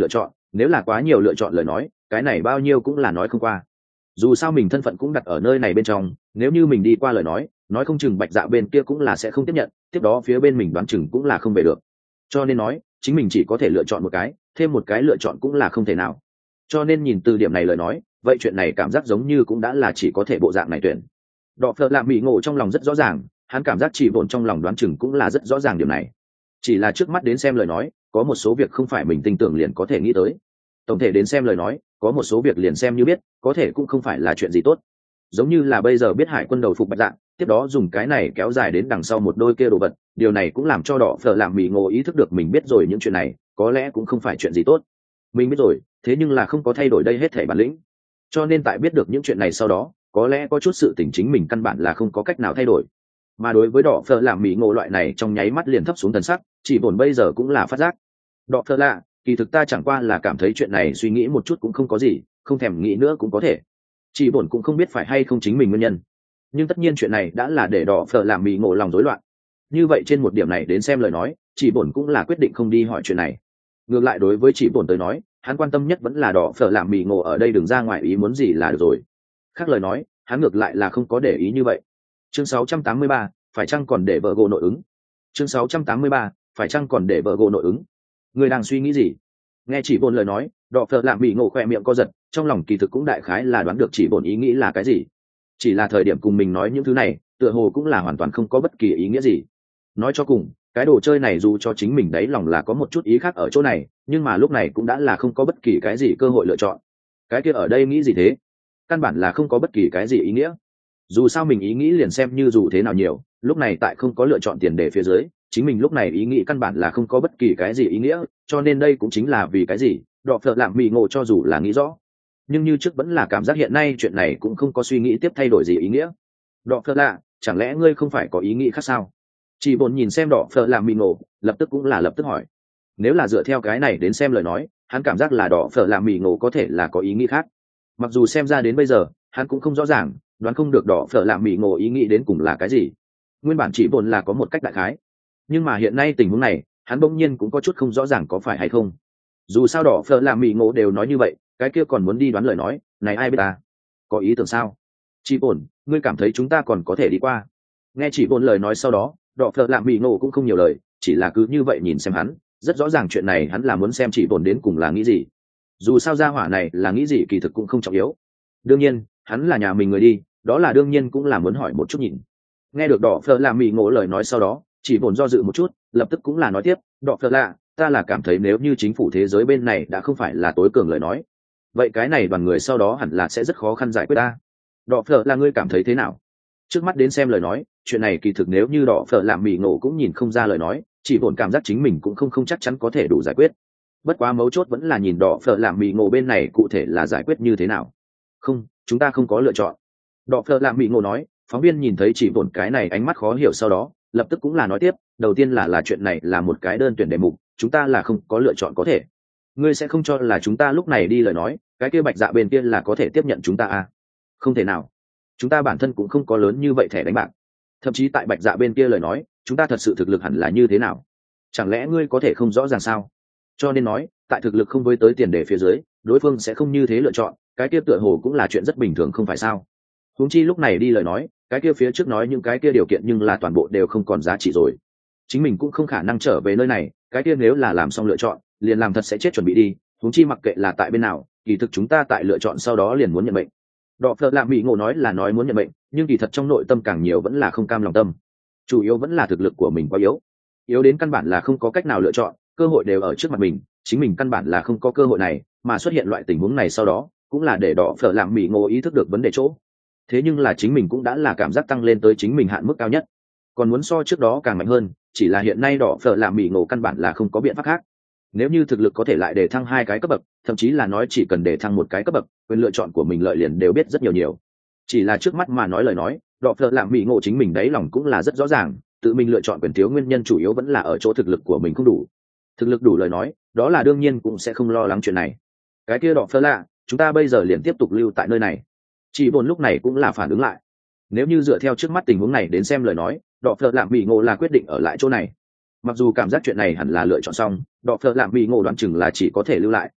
nếu là quá nhiều lựa chọn lời nói cái này bao nhiêu cũng là nói không qua. Dù sao mình thân phận cũng đặt ở nơi này bên trong, nếu như mình đi qua lời nói không chừng bạch dạ bên kia cũng là sẽ không tiếp nhận, tiếp đó phía bên mình đoán chừng cũng là không về được. Cho nên nói chính mình chỉ có thể lựa chọn một cái, thêm một cái lựa chọn cũng là không thể nào. Cho nên nhìn từ điểm này lời nói, vậy chuyện này cảm giác giống như cũng đã là chỉ có thể bộ dạng này tuyển. Đọ phợ lạ mỹ ngộ trong lòng rất rõ ràng, hắn cảm giác chỉ vồn trong lòng đoán chừng cũng là rất rõ ràng điểm này. Chỉ là trước mắt đến xem lời nói, có một số việc không phải mình tin tưởng liền có thể nghĩ tới. Tổng thể đến xem lời nói, có một số việc liền xem như biết, có thể cũng không phải là chuyện gì tốt. Giống như là bây giờ biết Hải Quân đầu phục bạch dạng, tiếp đó dùng cái này kéo dài đến đằng sau một đôi kia đồ vật, điều này cũng làm cho đỏ phở làm mỹ ngộ ý thức được mình biết rồi những chuyện này, có lẽ cũng không phải chuyện gì tốt. Mình biết rồi, thế nhưng là không có thay đổi đây hết thảy bản lĩnh. Cho nên tại biết được những chuyện này sau đó, có lẽ có chút sự tình chính mình căn bản là không có cách nào thay đổi. Mà đối với đỏ phở làm mỹ ngộ loại này trong nháy mắt liền thấp xuống tần sắc, chỉ buồn bây giờ cũng là phát giác. Đỏ phở lạ, kỳ thực ta chẳng qua là cảm thấy chuyện này suy nghĩ một chút cũng không có gì, không thèm nghĩ nữa cũng có thể. Chỉ buồn cũng không biết phải hay không chính mình nguyên nhân, nhưng tất nhiên chuyện này đã là để đỏ phở làm mỹ ngộ lòng rối loạn. Như vậy trên một điểm này đến xem lời nói, chỉ buồn cũng là quyết định không đi hỏi chuyện này. Ngược lại đối với chỉ buồn tới nói, hắn quan tâm nhất vẫn là đỏ phở làm mỹ ngộ ở đây đừng ra ngoài ý muốn gì là được rồi. Khác lời nói, hắn ngược lại là không có để ý như vậy. Chương 683, phải chăng còn để vợ gỗ nội ứng? Chương 683, phải chăng còn để vợ gỗ nội ứng? Người đang suy nghĩ gì? Nghe chỉ buồn lời nói, đỏ phở làm mỹ ngộ khỏe miệng co giật, trong lòng kỳ thực cũng đại khái là đoán được chỉ buồn ý nghĩ là cái gì. Chỉ là thời điểm cùng mình nói những thứ này, tựa hồ cũng là hoàn toàn không có bất kỳ ý nghĩa gì. Nói cho cùng, cái đồ chơi này dù cho chính mình đấy lòng là có một chút ý khác ở chỗ này, nhưng mà lúc này cũng đã là không có bất kỳ cái gì cơ hội lựa chọn. Cái kia ở đây nghĩ gì thế? Căn bản là không có bất kỳ cái gì ý nghĩa. Dù sao mình ý nghĩ liền xem như dù thế nào nhiều, lúc này tại không có lựa chọn tiền đề phía dưới, chính mình lúc này ý nghĩ căn bản là không có bất kỳ cái gì ý nghĩa, cho nên đây cũng chính là vì cái gì đọ phợ lạm mì ngộ cho dù là nghĩ rõ, nhưng như trước vẫn là cảm giác hiện nay chuyện này cũng không có suy nghĩ tiếp thay đổi gì ý nghĩa. Đọ phợ lạ, chẳng lẽ ngươi không phải có ý nghĩ khác sao? Chỉ buồn nhìn xem đọ phợ lạm mì ngộ, lập tức cũng là lập tức hỏi. Nếu là dựa theo cái này đến xem lời nói, hắn cảm giác là đọ phợ lạm mì ngộ có thể là có ý nghĩ khác. Mặc dù xem ra đến bây giờ hắn cũng không rõ ràng, đoán không được đỏ phở lạm mỹ ngộ ý nghĩ đến cùng là cái gì. Nguyên bản chỉ buồn là có một cách đại khái, nhưng mà hiện nay tình huống này hắn bỗng nhiên cũng có chút không rõ ràng có phải hay không. Dù sao đỏ phở lạm mỹ ngộ đều nói như vậy, cái kia còn muốn đi đoán lời nói này ai biết ta. Có ý tưởng sao? Chỉ buồn, ngươi cảm thấy chúng ta còn có thể đi qua? Nghe chỉ buồn lời nói sau đó, đỏ phở lạm mỹ ngộ cũng không nhiều lời, chỉ là cứ như vậy nhìn xem hắn, rất rõ ràng chuyện này hắn là muốn xem chỉ buồn đến cùng là nghĩ gì. Dù sao gia hỏa này là nghĩ gì kỳ thực cũng không trọng yếu. Đương nhiên hắn là nhà mình người đi, đó là đương nhiên cũng là muốn hỏi một chút nhìn. Nghe được đỏ phở làm mì ngộ lời nói sau đó, chỉ buồn do dự một chút, lập tức cũng là nói tiếp, đỏ phở lạ, ta là cảm thấy nếu như chính phủ thế giới bên này đã không phải là tối cường lời nói, vậy cái này đoàn người sau đó hẳn là sẽ rất khó khăn giải quyết ta. Đỏ phở là ngươi cảm thấy thế nào? Trước mắt đến xem lời nói, chuyện này kỳ thực nếu như đỏ phở làm mì ngộ cũng nhìn không ra lời nói, chỉ buồn cảm giác chính mình cũng không chắc chắn có thể đủ giải quyết. Bất quá mấu chốt vẫn là nhìn đỏ phở làm mì ngộ bên này cụ thể là giải quyết như thế nào. Không, chúng ta không có lựa chọn. Đỏ phở làm mì ngộ nói. Phóng viên nhìn thấy chỉ buồn cái này ánh mắt khó hiểu sau đó, lập tức cũng là nói tiếp, đầu tiên là chuyện này là một cái đơn tuyển đề mục, chúng ta là không có lựa chọn có thể. Ngươi sẽ không cho là chúng ta lúc này đi lời nói, cái kia bạch dạ bên kia là có thể tiếp nhận chúng ta à? Không thể nào. Chúng ta bản thân cũng không có lớn như vậy thẻ đánh bạc. Thậm chí tại bạch dạ bên kia lời nói, chúng ta thật sự thực lực hẳn là như thế nào? Chẳng lẽ ngươi có thể không rõ ràng sao? Cho nên nói, tại thực lực không với tới tiền đề phía dưới, đối phương sẽ không như thế lựa chọn, cái kia tựa hồ cũng là chuyện rất bình thường không phải sao? Huống chi lúc này đi lời nói, cái kia phía trước nói những cái kia điều kiện nhưng là toàn bộ đều không còn giá trị rồi. Chính mình cũng không khả năng trở về nơi này, cái kia nếu là làm xong lựa chọn, liền làm thật sẽ chết chuẩn bị đi. Huống chi mặc kệ là tại bên nào, kỳ thực chúng ta tại lựa chọn sau đó liền muốn nhận bệnh. Đọ phợ lạ mỹ ngộ nói là nói muốn nhận bệnh, nhưng kỳ thật trong nội tâm càng nhiều vẫn là không cam lòng tâm. Chủ yếu vẫn là thực lực của mình quá yếu, yếu đến căn bản là không có cách nào lựa chọn, cơ hội đều ở trước mặt mình, chính mình căn bản là không có cơ hội này, mà xuất hiện loại tình huống này sau đó, cũng là để đọ phợ lạ mỹ ngộ ý thức được vấn đề chỗ. Thế nhưng là chính mình cũng đã là cảm giác tăng lên tới chính mình hạn mức cao nhất, còn muốn so trước đó càng mạnh hơn, chỉ là hiện nay đỏ phở làm mỹ ngộ căn bản là không có biện pháp khác. Nếu như thực lực có thể lại để thăng 2 cái cấp bậc, thậm chí là nói chỉ cần để thăng 1 cái cấp bậc, quyền lựa chọn của mình lợi liền đều biết rất nhiều. Chỉ là trước mắt mà nói lời nói, đỏ phở làm mỹ ngộ chính mình đấy lòng cũng là rất rõ ràng, tự mình lựa chọn quyền thiếu nguyên nhân chủ yếu vẫn là ở chỗ thực lực của mình không đủ. Thực lực đủ lời nói, đó là đương nhiên cũng sẽ không lo lắng chuyện này. Cái kia đỏ phở lạ, chúng ta bây giờ liền tiếp tục lưu tại nơi này. Chỉ buồn lúc này cũng là phản ứng lại. Nếu như dựa theo trước mắt tình huống này đến xem lời nói, đỏ phở lạm mỹ ngộ là quyết định ở lại chỗ này. Mặc dù cảm giác chuyện này hẳn là lựa chọn xong, đỏ phở lạm mỹ ngộ đoán chừng là chỉ có thể lưu lại,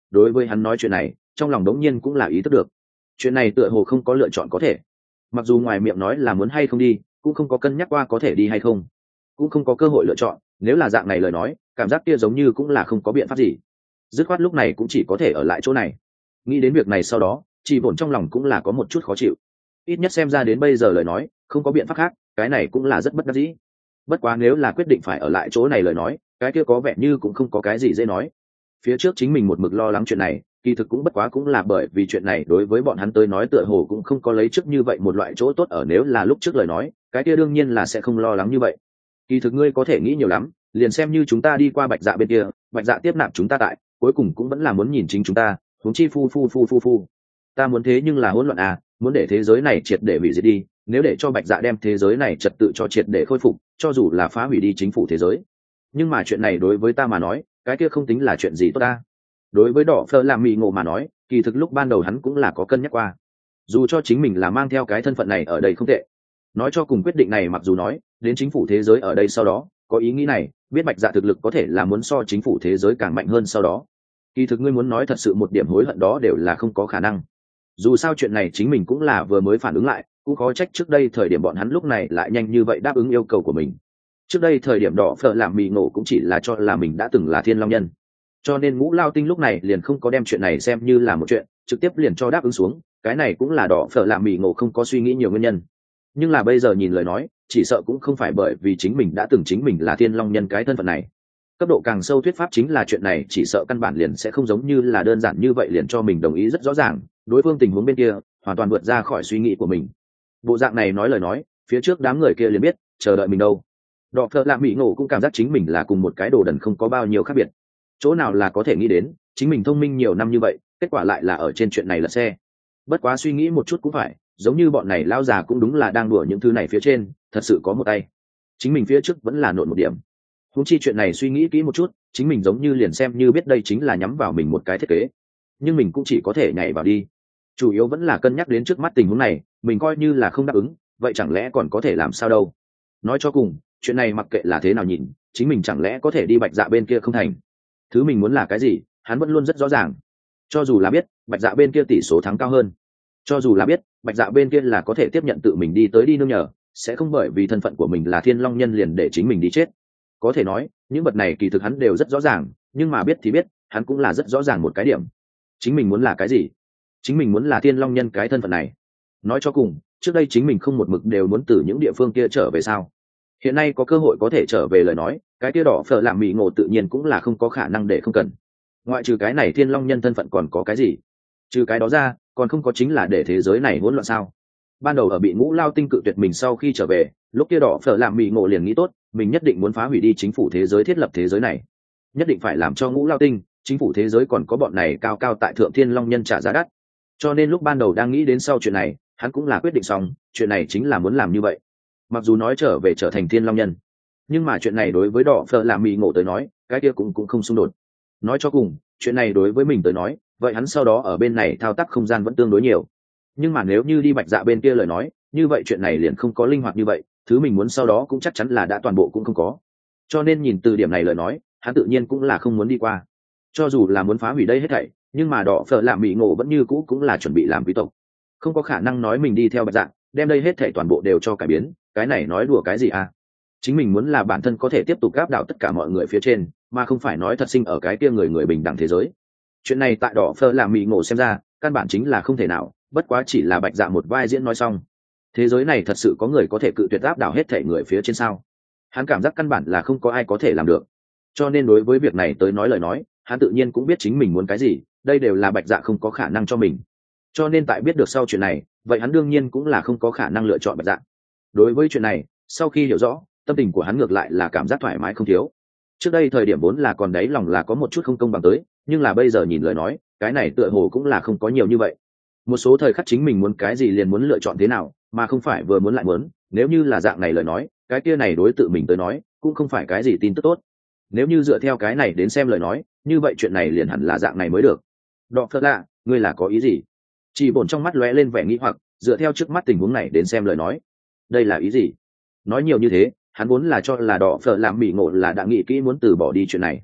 đối với hắn nói chuyện này trong lòng đống nhiên cũng là ý thức được chuyện này tựa hồ không có lựa chọn có thể. Mặc dù ngoài miệng nói là muốn hay không đi, cũng không có cân nhắc qua có thể đi hay không, cũng không có cơ hội lựa chọn. Nếu là dạng này lời nói, cảm giác kia giống như cũng là không có biện pháp gì, dứt khoát lúc này cũng chỉ có thể ở lại chỗ này. Nghĩ đến việc này sau đó, chị bổn trong lòng cũng là có một chút khó chịu. Ít nhất xem ra đến bây giờ lời nói không có biện pháp khác, cái này cũng là rất bất đắc dĩ. Bất quá nếu là quyết định phải ở lại chỗ này lời nói, cái kia có vẻ như cũng không có cái gì dễ nói. Phía trước chính mình một mực lo lắng chuyện này, kỳ thực cũng bất quá cũng là bởi vì chuyện này đối với bọn hắn tới nói tựa hồ cũng không có lấy trước như vậy một loại chỗ tốt ở. Nếu là lúc trước lời nói, cái kia đương nhiên là sẽ không lo lắng như vậy. Kỳ thực ngươi có thể nghĩ nhiều lắm, liền xem như chúng ta đi qua Bạch Dạ bên kia, Bạch Dạ tiếp nạp chúng ta tại, cuối cùng cũng vẫn là muốn nhìn chính chúng ta, huống chi phu. Ta muốn thế nhưng là hỗn loạn à, muốn để thế giới này triệt để hủy diệt đi, nếu để cho Bạch Dạ đem thế giới này trật tự cho triệt để khôi phục, cho dù là phá hủy đi chính phủ thế giới. Nhưng mà chuyện này đối với ta mà nói, cái kia không tính là chuyện gì tốt ta. Đối với Đỏ Phở làm mì ngộ mà nói, kỳ thực lúc ban đầu hắn cũng là có cân nhắc qua, dù cho chính mình là mang theo cái thân phận này ở đây không tệ. Nói cho cùng quyết định này mặc dù nói đến chính phủ thế giới ở đây sau đó có ý nghĩ này, biết Bạch Dạ thực lực có thể là muốn so chính phủ thế giới càng mạnh hơn sau đó, kỳ thực ngươi muốn nói thật sự một điểm hối hận đó đều là không có khả năng. Dù sao chuyện này chính mình cũng là vừa mới phản ứng lại, cũng có trách trước đây thời điểm bọn hắn lúc này lại nhanh như vậy đáp ứng yêu cầu của mình. Trước đây thời điểm Đỏ Phở làm mì ngộ cũng chỉ là cho là mình đã từng là Thiên Long Nhân, cho nên Ngũ Lao Tinh lúc này liền không có đem chuyện này xem như là một chuyện, trực tiếp liền cho đáp ứng xuống. Cái này cũng là Đỏ Phở làm mì ngộ không có suy nghĩ nhiều nguyên nhân. Nhưng là bây giờ nhìn lời nói, chỉ sợ cũng không phải bởi vì chính mình đã từng chính mình là Thiên Long Nhân cái thân phận này. Cấp độ càng sâu thuyết pháp chính là chuyện này chỉ sợ căn bản liền sẽ không giống như là đơn giản như vậy liền cho mình đồng ý rất rõ ràng, đối phương tình huống bên kia hoàn toàn vượt ra khỏi suy nghĩ của mình. Bộ dạng này nói lời nói, phía trước đám người kia liền biết chờ đợi mình đâu. Đọ Phở làm mì ngộ cũng cảm giác chính mình là cùng một cái đồ đần không có bao nhiêu khác biệt. Chỗ nào là có thể nghĩ đến chính mình thông minh nhiều năm như vậy, kết quả lại là ở trên chuyện này là xe. Bất quá suy nghĩ một chút cũng phải, giống như bọn này lao già cũng đúng là đang đùa những thứ này phía trên, thật sự có một tay. Chính mình phía trước vẫn là nộn một điểm. Huống chi chuyện này suy nghĩ kỹ một chút, chính mình giống như liền xem như biết đây chính là nhắm vào mình một cái thiết kế, nhưng mình cũng chỉ có thể nhảy vào đi. Chủ yếu vẫn là cân nhắc đến trước mắt tình huống này, mình coi như là không đáp ứng, vậy chẳng lẽ còn có thể làm sao đâu. Nói cho cùng, chuyện này mặc kệ là thế nào nhìn, chính mình chẳng lẽ có thể đi Bạch Dạ bên kia không thành. Thứ mình muốn là cái gì, hắn vẫn luôn rất rõ ràng. Cho dù là biết Bạch Dạ bên kia tỷ số thắng cao hơn, cho dù là biết Bạch Dạ bên kia là có thể tiếp nhận tự mình đi tới đi nương nhờ, sẽ không bởi vì thân phận của mình là Thiên Long Nhân liền để chính mình đi chết. Có thể nói những vật này kỳ thực hắn đều rất rõ ràng, nhưng mà biết thì biết, hắn cũng là rất rõ ràng một cái điểm, chính mình muốn là cái gì. Chính mình muốn là Thiên Long Nhân cái thân phận này. Nói cho cùng, trước đây chính mình không một mực đều muốn từ những địa phương kia trở về sao? Hiện nay có cơ hội có thể trở về lời nói, cái kia Đỏ Phở làm mì ngộ tự nhiên cũng là không có khả năng để không cần. Ngoại trừ cái này Thiên Long Nhân thân phận còn có cái gì? Trừ cái đó ra, còn không có chính là để thế giới này hỗn loạn sao? Ban đầu ở bị Ngũ Lao Tinh cự tuyệt mình sau khi trở về, lúc kia Đỏ Phở làm mì ngộ liền nghĩ tốt, mình nhất định muốn phá hủy đi chính phủ thế giới, thiết lập thế giới này, nhất định phải làm cho Ngũ Lao Tinh, chính phủ thế giới còn có bọn này cao cao tại thượng Thiên Long Nhân trả giá đắt. Cho nên lúc ban đầu đang nghĩ đến sau chuyện này, hắn cũng là quyết định xong, chuyện này chính là muốn làm như vậy. Mặc dù nói trở về trở thành Thiên Long Nhân, nhưng mà chuyện này đối với Đỏ Phở làm mì ngộ tới nói, cái kia cũng không xung đột. Nói cho cùng, chuyện này đối với mình tới nói, vậy hắn sau đó ở bên này thao tác không gian vẫn tương đối nhiều. Nhưng mà nếu như đi Bạch Dạ bên kia lời nói, như vậy chuyện này liền không có linh hoạt như vậy, thứ mình muốn sau đó cũng chắc chắn là đã toàn bộ cũng không có. Cho nên nhìn từ điểm này lời nói, hắn tự nhiên cũng là không muốn đi qua. Cho dù là muốn phá hủy đây hết thảy, nhưng mà Đỏ Phở làm mì ngộ vẫn như cũ cũng là chuẩn bị làm quý tộc, không có khả năng nói mình đi theo Bạch Dạ đem đây hết thảy toàn bộ đều cho cải biến, cái này nói đùa cái gì à? Chính mình muốn là bản thân có thể tiếp tục áp đảo tất cả mọi người phía trên, mà không phải nói thật sinh ở cái kia người bình đẳng thế giới. Chuyện này tại Đỏ Phở làm mì ngộ xem ra căn bản chính là không thể nào, bất quá chỉ là Bạch Dạ một vai diễn nói xong. Thế giới này thật sự có người có thể cự tuyệt áp đảo hết thảy người phía trên sao? Hắn cảm giác căn bản là không có ai có thể làm được. Cho nên đối với việc này tới nói lời nói, hắn tự nhiên cũng biết chính mình muốn cái gì, đây đều là Bạch Dạ không có khả năng cho mình. Cho nên tại biết được sau chuyện này, vậy hắn đương nhiên cũng là không có khả năng lựa chọn Bạch Dạ. Đối với chuyện này, sau khi hiểu rõ, tâm tình của hắn ngược lại là cảm giác thoải mái không thiếu. Trước đây thời điểm vốn là còn đấy lòng là có một chút không công bằng tới, nhưng là bây giờ nhìn lời nói, cái này tựa hồ cũng là không có nhiều như vậy. Một số thời khắc chính mình muốn cái gì liền muốn lựa chọn thế nào, mà không phải vừa muốn lại muốn, nếu như là dạng này lời nói, cái kia này đối tự mình tới nói, cũng không phải cái gì tin tức tốt. Nếu như dựa theo cái này đến xem lời nói, như vậy chuyện này liền hẳn là dạng này mới được. Đọ Phở lạ, ngươi là có ý gì? Chỉ bổn trong mắt lóe lên vẻ nghi hoặc, dựa theo trước mắt tình huống này đến xem lời nói, đây là ý gì? Nói nhiều như thế, hắn vốn là cho là Đọ Phở làm mì ngộ là đã nghĩ kỹ muốn từ bỏ đi chuyện này.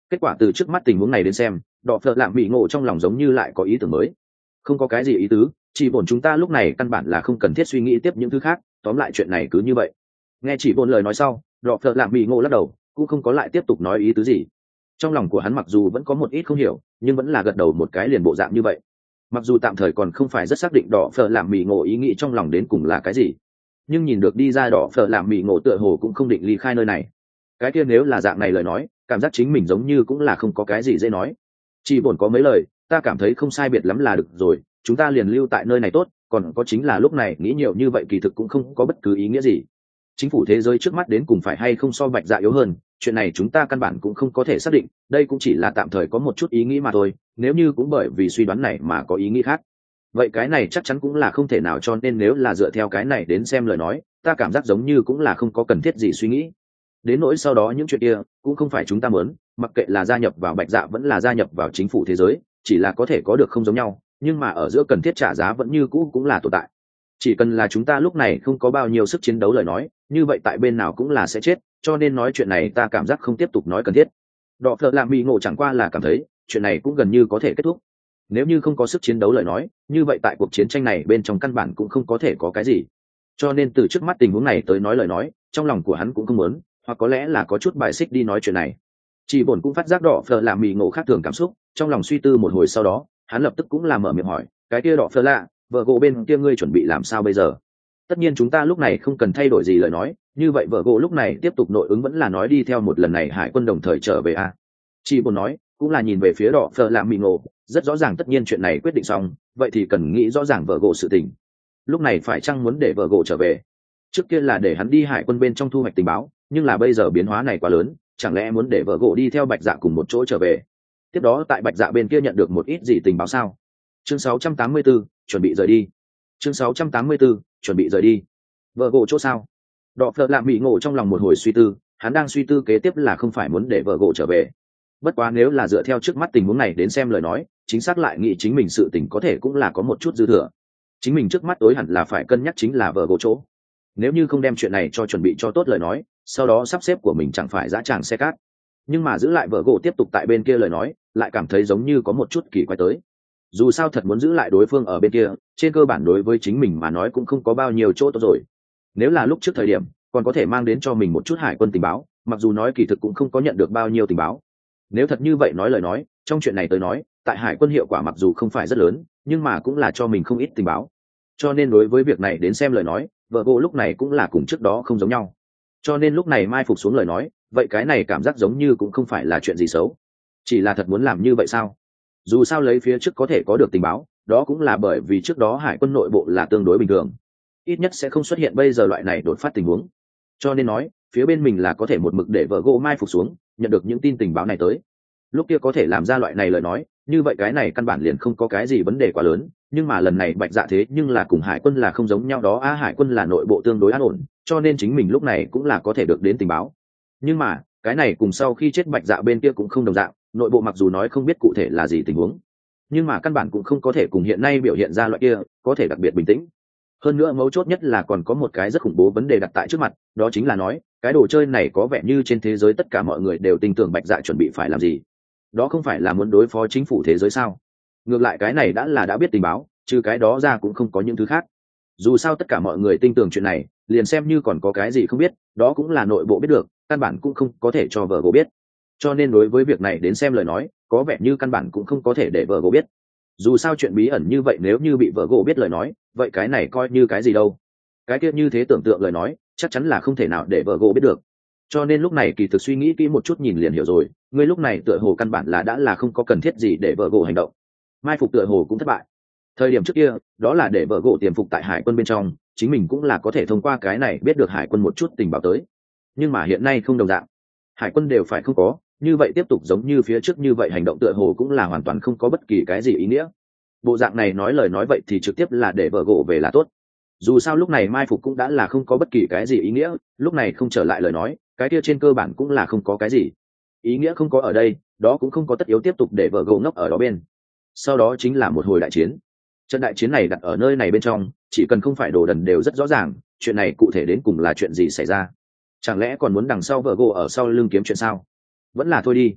Kết quả từ trước mắt tình huống này đến xem, đỏ phở lạm bị ngộ trong lòng giống như lại có ý tưởng mới. Không có cái gì ý tứ, chỉ bổn chúng ta lúc này căn bản là không cần thiết suy nghĩ tiếp những thứ khác, tóm lại chuyện này cứ như vậy. Nghe chỉ bổn lời nói sau, đỏ phở lạm bị ngộ lắc đầu, cũng không có lại tiếp tục nói ý tứ gì. Trong lòng của hắn mặc dù vẫn có một ít không hiểu, nhưng vẫn là gật đầu một cái liền bộ dạng như vậy. Mặc dù tạm thời còn không phải rất xác định đỏ phở làm mì ngộ ý nghĩ trong lòng đến cùng là cái gì, nhưng nhìn được đi ra đỏ phở làm mì ngộ tựa hồ cũng không định ly khai nơi này. Cái kia nếu là dạng này lời nói, cảm giác chính mình giống như cũng là không có cái gì dễ nói. Chỉ buồn có mấy lời, ta cảm thấy không sai biệt lắm là được rồi, chúng ta liền lưu tại nơi này tốt, còn có chính là lúc này nghĩ nhiều như vậy kỳ thực cũng không có bất cứ ý nghĩa gì. Chính phủ thế giới trước mắt đến cùng phải hay không so Bạch Dạ yếu hơn, chuyện này chúng ta căn bản cũng không có thể xác định, đây cũng chỉ là tạm thời có một chút ý nghĩ mà thôi, nếu như cũng bởi vì suy đoán này mà có ý nghĩ khác, vậy cái này chắc chắn cũng là không thể nào, cho nên nếu là dựa theo cái này đến xem lời nói, ta cảm giác giống như cũng là không có cần thiết gì suy nghĩ. Đến nỗi sau đó những chuyện kia cũng không phải chúng ta muốn, mặc kệ là gia nhập vào Bạch Dạ vẫn là gia nhập vào chính phủ thế giới, chỉ là có thể có được không giống nhau, nhưng mà ở giữa cần thiết trả giá vẫn như cũ cũng là tồn tại. Chỉ cần là chúng ta lúc này không có bao nhiêu sức chiến đấu lời nói, như vậy tại bên nào cũng là sẽ chết, cho nên nói chuyện này ta cảm giác không tiếp tục nói cần thiết. Đọ phợ làm bị ngộ chẳng qua là cảm thấy chuyện này cũng gần như có thể kết thúc. Nếu như không có sức chiến đấu lời nói, như vậy tại cuộc chiến tranh này bên trong căn bản cũng không có thể có cái gì. Cho nên từ trước mắt tình huống này tới nói lời nói, trong lòng của hắn cũng không muốn, hoặc có lẽ là có chút bài xích đi nói chuyện này. Chỉ bổn cũng phát giác đỏ phở làm mì ngộ khác thường cảm xúc, trong lòng suy tư một hồi sau đó, hắn lập tức cũng làm mở miệng hỏi, cái kia đỏ phở lạ, vợ gỗ bên kia ngươi chuẩn bị làm sao bây giờ? Tất nhiên chúng ta lúc này không cần thay đổi gì lời nói, như vậy vợ gỗ lúc này tiếp tục nội ứng vẫn là nói đi theo một lần này hải quân đồng thời trở về a. Chỉ bổn nói, cũng là nhìn về phía đỏ phở làm mì ngộ, rất rõ ràng tất nhiên chuyện này quyết định xong, vậy thì cần nghĩ rõ ràng vợ gỗ sự tình. Lúc này phải chăng muốn để vợ gỗ trở về? Trước kia là để hắn đi hải quân bên trong thu hoạch tình báo, nhưng là bây giờ biến hóa này quá lớn, chẳng lẽ muốn để vợ gỗ đi theo Bạch Dạ cùng một chỗ trở về, tiếp đó tại Bạch Dạ bên kia nhận được một ít gì tình báo sao? Chương 684, chuẩn bị rời đi. Chương 684, chuẩn bị rời đi. Vợ gỗ chỗ sao? Đọ phợ lạm bị ngộ trong lòng một hồi suy tư, hắn đang suy tư kế tiếp là không phải muốn để vợ gỗ trở về. Bất quá nếu là dựa theo trước mắt tình huống này đến xem lời nói, chính xác lại nghĩ chính mình sự tình có thể cũng là có một chút dư thừa. Chính mình trước mắt tối hẳn là phải cân nhắc chính là vợ gỗ chỗ. Nếu như không đem chuyện này cho chuẩn bị cho tốt lời nói, sau đó sắp xếp của mình chẳng phải dã tràng xe cát. Nhưng mà giữ lại vợ gỗ tiếp tục tại bên kia lời nói, lại cảm thấy giống như có một chút kỳ quái tới. Dù sao thật muốn giữ lại đối phương ở bên kia, trên cơ bản đối với chính mình mà nói cũng không có bao nhiêu chỗ tốt rồi. Nếu là lúc trước thời điểm, còn có thể mang đến cho mình một chút hải quân tình báo, mặc dù nói kỳ thực cũng không có nhận được bao nhiêu tình báo. Nếu thật như vậy nói lời nói, trong chuyện này tới nói, tại hải quân hiệu quả mặc dù không phải rất lớn, nhưng mà cũng là cho mình không ít tình báo. Cho nên đối với việc này đến xem lời nói, vợ gỗ lúc này cũng là cùng trước đó không giống nhau. Cho nên lúc này mai phục xuống lời nói, vậy cái này cảm giác giống như cũng không phải là chuyện gì xấu. Chỉ là thật muốn làm như vậy sao? Dù sao lấy phía trước có thể có được tình báo, đó cũng là bởi vì trước đó hải quân nội bộ là tương đối bình thường, ít nhất sẽ không xuất hiện bây giờ loại này đột phát tình huống. Cho nên nói phía bên mình là có thể một mực để vợ gỗ mai phục xuống, nhận được những tin tình báo này tới, lúc kia có thể làm ra loại này lời nói, như vậy cái này căn bản liền không có cái gì vấn đề quá lớn. Nhưng mà lần này Bạch Dạ thế nhưng là cùng hải quân là không giống nhau đó, hải quân là nội bộ tương đối an ổn, cho nên chính mình lúc này cũng là có thể được đến tình báo. Nhưng mà cái này cùng sau khi chết Bạch Dạ bên kia cũng không đồng dạng, nội bộ mặc dù nói không biết cụ thể là gì tình huống, nhưng mà căn bản cũng không có thể cùng hiện nay biểu hiện ra loại kia có thể đặc biệt bình tĩnh. Hơn nữa mấu chốt nhất là còn có một cái rất khủng bố vấn đề đặt tại trước mặt, đó chính là nói cái đồ chơi này có vẻ như trên thế giới tất cả mọi người đều tin tưởng Bạch Dạ chuẩn bị phải làm gì. Đó không phải là muốn đối phó chính phủ thế giới sao? Ngược lại cái này đã biết tình báo, trừ cái đó ra cũng không có những thứ khác. Dù sao tất cả mọi người tin tưởng chuyện này, liền xem như còn có cái gì không biết, đó cũng là nội bộ biết được, căn bản cũng không có thể cho vợ gỗ biết. Cho nên đối với việc này đến xem lời nói, có vẻ như căn bản cũng không có thể để vợ gỗ biết. Dù sao chuyện bí ẩn như vậy nếu như bị vợ gỗ biết lời nói, vậy cái này coi như cái gì đâu. Cái kia như thế tưởng tượng lời nói, chắc chắn là không thể nào để vợ gỗ biết được. Cho nên lúc này kỳ thực suy nghĩ kỹ một chút nhìn liền hiểu rồi, ngươi lúc này tựa hồ căn bản là đã là không có cần thiết gì để vợ gỗ hành động. Mai phục tựa hồ cũng thất bại. Thời điểm trước kia, đó là để vợ gỗ tiềm phục tại hải quân bên trong, chính mình cũng là có thể thông qua cái này biết được hải quân một chút tình báo tới. Nhưng mà hiện nay không đồng dạng, hải quân đều phải không có, như vậy tiếp tục giống như phía trước như vậy hành động tựa hồ cũng là hoàn toàn không có bất kỳ cái gì ý nghĩa. Bộ dạng này nói lời nói vậy thì trực tiếp là để vợ gỗ về là tốt. Dù sao lúc này mai phục cũng đã là không có bất kỳ cái gì ý nghĩa, lúc này không trở lại lời nói, cái kia trên cơ bản cũng là không có cái gì ý nghĩa, không có ở đây, đó cũng không có tất yếu tiếp tục để vợ gỗ ngốc ở đó bên. Sau đó chính là một hồi đại chiến. Trận đại chiến này đặt ở nơi này bên trong, chỉ cần không phải đồ đần đều rất rõ ràng, chuyện này cụ thể đến cùng là chuyện gì xảy ra. Chẳng lẽ còn muốn đằng sau vợ gỗ ở sau lưng kiếm chuyện sao? Vẫn là thôi đi.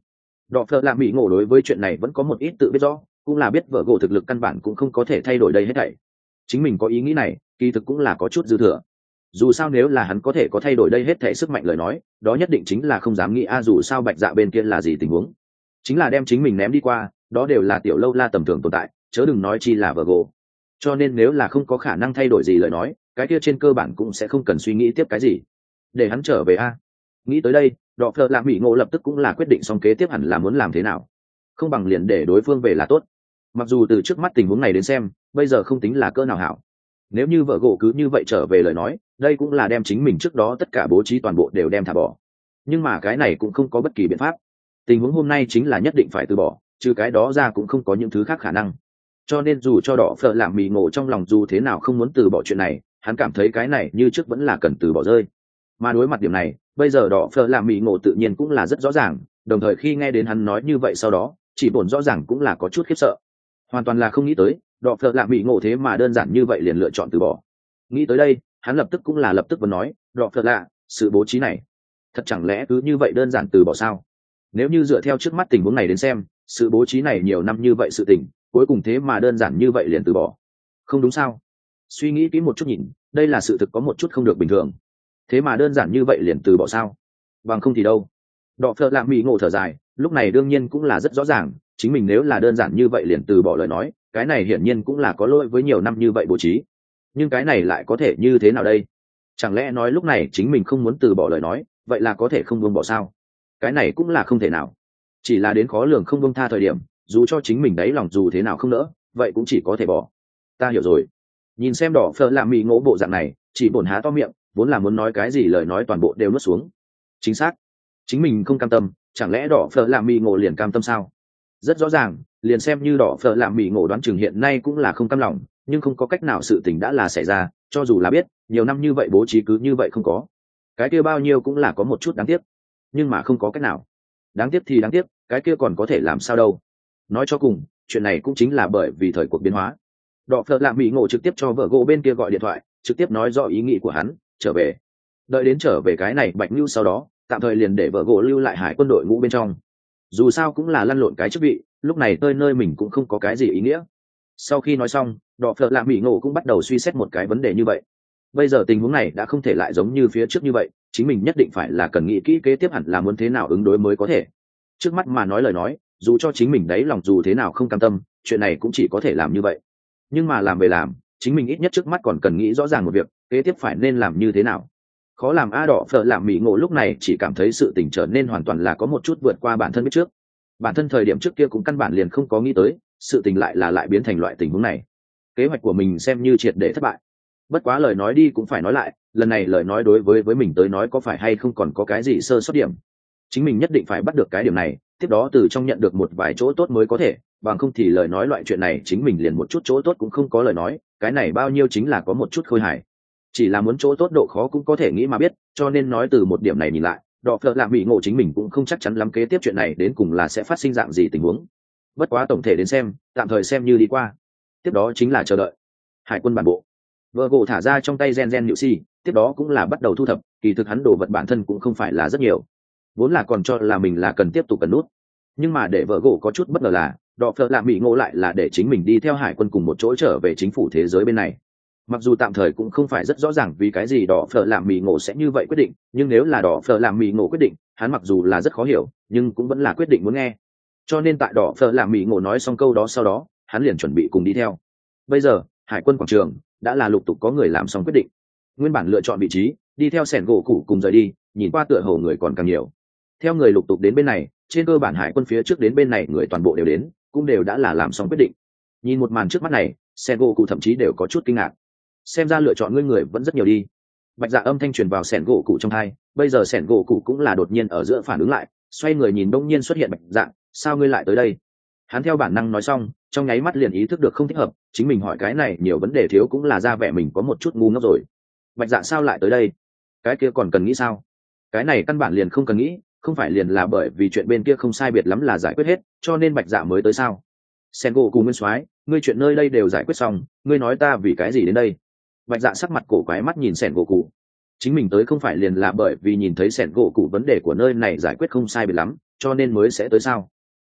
Đọ phợ lạ mỹ ngộ đối với chuyện này vẫn có một ít tự biết rõ, cũng là biết vợ gỗ thực lực căn bản cũng không có thể thay đổi đây hết thảy. Chính mình có ý nghĩ này kỳ thực cũng là có chút dư thừa. Dù sao nếu là hắn có thể có thay đổi đây hết thảy sức mạnh lời nói, đó nhất định chính là không dám nghĩ dù sao Bạch Dạ bên kia là gì tình huống, chính là đem chính mình ném đi qua, đó đều là tiểu lâu la tầm thường tồn tại, chớ đừng nói chi là vợ gỗ. Cho nên nếu là không có khả năng thay đổi gì lời nói, cái kia trên cơ bản cũng sẽ không cần suy nghĩ tiếp cái gì, để hắn trở về nghĩ tới đây, Đọ phợ lạ mỹ ngộ lập tức cũng là quyết định xong kế tiếp hẳn là muốn làm thế nào, không bằng liền để đối phương về là tốt. Mặc dù từ trước mắt tình huống này đến xem bây giờ không tính là cỡ nào hảo, nếu như vợ gỗ cứ như vậy trở về lời nói, đây cũng là đem chính mình trước đó tất cả bố trí toàn bộ đều đem thả bỏ. Nhưng mà cái này cũng không có bất kỳ biện pháp, tình huống hôm nay chính là nhất định phải từ bỏ, trừ cái đó ra cũng không có những thứ khác khả năng. Cho nên dù cho Đọ phợ lạ mỹ ngộ trong lòng dù thế nào không muốn từ bỏ chuyện này, hắn cảm thấy cái này như trước vẫn là cần từ bỏ rơi. Mà đối mặt điểm này bây giờ Đọ phợ lạ mỹ ngộ tự nhiên cũng là rất rõ ràng, đồng thời khi nghe đến hắn nói như vậy sau đó chỉ bổn rõ ràng cũng là có chút khiếp sợ, hoàn toàn là không nghĩ tới Đọ phợ lạ mỹ ngộ thế mà đơn giản như vậy liền lựa chọn từ bỏ. Nghĩ tới đây hắn lập tức vẫn nói, Đọ phợ lạ, sự bố trí này thật chẳng lẽ cứ như vậy đơn giản từ bỏ sao? Nếu như dựa theo trước mắt tình huống này đến xem, sự bố trí này nhiều năm như vậy sự tình cuối cùng thế mà đơn giản như vậy liền từ bỏ, không đúng sao? Suy nghĩ kỹ một chút nhìn, đây là sự thực có một chút không được bình thường, thế mà đơn giản như vậy liền từ bỏ sao? Bằng không thì đâu. Đọ phợ lạ mỹ ngộ thở dài, lúc này đương nhiên cũng là rất rõ ràng chính mình nếu là đơn giản như vậy liền từ bỏ lời nói, cái này hiển nhiên cũng là có lỗi với nhiều năm như vậy bố trí. Nhưng cái này lại có thể như thế nào đây? Chẳng lẽ nói lúc này chính mình không muốn từ bỏ lời nói, vậy là có thể không buông bỏ sao? Cái này cũng là không thể nào, chỉ là đến khó lường không buông tha thời điểm, dù cho chính mình đáy lòng dù thế nào không nỡ, vậy cũng chỉ có thể bỏ. Ta hiểu rồi. Nhìn xem Đọ phợ lạ mỹ ngộ bộ dạng này, chỉ bổn há to miệng vốn là muốn nói cái gì lời nói toàn bộ đều nuốt xuống. Chính xác, chính mình không cam tâm, chẳng lẽ Đọ phợ lạ mỹ ngộ liền cam tâm sao? Rất rõ ràng, liền xem như Đọ phợ lạ mỹ ngộ đoán chừng hiện nay cũng là không cam lòng, nhưng không có cách nào, sự tình đã là xảy ra, cho dù là biết nhiều năm như vậy bố trí cứ như vậy không có, cái kia bao nhiêu cũng là có một chút đáng tiếc, nhưng mà không có cách nào. Đáng tiếc thì đáng tiếc, cái kia còn có thể làm sao đâu. Nói cho cùng chuyện này cũng chính là bởi vì thời cuộc biến hóa. Đọ phợ lạ mỹ ngộ trực tiếp cho vợ gỗ bên kia gọi điện thoại, trực tiếp nói rõ ý nghĩ của hắn, trở về. Đợi đến trở về cái này Bạch Nưu sau đó tạm thời liền để vợ gỗ lưu lại hải quân đội ngũ bên trong, dù sao cũng là lăn lộn cái chức vị, lúc này tơi nơi mình cũng không có cái gì ý nghĩa. Sau khi nói xong, Đọ phợ lạ mỹ ngộ cũng bắt đầu suy xét một cái vấn đề như vậy. Bây giờ tình huống này đã không thể lại giống như phía trước như vậy, chính mình nhất định phải là cần nghĩ kỹ kế tiếp hẳn là muốn thế nào ứng đối mới có thể. Trước mắt mà nói lời nói, dù cho chính mình đấy lòng dù thế nào không cam tâm, chuyện này cũng chỉ có thể làm như vậy. Nhưng mà làm về làm, chính mình ít nhất trước mắt còn cần nghĩ rõ ràng một việc, kế tiếp phải nên làm như thế nào. Khó làm Đọ phợ lạ mỹ ngộ lúc này chỉ cảm thấy sự tình trở nên hoàn toàn là có một chút vượt qua bản thân biết trước. Bản thân thời điểm trước kia cũng căn bản liền không có nghĩ tới sự tình lại biến thành loại tình huống này. Kế hoạch của mình xem như triệt để thất bại. Bất quá lời nói đi cũng phải nói lại, lần này lời nói đối với mình tới nói có phải hay không còn có cái gì sơ sót điểm, chính mình nhất định phải bắt được cái điểm này, tiếp đó từ trong nhận được một vài chỗ tốt mới có thể, bằng không thì lời nói loại chuyện này chính mình liền một chút chỗ tốt cũng không có lời nói, cái này bao nhiêu chính là có một chút khôi hài. Chỉ là muốn chỗ tốt độ khó cũng có thể nghĩ mà biết, cho nên nói từ một điểm này nhìn lại, Đọ phợ lạ mỹ ngộ chính mình cũng không chắc chắn lắm kế tiếp chuyện này đến cùng là sẽ phát sinh dạng gì tình huống. Bất quá tổng thể đến xem, tạm thời xem như đi qua. Tiếp đó chính là chờ đợi hải quân bản bộ. Vợ gỗ thả ra trong tay gen nhự si, tiếp đó cũng là bắt đầu thu thập, kỳ thực hắn đồ vật bản thân cũng không phải là rất nhiều, vốn là còn cho là mình là cần tiếp tục cần nút. Nhưng mà để vợ gỗ có chút bất ngờ là Đọ phợ lạ mỹ ngộ lại là để chính mình đi theo hải quân cùng một chỗ trở về chính phủ thế giới bên này. Mặc dù tạm thời cũng không phải rất rõ ràng vì cái gì Đọ phợ lạ mỹ ngộ sẽ như vậy quyết định, nhưng nếu là Đọ phợ lạ mỹ ngộ quyết định, hắn mặc dù là rất khó hiểu nhưng cũng vẫn là quyết định muốn nghe. Cho nên tại Đọ phợ lạ mỹ ngộ nói xong câu đó sau đó, hắn liền chuẩn bị cùng đi theo. Bây giờ hải quân quảng trường đã là lục tục có người làm xong quyết định, nguyên bản lựa chọn vị trí đi theo sẻn gỗ cụ cùng rời đi, nhìn qua tựa hồ người còn càng nhiều. Theo người lục tục đến bên này, trên cơ bản hải quân phía trước đến bên này người toàn bộ đều đến, cũng đều đã là làm xong quyết định. Nhìn một màn trước mắt này, sẻn gỗ cụ thậm chí đều có chút kinh ngạc, xem ra lựa chọn người vẫn rất nhiều đi. Bạch Dạ âm thanh truyền vào sẻn gỗ cụ trong tai, bây giờ sẻn gỗ cụ cũng là đột nhiên ở giữa phản ứng lại, xoay người nhìn đông nhiên xuất hiện Bạch Dạ, sao ngươi lại tới đây? Hắn theo bản năng nói xong, trong nháy mắt liền ý thức được không thích hợp, chính mình hỏi cái này nhiều vấn đề thiếu cũng là ra vẻ mình có một chút ngu ngốc rồi. Bạch Dạ sao lại tới đây? Cái kia còn cần nghĩ sao? Cái này căn bản liền không cần nghĩ, không phải liền là bởi vì chuyện bên kia không sai biệt lắm là giải quyết hết, cho nên Bạch Dạ mới tới sao? Sengo cùng Nguyên Soái, ngươi chuyện nơi đây đều giải quyết xong, ngươi nói ta vì cái gì đến đây? Bạch Dạ sắc mặt cổ quái mắt nhìn Sengo cụ. Chính mình tới không phải liền là bởi vì nhìn thấy Sengo cụ vấn đề của nơi này giải quyết không sai biệt lắm, cho nên mới sẽ tới sao?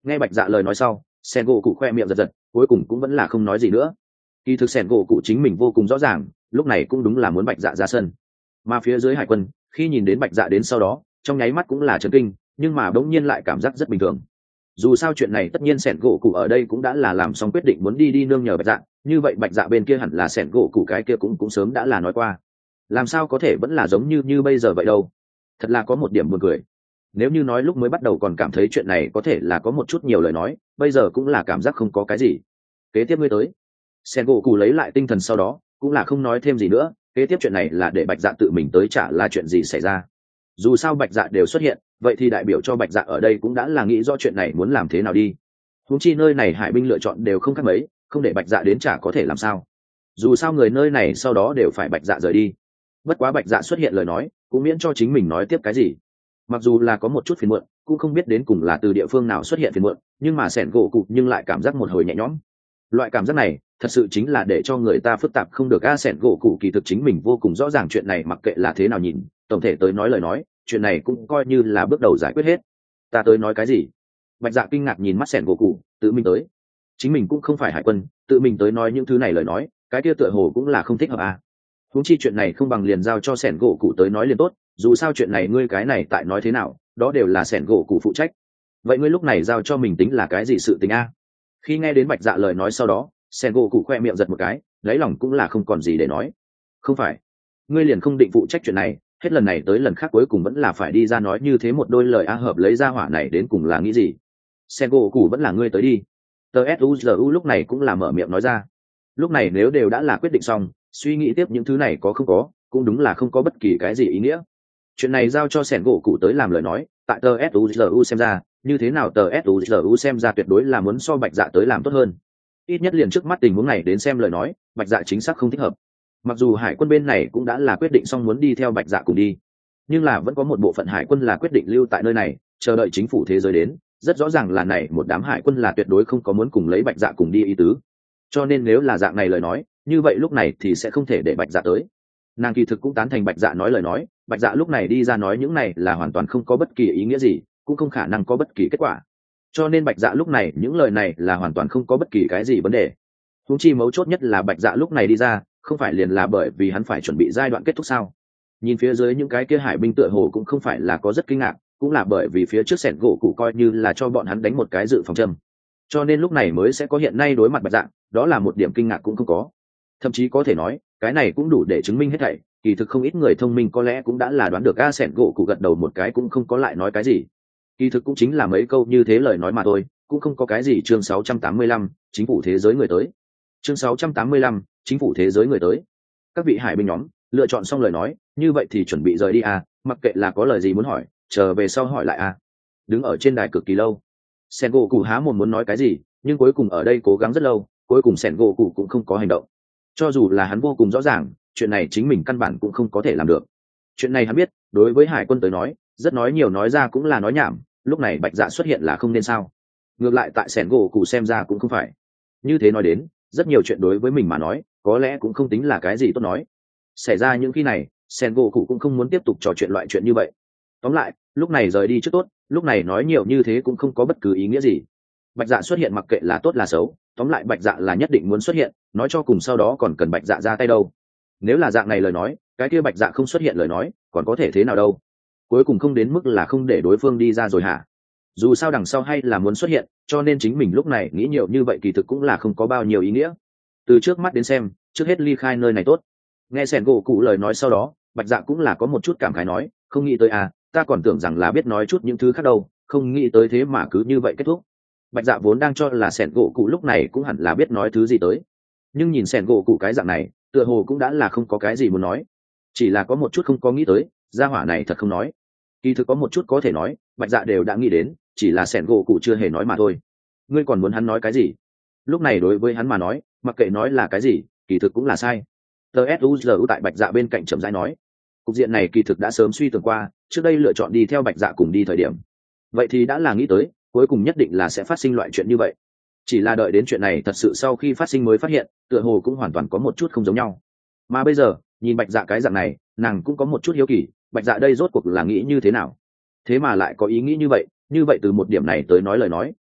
Nghe bạch dạ lời nói sau, sen gỗ cụ khoe miệng giật giật, cuối cùng cũng vẫn là không nói gì nữa. Kỳ thực sen gỗ cụ chính mình vô cùng rõ ràng, lúc này cũng đúng là muốn bạch dạ ra sân. Mà phía dưới hải quân khi nhìn đến bạch dạ đến sau đó, trong nháy mắt cũng là chấn kinh, nhưng mà bỗng nhiên lại cảm giác rất bình thường. Dù sao chuyện này tất nhiên sẻn gỗ cụ ở đây cũng đã là làm xong quyết định muốn đi nương nhờ bạch dạ, như vậy bạch dạ bên kia hẳn là sẻn gỗ cụ cái kia cũng sớm đã là nói qua, làm sao có thể vẫn là giống như bây giờ vậy đâu. Thật là có một điểm buồn cười, nếu như nói lúc mới bắt đầu còn cảm thấy chuyện này có thể là có một chút nhiều lời nói, bây giờ cũng là cảm giác không có cái gì. Kế tiếp ngươi tới. Sẻn gỗ cụ lấy lại tinh thần sau đó cũng là không nói thêm gì nữa, kế tiếp chuyện này là để bạch dạ tự mình tới trả là chuyện gì xảy ra. Dù sao bạch dạ đều xuất hiện, vậy thì đại biểu cho bạch dạ ở đây cũng đã là nghĩ rõ chuyện này muốn làm thế nào đi. Huống chi nơi này hải binh lựa chọn đều không khác mấy, không để bạch dạ đến chả có thể làm sao. Dù sao người nơi này sau đó đều phải bạch dạ rời đi. Bất quá bạch dạ xuất hiện lời nói cũng miễn cho chính mình nói tiếp cái gì. Mặc dù là có một chút phiền muộn, cũng không biết đến cùng là từ địa phương nào xuất hiện phiền muộn, nhưng mà sẻn gỗ cụ nhưng lại cảm giác một hồi nhẹ nhõm. Loại cảm giác này thật sự chính là để cho người ta phức tạp không được. Sẻn gỗ cụ kỳ thực chính mình vô cùng rõ ràng chuyện này, mặc kệ là thế nào nhìn, tổng thể tới nói lời nói, chuyện này cũng coi như là bước đầu giải quyết hết. Ta tới nói cái gì? Bạch dạ kinh ngạc nhìn mắt sẻn gỗ cụ, tự mình tới. Chính mình cũng không phải hải quân, tự mình tới nói những thứ này lời nói, cái kia tựa hồ cũng là không thích hợp à. Huống chi chuyện này không bằng liền giao cho sẻn gỗ cụ tới nói liền tốt, dù sao chuyện này ngươi cái này tại nói thế nào, đó đều là sẻn gỗ cụ phụ trách. Vậy ngươi lúc này giao cho mình tính là cái gì sự tình a? Khi nghe đến bạch dạ lời nói sau đó, sẻn gỗ cụ khoe miệng giật một cái, lấy lòng cũng là không còn gì để nói. Không phải, ngươi liền không định phụ trách chuyện này, hết lần này tới lần khác cuối cùng vẫn là phải đi ra nói như thế một đôi lời a hợp lấy ra hỏa này đến cùng là nghĩ gì? Sẻn gỗ cụ vẫn là ngươi tới đi. Tờ suzu lúc này cũng là mở miệng nói ra. Lúc này nếu đều đã là quyết định xong, suy nghĩ tiếp những thứ này có không có cũng đúng là không có bất kỳ cái gì ý nghĩa. Chuyện này giao cho sẻn gỗ cụ tới làm lời nói, tại tờ suzu xem ra như thế nào, tờ suzu xem ra tuyệt đối là muốn so bạch dạ tới làm tốt hơn. Ít nhất liền trước mắt tình huống này đến xem lời nói, bạch dạ chính xác không thích hợp. Mặc dù hải quân bên này cũng đã là quyết định xong muốn đi theo bạch dạ cùng đi, nhưng là vẫn có một bộ phận hải quân là quyết định lưu tại nơi này chờ đợi chính phủ thế giới đến. Rất rõ ràng là này một đám hải quân là tuyệt đối không có muốn cùng lấy bạch dạ cùng đi ý tứ, cho nên nếu là dạng này lời nói, như vậy lúc này thì sẽ không thể để bạch dạ tới. Nàng kỳ thực cũng tán thành bạch dạ nói lời nói, bạch dạ lúc này đi ra nói những này là hoàn toàn không có bất kỳ ý nghĩa gì, cũng không khả năng có bất kỳ kết quả, cho nên bạch dạ lúc này những lời này là hoàn toàn không có bất kỳ cái gì vấn đề. Huống chi mấu chốt nhất là bạch dạ lúc này đi ra không phải liền là bởi vì hắn phải chuẩn bị giai đoạn kết thúc sao? Nhìn phía dưới những cái kia hải binh tựa hồ cũng không phải là có rất kinh ngạc, cũng là bởi vì phía trước sẻn gỗ cụ coi như là cho bọn hắn đánh một cái dự phòng châm, cho nên lúc này mới sẽ có hiện nay đối mặt bạch dạ, đó là một điểm kinh ngạc cũng không có. Thậm chí có thể nói cái này cũng đủ để chứng minh hết thảy. Kỳ thực không ít người thông minh có lẽ cũng đã là đoán được. Sẻn gỗ cụ gật đầu một cái cũng không có lại nói cái gì. Kỳ thực cũng chính là mấy câu như thế lời nói mà thôi, cũng không có cái gì. Chương 685, chính phủ thế giới người tới. Chương 685, chính phủ thế giới người tới. Các vị hải binh nhóm lựa chọn xong lời nói, như vậy thì chuẩn bị rời đi à, mặc kệ là có lời gì muốn hỏi, chờ về sau hỏi lại à. Đứng ở trên đài cực kỳ lâu, sẻn gỗ cụ há mồm muốn nói cái gì, nhưng cuối cùng ở đây cố gắng rất lâu, cuối cùng sẻn gỗ cụ cũng không có hành động. Cho dù là hắn vô cùng rõ ràng chuyện này chính mình căn bản cũng không có thể làm được. Chuyện này hắn biết, đối với hải quân tới nói rất nói nhiều nói ra cũng là nói nhảm, lúc này bạch dạ xuất hiện là không nên sao. Ngược lại tại sẻn gỗ cụ xem ra cũng không phải như thế. Nói đến rất nhiều chuyện đối với mình mà nói có lẽ cũng không tính là cái gì tốt nói. Xảy ra những khi này sẻn gỗ cụ cũng không muốn tiếp tục trò chuyện loại chuyện như vậy. Tóm lại lúc này rời đi trước tốt, lúc này nói nhiều như thế cũng không có bất cứ ý nghĩa gì. Bạch dạ xuất hiện mặc kệ là tốt là xấu, tóm lại bạch dạ là nhất định muốn xuất hiện, nói cho cùng sau đó còn cần bạch dạ ra tay đâu. Nếu là dạng này lời nói, cái kia bạch dạ không xuất hiện lời nói còn có thể thế nào đâu. Cuối cùng không đến mức là không để đối phương đi ra rồi hả? Dù sao đằng sau hay là muốn xuất hiện, cho nên chính mình lúc này nghĩ nhiều như vậy kỳ thực cũng là không có bao nhiêu ý nghĩa. Từ trước mắt đến xem, trước hết ly khai nơi này tốt. Nghe sẻn gỗ cụ lời nói sau đó, bạch dạ cũng là có một chút cảm khái nói, không nghĩ tới à, ta còn tưởng rằng là biết nói chút những thứ khác đâu, không nghĩ tới thế mà cứ như vậy kết thúc. Bạch dạ vốn đang cho là sẻn gỗ cụ lúc này cũng hẳn là biết nói thứ gì tới, nhưng nhìn sẻn gỗ cụ cái dạng này tựa hồ cũng đã là không có cái gì muốn nói, chỉ là có một chút không có nghĩ tới, gia hỏa này thật không nói. Kỳ thực có một chút có thể nói bạch dạ đều đã nghĩ đến, chỉ là sẻn gỗ cụ chưa hề nói mà thôi. Ngươi còn muốn hắn nói cái gì? Lúc này đối với hắn mà nói mặc kệ nói là cái gì kỳ thực cũng là sai. Tờ suzu tại bạch dạ bên cạnh chậm rãi nói, cục diện này kỳ thực đã sớm suy tưởng qua, trước đây lựa chọn đi theo bạch dạ cùng đi thời điểm vậy thì đã là nghĩ tới cuối cùng nhất định là sẽ phát sinh loại chuyện như vậy. Chỉ là đợi đến chuyện này thật sự sau khi phát sinh mới phát hiện tựa hồ cũng hoàn toàn có một chút không giống nhau. Mà bây giờ nhìn bạch dạ cái dạng này, nàng cũng có một chút hiếu kỳ, bạch dạ đây rốt cuộc là nghĩ như thế nào, thế mà lại có ý nghĩ như vậy. Như vậy từ một điểm này tới nói lời nói,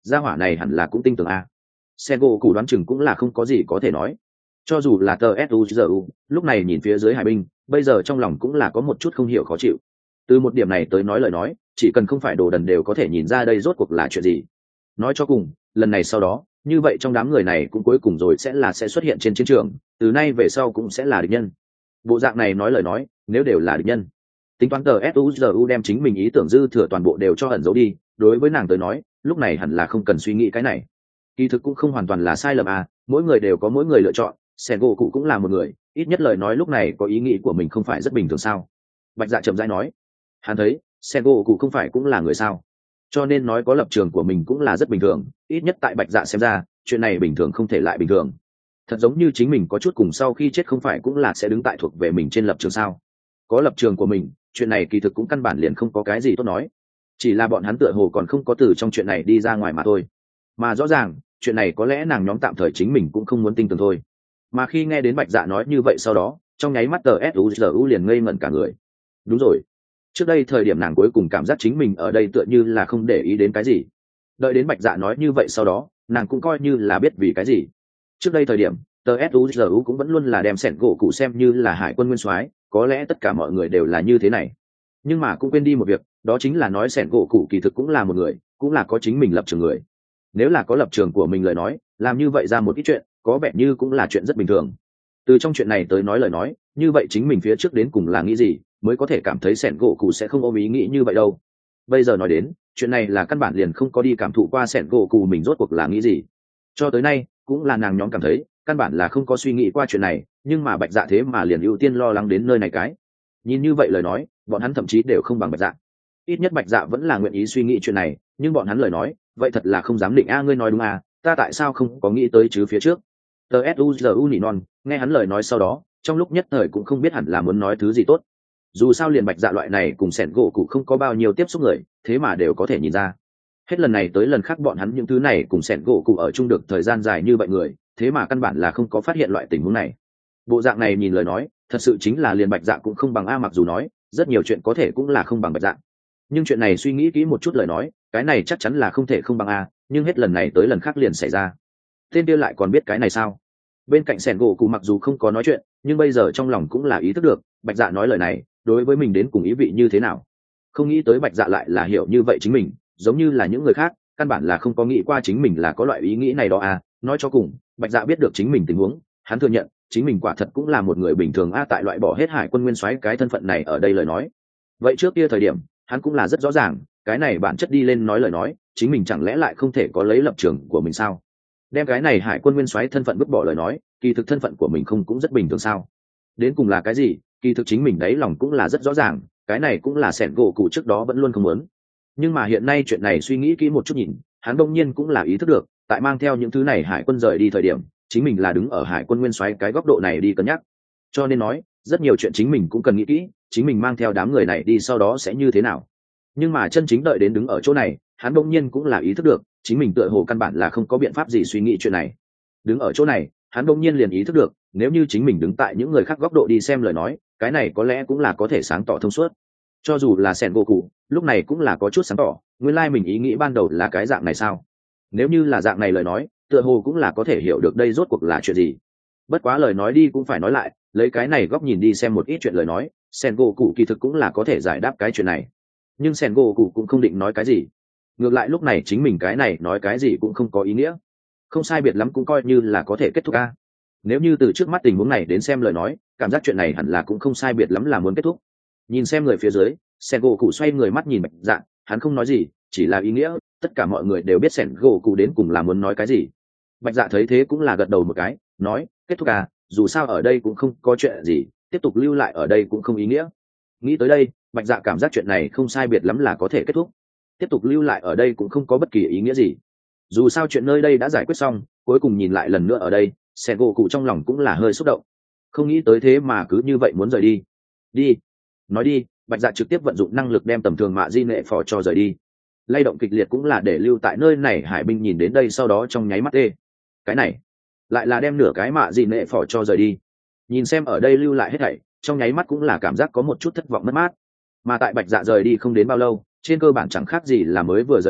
gia hỏa này hẳn là cũng tin tưởng a. Sen gỗ cụ đoán chừng cũng là không có gì có thể nói. Cho dù là tờ suzu lúc này nhìn phía dưới hải binh, bây giờ trong lòng cũng là có một chút không hiểu khó chịu. Từ một điểm này tới nói lời nói, chỉ cần không phải đồ đần đều có thể nhìn ra đây rốt cuộc là chuyện gì. Nói cho cùng, lần này sau đó, như vậy trong đám người này cũng cuối cùng rồi sẽ xuất hiện trên chiến trường, từ nay về sau cũng sẽ là địch nhân. Bộ dạng này nói lời nói, nếu đều là địch nhân, tính toán tờ suzu đem chính mình ý tưởng dư thừa toàn bộ đều cho ẩn giấu đi, đối với nàng tới nói, lúc này hẳn là không cần suy nghĩ cái này. Kỳ thực cũng không hoàn toàn là sai lầm à, mỗi người đều có mỗi người lựa chọn, Sen gỗ cụ cũng là một người, ít nhất lời nói lúc này có ý nghĩ của mình không phải rất bình thường sao? Bạch Dạ chậm rãi nói, hắn thấy Sen gỗ cụ không phải cũng là người sao, cho nên nói có lập trường của mình cũng là rất bình thường, ít nhất tại Bạch Dạ xem ra, chuyện này bình thường không thể lại bình thường. Thật giống như chính mình có chút cùng sau khi chết không phải cũng là sẽ đứng tại thuộc về mình trên lập trường sao? Có lập trường của mình, chuyện này kỳ thực cũng căn bản liền không có cái gì tốt nói, chỉ là bọn hắn tựa hồ còn không có từ trong chuyện này đi ra ngoài mà thôi. Mà rõ ràng chuyện này có lẽ nàng nhóm tạm thời chính mình cũng không muốn tin tưởng thôi. Mà khi nghe đến Bạch Dạ nói như vậy sau đó, trong nháy mắt tờ suzu liền ngây ngẩn cả người. Đúng rồi, trước đây thời điểm nàng cuối cùng cảm giác chính mình ở đây tựa như là không để ý đến cái gì, đợi đến Bạch Dạ nói như vậy sau đó, nàng cũng coi như là biết vì cái gì. Trước đây thời điểm tờ suzu cũng vẫn luôn là đem Sẻn gỗ cụ xem như là hải quân nguyên soái, có lẽ tất cả mọi người đều là như thế này, nhưng mà cũng quên đi một việc, đó chính là nói Sẻn gỗ cụ kỳ thực cũng là một người, cũng là có chính mình lập trường người. Nếu là có lập trường của mình lời nói, làm như vậy ra một ít chuyện có vẻ như cũng là chuyện rất bình thường. Từ trong chuyện này tới nói lời nói, như vậy chính mình phía trước đến cùng là nghĩ gì mới có thể cảm thấy Sẻn gỗ cụ sẽ không ôm ý nghĩ như vậy đâu. Bây giờ nói đến chuyện này là căn bản liền không có đi cảm thụ qua Sẻn gỗ cụ mình rốt cuộc là nghĩ gì, cho tới nay cũng là nàng nhóm cảm thấy căn bản là không có suy nghĩ qua chuyện này, nhưng mà Bạch Dạ thế mà liền ưu tiên lo lắng đến nơi này cái. Nhìn như vậy lời nói, bọn hắn thậm chí đều không bằng Bạch Dạ. Ít nhất Bạch Dạ vẫn là nguyện ý suy nghĩ chuyện này, nhưng bọn hắn lời nói vậy thật là không dám định a. Ngươi nói đúng à, ta tại sao không có nghĩ tới chứ phía trước. Tờ suzu nỉ non nghe hắn lời nói sau đó, trong lúc nhất thời cũng không biết hẳn là muốn nói thứ gì tốt. Dù sao liền Bạch Dạ loại này cùng Sẻn gỗ cụ không có bao nhiêu tiếp xúc người, thế mà đều có thể nhìn ra. Hết lần này tới lần khác bọn hắn những thứ này cùng Sẻn gỗ cụ ở chung được thời gian dài như vậy người, thế mà căn bản là không có phát hiện loại tình huống này. Bộ dạng này nhìn lời nói, thật sự chính là liền Bạch Dạ cũng không bằng a. Mặc dù nói rất nhiều chuyện có thể cũng là không bằng Bạch Dạ, nhưng chuyện này suy nghĩ kỹ một chút lời nói, cái này chắc chắn là không thể không bằng a. Nhưng hết lần này tới lần khác liền xảy ra, tên kia lại còn biết cái này sao? Bên cạnh Sẻn gỗ cụ mặc dù không có nói chuyện, nhưng bây giờ trong lòng cũng là ý thức được Bạch Dạ nói lời này đối với mình đến cùng ý vị như thế nào. Không nghĩ tới Bạch Dạ lại là hiểu như vậy chính mình, giống như là những người khác căn bản là không có nghĩ qua chính mình là có loại ý nghĩ này đó à. Nói cho cùng Bạch Dạ biết được chính mình tình huống, hắn thừa nhận chính mình quả thật cũng là một người bình thường a. Tại loại bỏ hết hải quân nguyên soái cái thân phận này ở đây lời nói, vậy trước kia thời điểm hắn cũng là rất rõ ràng, cái này bản chất đi lên nói lời nói, chính mình chẳng lẽ lại không thể có lấy lập trường của mình sao? Đem cái này hải quân nguyên soái thân phận vứt bỏ lời nói, kỳ thực thân phận của mình không cũng rất bình thường sao? Đến cùng là cái gì, kỳ thực chính mình đấy lòng cũng là rất rõ ràng, cái này cũng là Sẻn gỗ cụ trước đó vẫn luôn không muốn. Nhưng mà hiện nay chuyện này suy nghĩ kỹ một chút nhìn, hắn đông nhiên cũng là ý thức được, tại mang theo những thứ này hải quân rời đi thời điểm, chính mình là đứng ở hải quân nguyên soái cái góc độ này đi cân nhắc. Cho nên nói rất nhiều chuyện chính mình cũng cần nghĩ kỹ, chính mình mang theo đám người này đi sau đó sẽ như thế nào. Nhưng mà chân chính đợi đến đứng ở chỗ này, hắn đông nhiên cũng là ý thức được chính mình tựa hồ căn bản là không có biện pháp gì suy nghĩ chuyện này. Đứng ở chỗ này hắn đông nhiên liền ý thức được, nếu như chính mình đứng tại những người khác góc độ đi xem lời nói, cái này có lẽ cũng là có thể sáng tỏ thông suốt. Cho dù là Sẻn gỗ cụ lúc này cũng là có chút sáng tỏ, nguyên lai mình ý nghĩ ban đầu là cái dạng này sao? Nếu như là dạng này lời nói, tựa hồ cũng là có thể hiểu được đây rốt cuộc là chuyện gì. Bất quá lời nói đi cũng phải nói lại, lấy cái này góc nhìn đi xem một ít chuyện lời nói, Sẻn gỗ cụ kỳ thực cũng là có thể giải đáp cái chuyện này. Nhưng Sẻn gỗ cụ cũng không định nói cái gì, ngược lại lúc này chính mình cái này nói cái gì cũng không có ý nghĩa, không sai biệt lắm cũng coi như là có thể kết thúc a. Nếu như từ trước mắt tình huống này đến xem lời nói, cảm giác chuyện này hẳn là cũng không sai biệt lắm là muốn kết thúc. Nhìn xem người phía dưới, Sẻn gỗ cụ xoay người mắt nhìn Bạch Dạ, hắn không nói gì, chỉ là ý nghĩa tất cả mọi người đều biết Sẻn gỗ cụ đến cùng là muốn nói cái gì. Bạch Dạ thấy thế cũng là gật đầu một cái, nói kết thúc à, dù sao ở đây cũng không có chuyện gì, tiếp tục lưu lại ở đây cũng không ý nghĩa. Nghĩ tới đây, Bạch Dạ cảm giác chuyện này không sai biệt lắm là có thể kết thúc, tiếp tục lưu lại ở đây cũng không có bất kỳ ý nghĩa gì. Dù sao chuyện nơi đây đã giải quyết xong, cuối cùng nhìn lại lần nữa ở đây, Sẻn gỗ cụ trong lòng cũng là hơi xúc động, không nghĩ tới thế mà cứ như vậy muốn rời đi. Đi, nói đi. Bạch Dạ trực tiếp vận dụng năng lực đem tầm thường mạ di nệ phò cho rời đi. Lay động kịch liệt cũng là để lưu tại nơi này hải binh nhìn đến đây sau đó trong nháy mắt tê. Cái này lại là đem nửa cái mạ di nệ phò cho rời đi. Nhìn xem ở đây lưu lại hết thảy, trong nháy mắt cũng là cảm giác có một chút thất vọng mất mát. Mà tại Bạch Dạ rời đi không đến bao lâu, trên cơ bản chẳng khác gì là mới vừa rời đi,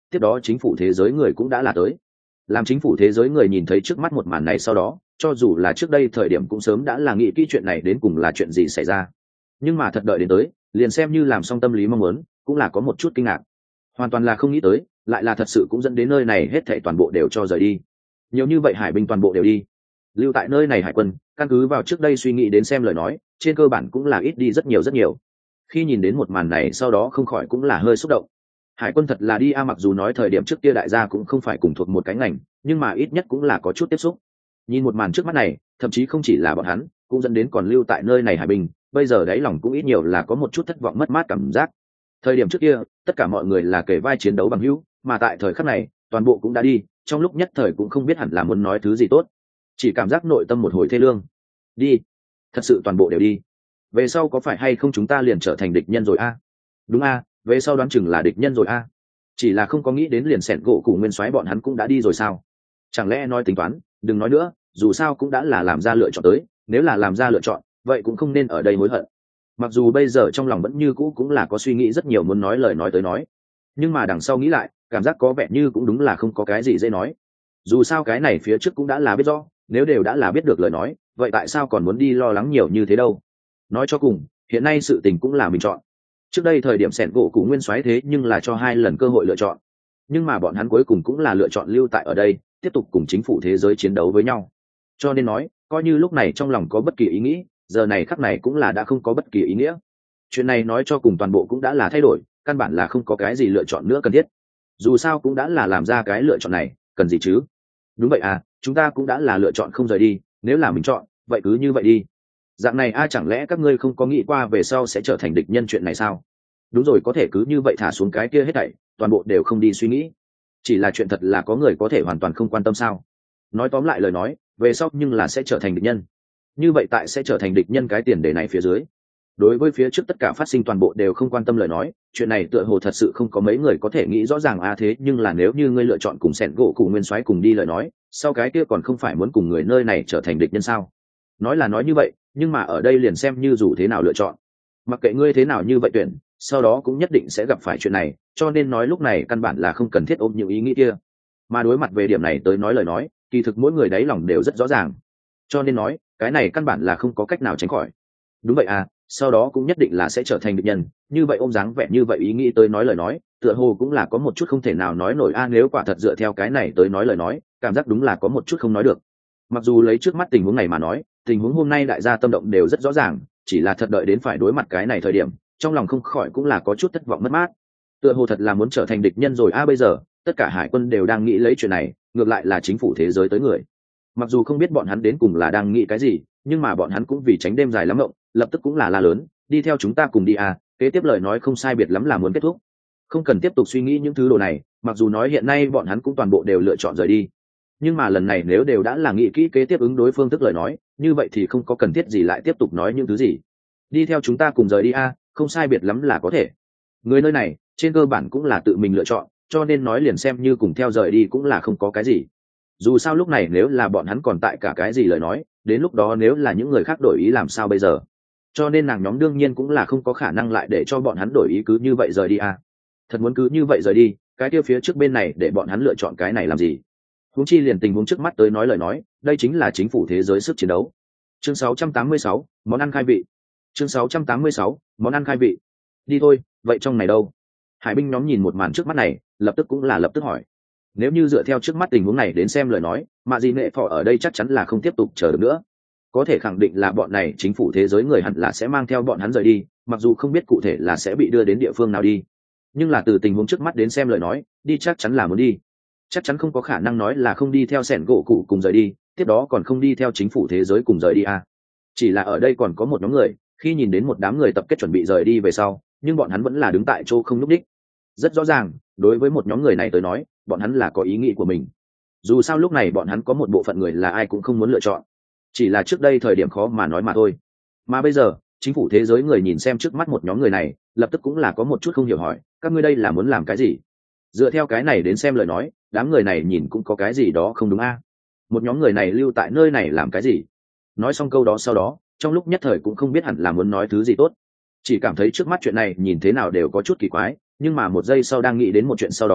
tiếp đó chính phủ thế giới người cũng đã là tới. Làm chính phủ thế giới người nhìn thấy trước mắt một màn này sau đó, cho dù là trước đây thời điểm cũng sớm đã là nghĩ kỹ chuyện này đến cùng là chuyện gì xảy ra, nhưng mà thật đợi đến tới liền xem như làm xong tâm lý mong muốn cũng là có một chút kinh ngạc, hoàn toàn là không nghĩ tới lại là thật sự cũng dẫn đến nơi này hết thảy toàn bộ đều cho rời đi. Nhiều như vậy hải binh toàn bộ đều đi, lưu tại nơi này hải quân căn cứ vào trước đây suy nghĩ đến xem lời nói trên cơ bản cũng là ít đi rất nhiều rất nhiều. Khi nhìn đến một màn này sau đó không khỏi cũng là hơi xúc động. Hải quân thật là đi a, mặc dù nói thời điểm trước kia đại gia cũng không phải cùng thuộc một cái ngành, nhưng mà ít nhất cũng là có chút tiếp xúc. Nhìn một màn trước mắt này thậm chí không chỉ là bọn hắn cũng dẫn đến còn lưu tại nơi này hải binh bây giờ đáy lòng cũng ít nhiều là có một chút thất vọng mất mát cảm giác. Thời điểm trước kia tất cả mọi người là kề vai chiến đấu bằng hữu, mà tại thời khắc này toàn bộ cũng đã đi, trong lúc nhất thời cũng không biết hẳn là muốn nói thứ gì tốt, chỉ cảm giác nội tâm một hồi thê lương. Đi, thật sự toàn bộ đều đi, về sau có phải hay không chúng ta liền trở thành địch nhân rồi a? Đúng a, về sau đoán chừng là địch nhân rồi a. Chỉ là không có nghĩ đến liền xẹn gỗ cùng nguyên soái bọn hắn cũng đã đi rồi sao? Chẳng lẽ nói tính toán, đừng nói nữa, dù sao cũng đã là làm ra lựa chọn tới, nếu là làm ra lựa chọn vậy cũng không nên ở đây hối hận. Mặc dù bây giờ trong lòng vẫn như cũ cũng là có suy nghĩ rất nhiều muốn nói lời nói tới nói, nhưng mà đằng sau nghĩ lại cảm giác có vẻ như cũng đúng là không có cái gì dễ nói. Dù sao cái này phía trước cũng đã là biết rõ, nếu đều đã là biết được lời nói vậy tại sao còn muốn đi lo lắng nhiều như thế đâu. Nói cho cùng hiện nay sự tình cũng là mình chọn. Trước đây thời điểm xẻn gỗ cụ nguyên soái thế nhưng là cho 2 lần cơ hội lựa chọn, nhưng mà bọn hắn cuối cùng cũng là lựa chọn lưu tại ở đây tiếp tục cùng chính phủ thế giới chiến đấu với nhau. Cho nên nói coi như lúc này trong lòng có bất kỳ ý nghĩ, giờ này khắc này cũng là đã không có bất kỳ ý nghĩa. Chuyện này nói cho cùng toàn bộ cũng đã là thay đổi, căn bản là không có cái gì lựa chọn nữa cần thiết. Dù sao cũng đã là làm ra cái lựa chọn này cần gì chứ. Đúng vậy à, chúng ta cũng đã là lựa chọn không rời đi, nếu là mình chọn vậy cứ như vậy đi. Dạng này a, chẳng lẽ các ngươi không có nghĩ qua về sau sẽ trở thành địch nhân chuyện này sao? Đúng rồi, có thể cứ như vậy thả xuống cái kia hết thảy toàn bộ đều không đi suy nghĩ, chỉ là chuyện thật là có người có thể hoàn toàn không quan tâm sao? Nói tóm lại lời nói về sau nhưng là sẽ trở thành địch nhân. Như vậy tại sẽ trở thành địch nhân cái tiền đề này phía dưới, đối với phía trước tất cả phát sinh toàn bộ đều không quan tâm lời nói, chuyện này tựa hồ thật sự không có mấy người có thể nghĩ rõ ràng a. Thế nhưng là nếu như ngươi lựa chọn cùng sẹn gỗ cùng nguyên soái cùng đi lời nói, sau cái kia còn không phải muốn cùng người nơi này trở thành địch nhân sao? Nói là nói như vậy, nhưng mà ở đây liền xem như dù thế nào lựa chọn, mặc kệ ngươi thế nào như vậy tuyển, sau đó cũng nhất định sẽ gặp phải chuyện này, cho nên nói lúc này căn bản là không cần thiết ôm những ý nghĩ kia. Mà đối mặt về điểm này tới nói lời nói, kỳ thực mỗi người đáy lòng đều rất rõ ràng, cho nên nói cái này căn bản là không có cách nào tránh khỏi. Đúng vậy à, sau đó cũng nhất định là sẽ trở thành địch nhân, như vậy ôm dáng vẻ như vậy ý nghĩ tới nói lời nói tựa hồ cũng là có một chút không thể nào nói nổi a. Nếu quả thật dựa theo cái này tới nói lời nói, cảm giác đúng là có một chút không nói được. Mặc dù lấy trước mắt tình huống này mà nói, tình huống hôm nay đại gia tâm động đều rất rõ ràng, chỉ là thật đợi đến phải đối mặt cái này thời điểm, trong lòng không khỏi cũng là có chút thất vọng mất mát. Tựa hồ thật là muốn trở thành địch nhân rồi a. Bây giờ tất cả hải quân đều đang nghĩ lấy chuyện này, ngược lại là chính phủ thế giới tới người, mặc dù không biết bọn hắn đến cùng là đang nghĩ cái gì, nhưng mà bọn hắn cũng vì tránh đêm dài lắm mộng, lập tức cũng là la lớn, đi theo chúng ta cùng đi à. Kế tiếp lời nói không sai biệt lắm là muốn kết thúc, không cần tiếp tục suy nghĩ những thứ đồ này. Mặc dù nói hiện nay bọn hắn cũng toàn bộ đều lựa chọn rời đi, nhưng mà lần này nếu đều đã là nghĩ kỹ kế tiếp ứng đối phương thức lời nói, như vậy thì không có cần thiết gì lại tiếp tục nói những thứ gì. Đi theo chúng ta cùng rời đi à, không sai biệt lắm là có thể. Người nơi này trên cơ bản cũng là tự mình lựa chọn, cho nên nói liền xem như cùng theo rời đi cũng là không có cái gì. Dù sao lúc này nếu là bọn hắn còn tại cả cái gì lời nói, đến lúc đó nếu là những người khác đổi ý làm sao bây giờ. Cho nên nàng nhóm đương nhiên cũng là không có khả năng lại để cho bọn hắn đổi ý cứ như vậy rời đi à. Thật muốn cứ như vậy rời đi, cái tiêu phía trước bên này để bọn hắn lựa chọn cái này làm gì? Huống chi liền tình huống trước mắt tới nói lời nói, đây chính là chính phủ thế giới sức chiến đấu. Chương 686, món ăn khai vị. Chương 686, món ăn khai vị. Đi thôi, vậy trong này đâu? Hải binh nhóm nhìn một màn trước mắt này, lập tức cũng là lập tức hỏi. Nếu như dựa theo trước mắt tình huống này đến xem lời nói, mà gì nệ phò ở đây chắc chắn là không tiếp tục chờ được nữa. Có thể khẳng định là bọn này chính phủ thế giới người hẳn là sẽ mang theo bọn hắn rời đi, mặc dù không biết cụ thể là sẽ bị đưa đến địa phương nào đi, nhưng là từ tình huống trước mắt đến xem lời nói, đi chắc chắn là muốn đi, chắc chắn không có khả năng nói là không đi theo sẻn gỗ cụ cùng rời đi, tiếp đó còn không đi theo chính phủ thế giới cùng rời đi à. Chỉ là ở đây còn có một nhóm người, khi nhìn đến một đám người tập kết chuẩn bị rời đi về sau, nhưng bọn hắn vẫn là đứng tại chỗ không nhúc đích. Rất rõ ràng, đối với một nhóm người này tới nói, bọn hắn là có ý nghĩ của mình. Dù sao lúc này bọn hắn có một bộ phận người là ai cũng không muốn lựa chọn, chỉ là trước đây thời điểm khó mà nói mà thôi. Mà bây giờ chính phủ thế giới người nhìn xem trước mắt một nhóm người này, lập tức cũng là có một chút không hiểu, hỏi các ngươi đây là muốn làm cái gì? Dựa theo cái này đến xem lời nói, đám người này nhìn cũng có cái gì đó không đúng a. Một nhóm người này lưu tại nơi này làm cái gì? Nói xong câu đó sau đó, trong lúc nhất thời cũng không biết hẳn là muốn nói thứ gì tốt, chỉ cảm thấy trước mắt chuyện này nhìn thế nào đều có chút kỳ quái, nhưng mà một giây sau đang nghĩ đến một chuyện sau đó,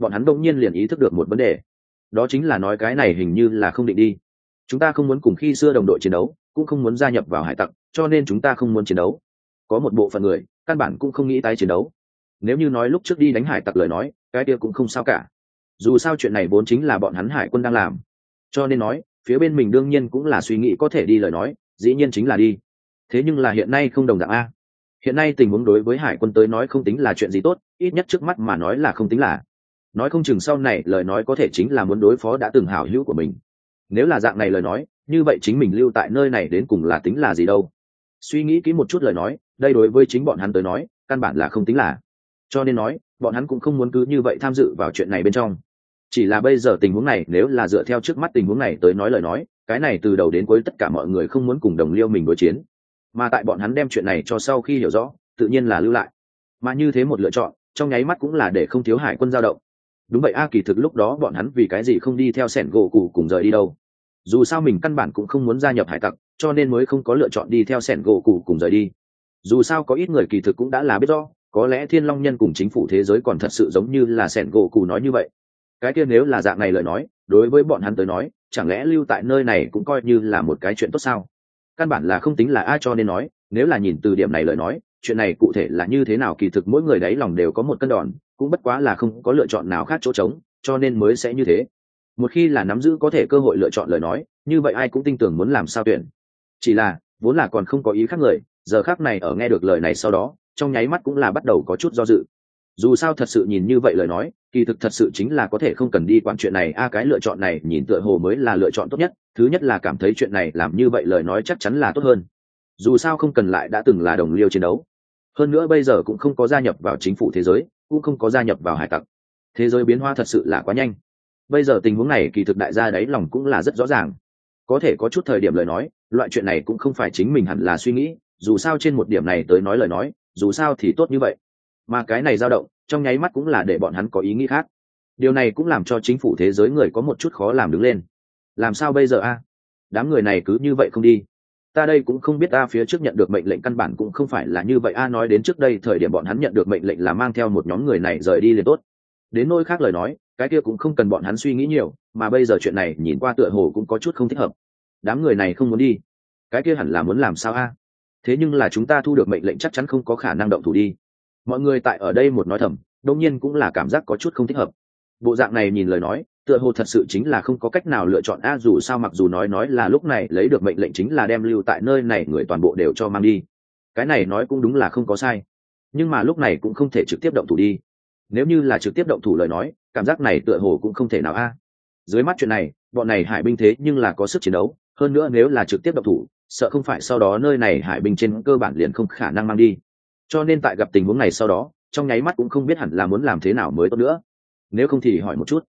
bọn hắn đông nhiên liền ý thức được một vấn đề, đó chính là nói cái này hình như là không định đi. Chúng ta không muốn cùng khi xưa đồng đội chiến đấu, cũng không muốn gia nhập vào hải tặc, cho nên chúng ta không muốn chiến đấu. Có một bộ phận người căn bản cũng không nghĩ tái chiến đấu. Nếu như nói lúc trước đi đánh hải tặc lời nói, cái kia cũng không sao cả, dù sao chuyện này vốn chính là bọn hắn hải quân đang làm. Cho nên nói phía bên mình đương nhiên cũng là suy nghĩ có thể đi lời nói, dĩ nhiên chính là đi. Thế nhưng là hiện nay không đồng dạng a. Hiện nay tình huống đối với hải quân tới nói không tính là chuyện gì tốt, ít nhất trước mắt mà nói là không tính là. Nói không chừng sau này lời nói có thể chính là muốn đối phó đã từng hảo hữu của mình. Nếu là dạng này lời nói, như vậy chính mình lưu tại nơi này đến cùng là tính là gì đâu. Suy nghĩ kỹ một chút lời nói, đây đối với chính bọn hắn tới nói căn bản là không tính là. Cho nên nói bọn hắn cũng không muốn cứ như vậy tham dự vào chuyện này bên trong. Chỉ là bây giờ tình huống này nếu là dựa theo trước mắt tình huống này tới nói lời nói, cái này từ đầu đến cuối tất cả mọi người không muốn cùng đồng liêu mình đối chiến, mà tại bọn hắn đem chuyện này cho sau khi hiểu rõ tự nhiên là lưu lại. Mà như thế một lựa chọn trong nháy mắt cũng là để không thiếu hải quân dao động. Đúng vậy a, kỳ thực lúc đó bọn hắn vì cái gì không đi theo sẻn gỗ cụ cùng rời đi đâu. Dù sao mình căn bản cũng không muốn gia nhập hải tặc, cho nên mới không có lựa chọn đi theo sẻn gỗ cụ cùng rời đi. Dù sao có ít người kỳ thực cũng đã là biết rõ, có lẽ thiên long nhân cùng chính phủ thế giới còn thật sự giống như là sẻn gỗ cụ nói như vậy. Cái kia nếu là dạng này lời nói, đối với bọn hắn tới nói chẳng lẽ lưu tại nơi này cũng coi như là một cái chuyện tốt sao? Căn bản là không tính là ai. Cho nên nói nếu là nhìn từ điểm này lời nói, chuyện này cụ thể là như thế nào kỳ thực mỗi người đáy lòng đều có một cân đòn, cũng bất quá là không có lựa chọn nào khác chỗ trống, cho nên mới sẽ như thế. Một khi là nắm giữ có thể cơ hội lựa chọn lời nói, như vậy ai cũng tin tưởng muốn làm sao tuyển. Chỉ là vốn là còn không có ý khác người, giờ khác này ở nghe được lời này sau đó trong nháy mắt cũng là bắt đầu có chút do dự. Dù sao thật sự nhìn như vậy lời nói, kỳ thực thật sự chính là có thể không cần đi quản chuyện này cái lựa chọn này nhìn tựa hồ mới là lựa chọn tốt nhất. Thứ nhất là cảm thấy chuyện này làm như vậy lời nói chắc chắn là tốt hơn, dù sao không cần lại đã từng là đồng liêu chiến đấu. Hơn nữa bây giờ cũng không có gia nhập vào chính phủ thế giới, cũng không có gia nhập vào hải tặc, thế giới biến hóa thật sự là quá nhanh. Bây giờ tình huống này kỳ thực đại gia đáy lòng cũng là rất rõ ràng. Có thể có chút thời điểm lời nói, loại chuyện này cũng không phải chính mình hẳn là suy nghĩ, dù sao trên một điểm này tới nói lời nói, dù sao thì tốt như vậy. Mà cái này dao động trong nháy mắt cũng là để bọn hắn có ý nghĩ khác. Điều này cũng làm cho chính phủ thế giới người có một chút khó làm đứng lên. Làm sao bây giờ đám người này cứ như vậy không đi? Ta đây cũng không biết phía trước nhận được mệnh lệnh căn bản cũng không phải là như vậy nói đến trước đây thời điểm bọn hắn nhận được mệnh lệnh là mang theo một nhóm người này rời đi liền tốt. Đến nỗi khác lời nói, cái kia cũng không cần bọn hắn suy nghĩ nhiều, mà bây giờ chuyện này nhìn qua tựa hồ cũng có chút không thích hợp. Đám người này không muốn đi, cái kia hẳn là muốn làm sao thế nhưng là chúng ta thu được mệnh lệnh chắc chắn không có khả năng động thủ đi. Mọi người tại ở đây một nói thầm, đương nhiên cũng là cảm giác có chút không thích hợp. Bộ dạng này nhìn lời nói tựa hồ thật sự chính là không có cách nào lựa chọn dù sao mặc dù nói là lúc này lấy được mệnh lệnh chính là đem lưu tại nơi này người toàn bộ đều cho mang đi, cái này nói cũng đúng là không có sai, nhưng mà lúc này cũng không thể trực tiếp động thủ đi. Nếu như là trực tiếp động thủ lời nói, cảm giác này tựa hồ cũng không thể nào dưới mắt chuyện này bọn này hải binh thế nhưng là có sức chiến đấu, hơn nữa nếu là trực tiếp động thủ sợ không phải sau đó nơi này hải binh trên cơ bản liền không khả năng mang đi. Cho nên tại gặp tình huống này sau đó trong nháy mắt cũng không biết hẳn là muốn làm thế nào mới tốt nữa. Nếu không thì hỏi một chút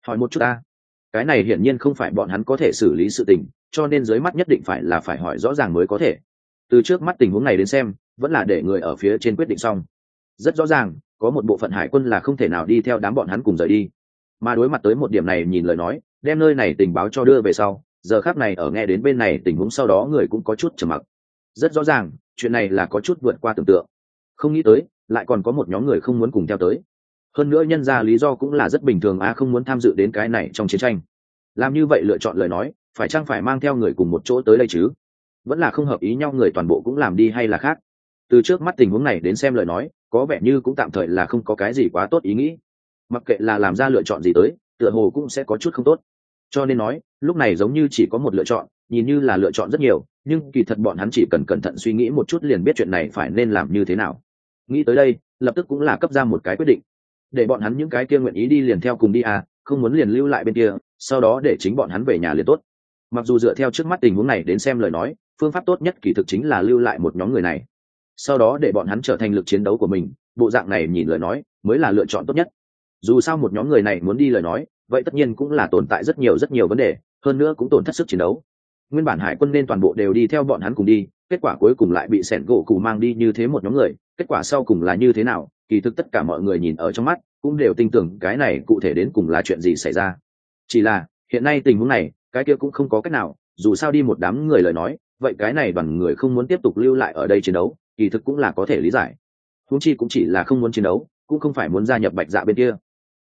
cái này hiển nhiên không phải bọn hắn có thể xử lý sự tình, cho nên dưới mắt nhất định phải hỏi rõ ràng mới có thể. Từ trước mắt tình huống này đến xem vẫn là để người ở phía trên quyết định xong. Rất rõ ràng có một bộ phận hải quân là không thể nào đi theo đám bọn hắn cùng rời đi, mà đối mặt tới một điểm này nhìn lời nói đem nơi này tình báo cho đưa về sau, giờ khắc này ở nghe đến bên này tình huống sau đó người cũng có chút trầm mặc. Rất rõ ràng chuyện này là có chút vượt qua tưởng tượng, không nghĩ tới lại còn có một nhóm người không muốn cùng theo tới. Hơn nữa nhân ra lý do cũng là rất bình thường không muốn tham dự đến cái này trong chiến tranh. Làm như vậy lựa chọn lời nói phải chăng phải mang theo người cùng một chỗ tới đây chứ? Vẫn là không hợp ý nhau người toàn bộ cũng làm đi hay là khác? Từ trước mắt tình huống này đến xem lời nói có vẻ như cũng tạm thời là không có cái gì quá tốt ý nghĩ. Mặc kệ là làm ra lựa chọn gì tới tựa hồ cũng sẽ có chút không tốt. Cho nên nói lúc này giống như chỉ có một lựa chọn, nhìn như là lựa chọn rất nhiều nhưng kỳ thật bọn hắn chỉ cần cẩn thận suy nghĩ một chút liền biết chuyện này phải nên làm như thế nào. Nghĩ tới đây lập tức cũng là cấp ra một cái quyết định, để bọn hắn những cái kia nguyện ý đi liền theo cùng đi không muốn liền lưu lại bên kia, sau đó để chính bọn hắn về nhà liền tốt. Mặc dù dựa theo trước mắt tình huống này đến xem lời nói phương pháp tốt nhất kỳ thực chính là lưu lại một nhóm người này, sau đó để bọn hắn trở thành lực chiến đấu của mình. Bộ dạng này nhìn lời nói mới là lựa chọn tốt nhất. Dù sao một nhóm người này muốn đi lời nói vậy tất nhiên cũng là tồn tại rất nhiều vấn đề, hơn nữa cũng tổn thất sức chiến đấu. Nguyên bản hải quân nên toàn bộ đều đi theo bọn hắn cùng đi, kết quả cuối cùng lại bị sẻn gỗ cụ mang đi như thế một nhóm người, kết quả sau cùng là như thế nào kỳ thực tất cả mọi người nhìn ở trong mắt cũng đều tin tưởng cái này cụ thể đến cùng là chuyện gì xảy ra. Chỉ là hiện nay tình huống này cái kia cũng không có cách nào, dù sao đi một đám người lời nói vậy cái này bằng người không muốn tiếp tục lưu lại ở đây chiến đấu kỳ thực cũng là có thể lý giải. Huống chi cũng chỉ là không muốn chiến đấu, cũng không phải muốn gia nhập bạch dạ bên kia.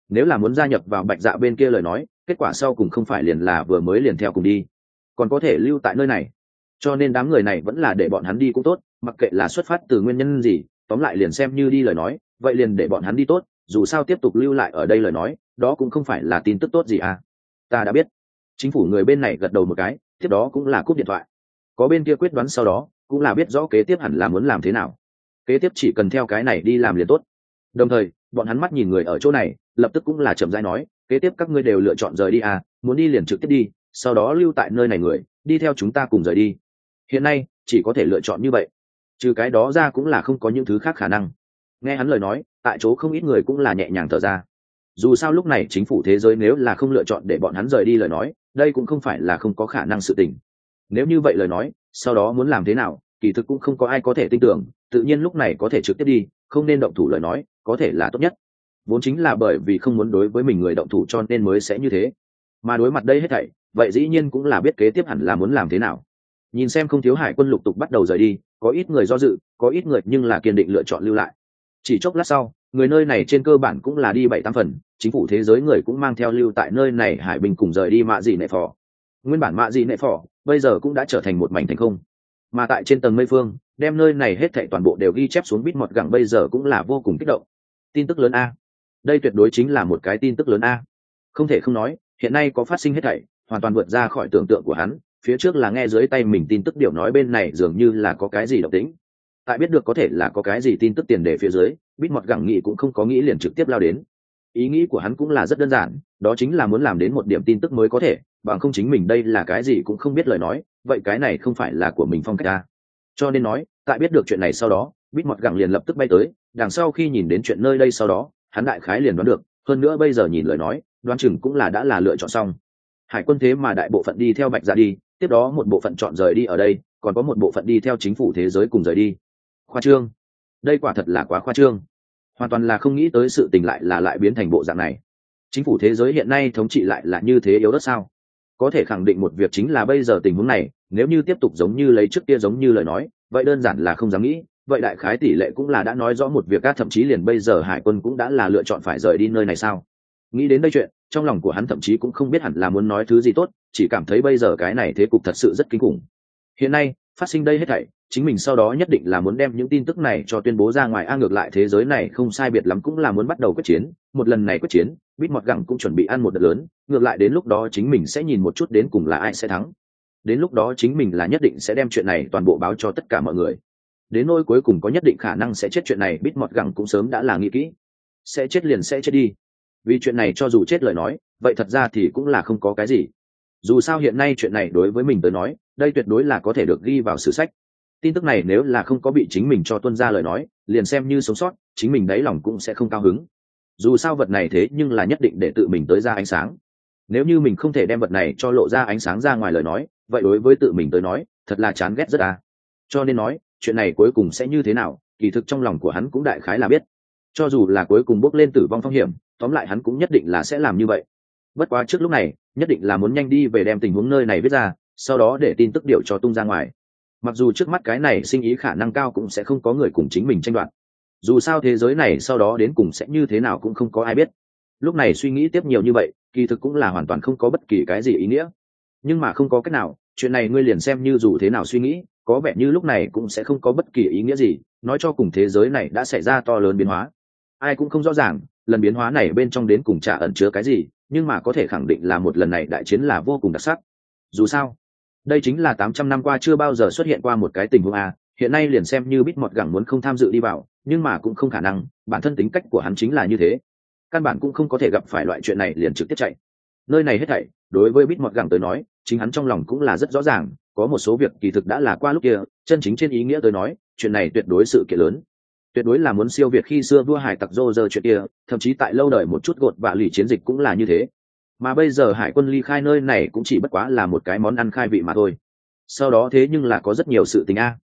nếu là muốn gia nhập vào bạch dạ bên kia lời nói, kết quả sau cùng không phải liền là vừa mới liền theo cùng đi, còn có thể lưu tại nơi này. Cho nên đám người này vẫn là để bọn hắn đi cũng tốt, mặc kệ là xuất phát từ nguyên nhân gì, tóm lại liền xem như đi lời nói, vậy liền để bọn hắn đi tốt, dù sao tiếp tục lưu lại ở đây lời nói, đó cũng không phải là tin tức tốt gì à. Ta đã biết. Chính phủ người bên này gật đầu một cái, tiếp đó cũng là cúp điện thoại. Có bên kia quyết đoán sau đó, cũng là biết rõ kế tiếp hẳn là muốn làm thế nào. Kế tiếp chỉ cần theo cái này đi làm liền tốt. Đồng thời, bọn hắn mắt nhìn người ở chỗ này, lập tức cũng là chậm rãi nói, kế tiếp các ngươi đều lựa chọn rời đi à, muốn đi liền trực tiếp đi, sau đó lưu tại nơi này người, đi theo chúng ta cùng rời đi. Hiện nay, chỉ có thể lựa chọn như vậy. Trừ cái đó ra cũng là không có những thứ khác khả năng. Nghe hắn lời nói, tại chỗ không ít người cũng là nhẹ nhàng thở ra. Dù sao lúc này chính phủ thế giới nếu là không lựa chọn để bọn hắn rời đi lời nói, đây cũng không phải là không có khả năng sự tình. Nếu như vậy lời nói, sau đó muốn làm thế nào, kỳ thực cũng không có ai có thể tin tưởng, tự nhiên lúc này có thể trực tiếp đi, không nên động thủ lời nói, có thể là tốt nhất. Vốn chính là bởi vì không muốn đối với mình người động thủ cho nên mới sẽ như thế. Mà đối mặt đây hết thảy, vậy dĩ nhiên cũng là biết kế tiếp hẳn là muốn làm thế nào. Nhìn xem không thiếu hải quân lục tục bắt đầu rời đi, có ít người do dự, có ít người nhưng là kiên định lựa chọn lưu lại. Chỉ chốc lát sau, người nơi này trên cơ bản cũng là đi 7-8 phần, chính phủ thế giới người cũng mang theo lưu tại nơi này hải binh cùng rời đi mạ dị nệ phò. Nguyên bản mạ dị nệ phò bây giờ cũng đã trở thành một mảnh thành không. Mà tại trên tầng mây phương, đem nơi này hết thảy toàn bộ đều ghi chép xuống bít mọt gẳng bây giờ cũng là vô cùng kích động. Tin tức lớn a. Đây tuyệt đối chính là một cái tin tức lớn a. Không thể không nói, hiện nay có phát sinh hết thảy, hoàn toàn vượt ra khỏi tưởng tượng của hắn. Phía trước là nghe dưới tay mình tin tức điều nói bên này dường như là có cái gì động tĩnh. Tại biết được có thể là có cái gì tin tức tiền đề phía dưới, bít mọt gẳng nghĩ cũng không có nghĩ liền trực tiếp lao đến. Ý nghĩ của hắn cũng là rất đơn giản, đó chính là muốn làm đến một điểm tin tức mới có thể, bằng không chính mình đây là cái gì cũng không biết lời nói, vậy cái này không phải là của mình phong cách ta. Cho nên nói, tại biết được chuyện này sau đó, bít mọt gẳng liền lập tức bay tới, đằng sau khi nhìn đến chuyện nơi đây sau đó, hắn đại khái liền đoán được, hơn nữa bây giờ nhìn lời nói, đoán chừng cũng là đã là lựa chọn xong. Hải quân thế mà đại bộ phận đi theo Bạch Dạ đi, tiếp đó một bộ phận chọn rời đi ở đây, còn có một bộ phận đi theo chính phủ thế giới cùng rời đi. Khoa trương, đây quả thật là quá khoa trương, hoàn toàn là không nghĩ tới sự tình lại biến thành bộ dạng này. Chính phủ thế giới hiện nay thống trị lại là như thế yếu đất sao? Có thể khẳng định một việc chính là bây giờ tình huống này, nếu như tiếp tục giống như lấy trước kia giống như lời nói, vậy đơn giản là không dám nghĩ. Vậy đại khái tỷ lệ cũng là đã nói rõ một việc thậm chí liền bây giờ hải quân cũng đã là lựa chọn phải rời đi nơi này sao? Nghĩ đến đây chuyện, trong lòng của hắn thậm chí cũng không biết hẳn là muốn nói thứ gì tốt, chỉ cảm thấy bây giờ cái này thế cục thật sự rất kinh khủng. Hiện nay phát sinh đây hết thảy, chính mình sau đó nhất định là muốn đem những tin tức này cho tuyên bố ra ngoài. Ngược lại thế giới này không sai biệt lắm cũng là muốn bắt đầu quyết chiến, một lần này quyết chiến, bít mọt gẳng cũng chuẩn bị ăn một đợt lớn, ngược lại đến lúc đó chính mình sẽ nhìn một chút đến cùng là ai sẽ thắng. Đến lúc đó chính mình là nhất định sẽ đem chuyện này toàn bộ báo cho tất cả mọi người. Đến nỗi cuối cùng có nhất định khả năng sẽ chết chuyện này, bít mọt gẳng cũng sớm đã là nghĩ kỹ, sẽ chết liền sẽ chết đi. Vì chuyện này cho dù chết lời nói, vậy thật ra thì cũng là không có cái gì. Dù sao hiện nay chuyện này đối với mình tới nói, đây tuyệt đối là có thể được ghi vào sử sách. Tin tức này nếu là không có bị chính mình cho tuân ra lời nói, liền xem như sống sót, chính mình đáy lòng cũng sẽ không cao hứng. Dù sao vật này thế nhưng là nhất định để tự mình tới ra ánh sáng. Nếu như mình không thể đem vật này cho lộ ra ánh sáng ra ngoài lời nói, vậy đối với tự mình tới nói, thật là chán ghét rất à. Cho nên nói, chuyện này cuối cùng sẽ như thế nào, kỳ thực trong lòng của hắn cũng đại khái là biết. Cho dù là cuối cùng bước lên tử vong phong hiểm, tóm lại hắn cũng nhất định là sẽ làm như vậy. Bất quá trước lúc này, nhất định là muốn nhanh đi về đem tình huống nơi này viết ra, sau đó để tin tức điều cho tung ra ngoài. Mặc dù trước mắt cái này sinh ý khả năng cao cũng sẽ không có người cùng chính mình tranh đoạt. Dù sao thế giới này sau đó đến cùng sẽ như thế nào cũng không có ai biết. Lúc này suy nghĩ tiếp nhiều như vậy, kỳ thực cũng là hoàn toàn không có bất kỳ cái gì ý nghĩa. Nhưng mà không có cách nào, chuyện này ngươi liền xem như dù thế nào suy nghĩ, có vẻ như lúc này cũng sẽ không có bất kỳ ý nghĩa gì, nói cho cùng thế giới này đã xảy ra to lớn biến hóa. Ai cũng không rõ ràng, lần biến hóa này bên trong đến cùng chả ẩn chứa cái gì, nhưng mà có thể khẳng định là một lần này đại chiến là vô cùng đặc sắc. Dù sao, đây chính là 800 năm qua chưa bao giờ xuất hiện qua một cái tình huống hiện nay liền xem như bít mọt gẳng muốn không tham dự đi vào, nhưng mà cũng không khả năng, bản thân tính cách của hắn chính là như thế. Căn bản cũng không có thể gặp phải loại chuyện này liền trực tiếp chạy. Nơi này hết thảy, đối với bít mọt gẳng tới nói, chính hắn trong lòng cũng là rất rõ ràng, có một số việc kỳ thực đã là qua lúc kia, chân chính trên ý nghĩa tới nói, chuyện này tuyệt đối sự kiện lớn. Tuyệt đối là muốn siêu việt khi xưa vua hải tặc rô rơ chuyện kia, thậm chí tại lâu đời một chút gột vạ lì chiến dịch cũng là như thế. Mà bây giờ hải quân ly khai nơi này cũng chỉ bất quá là một cái món ăn khai vị mà thôi. Sau đó thế nhưng là có rất nhiều sự tình